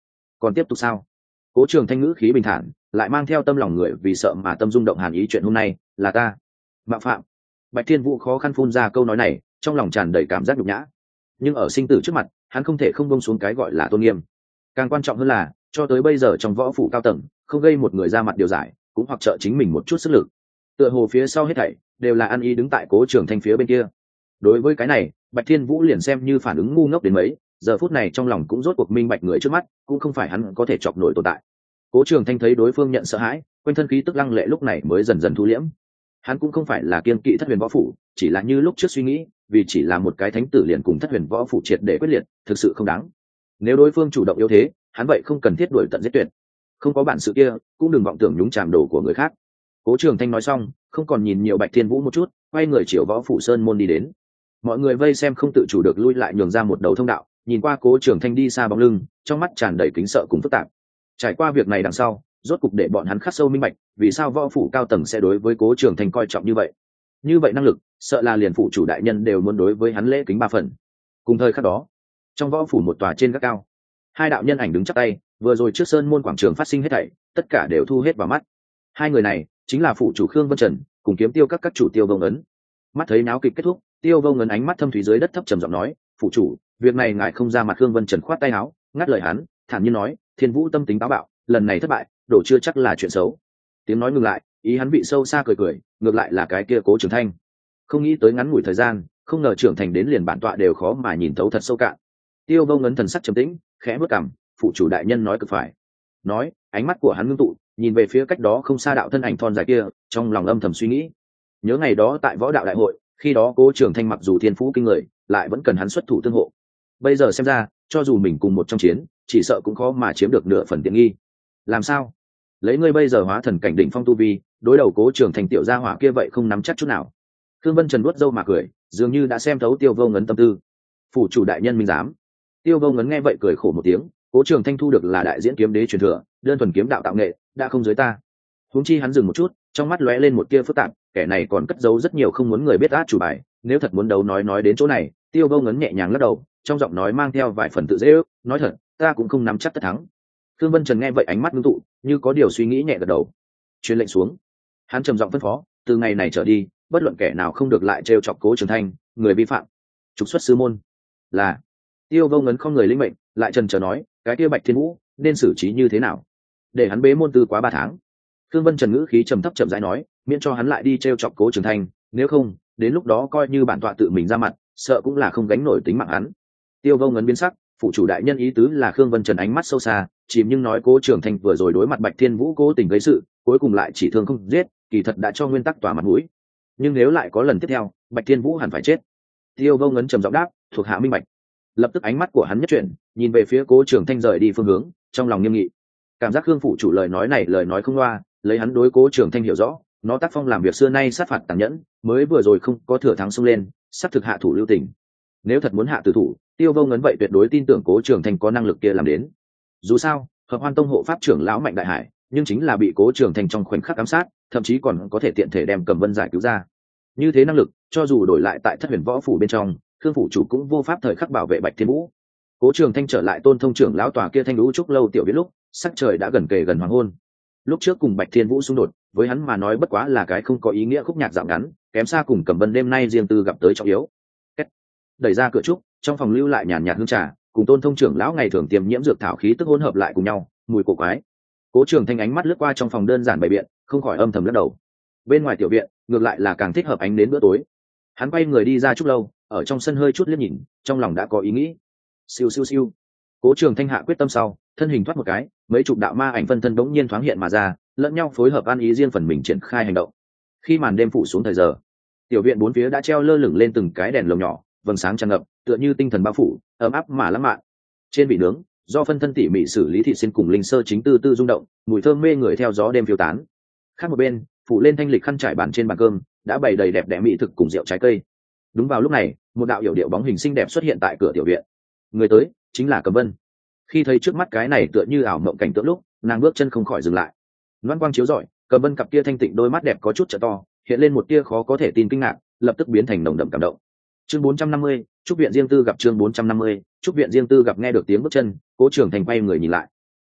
còn tiếp tục sao? Cố Trường Thanh ngữ khí bình thản, lại mang theo tâm lòng người vì sợ mà tâm rung động hàn ý. Chuyện hôm nay là ta mạo phạm. Bạch Thiên Vũ khó khăn phun ra câu nói này, trong lòng tràn đầy cảm giác nhục nhã, nhưng ở sinh tử trước mặt hắn không thể không buông xuống cái gọi là tôn nghiêm. Càng quan trọng hơn là cho tới bây giờ trong võ phủ cao tầng không gây một người ra mặt điều giải, cũng hoặc trợ chính mình một chút sức lực. Tựa hồ phía sau hết thảy đều là ăn ý đứng tại Cố Trường Thanh phía bên kia. Đối với cái này, Bạch Thiên Vũ liền xem như phản ứng ngu ngốc đến mấy, giờ phút này trong lòng cũng rốt cuộc minh bạch người trước mắt cũng không phải hắn có thể chọc nổi tồn tại. Cố Trường Thanh thấy đối phương nhận sợ hãi, quanh thân khí tức lăng lệ lúc này mới dần dần thu liễm. Hắn cũng không phải là kiên kỵ Thất Huyền Võ phủ, chỉ là như lúc trước suy nghĩ, vì chỉ là một cái thánh tử liền cùng Thất Huyền Võ phủ triệt để quyết liệt, thực sự không đáng. Nếu đối phương chủ động yếu thế, hắn vậy không cần thiết đuổi tận giết tuyệt. Không có bản sự kia, cũng đừng vọng tưởng nhúng chàm đồ của người khác. Cố Trường Thanh nói xong, không còn nhìn nhiều Bạch Thiên Vũ một chút, quay người chiều Võ phủ sơn môn đi đến. Mọi người vây xem không tự chủ được lui lại nhường ra một đầu thông đạo, nhìn qua Cố Trường Thanh đi xa bóng lưng, trong mắt tràn đầy kính sợ cùng phức tạp. Trải qua việc này đằng sau, rốt cục để bọn hắn khắc sâu minh bạch, vì sao Võ phủ cao tầng sẽ đối với Cố Trường Thanh coi trọng như vậy. Như vậy năng lực, sợ là liền phụ chủ đại nhân đều muốn đối với hắn lễ kính ba phần. Cùng thời khắc đó, trong Võ phủ một tòa trên gác cao, hai đạo nhân ảnh đứng chắp tay, vừa rồi trước sơn môn quảng trường phát sinh hết thảy, tất cả đều thu hết vào mắt. Hai người này chính là phụ chủ Khương Vân Trần cùng kiếm tiêu các các chủ Tiêu Vông Ấn. Mắt thấy náo kịch kết thúc, Tiêu Vông Ấn ánh mắt thâm thúy dưới đất thấp trầm giọng nói, phụ chủ, việc này ngài không ra mặt. Khương Vân Trần khoát tay áo, ngắt lời hắn, thản nhiên nói, Thiên Vũ tâm tính táo bạo, lần này thất bại, đổ chưa chắc là chuyện xấu. Tiếng nói ngừng lại, ý hắn bị sâu xa cười cười, ngược lại là cái kia Cố Trường Thanh. Không nghĩ tới ngắn ngủi thời gian, không ngờ trưởng thành đến liền bản tọa đều khó mà nhìn thấu thật sâu cạn. Tiêu Vông Ấn thần sắc trầm tĩnh, khẽ bước cằm, phụ chủ đại nhân nói cực phải. Nói, ánh mắt của hắn ngưng tụ, nhìn về phía cách đó không xa đạo thân ảnh thon dài kia, trong lòng âm thầm suy nghĩ. Nhớ ngày đó tại võ đạo đại hội, khi đó Cố Trường Thanh mặc dù thiên phú kinh người, lại vẫn cần hắn xuất thủ tương hộ. Bây giờ xem ra, cho dù mình cùng một trong chiến, chỉ sợ cũng khó mà chiếm được nửa phần tiện nghi. Làm sao? Lấy ngươi bây giờ hóa thần cảnh đỉnh phong tu vi, đối đầu Cố Trường Thanh tiểu gia hỏa kia vậy không nắm chắc chút nào. Khương Vân Trần vuốt râu mà cười, dường như đã xem thấu Tiêu Vông Ấn tâm tư. Phủ chủ đại nhân minh dám. Tiêu Vông Ấn nghe vậy cười khổ một tiếng, Cố Trường Thanh thu được là đại diễn kiếm đế truyền thừa, đơn thuần kiếm đạo tạo nghệ, đã không dưới ta. Huống chi hắn dừng một chút, trong mắt lóe lên một tia phức tạp, kẻ này còn cất giấu rất nhiều không muốn người biết át chủ bài, nếu thật muốn đấu nói nói đến chỗ này, Tiêu Vông Ấn nhẹ nhàng lắc đầu, trong giọng nói mang theo vài phần tự dễ ước, nói thật, ta cũng không nắm chắc tất thắng. Khương Vân Trần nghe vậy ánh mắt ngưng tụ, như có điều suy nghĩ nhẹ gật đầu. Truyền lệnh xuống. Hắn trầm giọng phân phó, từ ngày này trở đi, bất luận kẻ nào không được lại trêu chọc Cố Trường Thanh, người vi phạm, trục xuất sư môn. Là. Tiêu Vông Ấn không người linh mệnh, lại trần chờ nói, cái kia Bạch Thiên Vũ nên xử trí như thế nào? Để hắn bế môn tư quá ba tháng. Khương Vân Trần ngữ khí trầm thấp chậm rãi nói, miễn cho hắn lại đi trêu chọc Cố Trường Thanh, nếu không, đến lúc đó coi như bản tọa tự mình ra mặt, sợ cũng là không gánh nổi tính mạng hắn. Tiêu Vông Ấn biến sắc, phụ chủ đại nhân ý tứ là Khương Vân Trần ánh mắt sâu xa, chìm nhưng nói Cố Trường Thanh vừa rồi đối mặt Bạch Thiên Vũ cố tình gây sự, cuối cùng lại chỉ thương không giết, kỳ thật đã cho nguyên tắc tỏa mặt mũi. Nhưng nếu lại có lần tiếp theo, Bạch Thiên Vũ hẳn phải chết. Tiêu Vông Ấn trầm giọng đáp, thuộc hạ minh bạch. Lập tức ánh mắt của hắn nhất chuyển, nhìn về phía Cố Trường Thanh rời đi phương hướng, trong lòng nghiêm nghị. Cảm giác Khương phụ chủ lời nói này lời nói không loa, lấy hắn đối Cố Trường Thanh hiểu rõ, nó tác phong làm việc xưa nay sát phạt tàn nhẫn, mới vừa rồi không có thừa thắng xông lên, sắp thực hạ thủ lưu tình. Nếu thật muốn hạ tử thủ, Tiêu Vông Ấn vậy tuyệt đối tin tưởng Cố Trường Thanh có năng lực kia làm đến. Dù sao, Hợp Hoan Tông hộ pháp trưởng lão Mạnh Đại Hải, nhưng chính là bị Cố Trường Thanh trong khoảnh khắc ám sát, thậm chí còn có thể tiện thể đem Cẩm Vân giải cứu ra. Như thế năng lực, cho dù đổi lại tại Thất Huyền Võ phủ bên trong, Khương phủ chủ cũng vô pháp thời khắc bảo vệ Bạch Thiên Vũ. Cố Trường Thanh trở lại Tôn Thông trưởng lão tòa kia Thanh Lũ trúc lâu tiểu viện lúc, sắc trời đã gần kề gần hoàng hôn. Lúc trước cùng Bạch Thiên Vũ xung đột, với hắn mà nói bất quá là cái không có ý nghĩa khúc nhạc dạo ngắn, kém xa cùng Cẩm Vân đêm nay riêng tư gặp tới trọng yếu. Kết. Đẩy ra cửa trúc, trong phòng lưu lại nhàn nhạt hương trà, cùng Tôn Thông trưởng lão ngày thường tiềm nhiễm dược thảo khí tức hỗn hợp lại cùng nhau, mùi cổ quái. Cố Trường Thanh ánh mắt lướt qua trong phòng đơn giản bày biện, không khỏi âm thầm lắc đầu. Bên ngoài tiểu viện, ngược lại là càng thích hợp ánh đến bữa tối. Hắn quay người đi ra trúc lâu, ở trong sân hơi chút liếc nhìn, trong lòng đã có ý nghĩ. Siêu siêu siêu. Cố Trường Thanh hạ quyết tâm sau, thân hình thoát một cái, mấy chục đạo ma ảnh phân thân bỗng nhiên thoáng hiện mà ra, lẫn nhau phối hợp ăn ý riêng phần mình triển khai hành động. Khi màn đêm phủ xuống thời giờ, tiểu viện bốn phía đã treo lơ lửng lên từng cái đèn lồng nhỏ, vầng sáng tràn ngập, tựa như tinh thần bao phủ, ấm áp mà lãng mạn. Trên vị nướng, do phân thân tỉ mỉ xử lý thịt xin cùng linh sơ chính tư tư rung động, mùi thơm mê người theo gió đêm phiêu tán. Khác một bên, phủ lên thanh lịch khăn trải bàn trên bàn cơm, đã bày đầy đẹp đẽ mỹ thực cùng rượu trái cây. Đúng vào lúc này, một đạo yểu điệu bóng hình xinh đẹp xuất hiện tại cửa tiểu viện. Người tới chính là Cẩm Vân. Khi thấy trước mắt cái này tựa như ảo mộng cảnh tượng lúc, nàng bước chân không khỏi dừng lại. Loan quang chiếu rọi, Cẩm Vân cặp kia thanh tịnh đôi mắt đẹp có chút trợ to, hiện lên một tia khó có thể tin kinh ngạc, lập tức biến thành nồng đậm cảm động. Chương bốn trăm năm mươi, trúc viện riêng tư gặp chương bốn trăm năm mươi, trúc viện riêng tư gặp nghe được tiếng bước chân, Cố Trường Thanh quay người nhìn lại.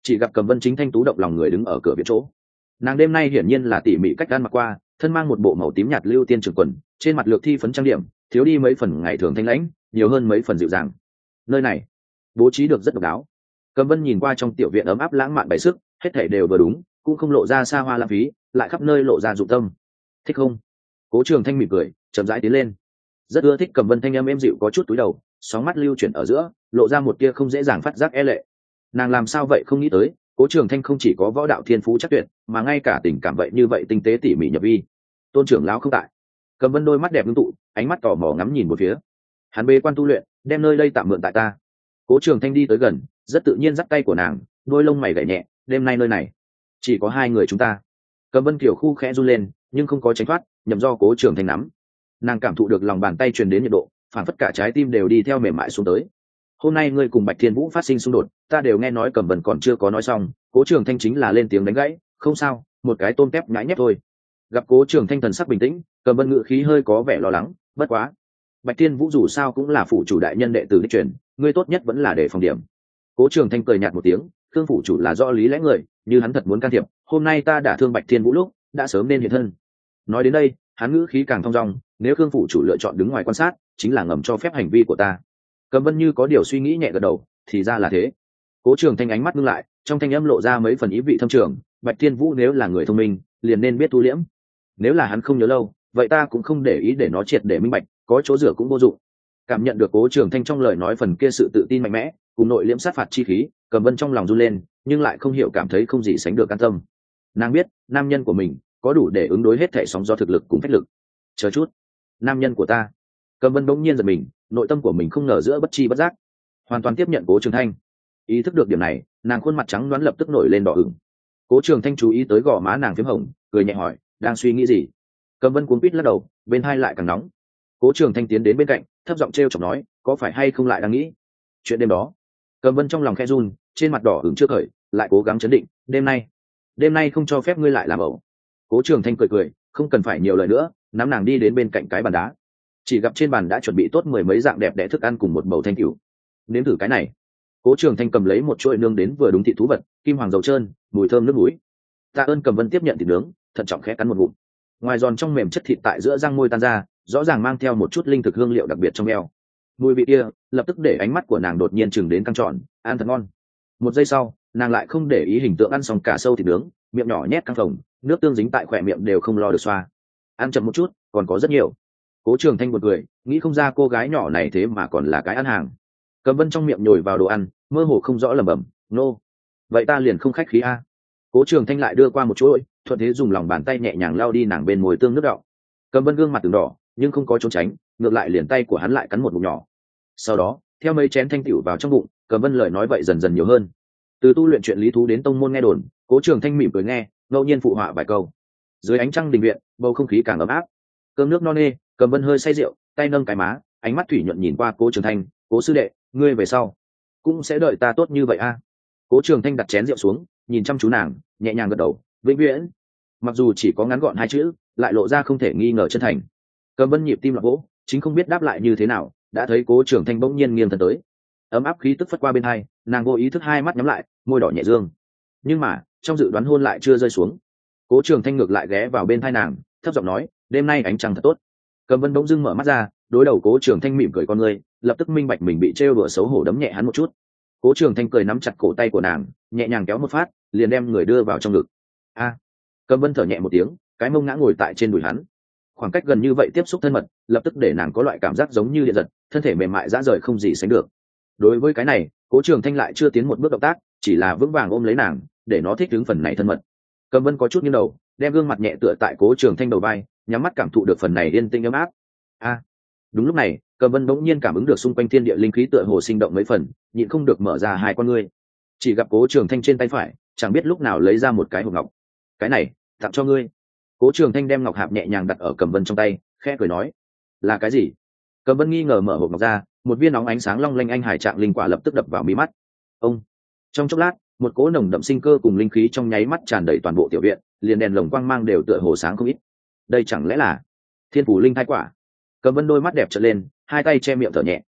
chỉ gặp Cầm Vân chính thanh tú động lòng người đứng ở cửa viện chỗ. Nàng đêm nay hiển nhiên là tỉ mỉ cách ăn mặc qua, thân mang một bộ màu tím nhạt lưu tiên trường quần, trên mặt lược thi phấn trang điểm, thiếu đi mấy phần ngày thường thanh lãnh, nhiều hơn mấy phần dịu dàng. Nơi này bố trí được rất độc đáo. Cầm Vân nhìn qua trong tiểu viện ấm áp lãng mạn bày sức, hết thảy đều vừa đúng, cũng không lộ ra xa hoa lãng phí, lại khắp nơi lộ ra dụng tâm. Thích không? Cố Trường Thanh mỉm cười, chậm rãi tiến lên. Rất ưa thích Cầm Vân thanh âm êm dịu có chút túi đầu, sóng mắt lưu chuyển ở giữa, lộ ra một tia không dễ dàng phát giác e lệ. Nàng làm sao vậy không nghĩ tới, Cố Trường Thanh không chỉ có võ đạo thiên phú chắc tuyệt, mà ngay cả tình cảm vậy như vậy tinh tế tỉ mỉ nhập vi. Tôn trưởng lão không tại. Cầm Vân đôi mắt đẹp ngưng tụ, ánh mắt tò mò ngắm nhìn một phía. Hắn bế quan tu luyện, đem nơi đây tạm mượn tại ta. Cố Trường Thanh đi tới gần, rất tự nhiên dắt tay của nàng, đôi lông mày gảy nhẹ, đêm nay nơi này chỉ có hai người chúng ta. Cầm Vân kiểu khu khẽ run lên, nhưng không có tránh thoát, nhầm do Cố Trường Thanh nắm. Nàng cảm thụ được lòng bàn tay truyền đến nhiệt độ, phản phất cả trái tim đều đi theo mềm mại xuống tới. Hôm nay ngươi cùng Bạch Thiên Vũ phát sinh xung đột, ta đều nghe nói. Cầm Vân còn chưa có nói xong, Cố Trường Thanh chính là lên tiếng đánh gãy, không sao, một cái tôm tép nhãi nhép thôi. Gặp Cố Trường Thanh thần sắc bình tĩnh, Cầm Vân ngữ khí hơi có vẻ lo lắng, bất quá, Bạch Thiên Vũ dù sao cũng là phụ chủ đại nhân đệ tử đích truyền, ngươi tốt nhất vẫn là để phòng điểm. Cố Trường Thanh cười nhạt một tiếng, Khương phụ chủ là do lý lẽ người, như hắn thật muốn can thiệp, hôm nay ta đã thương Bạch Thiên Vũ lúc, đã sớm nên hiện thân. Nói đến đây, hắn ngữ khí càng thong dong, nếu Khương phụ chủ lựa chọn đứng ngoài quan sát, chính là ngầm cho phép hành vi của ta. Cầm Vân như có điều suy nghĩ nhẹ gật đầu, thì ra là thế. Cố Trường Thanh ánh mắt ngưng lại, trong thanh âm lộ ra mấy phần ý vị thâm trường, Bạch Thiên Vũ nếu là người thông minh, liền nên biết tu liễm. Nếu là hắn không nhớ lâu, vậy ta cũng không để ý để nó triệt để minh bạch, có chỗ rửa cũng vô dụng. Cảm nhận được Cố Trường Thanh trong lời nói phần kia sự tự tin mạnh mẽ, cùng nội liễm sát phạt chi khí, Cầm Vân trong lòng run lên, nhưng lại không hiểu cảm thấy không gì sánh được an tâm. Nàng biết, nam nhân của mình có đủ để ứng đối hết thảy sóng gió thực lực cùng phách lực. Chờ chút, nam nhân của ta. Cầm Vân bỗng nhiên giật mình, nội tâm của mình không ngờ giữa bất chi bất giác, hoàn toàn tiếp nhận Cố Trường Thanh. Ý thức được điểm này, nàng khuôn mặt trắng đoán lập tức nổi lên đỏ ửng. Cố Trường Thanh chú ý tới gò má nàng phím hồng, cười nhẹ hỏi, đang suy nghĩ gì? Cầm Vân cuống quýt lắc đầu, bên hai lại càng nóng. Cố Trường Thanh tiến đến bên cạnh, thấp giọng trêu chọc nói, có phải hay không lại đang nghĩ chuyện đêm đó? Cầm Vân trong lòng khe run, trên mặt đỏ ửng trước khởi, lại cố gắng chấn định, đêm nay, đêm nay không cho phép ngươi lại làm ẩu. Cố Trường Thanh cười cười, không cần phải nhiều lời nữa, nắm nàng đi đến bên cạnh cái bàn đá. Chỉ gặp trên bàn đã chuẩn bị tốt mười mấy dạng đẹp đẽ thức ăn cùng một bầu thanh cửu. Nếm thử cái này. Cố Trường Thanh cầm lấy một chuỗi nướng đến vừa đúng thịt thú vật, kim hoàng dầu trơn, mùi thơm nước núi. Tạ ơn. Cầm Vân tiếp nhận thịt nướng, thận trọng khẽ cắn một ngụm. Ngoài giòn trong mềm chất thịt tại giữa răng môi tan ra, rõ ràng mang theo một chút linh thực hương liệu đặc biệt trong eo. Mùi vị kia lập tức để ánh mắt của nàng đột nhiên chừng đến căng tròn, ăn thật ngon. Một giây sau, nàng lại không để ý hình tượng ăn xong cả sâu thịt nướng, miệng nhỏ nhét căng phồng, nước tương dính tại khỏe miệng đều không lo được xoa. Ăn chậm một chút, còn có rất nhiều. Cố Trường Thanh buồn cười, nghĩ không ra cô gái nhỏ này thế mà còn là cái ăn hàng. Cầm Vân trong miệng nhồi vào đồ ăn, mơ hồ không rõ lẩm bẩm, nô, vậy ta liền không khách khí a. Cố Trường Thanh lại đưa qua một chuỗi, thuận thế dùng lòng bàn tay nhẹ nhàng lau đi nàng bên môi tương nước đọng. Cầm Vân gương mặt từng đỏ, nhưng không có trốn tránh, ngược lại liền tay của hắn lại cắn một ngụm nhỏ. Sau đó, theo mấy chén thanh tiểu vào trong bụng, Cầm Vân lời nói vậy dần dần nhiều hơn. Từ tu luyện chuyện lý thú đến tông môn nghe đồn, Cố Trường Thanh mỉm cười nghe, ngẫu nhiên phụ họa vài câu. Dưới ánh trăng đình viện, bầu không khí càng ấm áp. Cơm nước no nê, Cầm Vân hơi say rượu, tay nâng cái má, ánh mắt thủy nhuận nhìn qua Cố Trường Thanh, Cố sư đệ, ngươi về sau cũng sẽ đợi ta tốt như vậy a? Cố Trường Thanh đặt chén rượu xuống, nhìn chăm chú nàng, nhẹ nhàng gật đầu, vĩnh viễn. Mặc dù chỉ có ngắn gọn hai chữ, lại lộ ra không thể nghi ngờ chân thành. Cầm Vân nhịp tim loạn vỗ, chính không biết đáp lại như thế nào, đã thấy Cố Trường Thanh bỗng nhiên nghiêng thân tới, ấm áp khí tức phất qua bên hai, nàng vô ý thức hai mắt nhắm lại, môi đỏ nhẹ dương. Nhưng mà trong dự đoán hôn lại chưa rơi xuống. Cố Trường Thanh ngược lại ghé vào bên thai nàng, thấp giọng nói, đêm nay ánh trăng thật tốt. Cầm Vân bỗng dưng mở mắt ra, đối đầu Cố Trường Thanh mỉm cười con ngươi, lập tức minh bạch mình bị trêu đùa xấu hổ đấm nhẹ hắn một chút. Cố Trường Thanh cười nắm chặt cổ tay của nàng, nhẹ nhàng kéo một phát, liền đem người đưa vào trong ngực. A. Cầm Vân thở nhẹ một tiếng, cái mông ngã ngồi tại trên đùi hắn. Khoảng cách gần như vậy tiếp xúc thân mật, lập tức để nàng có loại cảm giác giống như điện giật, thân thể mềm mại dã rời không gì sánh được. Đối với cái này, Cố Trường Thanh lại chưa tiến một bước động tác, chỉ là vững vàng ôm lấy nàng, để nó thích ứng phần này thân mật. Cầm Vân có chút nghiêng đầu, đem gương mặt nhẹ tựa tại Cố Trường Thanh đầu vai, nhắm mắt cảm thụ được phần này yên tĩnh ấm áp. A. Đúng lúc này, Cầm Vân bỗng nhiên cảm ứng được xung quanh thiên địa linh khí tựa hồ sinh động mấy phần, nhịn không được mở ra hai con ngươi. Chỉ gặp Cố Trường Thanh trên tay phải, chẳng biết lúc nào lấy ra một cái hộp ngọc. Cái này, tặng cho ngươi. Cố Trường Thanh đem ngọc hạp nhẹ nhàng đặt ở Cầm Vân trong tay, khẽ cười nói, là cái gì? Cầm Vân nghi ngờ mở hộp ngọc ra, một viên nóng ánh sáng long lanh anh hải trạng linh quả lập tức đập vào mí mắt. Ông. Trong chốc lát, một cỗ nồng đậm sinh cơ cùng linh khí trong nháy mắt tràn đầy toàn bộ tiểu viện, liền đèn lồng quang mang đều tựa hồ sáng không ít. Đây chẳng lẽ là Thiên Phủ Linh Thai Quả? Cầm Vân đôi mắt đẹp trợn lên, hai tay che miệng thở nhẹ.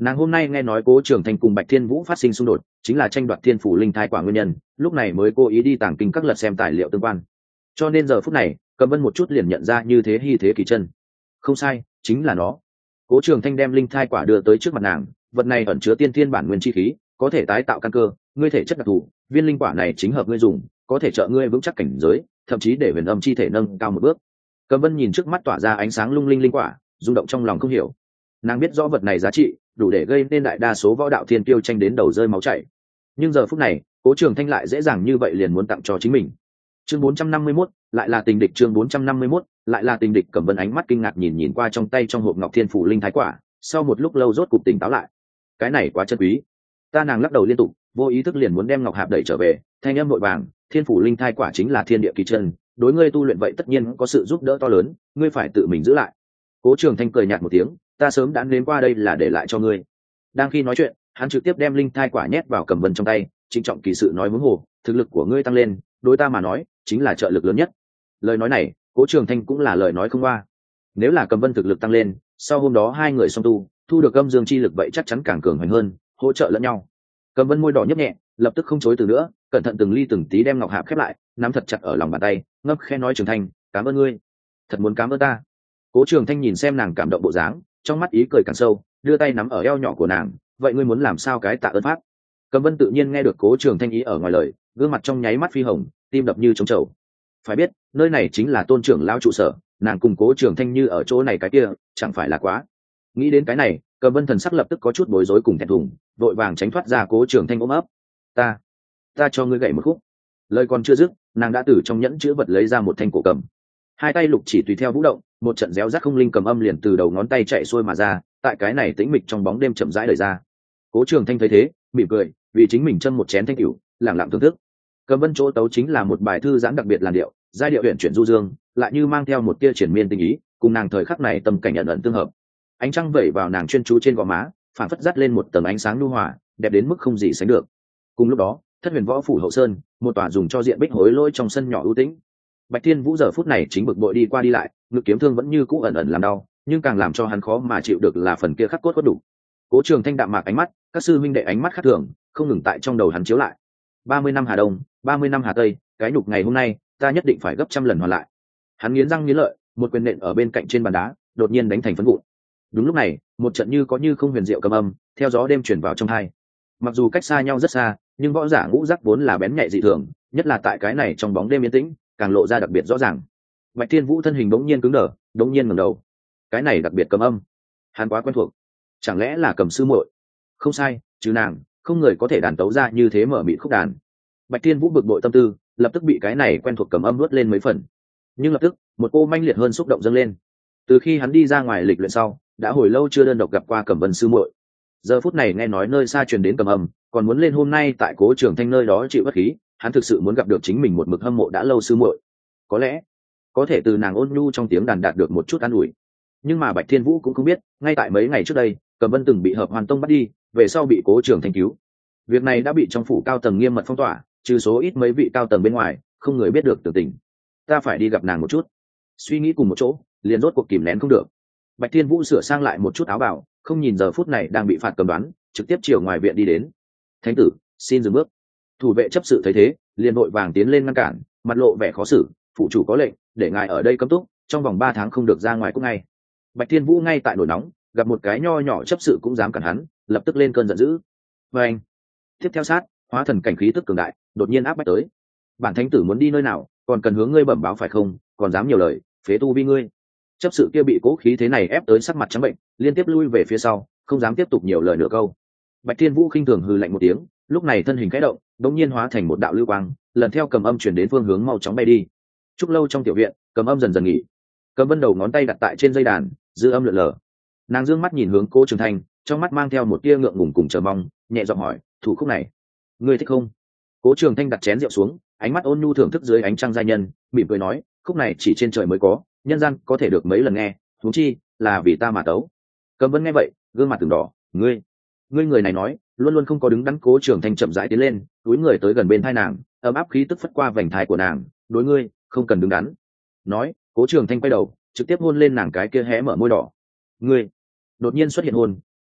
Nàng hôm nay nghe nói Cố Trường Thanh cùng Bạch Thiên Vũ phát sinh xung đột, chính là tranh đoạt thiên phủ linh thai quả nguyên nhân, lúc này mới cố ý đi tàng kinh các lật xem tài liệu tương quan. Cho nên giờ phút này, Cầm Vân một chút liền nhận ra như thế hy thế kỳ chân. Không sai, chính là nó. Cố Trường Thanh đem linh thai quả đưa tới trước mặt nàng, vật này ẩn chứa tiên thiên bản nguyên chi khí, có thể tái tạo căn cơ, ngươi thể chất đặc thù, viên linh quả này chính hợp ngươi dùng, có thể trợ ngươi vững chắc cảnh giới, thậm chí để huyền âm chi thể nâng cao một bước. Cầm Vân nhìn trước mắt tỏa ra ánh sáng lung linh linh quả, rung động trong lòng không hiểu. Nàng biết rõ vật này giá trị, đủ để gây nên đại đa số võ đạo thiên tiêu tranh đến đầu rơi máu chảy. Nhưng giờ phút này, Cố Trường Thanh lại dễ dàng như vậy liền muốn tặng cho chính mình. Chương bốn trăm năm mươi mốt, lại là tình địch. Chương bốn trăm năm mươi mốt, lại là tình địch. Cẩm Vân ánh mắt kinh ngạc nhìn nhìn qua trong tay trong hộp ngọc thiên phủ linh thái quả, sau một lúc lâu rốt cục tỉnh táo lại. Cái này quá chân quý. Ta nàng lắc đầu liên tục, vô ý thức liền muốn đem ngọc hạp đẩy trở về, thanh âm vội vàng, thiên phủ linh thai quả chính là thiên địa kỳ chân, đối ngươi tu luyện vậy tất nhiên có sự giúp đỡ to lớn, ngươi phải tự mình giữ lại. Cố Trường Thanh cười nhạt một tiếng, ta sớm đã nếm qua đây là để lại cho ngươi. Đang khi nói chuyện, hắn trực tiếp đem linh thai quả nhét vào Cẩm Vân trong tay, trịnh trọng kỳ sự nói huống hồ, thực lực của ngươi tăng lên, đối ta mà nói chính là trợ lực lớn nhất. Lời nói này, Cố Trường Thanh cũng là lời nói không qua. Nếu là Cẩm Vân thực lực tăng lên, sau hôm đó hai người song tu, thu được âm dương chi lực vậy chắc chắn càng cường hoành hơn, hỗ trợ lẫn nhau. Cẩm Vân môi đỏ nhấp nhẹ, lập tức không chối từ nữa, cẩn thận từng ly từng tí đem ngọc hạp khép lại, nắm thật chặt ở lòng bàn tay, ngâm khẽ nói Trường Thanh, cảm ơn ngươi, thật muốn cảm ơn ta. Cố Trường Thanh nhìn xem nàng cảm động bộ dáng, trong mắt ý cười càng sâu, đưa tay nắm ở eo nhỏ của nàng, vậy ngươi muốn làm sao cái tạ ơn pháp? Cẩm Vân tự nhiên nghe được Cố Trường Thanh ý ở ngoài lời, gương mặt trong nháy mắt phi hồng, tim đập như trống trầu. Phải biết, nơi này chính là Tôn trưởng lão trụ sở, nàng cùng Cố Trường Thanh như ở chỗ này cái kia, chẳng phải là quá. Nghĩ đến cái này, Cẩm Vân thần sắc lập tức có chút bối rối cùng thẹn thùng, vội vàng tránh thoát ra Cố Trường Thanh ôm ấp. Ta, ta cho ngươi gậy một khúc. Lời còn chưa dứt, nàng đã từ trong nhẫn chữ vật lấy ra một thanh cổ cầm. Hai tay lục chỉ tùy theo vũ động, một trận réo rắt không linh cầm âm liền từ đầu ngón tay chạy xuôi mà ra, tại cái này tĩnh mịch trong bóng đêm chậm rãi đời ra. Cố Trường Thanh thấy thế, mỉm cười, vì chính mình châm một chén thanh cửu, lặng lặng thưởng thức. Cầm Vân chỗ tấu chính là một bài thư giãn đặc biệt làn điệu, giai điệu huyền chuyển du dương, lại như mang theo một tia triển miên tình ý, cùng nàng thời khắc này tâm cảnh ẩn ẩn tương hợp. Ánh trăng vẩy vào nàng chuyên chú trên gò má, phản phất dắt lên một tầng ánh sáng nhu hòa, đẹp đến mức không gì sánh được. Cùng lúc đó, Thất Huyền Võ phủ hậu sơn, một tòa dùng cho diện bích hối lôi trong sân nhỏ ưu tĩnh. Bạch Thiên Vũ giờ phút này chính bực bội đi qua đi lại, ngực kiếm thương vẫn như cũ ẩn ẩn làm đau, nhưng càng làm cho hắn khó mà chịu được là phần kia khắc cốt có đủ. Cố Trường Thanh đạm mạc ánh mắt, các sư huynh đệ ánh mắt khác thường, không ngừng tại trong đầu hắn chiếu lại. ba mươi năm Hà Đông, ba mươi năm Hà Tây, cái nhục ngày hôm nay, ta nhất định phải gấp trăm lần hoàn lại. Hắn nghiến răng nghiến lợi, một quyền nện ở bên cạnh trên bàn đá, đột nhiên đánh thành phấn vụn. Đúng lúc này, một trận như có như không huyền diệu cầm âm, theo gió đêm truyền vào trong tai. Mặc dù cách xa nhau rất xa, nhưng võ giả ngũ giác vốn là bén nhạy dị thường, nhất là tại cái này trong bóng đêm yên tĩnh, càng lộ ra đặc biệt rõ ràng. Bạch Thiên Vũ thân hình bỗng nhiên cứng đờ, bỗng nhiên ngẩng đầu. Cái này đặc biệt cầm âm, hắn quá quen thuộc. Chẳng lẽ là Cầm sư muội? Không sai, trừ nàng, không người có thể đàn tấu ra như thế mở mịt khúc đàn. Bạch Thiên Vũ bực bội tâm tư, lập tức bị cái này quen thuộc cầm âm nuốt lên mấy phần. Nhưng lập tức, một cô manh liệt hơn xúc động dâng lên. Từ khi hắn đi ra ngoài lịch luyện sau, đã hồi lâu chưa đơn độc gặp qua Cẩm Vân sư muội. Giờ phút này nghe nói nơi xa truyền đến cầm âm, còn muốn lên hôm nay tại Cố Trường Thanh nơi đó chịu bất khí, hắn thực sự muốn gặp được chính mình một mực hâm mộ đã lâu sư muội. Có lẽ, có thể từ nàng ôn nhu trong tiếng đàn đạt được một chút an ủi. Nhưng mà Bạch Thiên Vũ cũng không biết, ngay tại mấy ngày trước đây, Cẩm Vân từng bị Hợp Hoàn Tông bắt đi, về sau bị Cố Trường Thanh cứu. Việc này đã bị trong phủ cao tầng nghiêm mật phong tỏa, trừ số ít mấy vị cao tầng bên ngoài, không người biết được tường tình. Ta phải đi gặp nàng một chút. Suy nghĩ cùng một chỗ, liền rốt cuộc kìm nén không được. Bạch Thiên Vũ sửa sang lại một chút áo bào, không nhìn giờ phút này đang bị phạt cầm đoán, trực tiếp chiều ngoài viện đi đến. Thánh tử, xin dừng bước. Thủ vệ chấp sự thấy thế, liền vội vàng tiến lên ngăn cản, mặt lộ vẻ khó xử, phụ chủ có lệnh, để ngài ở đây cấm túc, trong vòng ba tháng không được ra ngoài cũng ngay. Bạch Thiên Vũ ngay tại nổi nóng, gặp một cái nho nhỏ chấp sự cũng dám cản hắn, lập tức lên cơn giận dữ. Và anh, tiếp theo sát, hóa thần cảnh khí tức cường đại, đột nhiên áp bách tới. Bản thánh tử muốn đi nơi nào, còn cần hướng ngươi bẩm báo phải không? Còn dám nhiều lời, phế tu vi ngươi. Chấp sự kia bị cố khí thế này ép tới sắc mặt trắng bệnh, liên tiếp lui về phía sau, không dám tiếp tục nhiều lời nửa câu. Bạch Thiên Vũ khinh thường hừ lạnh một tiếng, lúc này thân hình khẽ động, đống nhiên hóa thành một đạo lưu quang, lần theo cầm âm chuyển đến phương hướng mau chóng bay đi. Chúc lâu trong tiểu viện, cầm âm dần dần nghỉ. Cầm Vân đầu ngón tay đặt tại trên dây đàn, dư âm lượn lờ. Nàng dương mắt nhìn hướng Cố Trường Thanh, trong mắt mang theo một tia ngượng ngùng cùng chờ mong, nhẹ giọng hỏi, thủ khúc này, ngươi thích không? Cố Trường Thanh đặt chén rượu xuống, ánh mắt ôn nhu thưởng thức dưới ánh trăng giai nhân, mỉm cười nói, khúc này chỉ trên trời mới có, nhân gian có thể được mấy lần nghe, huống chi là vì ta mà tấu. Cầm Vân nghe vậy, gương mặt từng đỏ, ngươi, ngươi người này nói, luôn luôn không có đứng đắn. Cố Trường Thanh chậm rãi tiến lên, cúi người tới gần bên tai nàng, ấm áp khí tức phất qua vành tai của nàng, đối ngươi, không cần đứng đắn. Nói, Cố Trường Thanh quay đầu, trực tiếp hôn lên nàng cái kia hé mở môi đỏ. Ngươi, đột nhiên xuất hiện hôn,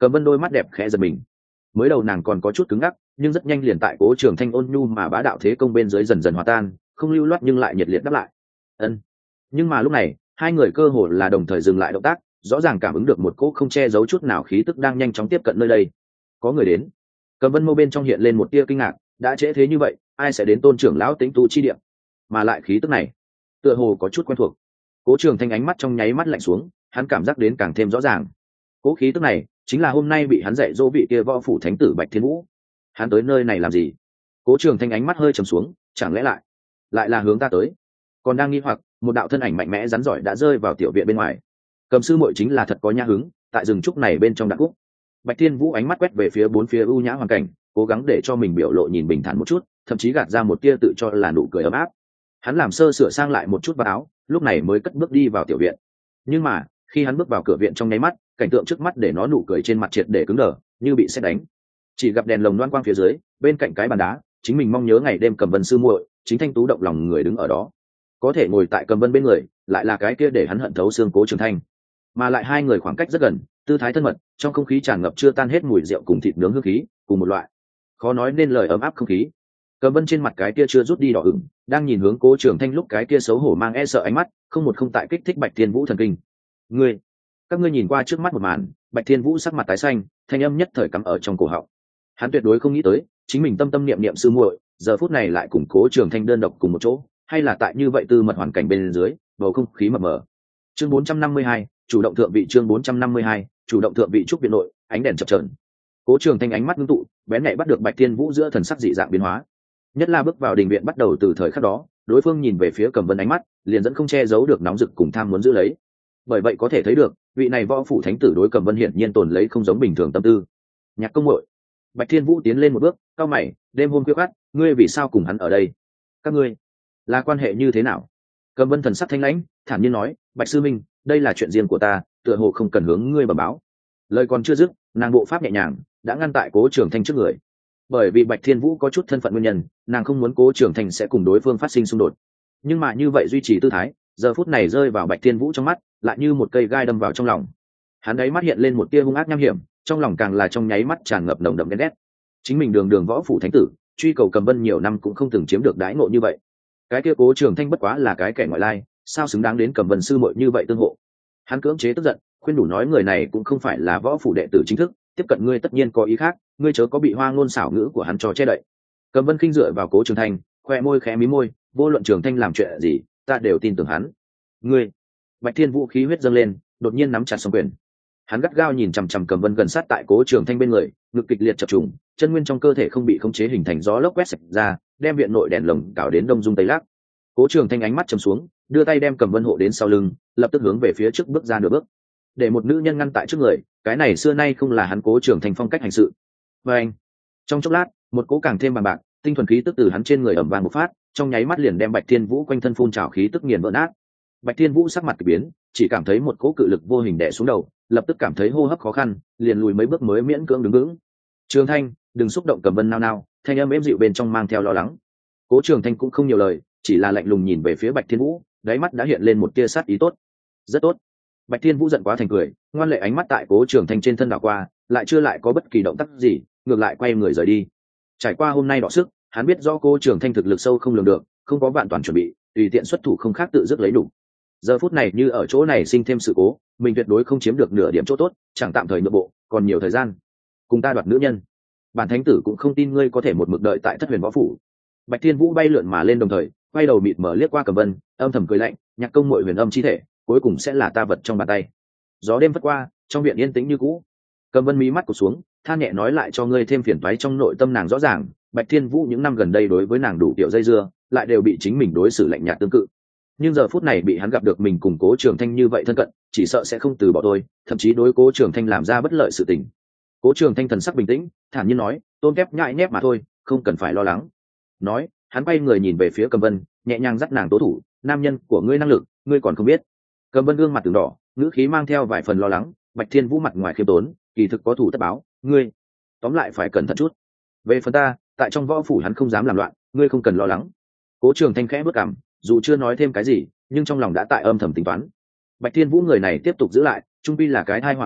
Cầm Vân đôi mắt đẹp khẽ giật mình. Mới đầu nàng còn có chút cứng ngắc, nhưng rất nhanh liền tại Cố Trường Thanh ôn nhu mà bá đạo thế công bên dưới dần dần hòa tan, không lưu loát nhưng lại nhiệt liệt đáp lại. Ân. Nhưng mà lúc này, hai người cơ hồ là đồng thời dừng lại động tác, rõ ràng cảm ứng được một cỗ không che giấu chút nào khí tức đang nhanh chóng tiếp cận nơi đây. Có người đến. Cầm Vân mâu bên trong hiện lên một tia kinh ngạc, đã trễ thế như vậy, ai sẽ đến Tôn trưởng lão Tĩnh Tu chi địa? Mà lại khí tức này, tựa hồ có chút quen thuộc. Cố Trường Thanh ánh mắt trong nháy mắt lạnh xuống, hắn cảm giác đến càng thêm rõ ràng. Cố khí tức này chính là hôm nay bị hắn dạy dỗ vị kia võ phủ thánh tử Bạch Thiên Vũ. Hắn tới nơi này làm gì? Cố Trường Thanh ánh mắt hơi trầm xuống, chẳng lẽ lại lại là hướng ta tới? Còn đang nghi hoặc, một đạo thân ảnh mạnh mẽ rắn giỏi đã rơi vào tiểu viện bên ngoài. Cầm sư muội chính là thật có nhã hứng, tại rừng trúc này bên trong đạc cúc. Bạch Thiên Vũ ánh mắt quét về phía bốn phía u nhã hoàn cảnh, cố gắng để cho mình biểu lộ nhìn bình thản một chút, thậm chí gạt ra một tia tự cho là nụ cười ấm áp. Hắn làm sơ sửa sang lại một chút vào áo, lúc này mới cất bước đi vào tiểu viện. Nhưng mà khi hắn bước vào cửa viện trong nháy mắt, cảnh tượng trước mắt để nó nụ cười trên mặt triệt để cứng đờ, như bị sét đánh. Chỉ gặp đèn lồng loan quang phía dưới, bên cạnh cái bàn đá, chính mình mong nhớ ngày đêm Cầm Vân sư muội, chính thanh tú động lòng người đứng ở đó. Có thể ngồi tại Cầm Vân bên người, lại là cái kia để hắn hận thấu xương Cố Trường Thanh. Mà lại hai người khoảng cách rất gần, tư thái thân mật, trong không khí tràn ngập chưa tan hết mùi rượu cùng thịt nướng hương khí, cùng một loại khó nói nên lời ấm áp không khí. Cầm Vân trên mặt cái kia chưa rút đi đỏ ửng, đang nhìn hướng Cố Trường Thanh lúc cái kia xấu hổ mang e sợ ánh mắt, không một không tại kích thích Bạch Thiên Vũ thần kinh. Ngươi, các ngươi nhìn qua trước mắt một màn, Bạch Thiên Vũ sắc mặt tái xanh, thanh âm nhất thời cắm ở trong cổ họng. Hắn tuyệt đối không nghĩ tới, chính mình tâm tâm niệm niệm sư muội, giờ phút này lại cùng Cố Trường Thanh đơn độc cùng một chỗ, hay là tại như vậy tư mật hoàn cảnh bên dưới, bầu không khí mập mờ. Chương bốn trăm năm mươi hai, chủ động thượng vị. Chương bốn trăm năm mươi hai, chủ động thượng vị. Trúc viện nội, ánh đèn chập chờn. Cố Trường Thanh ánh mắt ngưng tụ, bén nhạy bắt được Bạch Thiên Vũ giữa thần sắc dị dạng biến hóa. Nhất là bước vào đình viện bắt đầu từ thời khắc đó, đối phương nhìn về phía Cầm Vân ánh mắt, liền dẫn không che giấu được nóng rực cùng tham muốn giữ lấy. Bởi vậy có thể thấy được, vị này võ phủ thánh tử đối Cầm Vân hiển nhiên tồn lấy không giống bình thường tâm tư. Nhạc công muội. Bạch Thiên Vũ tiến lên một bước, cau mày, đêm hôm khuya khoắt, ngươi vì sao cùng hắn ở đây? Các ngươi là quan hệ như thế nào? Cầm Vân thần sắc thanh lãnh, thản nhiên nói, Bạch sư minh, đây là chuyện riêng của ta, tựa hồ không cần hướng ngươi bẩm báo. Lời còn chưa dứt, nàng bộ pháp nhẹ nhàng đã ngăn tại Cố Trường Thanh trước người. Bởi vì Bạch Thiên Vũ có chút thân phận nguyên nhân, nàng không muốn Cố Trường Thanh sẽ cùng đối phương phát sinh xung đột. Nhưng mà như vậy duy trì tư thái, giờ phút này rơi vào Bạch Thiên Vũ trong mắt, lại như một cây gai đâm vào trong lòng. Hắn ấy mắt hiện lên một tia hung ác nham hiểm, trong lòng càng là trong nháy mắt tràn ngập nồng đậm ghen ghét. Chính mình đường đường võ phủ thánh tử, truy cầu Cầm Vân nhiều năm cũng không từng chiếm được đãi ngộ như vậy. Cái kia Cố Trường Thanh bất quá là cái kẻ ngoại lai, sao xứng đáng đến Cầm Vân sư muội như vậy tương hộ. Hắn cưỡng chế tức giận, khuyên đủ nói người này cũng không phải là võ phủ đệ tử chính thức, tiếp cận ngươi tất nhiên có ý khác, ngươi chớ có bị hoa ngôn xảo ngữ của hắn cho che đậy. Cầm Vân khinh dựa vào Cố Trường Thanh, khoe môi khẽ mí môi, vô luận Trường Thanh làm chuyện gì, ta đều tin tưởng hắn. Ngươi. Bạch Thiên Vũ khí huyết dâng lên, đột nhiên nắm chặt song quyền. Hắn gắt gao nhìn chằm chằm Cầm Vân gần sát tại Cố Trường Thanh bên người, ngực kịch liệt chập trùng, chân nguyên trong cơ thể không bị khống chế hình thành gió lốc quét sạch ra, đem viện nội đèn lồng cào đến đông dung tây lắc. Cố Trường Thanh ánh mắt trầm xuống, đưa tay đem Cầm Vân hộ đến sau lưng, lập tức hướng về phía trước bước ra nửa bước. Để một nữ nhân ngăn tại trước người, cái này xưa nay không là hắn Cố Trường Thanh phong cách hành sự. Và anh, trong chốc lát, một cỗ càng thêm bằng bạc, tinh thuần khí tức từ hắn trên người ẩm vàng một phát, trong nháy mắt liền đem Bạch Thiên Vũ quanh thân phun trào khí tức nghiền vỡ nát. Bạch Thiên Vũ sắc mặt kỳ biến, chỉ cảm thấy một cỗ cự lực vô hình đè xuống đầu, lập tức cảm thấy hô hấp khó khăn, liền lùi mấy bước mới miễn cưỡng đứng vững. Trường Thanh, đừng xúc động Cầm Vân nao nao, thanh âm êm dịu bên trong mang theo lo lắng. Cố Trường Thanh cũng không nhiều lời, chỉ là lạnh lùng nhìn về phía Bạch Thiên Vũ, đáy mắt đã hiện lên một tia sát ý tốt. Rất tốt. Bạch Thiên Vũ giận quá thành cười, ngoan lệ ánh mắt tại Cố Trường Thanh trên thân đảo qua, lại chưa lại có bất kỳ động tác gì, ngược lại quay người rời đi. Trải qua hôm nay đọ sức, hắn biết rõ Cố Trường Thanh thực lực sâu không lường được, không có vạn toàn chuẩn bị, tùy tiện xuất thủ không khác tự dứt lấy đủ. Giờ phút này như ở chỗ này sinh thêm sự cố, mình tuyệt đối không chiếm được nửa điểm chỗ tốt, chẳng tạm thời nhượng bộ, còn nhiều thời gian. Cùng ta đoạt nữ nhân. Bản thánh tử cũng không tin ngươi có thể một mực đợi tại Thất Huyền Võ phủ. Bạch Thiên Vũ bay lượn mà lên đồng thời, quay đầu mịt mở liếc qua Cầm Vân, âm thầm cười lạnh, nhạc công muội huyền âm chi thể, cuối cùng sẽ là ta vật trong bàn tay. Gió đêm vất qua, trong viện yên tĩnh như cũ. Cầm Vân mí mắt cụp xuống, than nhẹ nói lại cho ngươi thêm phiền toái trong nội tâm nàng rõ ràng, Bạch Thiên Vũ những năm gần đây đối với nàng đủ tiểu dây dưa, lại đều bị chính mình đối xử lạnh nhạt tương cự. Nhưng giờ phút này bị hắn gặp được mình cùng Cố Trường Thanh như vậy thân cận, chỉ sợ sẽ không từ bỏ tôi, thậm chí đối Cố Trường Thanh làm ra bất lợi sự tình. Cố Trường Thanh thần sắc bình tĩnh, thản nhiên nói, tôn kép nhại nhép mà thôi, không cần phải lo lắng. Nói, hắn quay người nhìn về phía Cầm Vân, nhẹ nhàng dắt nàng tố thủ, nam nhân của ngươi năng lực, ngươi còn không biết. Cầm Vân gương mặt từng đỏ, ngữ khí mang theo vài phần lo lắng. Bạch Thiên Vũ mặt ngoài khiêm tốn, kỳ thực có thủ tất báo, ngươi tóm lại phải cẩn thận chút. Về phần ta, tại trong võ phủ hắn không dám làm loạn, ngươi không cần lo lắng. Cố Trường Thanh khẽ bước cằm, dù chưa nói thêm cái gì, nhưng trong lòng đã tại âm thầm tính toán. Bạch Thiên Vũ người này tiếp tục giữ lại, trung quy là cái thai hoàng ẩm,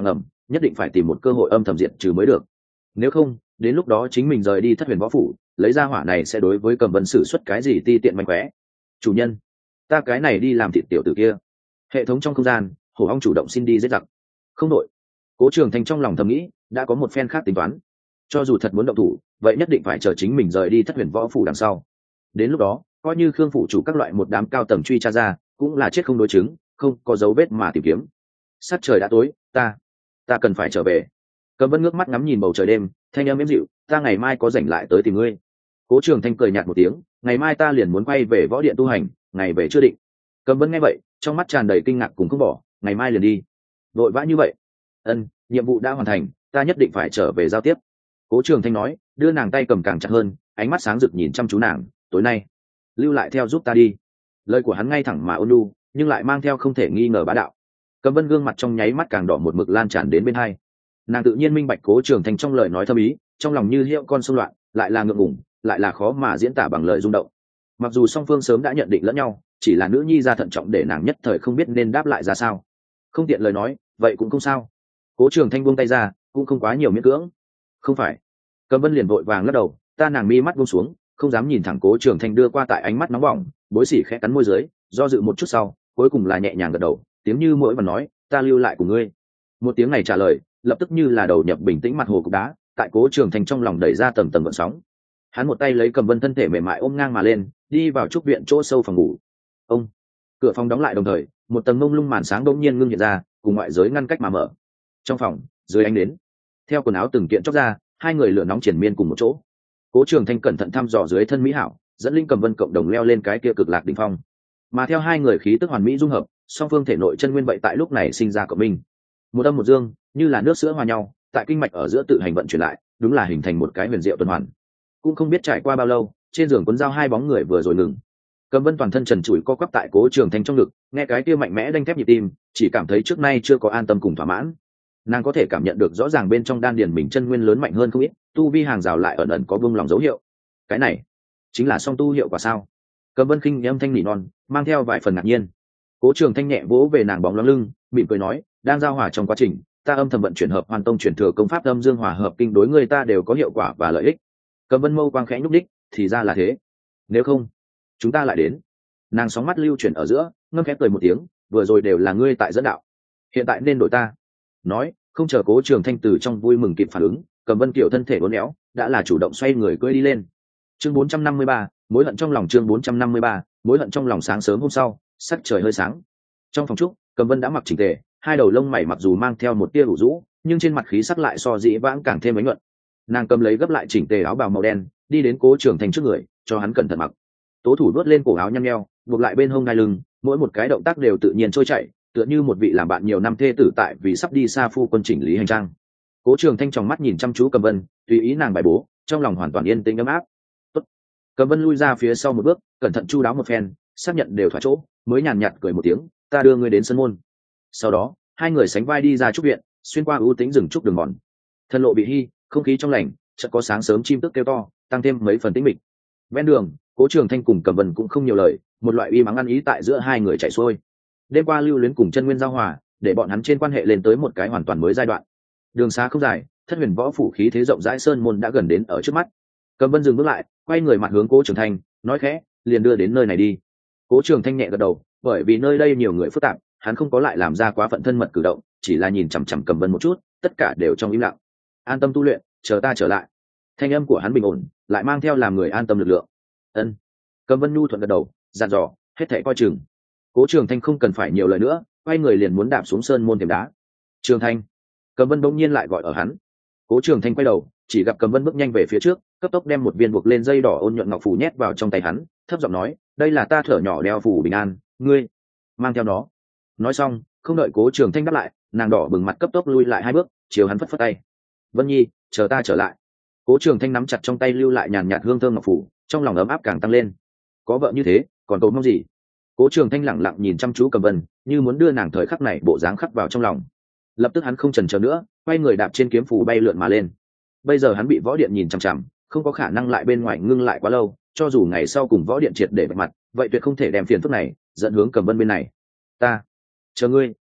nhất định phải tìm một cơ hội âm thầm diệt trừ mới được. Nếu không, đến lúc đó chính mình rời đi Thất Huyền Võ phủ, lấy ra hỏa này sẽ đối với Cầm Vân sử xuất cái gì ti tiện mánh khóe. Chủ nhân, ta cái này đi làm thịt tiểu tử kia. Hệ thống trong không gian, hổ ong chủ động xin đi giết giặc. Không đội. Cố Trường Thanh trong lòng thầm nghĩ, đã có một phen khác tính toán. Cho dù thật muốn động thủ, vậy nhất định phải chờ chính mình rời đi Thất Huyền Võ phủ đằng sau. Đến lúc đó, coi như Khương phủ chủ các loại một đám cao tầng truy tra ra, cũng là chết không đối chứng, không có dấu vết mà tìm kiếm. Sát trời đã tối, ta, ta cần phải trở về. Cầm Vân ngước mắt ngắm nhìn bầu trời đêm, thanh âm êm dịu, ta ngày mai có rảnh lại tới tìm ngươi. Cố Trường Thanh cười nhạt một tiếng, ngày mai ta liền muốn quay về võ điện tu hành, ngày về chưa định. Cầm Vân nghe vậy, trong mắt tràn đầy kinh ngạc cùng không bỏ, ngày mai liền đi, vội vã như vậy? Ân, nhiệm vụ đã hoàn thành, ta nhất định phải trở về giao tiếp. Cố Trường Thanh nói, đưa nàng tay cầm càng chặt hơn, ánh mắt sáng rực nhìn chăm chú nàng, tối nay lưu lại theo giúp ta đi. Lời của hắn ngay thẳng mà ôn nhu, nhưng lại mang theo không thể nghi ngờ bá đạo. Cầm Vân gương mặt trong nháy mắt càng đỏ một mực lan tràn đến bên hai. Nàng tự nhiên minh bạch Cố Trường Thanh trong lời nói thâm ý, trong lòng như hiệu con xung loạn, lại là ngượng ngùng, lại là khó mà diễn tả bằng lời rung động. Mặc dù song phương sớm đã nhận định lẫn nhau, chỉ là nữ nhi ra thận trọng để nàng nhất thời không biết nên đáp lại ra sao. Không tiện lời nói, vậy cũng không sao. Cố Trường Thanh buông tay ra, cũng không quá nhiều miễn cưỡng. Không phải. Cầm Vân liền vội vàng lắc đầu, ta nàng mi mắt buông xuống, không dám nhìn thẳng Cố Trường Thanh đưa qua tại ánh mắt nóng bỏng, bối sỉ khẽ cắn môi dưới, do dự một chút sau, cuối cùng là nhẹ nhàng gật đầu, tiếng như mỗi và nói, ta lưu lại của ngươi. Một tiếng này trả lời, lập tức như là đầu nhập bình tĩnh mặt hồ cục đá, tại Cố Trường Thanh trong lòng đẩy ra tầng tầng gợn sóng. Hắn một tay lấy Cầm Vân thân thể mềm mại ôm ngang mà lên, đi vào trúc viện chỗ sâu phòng ngủ. Ông, cửa phòng đóng lại đồng thời, một tầng mông lung màn sáng đột nhiên ngưng hiện ra, cùng ngoại giới ngăn cách mà mở. Trong phòng, dưới ánh đến, theo quần áo từng kiện chóc ra, hai người lửa nóng triển miên cùng một chỗ. Cố Trường Thanh cẩn thận thăm dò dưới thân mỹ hảo, dẫn Linh Cầm Vân cộng đồng leo lên cái kia cực lạc đỉnh phong. Mà theo hai người khí tức hoàn mỹ dung hợp, song phương thể nội chân nguyên vậy tại lúc này sinh ra cộng minh. Một âm một dương, như là nước sữa hòa nhau, tại kinh mạch ở giữa tự hành vận chuyển lại, đúng là hình thành một cái huyền diệu tuần hoàn. Cũng không biết trải qua bao lâu, trên giường cuốn dao hai bóng người vừa rồi ngừng. Cầm Vân toàn thân trần trụi co quắp tại Cố Trường Thanh trong ngực, nghe cái kia mạnh mẽ đanh thép nhịp tim, chỉ cảm thấy trước nay chưa có an tâm cùng thỏa mãn. Nàng có thể cảm nhận được rõ ràng bên trong đan điền mình chân nguyên lớn mạnh hơn không ít, tu vi hàng rào lại ẩn ẩn có buông lòng dấu hiệu. Cái này chính là song tu hiệu quả sao? Cầm Vân khinh âm thanh nỉ non, mang theo vài phần ngạc nhiên. Cố Trường Thanh nhẹ vỗ về nàng bóng loáng lưng, mỉm cười nói, đang giao hòa trong quá trình, ta âm thầm vận chuyển hợp hoàn tông chuyển thừa công pháp âm dương hòa hợp kinh đối người ta đều có hiệu quả và lợi ích. Cầm Vân mâu quang khẽ nhúc đích, thì ra là thế. Nếu không, chúng ta lại đến. Nàng sóng mắt lưu chuyển ở giữa, ngâm khẽ cười một tiếng, vừa rồi đều là ngươi tại dẫn đạo, hiện tại nên đổi ta. Nói, không chờ Cố Trường Thanh từ trong vui mừng kịp phản ứng, Cầm Vân kiểu thân thể uốn éo, đã là chủ động xoay người cưỡi đi lên. Chương bốn trăm năm mươi ba, mối hận trong lòng. Chương bốn trăm năm mươi ba, mối hận trong lòng. Sáng sớm hôm sau, sắc trời hơi sáng. Trong phòng trúc, Cầm Vân đã mặc chỉnh tề, hai đầu lông mày mặc dù mang theo một tia ủ rũ, nhưng trên mặt khí sắc lại so dĩ vãng càng thêm ánh nhuận. Nàng cầm lấy gấp lại chỉnh tề áo bào màu đen, đi đến Cố Trường Thanh trước người, cho hắn cẩn thận mặc. Tố thủ đuốt lên cổ áo nhăn nheo, buộc lại bên hông ngai lưng, mỗi một cái động tác đều tự nhiên trôi chảy, tựa như một vị làm bạn nhiều năm thê tử tại vì sắp đi xa phu quân chỉnh lý hành trang. Cố Trường Thanh tròng mắt nhìn chăm chú Cầm Vân, tùy ý nàng bài bố, trong lòng hoàn toàn yên tĩnh ấm áp. Tốt. Cầm Vân lui ra phía sau một bước, cẩn thận chu đáo một phen, xác nhận đều thỏa chỗ, mới nhàn nhạt cười một tiếng, ta đưa ngươi đến sân môn. Sau đó, hai người sánh vai đi ra trúc viện, xuyên qua ưu tĩnh rừng trúc đường mòn. Thân lộ bị hy, không khí trong lành, chợt có sáng sớm chim tức kêu to, tăng thêm mấy phần tĩnh mịch. Ven đường, Cố Trường Thanh cùng Cầm Vân cũng không nhiều lời, một loại uy mắng ăn ý tại giữa hai người chảy xuôi. Đêm qua lưu luyến cùng chân nguyên giao hòa, để bọn hắn trên quan hệ lên tới một cái hoàn toàn mới giai đoạn. Đường xa không dài, Thất Huyền Võ phủ khí thế rộng rãi sơn môn đã gần đến ở trước mắt. Cầm Vân dừng bước lại, quay người mặt hướng Cố Trường Thanh, nói khẽ, liền đưa đến nơi này đi. Cố Trường Thanh nhẹ gật đầu, bởi vì nơi đây nhiều người phức tạp, hắn không có lại làm ra quá phận thân mật cử động, chỉ là nhìn chằm chằm Cầm Vân một chút, tất cả đều trong im lặng. An tâm tu luyện, chờ ta trở lại. Thanh âm của hắn bình ổn, lại mang theo làm người an tâm lực lượng. Ân. Cầm Vân nhu thuận gật đầu, dặn dò, hết thảy coi chừng. Cố Trường Thanh không cần phải nhiều lời nữa, quay người liền muốn đạp xuống sơn môn thềm đá. Trường Thanh. Cầm Vân bỗng nhiên lại gọi ở hắn. Cố Trường Thanh quay đầu, chỉ gặp Cầm Vân bước nhanh về phía trước, cấp tốc đem một viên buộc lên dây đỏ ôn nhuận ngọc phù nhét vào trong tay hắn, thấp giọng nói, đây là ta thở nhỏ đeo phù bình an, ngươi mang theo nó. Nói xong, không đợi Cố Trường Thanh đáp lại, nàng đỏ bừng mặt cấp tốc lui lại hai bước, chiều hắn phất phất tay. Vân Nhi, chờ ta trở lại. Cố Trường Thanh nắm chặt trong tay lưu lại nhàn nhạt hương thơm ngọc phù, trong lòng ấm áp càng tăng lên. Có vợ như thế, còn cầu mong gì? Cố Trường Thanh lẳng lặng nhìn chăm chú Cầm Vân, như muốn đưa nàng thời khắc này bộ dáng khắc vào trong lòng. Lập tức hắn không chần chờ nữa, quay người đạp trên kiếm phù bay lượn mà lên. Bây giờ hắn bị võ điện nhìn chằm chằm, không có khả năng lại bên ngoài ngưng lại quá lâu, cho dù ngày sau cùng võ điện triệt để vạch mặt, vậy tuyệt không thể đem phiền phức này dẫn hướng Cầm Vân bên này. Ta chờ ngươi.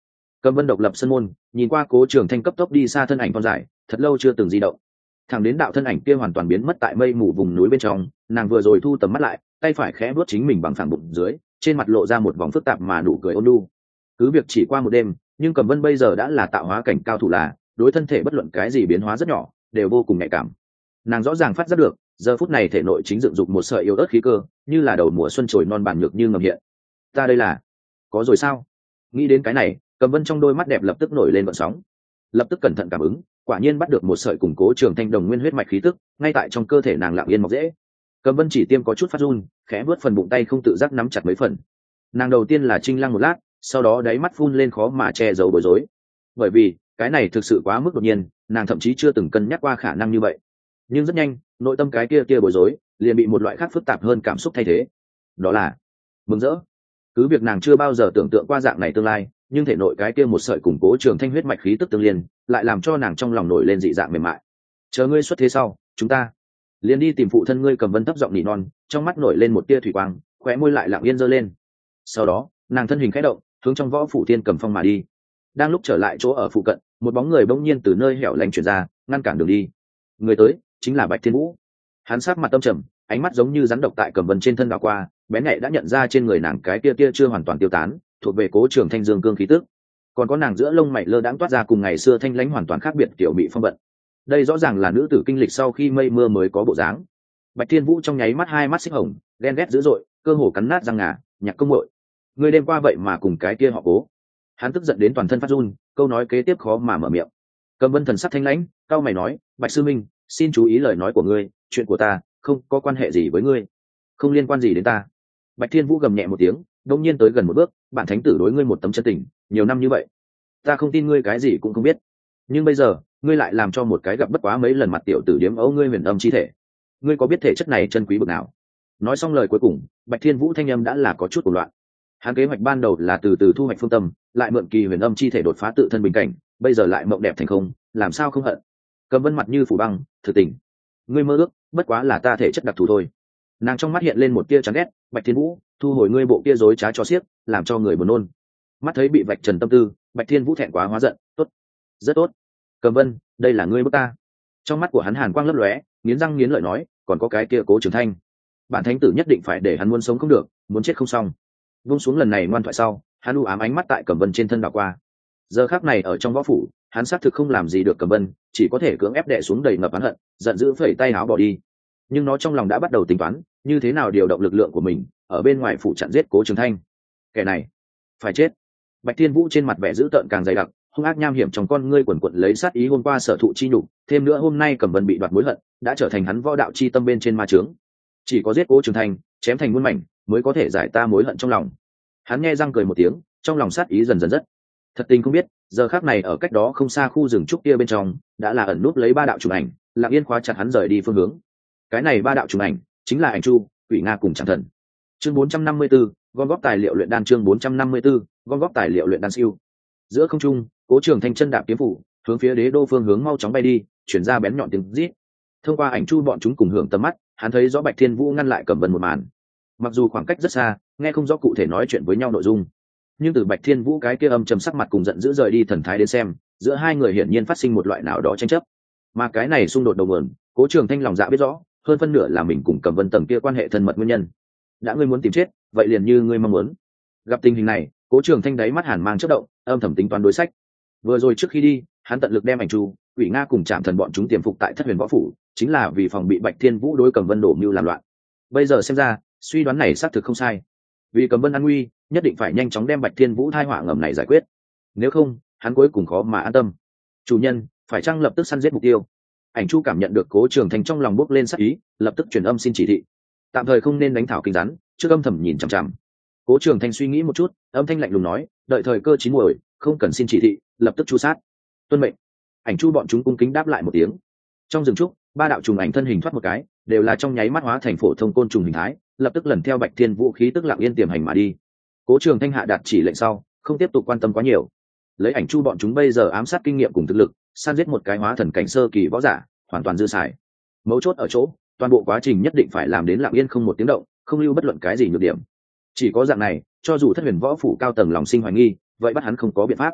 Cầm Vân độc lập sân môn, nhìn qua Cố Trường Thanh cấp tốc đi xa thân ảnh thon dài, thật lâu chưa từng di động. Thẳng đến đạo thân ảnh kia hoàn toàn biến mất tại mây mù vùng núi bên trong, nàng vừa rồi thu tầm mắt lại, tay phải khẽ vuốt chính mình bằng phẳng bụng dưới, trên mặt lộ ra một vòng phức tạp mà nụ cười ôn nhu. Cứ việc chỉ qua một đêm, nhưng Cầm Vân bây giờ đã là tạo hóa cảnh cao thủ, là đối thân thể bất luận cái gì biến hóa rất nhỏ đều vô cùng nhạy cảm. Nàng rõ ràng phát giác được, giờ phút này thể nội chính dựng dục một sợi yếu ớt khí cơ, như là đầu mùa xuân trồi non bản nhược như ngầm hiện. Ta đây là có rồi sao? Nghĩ đến cái này, Cầm Vân trong đôi mắt đẹp lập tức nổi lên vận sóng, lập tức cẩn thận cảm ứng, quả nhiên bắt được một sợi củng cố Trường Thanh đồng nguyên huyết mạch khí tức, ngay tại trong cơ thể nàng lặng yên mọc dễ. Cầm Vân chỉ tiêm có chút phát run, khẽ vớt phần bụng tay không tự giác nắm chặt mấy phần. Nàng đầu tiên là trinh lăng một lát, sau đó đáy mắt phun lên khó mà che giấu bối rối, bởi vì cái này thực sự quá mức đột nhiên, nàng thậm chí chưa từng cân nhắc qua khả năng như vậy. Nhưng rất nhanh, nội tâm cái kia kia bối rối liền bị một loại khác phức tạp hơn cảm xúc thay thế, đó là mừng rỡ. Cứ việc nàng chưa bao giờ tưởng tượng qua dạng này tương lai, nhưng thể nội cái kia một sợi củng cố Trường Thanh huyết mạch khí tức tương liên, lại làm cho nàng trong lòng nổi lên dị dạng mềm mại. Chờ ngươi xuất thế sau, chúng ta liền đi tìm phụ thân ngươi. Cầm Vân thấp giọng nỉ non, trong mắt nổi lên một tia thủy quang, khóe môi lại lặng yên giơ lên. Sau đó, nàng thân hình khẽ động, hướng trong võ phủ Thiên Cầm Phong mà đi. Đang lúc trở lại chỗ ở phụ cận, một bóng người bỗng nhiên từ nơi hẻo lánh chuyển ra, ngăn cản đường đi. Người tới chính là Bạch Thiên Vũ. Hắn sát mặt tâm trầm, ánh mắt giống như rắn độc tại Cầm Vân trên thân đảo qua, bén nhạy đã nhận ra trên người nàng cái kia kia chưa hoàn toàn tiêu tán, thuộc về Cố Trường Thanh dương cương khí tức, còn có nàng giữa lông mày lơ đãng toát ra cùng ngày xưa thanh lãnh hoàn toàn khác biệt kiểu bị phong vận. Đây rõ ràng là nữ tử kinh lịch sau khi mây mưa mới có bộ dáng. Bạch Thiên Vũ trong nháy mắt hai mắt xích hồng, ghen ghét dữ dội, cơ hồ cắn nát răng ngà, nhạc công muội, ngươi đêm qua vậy mà cùng cái kia họ Cố. Hắn tức giận đến toàn thân phát run, câu nói kế tiếp khó mà mở miệng. Cầm Vân thần sắc thanh lãnh, cao mày nói, Bạch sư minh, xin chú ý lời nói của ngươi, chuyện của ta không có quan hệ gì với ngươi, không liên quan gì đến ta. Bạch Thiên Vũ gầm nhẹ một tiếng, đông nhiên tới gần một bước, bản thánh tử đối ngươi một tấm chân tình, nhiều năm như vậy, ta không tin ngươi cái gì cũng không biết, nhưng bây giờ ngươi lại làm cho một cái gặp bất quá mấy lần mặt tiểu tử điếm ấu ngươi huyền âm chi thể, ngươi có biết thể chất này chân quý bực nào? Nói xong lời cuối cùng, Bạch Thiên Vũ thanh âm đã là có chút hỗn loạn. Hắn kế hoạch ban đầu là từ từ thu hoạch phương tâm, lại mượn kỳ huyền âm chi thể đột phá tự thân bình cảnh, bây giờ lại mộng đẹp thành không, làm sao không hận? Cầm Vân mặt như phủ băng, thực tình, ngươi mơ ước bất quá là ta thể chất đặc thù thôi. Nàng trong mắt hiện lên một tia chán ghét. Bạch Thiên Vũ, thu hồi ngươi bộ kia dối trá cho xiếc, làm cho người buồn nôn. Mắt thấy bị vạch trần tâm tư, Bạch Thiên Vũ thẹn quá hóa giận, tốt, rất tốt. Cầm Vân, đây là ngươi bức ta. Trong mắt của hắn hàn quang lấp lóe, nghiến răng nghiến lợi nói, còn có cái kia Cố Trường Thanh, bản thánh tử nhất định phải để hắn muốn sống không được, muốn chết không xong. Vung xuống lần này ngoan thoại sau, hắn u ám ánh mắt tại Cẩm Vân trên thân đảo qua. Giờ khắc này ở trong võ phủ, hắn xác thực không làm gì được Cẩm Vân, chỉ có thể cưỡng ép đè xuống đầy ngập oán hận, giận dữ phẩy tay áo bỏ đi. Nhưng nó trong lòng đã bắt đầu tính toán, như thế nào điều động lực lượng của mình, ở bên ngoài phủ chặn giết Cố Trường Thanh. Kẻ này phải chết. Bạch Thiên Vũ trên mặt vẻ dữ tợn càng dày đặc, hung ác nham hiểm trong con ngươi quần quật lấy sát ý hôm qua sở thụ chi nhục, thêm nữa hôm nay Cẩm Vân bị đoạt mối hận, đã trở thành hắn võ đạo chi tâm bên trên ma chướng. Chỉ có giết Cố Trường Thanh, chém thành muôn mảnh, mới có thể giải ta mối hận trong lòng. Hắn nghe răng cười một tiếng, trong lòng sát ý dần dần rất. Thật tình không biết, giờ khắc này ở cách đó không xa khu rừng trúc kia bên trong, đã là ẩn núp lấy ba đạo trùng ảnh, lặng yên khóa chặt hắn rời đi phương hướng. Cái này ba đạo trùng ảnh chính là Ảnh Chu, Quỷ Nga cùng Trảm Thần. Chương bốn trăm năm mươi 4, gom góp tài liệu luyện đan. Chương bốn trăm năm mươi 4, gom góp tài liệu luyện đan siêu. Giữa không trung, Cố Trường Thanh chân đạp kiếm phủ, hướng phía đế đô phương hướng mau chóng bay đi, chuyển ra bén nhọn tiếng rít. Thông qua Ảnh Chu bọn chúng cùng hưởng tầm mắt, hắn thấy rõ Bạch Thiên Vũ ngăn lại Cẩm Vân một màn. Mặc dù khoảng cách rất xa, nghe không rõ cụ thể nói chuyện với nhau nội dung, nhưng từ Bạch Thiên Vũ cái kia âm trầm sắc mặt cùng giận dữ rời đi thần thái đến xem, giữa hai người hiển nhiên phát sinh một loại nào đó tranh chấp. Mà cái này xung đột đầu nguồn, Cố Trường Thanh lòng dạ biết rõ, hơn phân nửa là mình cùng Cẩm Vân tầng kia quan hệ thân mật nguyên nhân. Đã ngươi muốn tìm chết, vậy liền như ngươi mong muốn. Gặp tình hình này, Cố Trường Thanh đáy mắt hàn mang chớp động, âm thầm tính toán đối sách. Vừa rồi trước khi đi, hắn tận lực đem Ảnh Chu, Quỷ Nga cùng Trảm Thần bọn chúng tiềm phục tại Thất Huyền Võ phủ, chính là vì phòng bị Bạch Thiên Vũ đối Cẩm Vân đổ mưu làm loạn. Bây giờ xem ra, suy đoán này xác thực không sai. Vì Cẩm Vân an nguy, nhất định phải nhanh chóng đem Bạch Thiên Vũ thai họa ngầm này giải quyết. Nếu không, hắn cuối cùng khó mà an tâm. Chủ nhân, phải chăng lập tức săn giết mục tiêu? Ảnh Chu cảm nhận được Cố Trường Thanh trong lòng bốc lên sát ý, lập tức truyền âm xin chỉ thị. Tạm thời không nên đánh thảo kinh rắn, trước âm thầm nhìn chằm chằm. Cố Trường Thanh suy nghĩ một chút, âm thanh lạnh lùng nói, đợi thời cơ chín muồi, không cần xin chỉ thị, lập tức chu sát. Tuân mệnh. Ảnh Chu bọn chúng cung kính đáp lại một tiếng. Trong rừng trúc, ba đạo trùng ảnh thân hình thoát một cái, đều là trong nháy mắt hóa thành phổ thông côn trùng hình thái, lập tức lần theo Bạch Thiên Vũ khí tức lặng yên tiềm hành mà đi. Cố Trường Thanh hạ đạt chỉ lệnh sau, không tiếp tục quan tâm quá nhiều. Lấy Ảnh Chu bọn chúng bây giờ ám sát kinh nghiệm cùng thực lực, săn giết một cái hóa thần cảnh sơ kỳ võ giả, hoàn toàn dư xài. Mấu chốt ở chỗ, toàn bộ quá trình nhất định phải làm đến lặng yên không một tiếng động, không lưu bất luận cái gì nhược điểm. Chỉ có dạng này, cho dù Thất Huyền Võ phủ cao tầng lòng sinh hoài nghi, vậy bắt hắn không có biện pháp.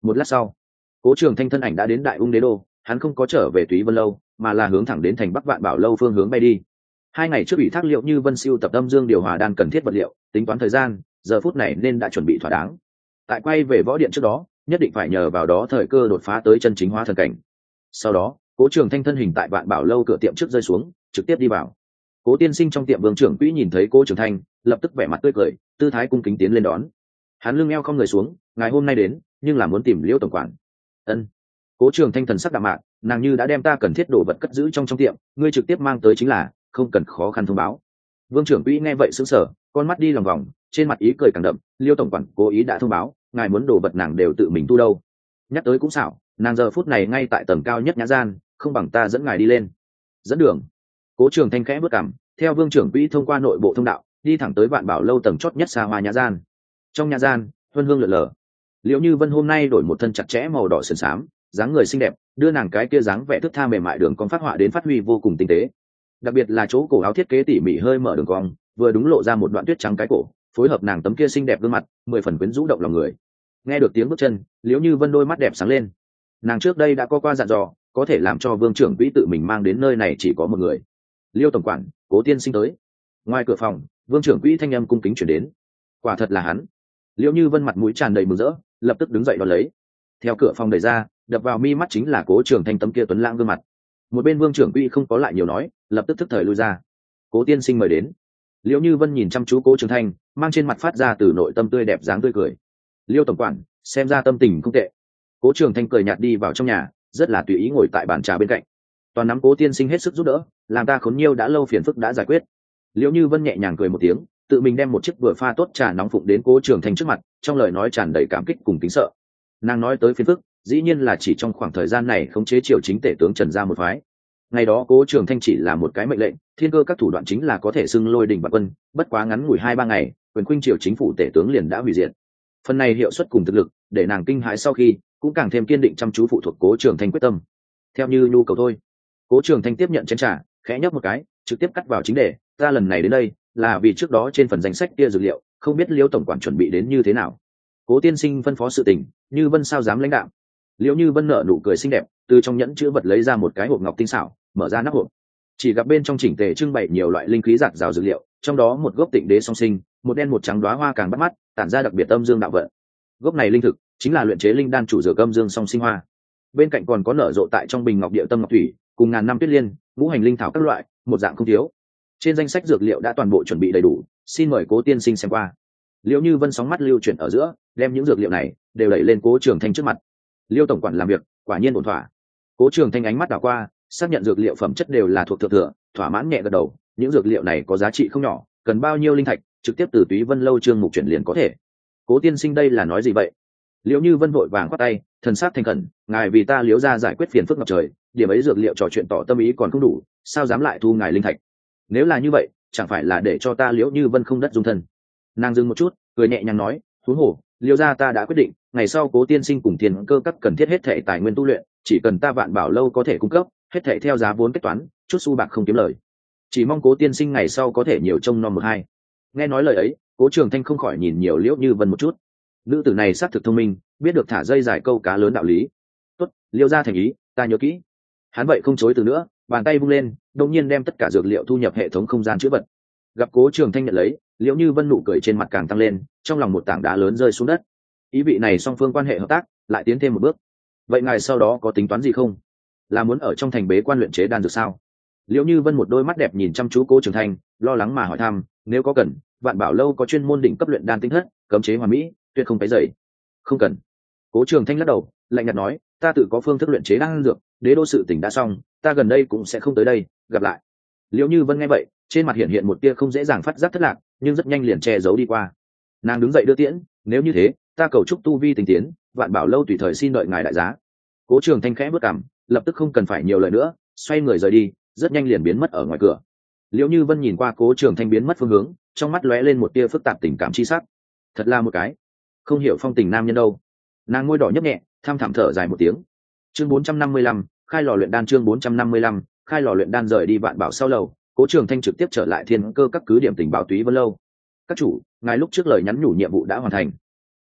Một lát sau, Cố Trường Thanh thân ảnh đã đến Đại Ung Đế đô, hắn không có trở về Túy Vân lâu, mà là hướng thẳng đến thành Bắc Vạn Bảo lâu phương hướng bay đi. Hai ngày trước ủy thác Liệu Như Vân siêu tập âm dương điều hòa đan cần thiết vật liệu, tính toán thời gian, giờ phút này nên đã chuẩn bị thỏa đáng. Tại quay về võ điện trước đó, nhất định phải nhờ vào đó thời cơ đột phá tới chân chính hóa thần cảnh. Sau đó, Cố Trường Thanh thân hình tại Vạn Bảo lâu cửa tiệm trước rơi xuống, trực tiếp đi vào. Cố tiên sinh trong tiệm Vương trưởng quỹ nhìn thấy Cố Trường Thanh, lập tức vẻ mặt tươi cười, tư thái cung kính tiến lên đón. Hắn lưng eo không người xuống, ngài hôm nay đến, nhưng là muốn tìm Liễu tổng quản. Ân. Cố Trường Thanh thần sắc đạm mạc, nàng như đã đem ta cần thiết đồ vật cất giữ trong trong tiệm, ngươi trực tiếp mang tới chính là, không cần khó khăn thông báo. Vương trưởng quỹ nghe vậy sững sờ, con mắt đi lòng vòng, trên mặt ý cười càng đậm, Liêu tổng quản cố ý đã thông báo, ngài muốn đồ vật nàng đều tự mình thu đâu. Nhắc tới cũng xảo, nàng giờ phút này ngay tại tầng cao nhất nhã gian, không bằng ta dẫn ngài đi lên. Dẫn đường. Cố Trường Thanh khẽ bước cằm, theo Vương trưởng quỹ thông qua nội bộ thông đạo, đi thẳng tới Vạn Bảo lâu tầng chót nhất xa hoa nhã gian. Trong nhã gian, huân hương lượn lờ. Liễu Như Vân hôm nay đổi một thân chặt chẽ màu đỏ sườn xám, dáng người xinh đẹp, đưa nàng cái kia dáng vẻ thướt tha mềm mại đường cong phát họa đến phát huy vô cùng tinh tế. Đặc biệt là chỗ cổ áo thiết kế tỉ mỉ hơi mở đường cong, vừa đúng lộ ra một đoạn tuyết trắng cái cổ, phối hợp nàng tấm kia xinh đẹp gương mặt, mười phần quyến rũ động lòng người. Nghe được tiếng bước chân, Liễu Như Vân đôi mắt đẹp sáng lên. Nàng trước đây đã có qua dặn dò, có thể làm cho Vương trưởng quỹ tự mình mang đến nơi này chỉ có một người. Liêu tổng quản, Cố tiên sinh tới. Ngoài cửa phòng, Vương trưởng quỹ thanh âm cung kính chuyển đến. Quả thật là hắn. Liễu Như Vân mặt mũi tràn đầy mừng rỡ, lập tức đứng dậy đón lấy. Theo cửa phòng đẩy ra, đập vào mi mắt chính là Cố Trường Thanh tấm kia tuấn lãng gương mặt. Một bên Vương trưởng quỹ không có lại nhiều nói, lập tức thức thời lui ra. Cố tiên sinh mời đến. Liễu Như Vân nhìn chăm chú Cố Trường Thanh, mang trên mặt phát ra từ nội tâm tươi đẹp dáng tươi cười. Liêu tổng quản, xem ra tâm tình không tệ. Cố Trường Thanh cười nhạt đi vào trong nhà, rất là tùy ý ngồi tại bàn trà bên cạnh. Toàn nắm Cố tiên sinh hết sức giúp đỡ, làm ta khốn nhiêu đã lâu phiền phức đã giải quyết. Liễu Như Vân nhẹ nhàng cười một tiếng, tự mình đem một chiếc vừa pha tốt trà nóng phụng đến Cố Trường Thanh trước mặt, trong lời nói tràn đầy cảm kích cùng kính sợ. Nàng nói tới phiền phức, dĩ nhiên là chỉ trong khoảng thời gian này khống chế triều chính tể tướng Trần gia một phái. Ngày đó Cố Trường Thanh chỉ là một cái mệnh lệnh, thiên cơ các thủ đoạn chính là có thể xưng lôi đình vạn quân, bất quá ngắn ngủi hai ba ngày, quyền khuynh triều chính phủ tể tướng liền đã hủy diệt. Phần này hiệu suất cùng thực lực, để nàng kinh hãi sau khi, cũng càng thêm kiên định chăm chú phụ thuộc Cố Trường Thanh quyết tâm. Theo như nhu cầu thôi. Cố Trường Thanh tiếp nhận chén trà, khẽ nhấp một cái, trực tiếp cắt vào chính đề, ta lần này đến đây là vì trước đó trên phần danh sách kia dược liệu, không biết Liễu tổng quản chuẩn bị đến như thế nào. Cố tiên sinh phân phó sự tình, Như Vân sao dám lãnh đạo. Liễu Như Vân nở nụ cười xinh đẹp, từ trong nhẫn chứa vật lấy ra một cái hộp ngọc tinh xảo, mở ra nắp hộp. Chỉ gặp bên trong chỉnh tề trưng bày nhiều loại linh khí giạt rào dược liệu, trong đó một gốc Tịnh Đế song sinh, một đen một trắng đóa hoa càng bắt mắt, tản ra đặc biệt âm dương đạo vận. Gốc này linh thực chính là luyện chế linh đan chủ dược âm dương song sinh hoa. Bên cạnh còn có nở rộ tại trong bình ngọc địa tâm ngọc thủy, cùng ngàn năm tuyết liên, ngũ hành linh thảo các loại, một dạng không thiếu. Trên danh sách dược liệu đã toàn bộ chuẩn bị đầy đủ, xin mời Cố tiên sinh xem qua. Liễu Như Vân sóng mắt lưu chuyển ở giữa, đem những dược liệu này đều đẩy lên Cố Trường Thanh trước mặt. Liêu tổng quản làm việc quả nhiên ổn thỏa. Cố Trường Thanh ánh mắt đảo qua, xác nhận dược liệu phẩm chất đều là thuộc thượng thừa, thỏa mãn nhẹ gật đầu. Những dược liệu này có giá trị không nhỏ, cần bao nhiêu linh thạch, trực tiếp từ Túy Vân lâu trương mục chuyển liền có thể. Cố tiên sinh đây là nói gì vậy? Liễu Như Vân vội vàng khoát tay, thần sắc thành khẩn, ngài vì ta Liễu gia giải quyết phiền phức ngập trời, điểm ấy dược liệu trò chuyện tỏ tâm ý còn không đủ, sao dám lại thu ngài linh thạch? Nếu là như vậy, chẳng phải là để cho ta Liễu Như Vân không đất dung thân? Nàng dừng một chút, cười nhẹ nhàng nói, huống hồ, Liễu gia ta đã quyết định, ngày sau Cố tiên sinh cùng tiền cơ các cần thiết hết thảy tài nguyên tu luyện, chỉ cần ta Vạn Bảo lâu có thể cung cấp, hết thảy theo giá vốn kết toán, chút xu bạc không kiếm lời. Chỉ mong Cố tiên sinh ngày sau có thể nhiều trông nom một hai. Nghe nói lời ấy, Cố Trường Thanh không khỏi nhìn nhiều Liễu Như Vân một chút. Nữ tử này xác thực thông minh, biết được thả dây dài câu cá lớn đạo lý. Tốt, Liễu gia thành ý, ta nhớ kỹ. Hắn vậy không chối từ nữa, bàn tay vung lên, đột nhiên đem tất cả dược liệu thu nhập hệ thống không gian chứa vật. Gặp Cố Trường Thanh nhận lấy, Liễu Như Vân nụ cười trên mặt càng tăng lên, trong lòng một tảng đá lớn rơi xuống đất. Ý vị này song phương quan hệ hợp tác lại tiến thêm một bước. Vậy ngài sau đó có tính toán gì không? Là muốn ở trong thành bế quan luyện chế đan dược sao? Liễu Như Vân một đôi mắt đẹp nhìn chăm chú Cố Trường Thanh, lo lắng mà hỏi thăm, nếu có cần, Vạn Bảo lâu có chuyên môn đỉnh cấp luyện đan tinh thất, cấm chế hoàn mỹ, tuyệt không phải dậy. Không cần. Cố Trường Thanh lắc đầu, lạnh nhạt nói, ta tự có phương thức luyện chế đan dược, đế đô sự tỉnh đã xong, ta gần đây cũng sẽ không tới đây, gặp lại. Liễu Như Vân nghe vậy, trên mặt hiện hiện một tia không dễ dàng phát giác thất lạc, nhưng rất nhanh liền che giấu đi qua. Nàng đứng dậy đưa tiễn, nếu như thế, ta cầu chúc tu vi tinh tiến, Vạn Bảo lâu tùy thời xin đợi ngài đại giá. Cố Trường Thanh khẽ bước cằm, lập tức không cần phải nhiều lời nữa, xoay người rời đi, rất nhanh liền biến mất ở ngoài cửa. Liễu Như Vân nhìn qua Cố Trường Thanh biến mất phương hướng, trong mắt lóe lên một tia phức tạp tình cảm chi sắc. Thật là một cái không hiểu phong tình nam nhân đâu. Nàng môi đỏ nhấp nhẹ, tham thảm thở dài một tiếng. Chương bốn trăm năm mươi lăm, khai lò luyện đan. Chương bốn trăm năm mươi lăm, khai lò luyện đan. Rời đi Vạn Bảo sau lầu, Cố Trường Thanh trực tiếp trở lại thiên cơ các cứ điểm tình báo Túy Vân lâu. Các chủ, ngài lúc trước lời nhắn nhủ nhiệm vụ đã hoàn thành.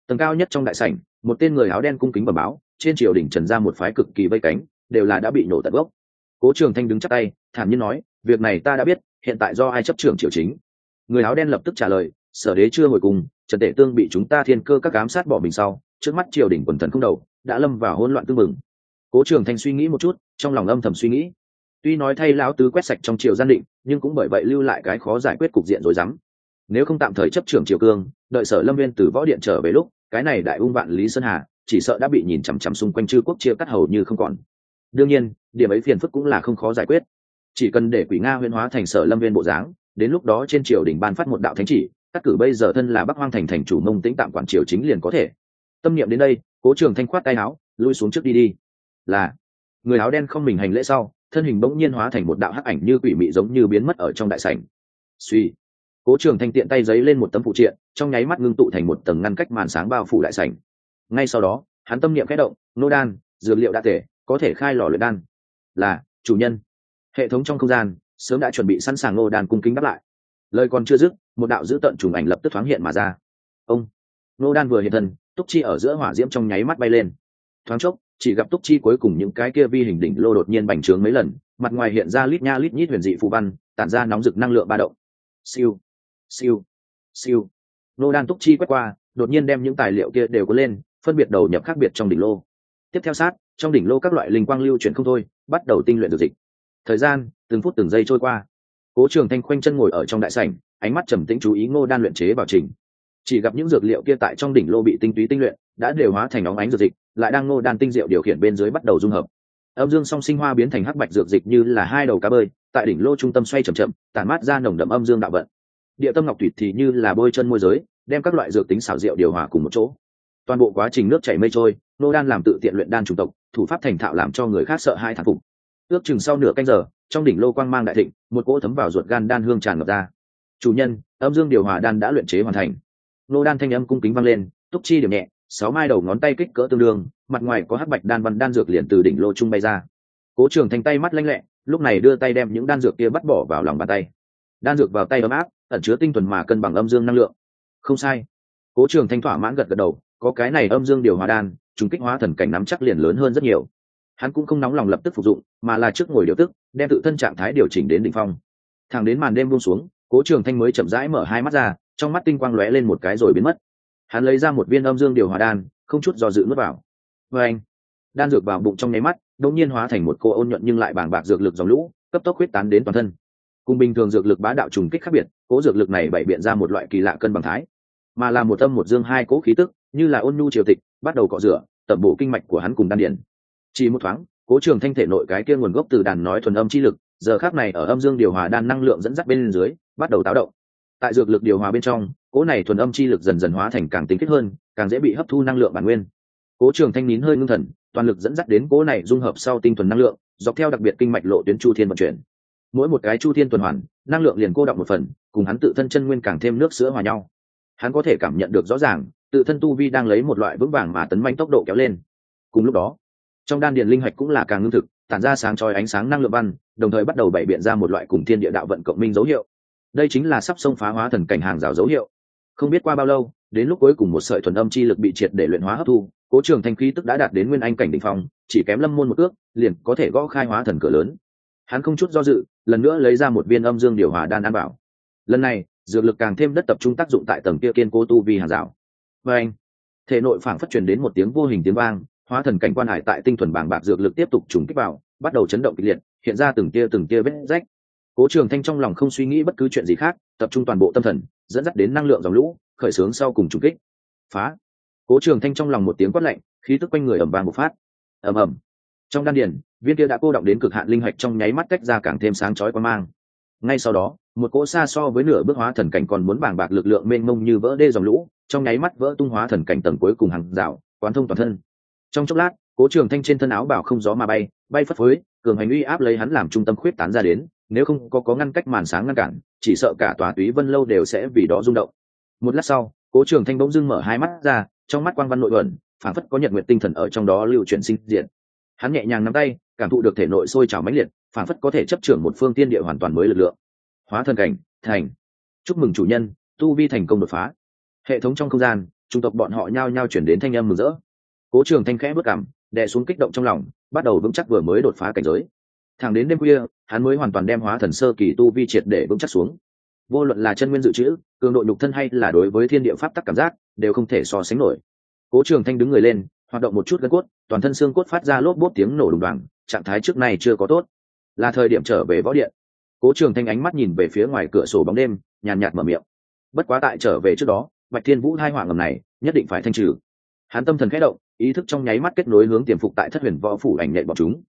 Tầng cao nhất trong đại sảnh, một tên người áo đen cung kính bẩm báo, trên triều đình trần ra một phái cực kỳ vây cánh, đều là đã bị nổ tận gốc. Cố Trường Thanh đứng chắp tay, thản nhiên nói, việc này ta đã biết, hiện tại do ai chấp trưởng triều chính? Người áo đen lập tức trả lời, sở đế chưa hồi cùng, Trần Tể Tương bị chúng ta thiên cơ các ám sát bỏ mình sau, trước mắt triều đình quần thần không đầu, đã lâm vào hỗn loạn tương mừng. Cố Trường Thanh suy nghĩ một chút, trong lòng âm thầm suy nghĩ, tuy nói thay lão tứ quét sạch trong triều gian định, nhưng cũng bởi vậy lưu lại cái khó giải quyết cục diện rối rắm. Nếu không tạm thời chấp trưởng triều cương, đợi sở Lâm Viên từ võ điện trở về lúc, cái này đại ung vạn lý sơn hà, chỉ sợ đã bị nhìn chằm chằm xung quanh chư quốc chia cắt hầu như không còn. Đương nhiên, điểm ấy phiền phức cũng là không khó giải quyết, chỉ cần để Quỷ Nga huyễn hóa thành sở Lâm Viên bộ dáng, đến lúc đó trên triều đình ban phát một đạo thánh chỉ, cắt cử bây giờ thân là Bắc Hoang thành thành chủ Mông Tĩnh tạm quản triều chính liền có thể. Tâm niệm đến đây, Cố Trường Thanh khoát tay áo, lui xuống trước đi đi. Là. Người áo đen không mình hành lễ sau, thân hình bỗng nhiên hóa thành một đạo hắc ảnh như quỷ mị giống như biến mất ở trong đại sảnh. Suy. Cố Trường Thanh tiện tay giấy lên một tấm phụ triện, trong nháy mắt ngưng tụ thành một tầng ngăn cách màn sáng bao phủ đại sảnh. Ngay sau đó, hắn tâm niệm khẽ động, nô đan, dược liệu đã thể, có thể khai lò luyện đan. Là, chủ nhân. Hệ thống trong không gian sớm đã chuẩn bị sẵn sàng nô đan cung kính đáp lại. Lời còn chưa dứt, một đạo dữ tợn trùng ảnh lập tức thoáng hiện mà ra. Ông. Nô đan vừa hiện thân, Túc Chi ở giữa hỏa diễm trong nháy mắt bay lên. Thoáng chốc, chỉ gặp Túc Chi cuối cùng những cái kia vi hình đỉnh lô đột nhiên bành trướng mấy lần, mặt ngoài hiện ra lít nha lít nhít huyền dị phù văn, tản ra nóng rực năng lượng ba động. Siêu, siêu, siêu. Nô đan Túc Chi quét qua, đột nhiên đem những tài liệu kia đều có lên, phân biệt đầu nhập khác biệt trong đỉnh lô. Tiếp theo sát, trong đỉnh lô các loại linh quang lưu chuyển không thôi, bắt đầu tinh luyện dược dịch. Thời gian từng phút từng giây trôi qua. Cố Trường Thanh khoanh chân ngồi ở trong đại sảnh, ánh mắt trầm tĩnh chú ý Ngô đan luyện chế bảo trình. Chỉ gặp những dược liệu kia tại trong đỉnh lô bị tinh túy tinh luyện, đã đều hóa thành óng ánh dược dịch, lại đang Ngô đan tinh diệu điều khiển bên dưới bắt đầu dung hợp. Âm dương song sinh hoa biến thành hắc bạch dược dịch như là hai đầu cá bơi, tại đỉnh lô trung tâm xoay chậm chậm, tản mát ra nồng đậm âm dương đạo vận. Địa tâm ngọc thủy thì như là bôi chân môi giới, đem các loại dược tính xảo diệu điều hòa cùng một chỗ. Toàn bộ quá trình nước chảy mây trôi, Ngô đan làm tự tiện luyện đan chủng tộc, thủ pháp thành thạo làm cho người khác sợ hai thán phục. Ước chừng sau nửa canh giờ, trong đỉnh lô quang mang đại thịnh, một cỗ thấm vào ruột gan đan hương tràn ngập ra. Chủ nhân, âm dương điều hòa đan đã luyện chế hoàn thành. Nô đan thanh âm cung kính vang lên, Túc Chi điểm nhẹ, sáu mai đầu ngón tay kích cỡ tương đương, mặt ngoài có hắc bạch đan văn đan dược liền từ đỉnh lô trung bay ra. Cố Trường Thanh tay mắt lanh lẹ, lúc này đưa tay đem những đan dược kia bắt bỏ vào lòng bàn tay. Đan dược vào tay ấm áp, ẩn chứa tinh thuần mà cân bằng âm dương năng lượng. Không sai. Cố Trường Thanh thỏa mãn gật gật đầu, có cái này âm dương điều hòa đan, trùng kích hóa thần cảnh nắm chắc liền lớn hơn rất nhiều. Hắn cũng không nóng lòng lập tức phục dụng, mà là trước ngồi điều tức, đem tự thân trạng thái điều chỉnh đến đỉnh phong. Thẳng đến màn đêm buông xuống, Cố Trường Thanh mới chậm rãi mở hai mắt ra, trong mắt tinh quang lóe lên một cái rồi biến mất. Hắn lấy ra một viên âm dương điều hòa đan, không chút do dự nuốt vào. Và anh, đan dược vào bụng trong nháy mắt, đột nhiên hóa thành một cô ôn nhuận nhưng lại bàng bạc dược lực dòng lũ, cấp tốc huyết tán đến toàn thân. Cùng bình thường dược lực bá đạo trùng kích khác biệt, cố dược lực này bày biện ra một loại kỳ lạ cân bằng thái, mà là một âm một dương hai cố khí tức, như là ôn nhu triều tịch, bắt đầu cọ rửa, tẩm bổ kinh mạch của hắn cùng đan điển. Chỉ một thoáng, Cố Trường Thanh thể nội cái kia nguồn gốc từ đàn nói thuần âm chi lực, giờ khắc này ở âm dương điều hòa đan năng lượng dẫn dắt bên dưới, bắt đầu táo động. Tại dược lực điều hòa bên trong, cỗ này thuần âm chi lực dần dần hóa thành càng tinh khiết hơn, càng dễ bị hấp thu năng lượng bản nguyên. Cố Trường Thanh nín hơi ngưng thần, toàn lực dẫn dắt đến cỗ này dung hợp sau tinh thuần năng lượng, dọc theo đặc biệt kinh mạch lộ tuyến chu thiên vận chuyển. Mỗi một cái chu thiên tuần hoàn, năng lượng liền cô đọng một phần, cùng hắn tự thân chân nguyên càng thêm nước sữa hòa nhau. Hắn có thể cảm nhận được rõ ràng, tự thân tu vi đang lấy một loại vững vàng mà tấn manh tốc độ kéo lên. Cùng lúc đó, trong đan điền linh hạch cũng là càng ngưng thực, tản ra sáng chói ánh sáng năng lượng văn, đồng thời bắt đầu bày biện ra một loại cùng thiên địa đạo vận cộng minh dấu hiệu. Đây chính là sắp xông phá hóa thần cảnh hàng rào dấu hiệu. Không biết qua bao lâu, đến lúc cuối cùng một sợi thuần âm chi lực bị triệt để luyện hóa hấp thu, Cố Trường Thanh khí tức đã đạt đến nguyên anh cảnh đỉnh phong, chỉ kém lâm môn một ước, liền có thể gõ khai hóa thần cửa lớn. Hắn không chút do dự, lần nữa lấy ra một viên âm dương điều hòa đan ăn bảo. Lần này, dược lực càng thêm đất tập trung tác dụng tại tầng kia kiên cố tu vi hàng rào. Và anh, thể nội phảng phất truyền đến một tiếng vô hình tiếng vang, hóa thần cảnh quan hải tại tinh thuần bàng bạc dược lực tiếp tục trùng kích vào, bắt đầu chấn động kịch liệt, hiện ra từng tia từng tia vết rách. Cố Trường Thanh trong lòng không suy nghĩ bất cứ chuyện gì khác, tập trung toàn bộ tâm thần, dẫn dắt đến năng lượng dòng lũ, khởi xướng sau cùng trùng kích. Phá! Cố Trường Thanh trong lòng một tiếng quát lạnh, khí tức quanh người ầm vang bộc phát. Ầm ầm. Trong đan điền, viên kia đã cô động đến cực hạn linh hạch trong nháy mắt tách ra càng thêm sáng chói quang mang. Ngay sau đó, một cỗ xa so với nửa bước hóa thần cảnh còn muốn bàng bạc lực lượng mênh mông như vỡ đê dòng lũ, trong nháy mắt vỡ tung hóa thần cảnh tầng cuối cùng hàng rào, quán thông toàn thân. Trong chốc lát, Cố Trường Thanh trên thân áo bào không gió mà bay, bay phất phới, cường hành uy áp lấy hắn làm trung tâm khuyết tán ra đến, nếu không có có ngăn cách màn sáng ngăn cản, chỉ sợ cả tòa Túy Vân lâu đều sẽ vì đó rung động. Một lát sau, Cố Trường Thanh bỗng dưng mở hai mắt ra, trong mắt quang văn nội ẩn, phảng phất có nhật nguyệt tinh thần ở trong đó lưu chuyển sinh diệt. Hắn nhẹ nhàng nắm tay, cảm thụ được thể nội sôi trào mãnh liệt, phảng phất có thể chấp trưởng một phương tiên địa hoàn toàn mới lực lượng. Hóa thần cảnh, thành. Chúc mừng chủ nhân, tu vi thành công đột phá. Hệ thống trong không gian trung tộc bọn họ nhao nhao chuyển đến thanh âm mừng rỡ. Cố Trường Thanh khẽ bước cằm, đè xuống kích động trong lòng, bắt đầu vững chắc vừa mới đột phá cảnh giới. Thẳng đến đêm khuya, hắn mới hoàn toàn đem hóa thần sơ kỳ tu vi triệt để vững chắc xuống. Vô luận là chân nguyên dự trữ, cường độ nhục thân hay là đối với thiên địa pháp tắc cảm giác, đều không thể so sánh nổi. Cố Trường Thanh đứng người lên, hoạt động một chút gân cốt, toàn thân xương cốt phát ra lốp bốp tiếng nổ đùng đoàng, trạng thái trước này chưa có tốt, là thời điểm trở về võ điện. Cố Trường Thanh ánh mắt nhìn về phía ngoài cửa sổ bóng đêm, nhàn nhạt mở miệng. Bất quá tại trở về trước đó, Bạch Thiên Vũ hai họa ngầm này nhất định phải thanh trừ. Hắn tâm thần khẽ động, ý thức trong nháy mắt kết nối hướng tiềm phục tại Thất Huyền Võ phủ ảnh nện bọn chúng.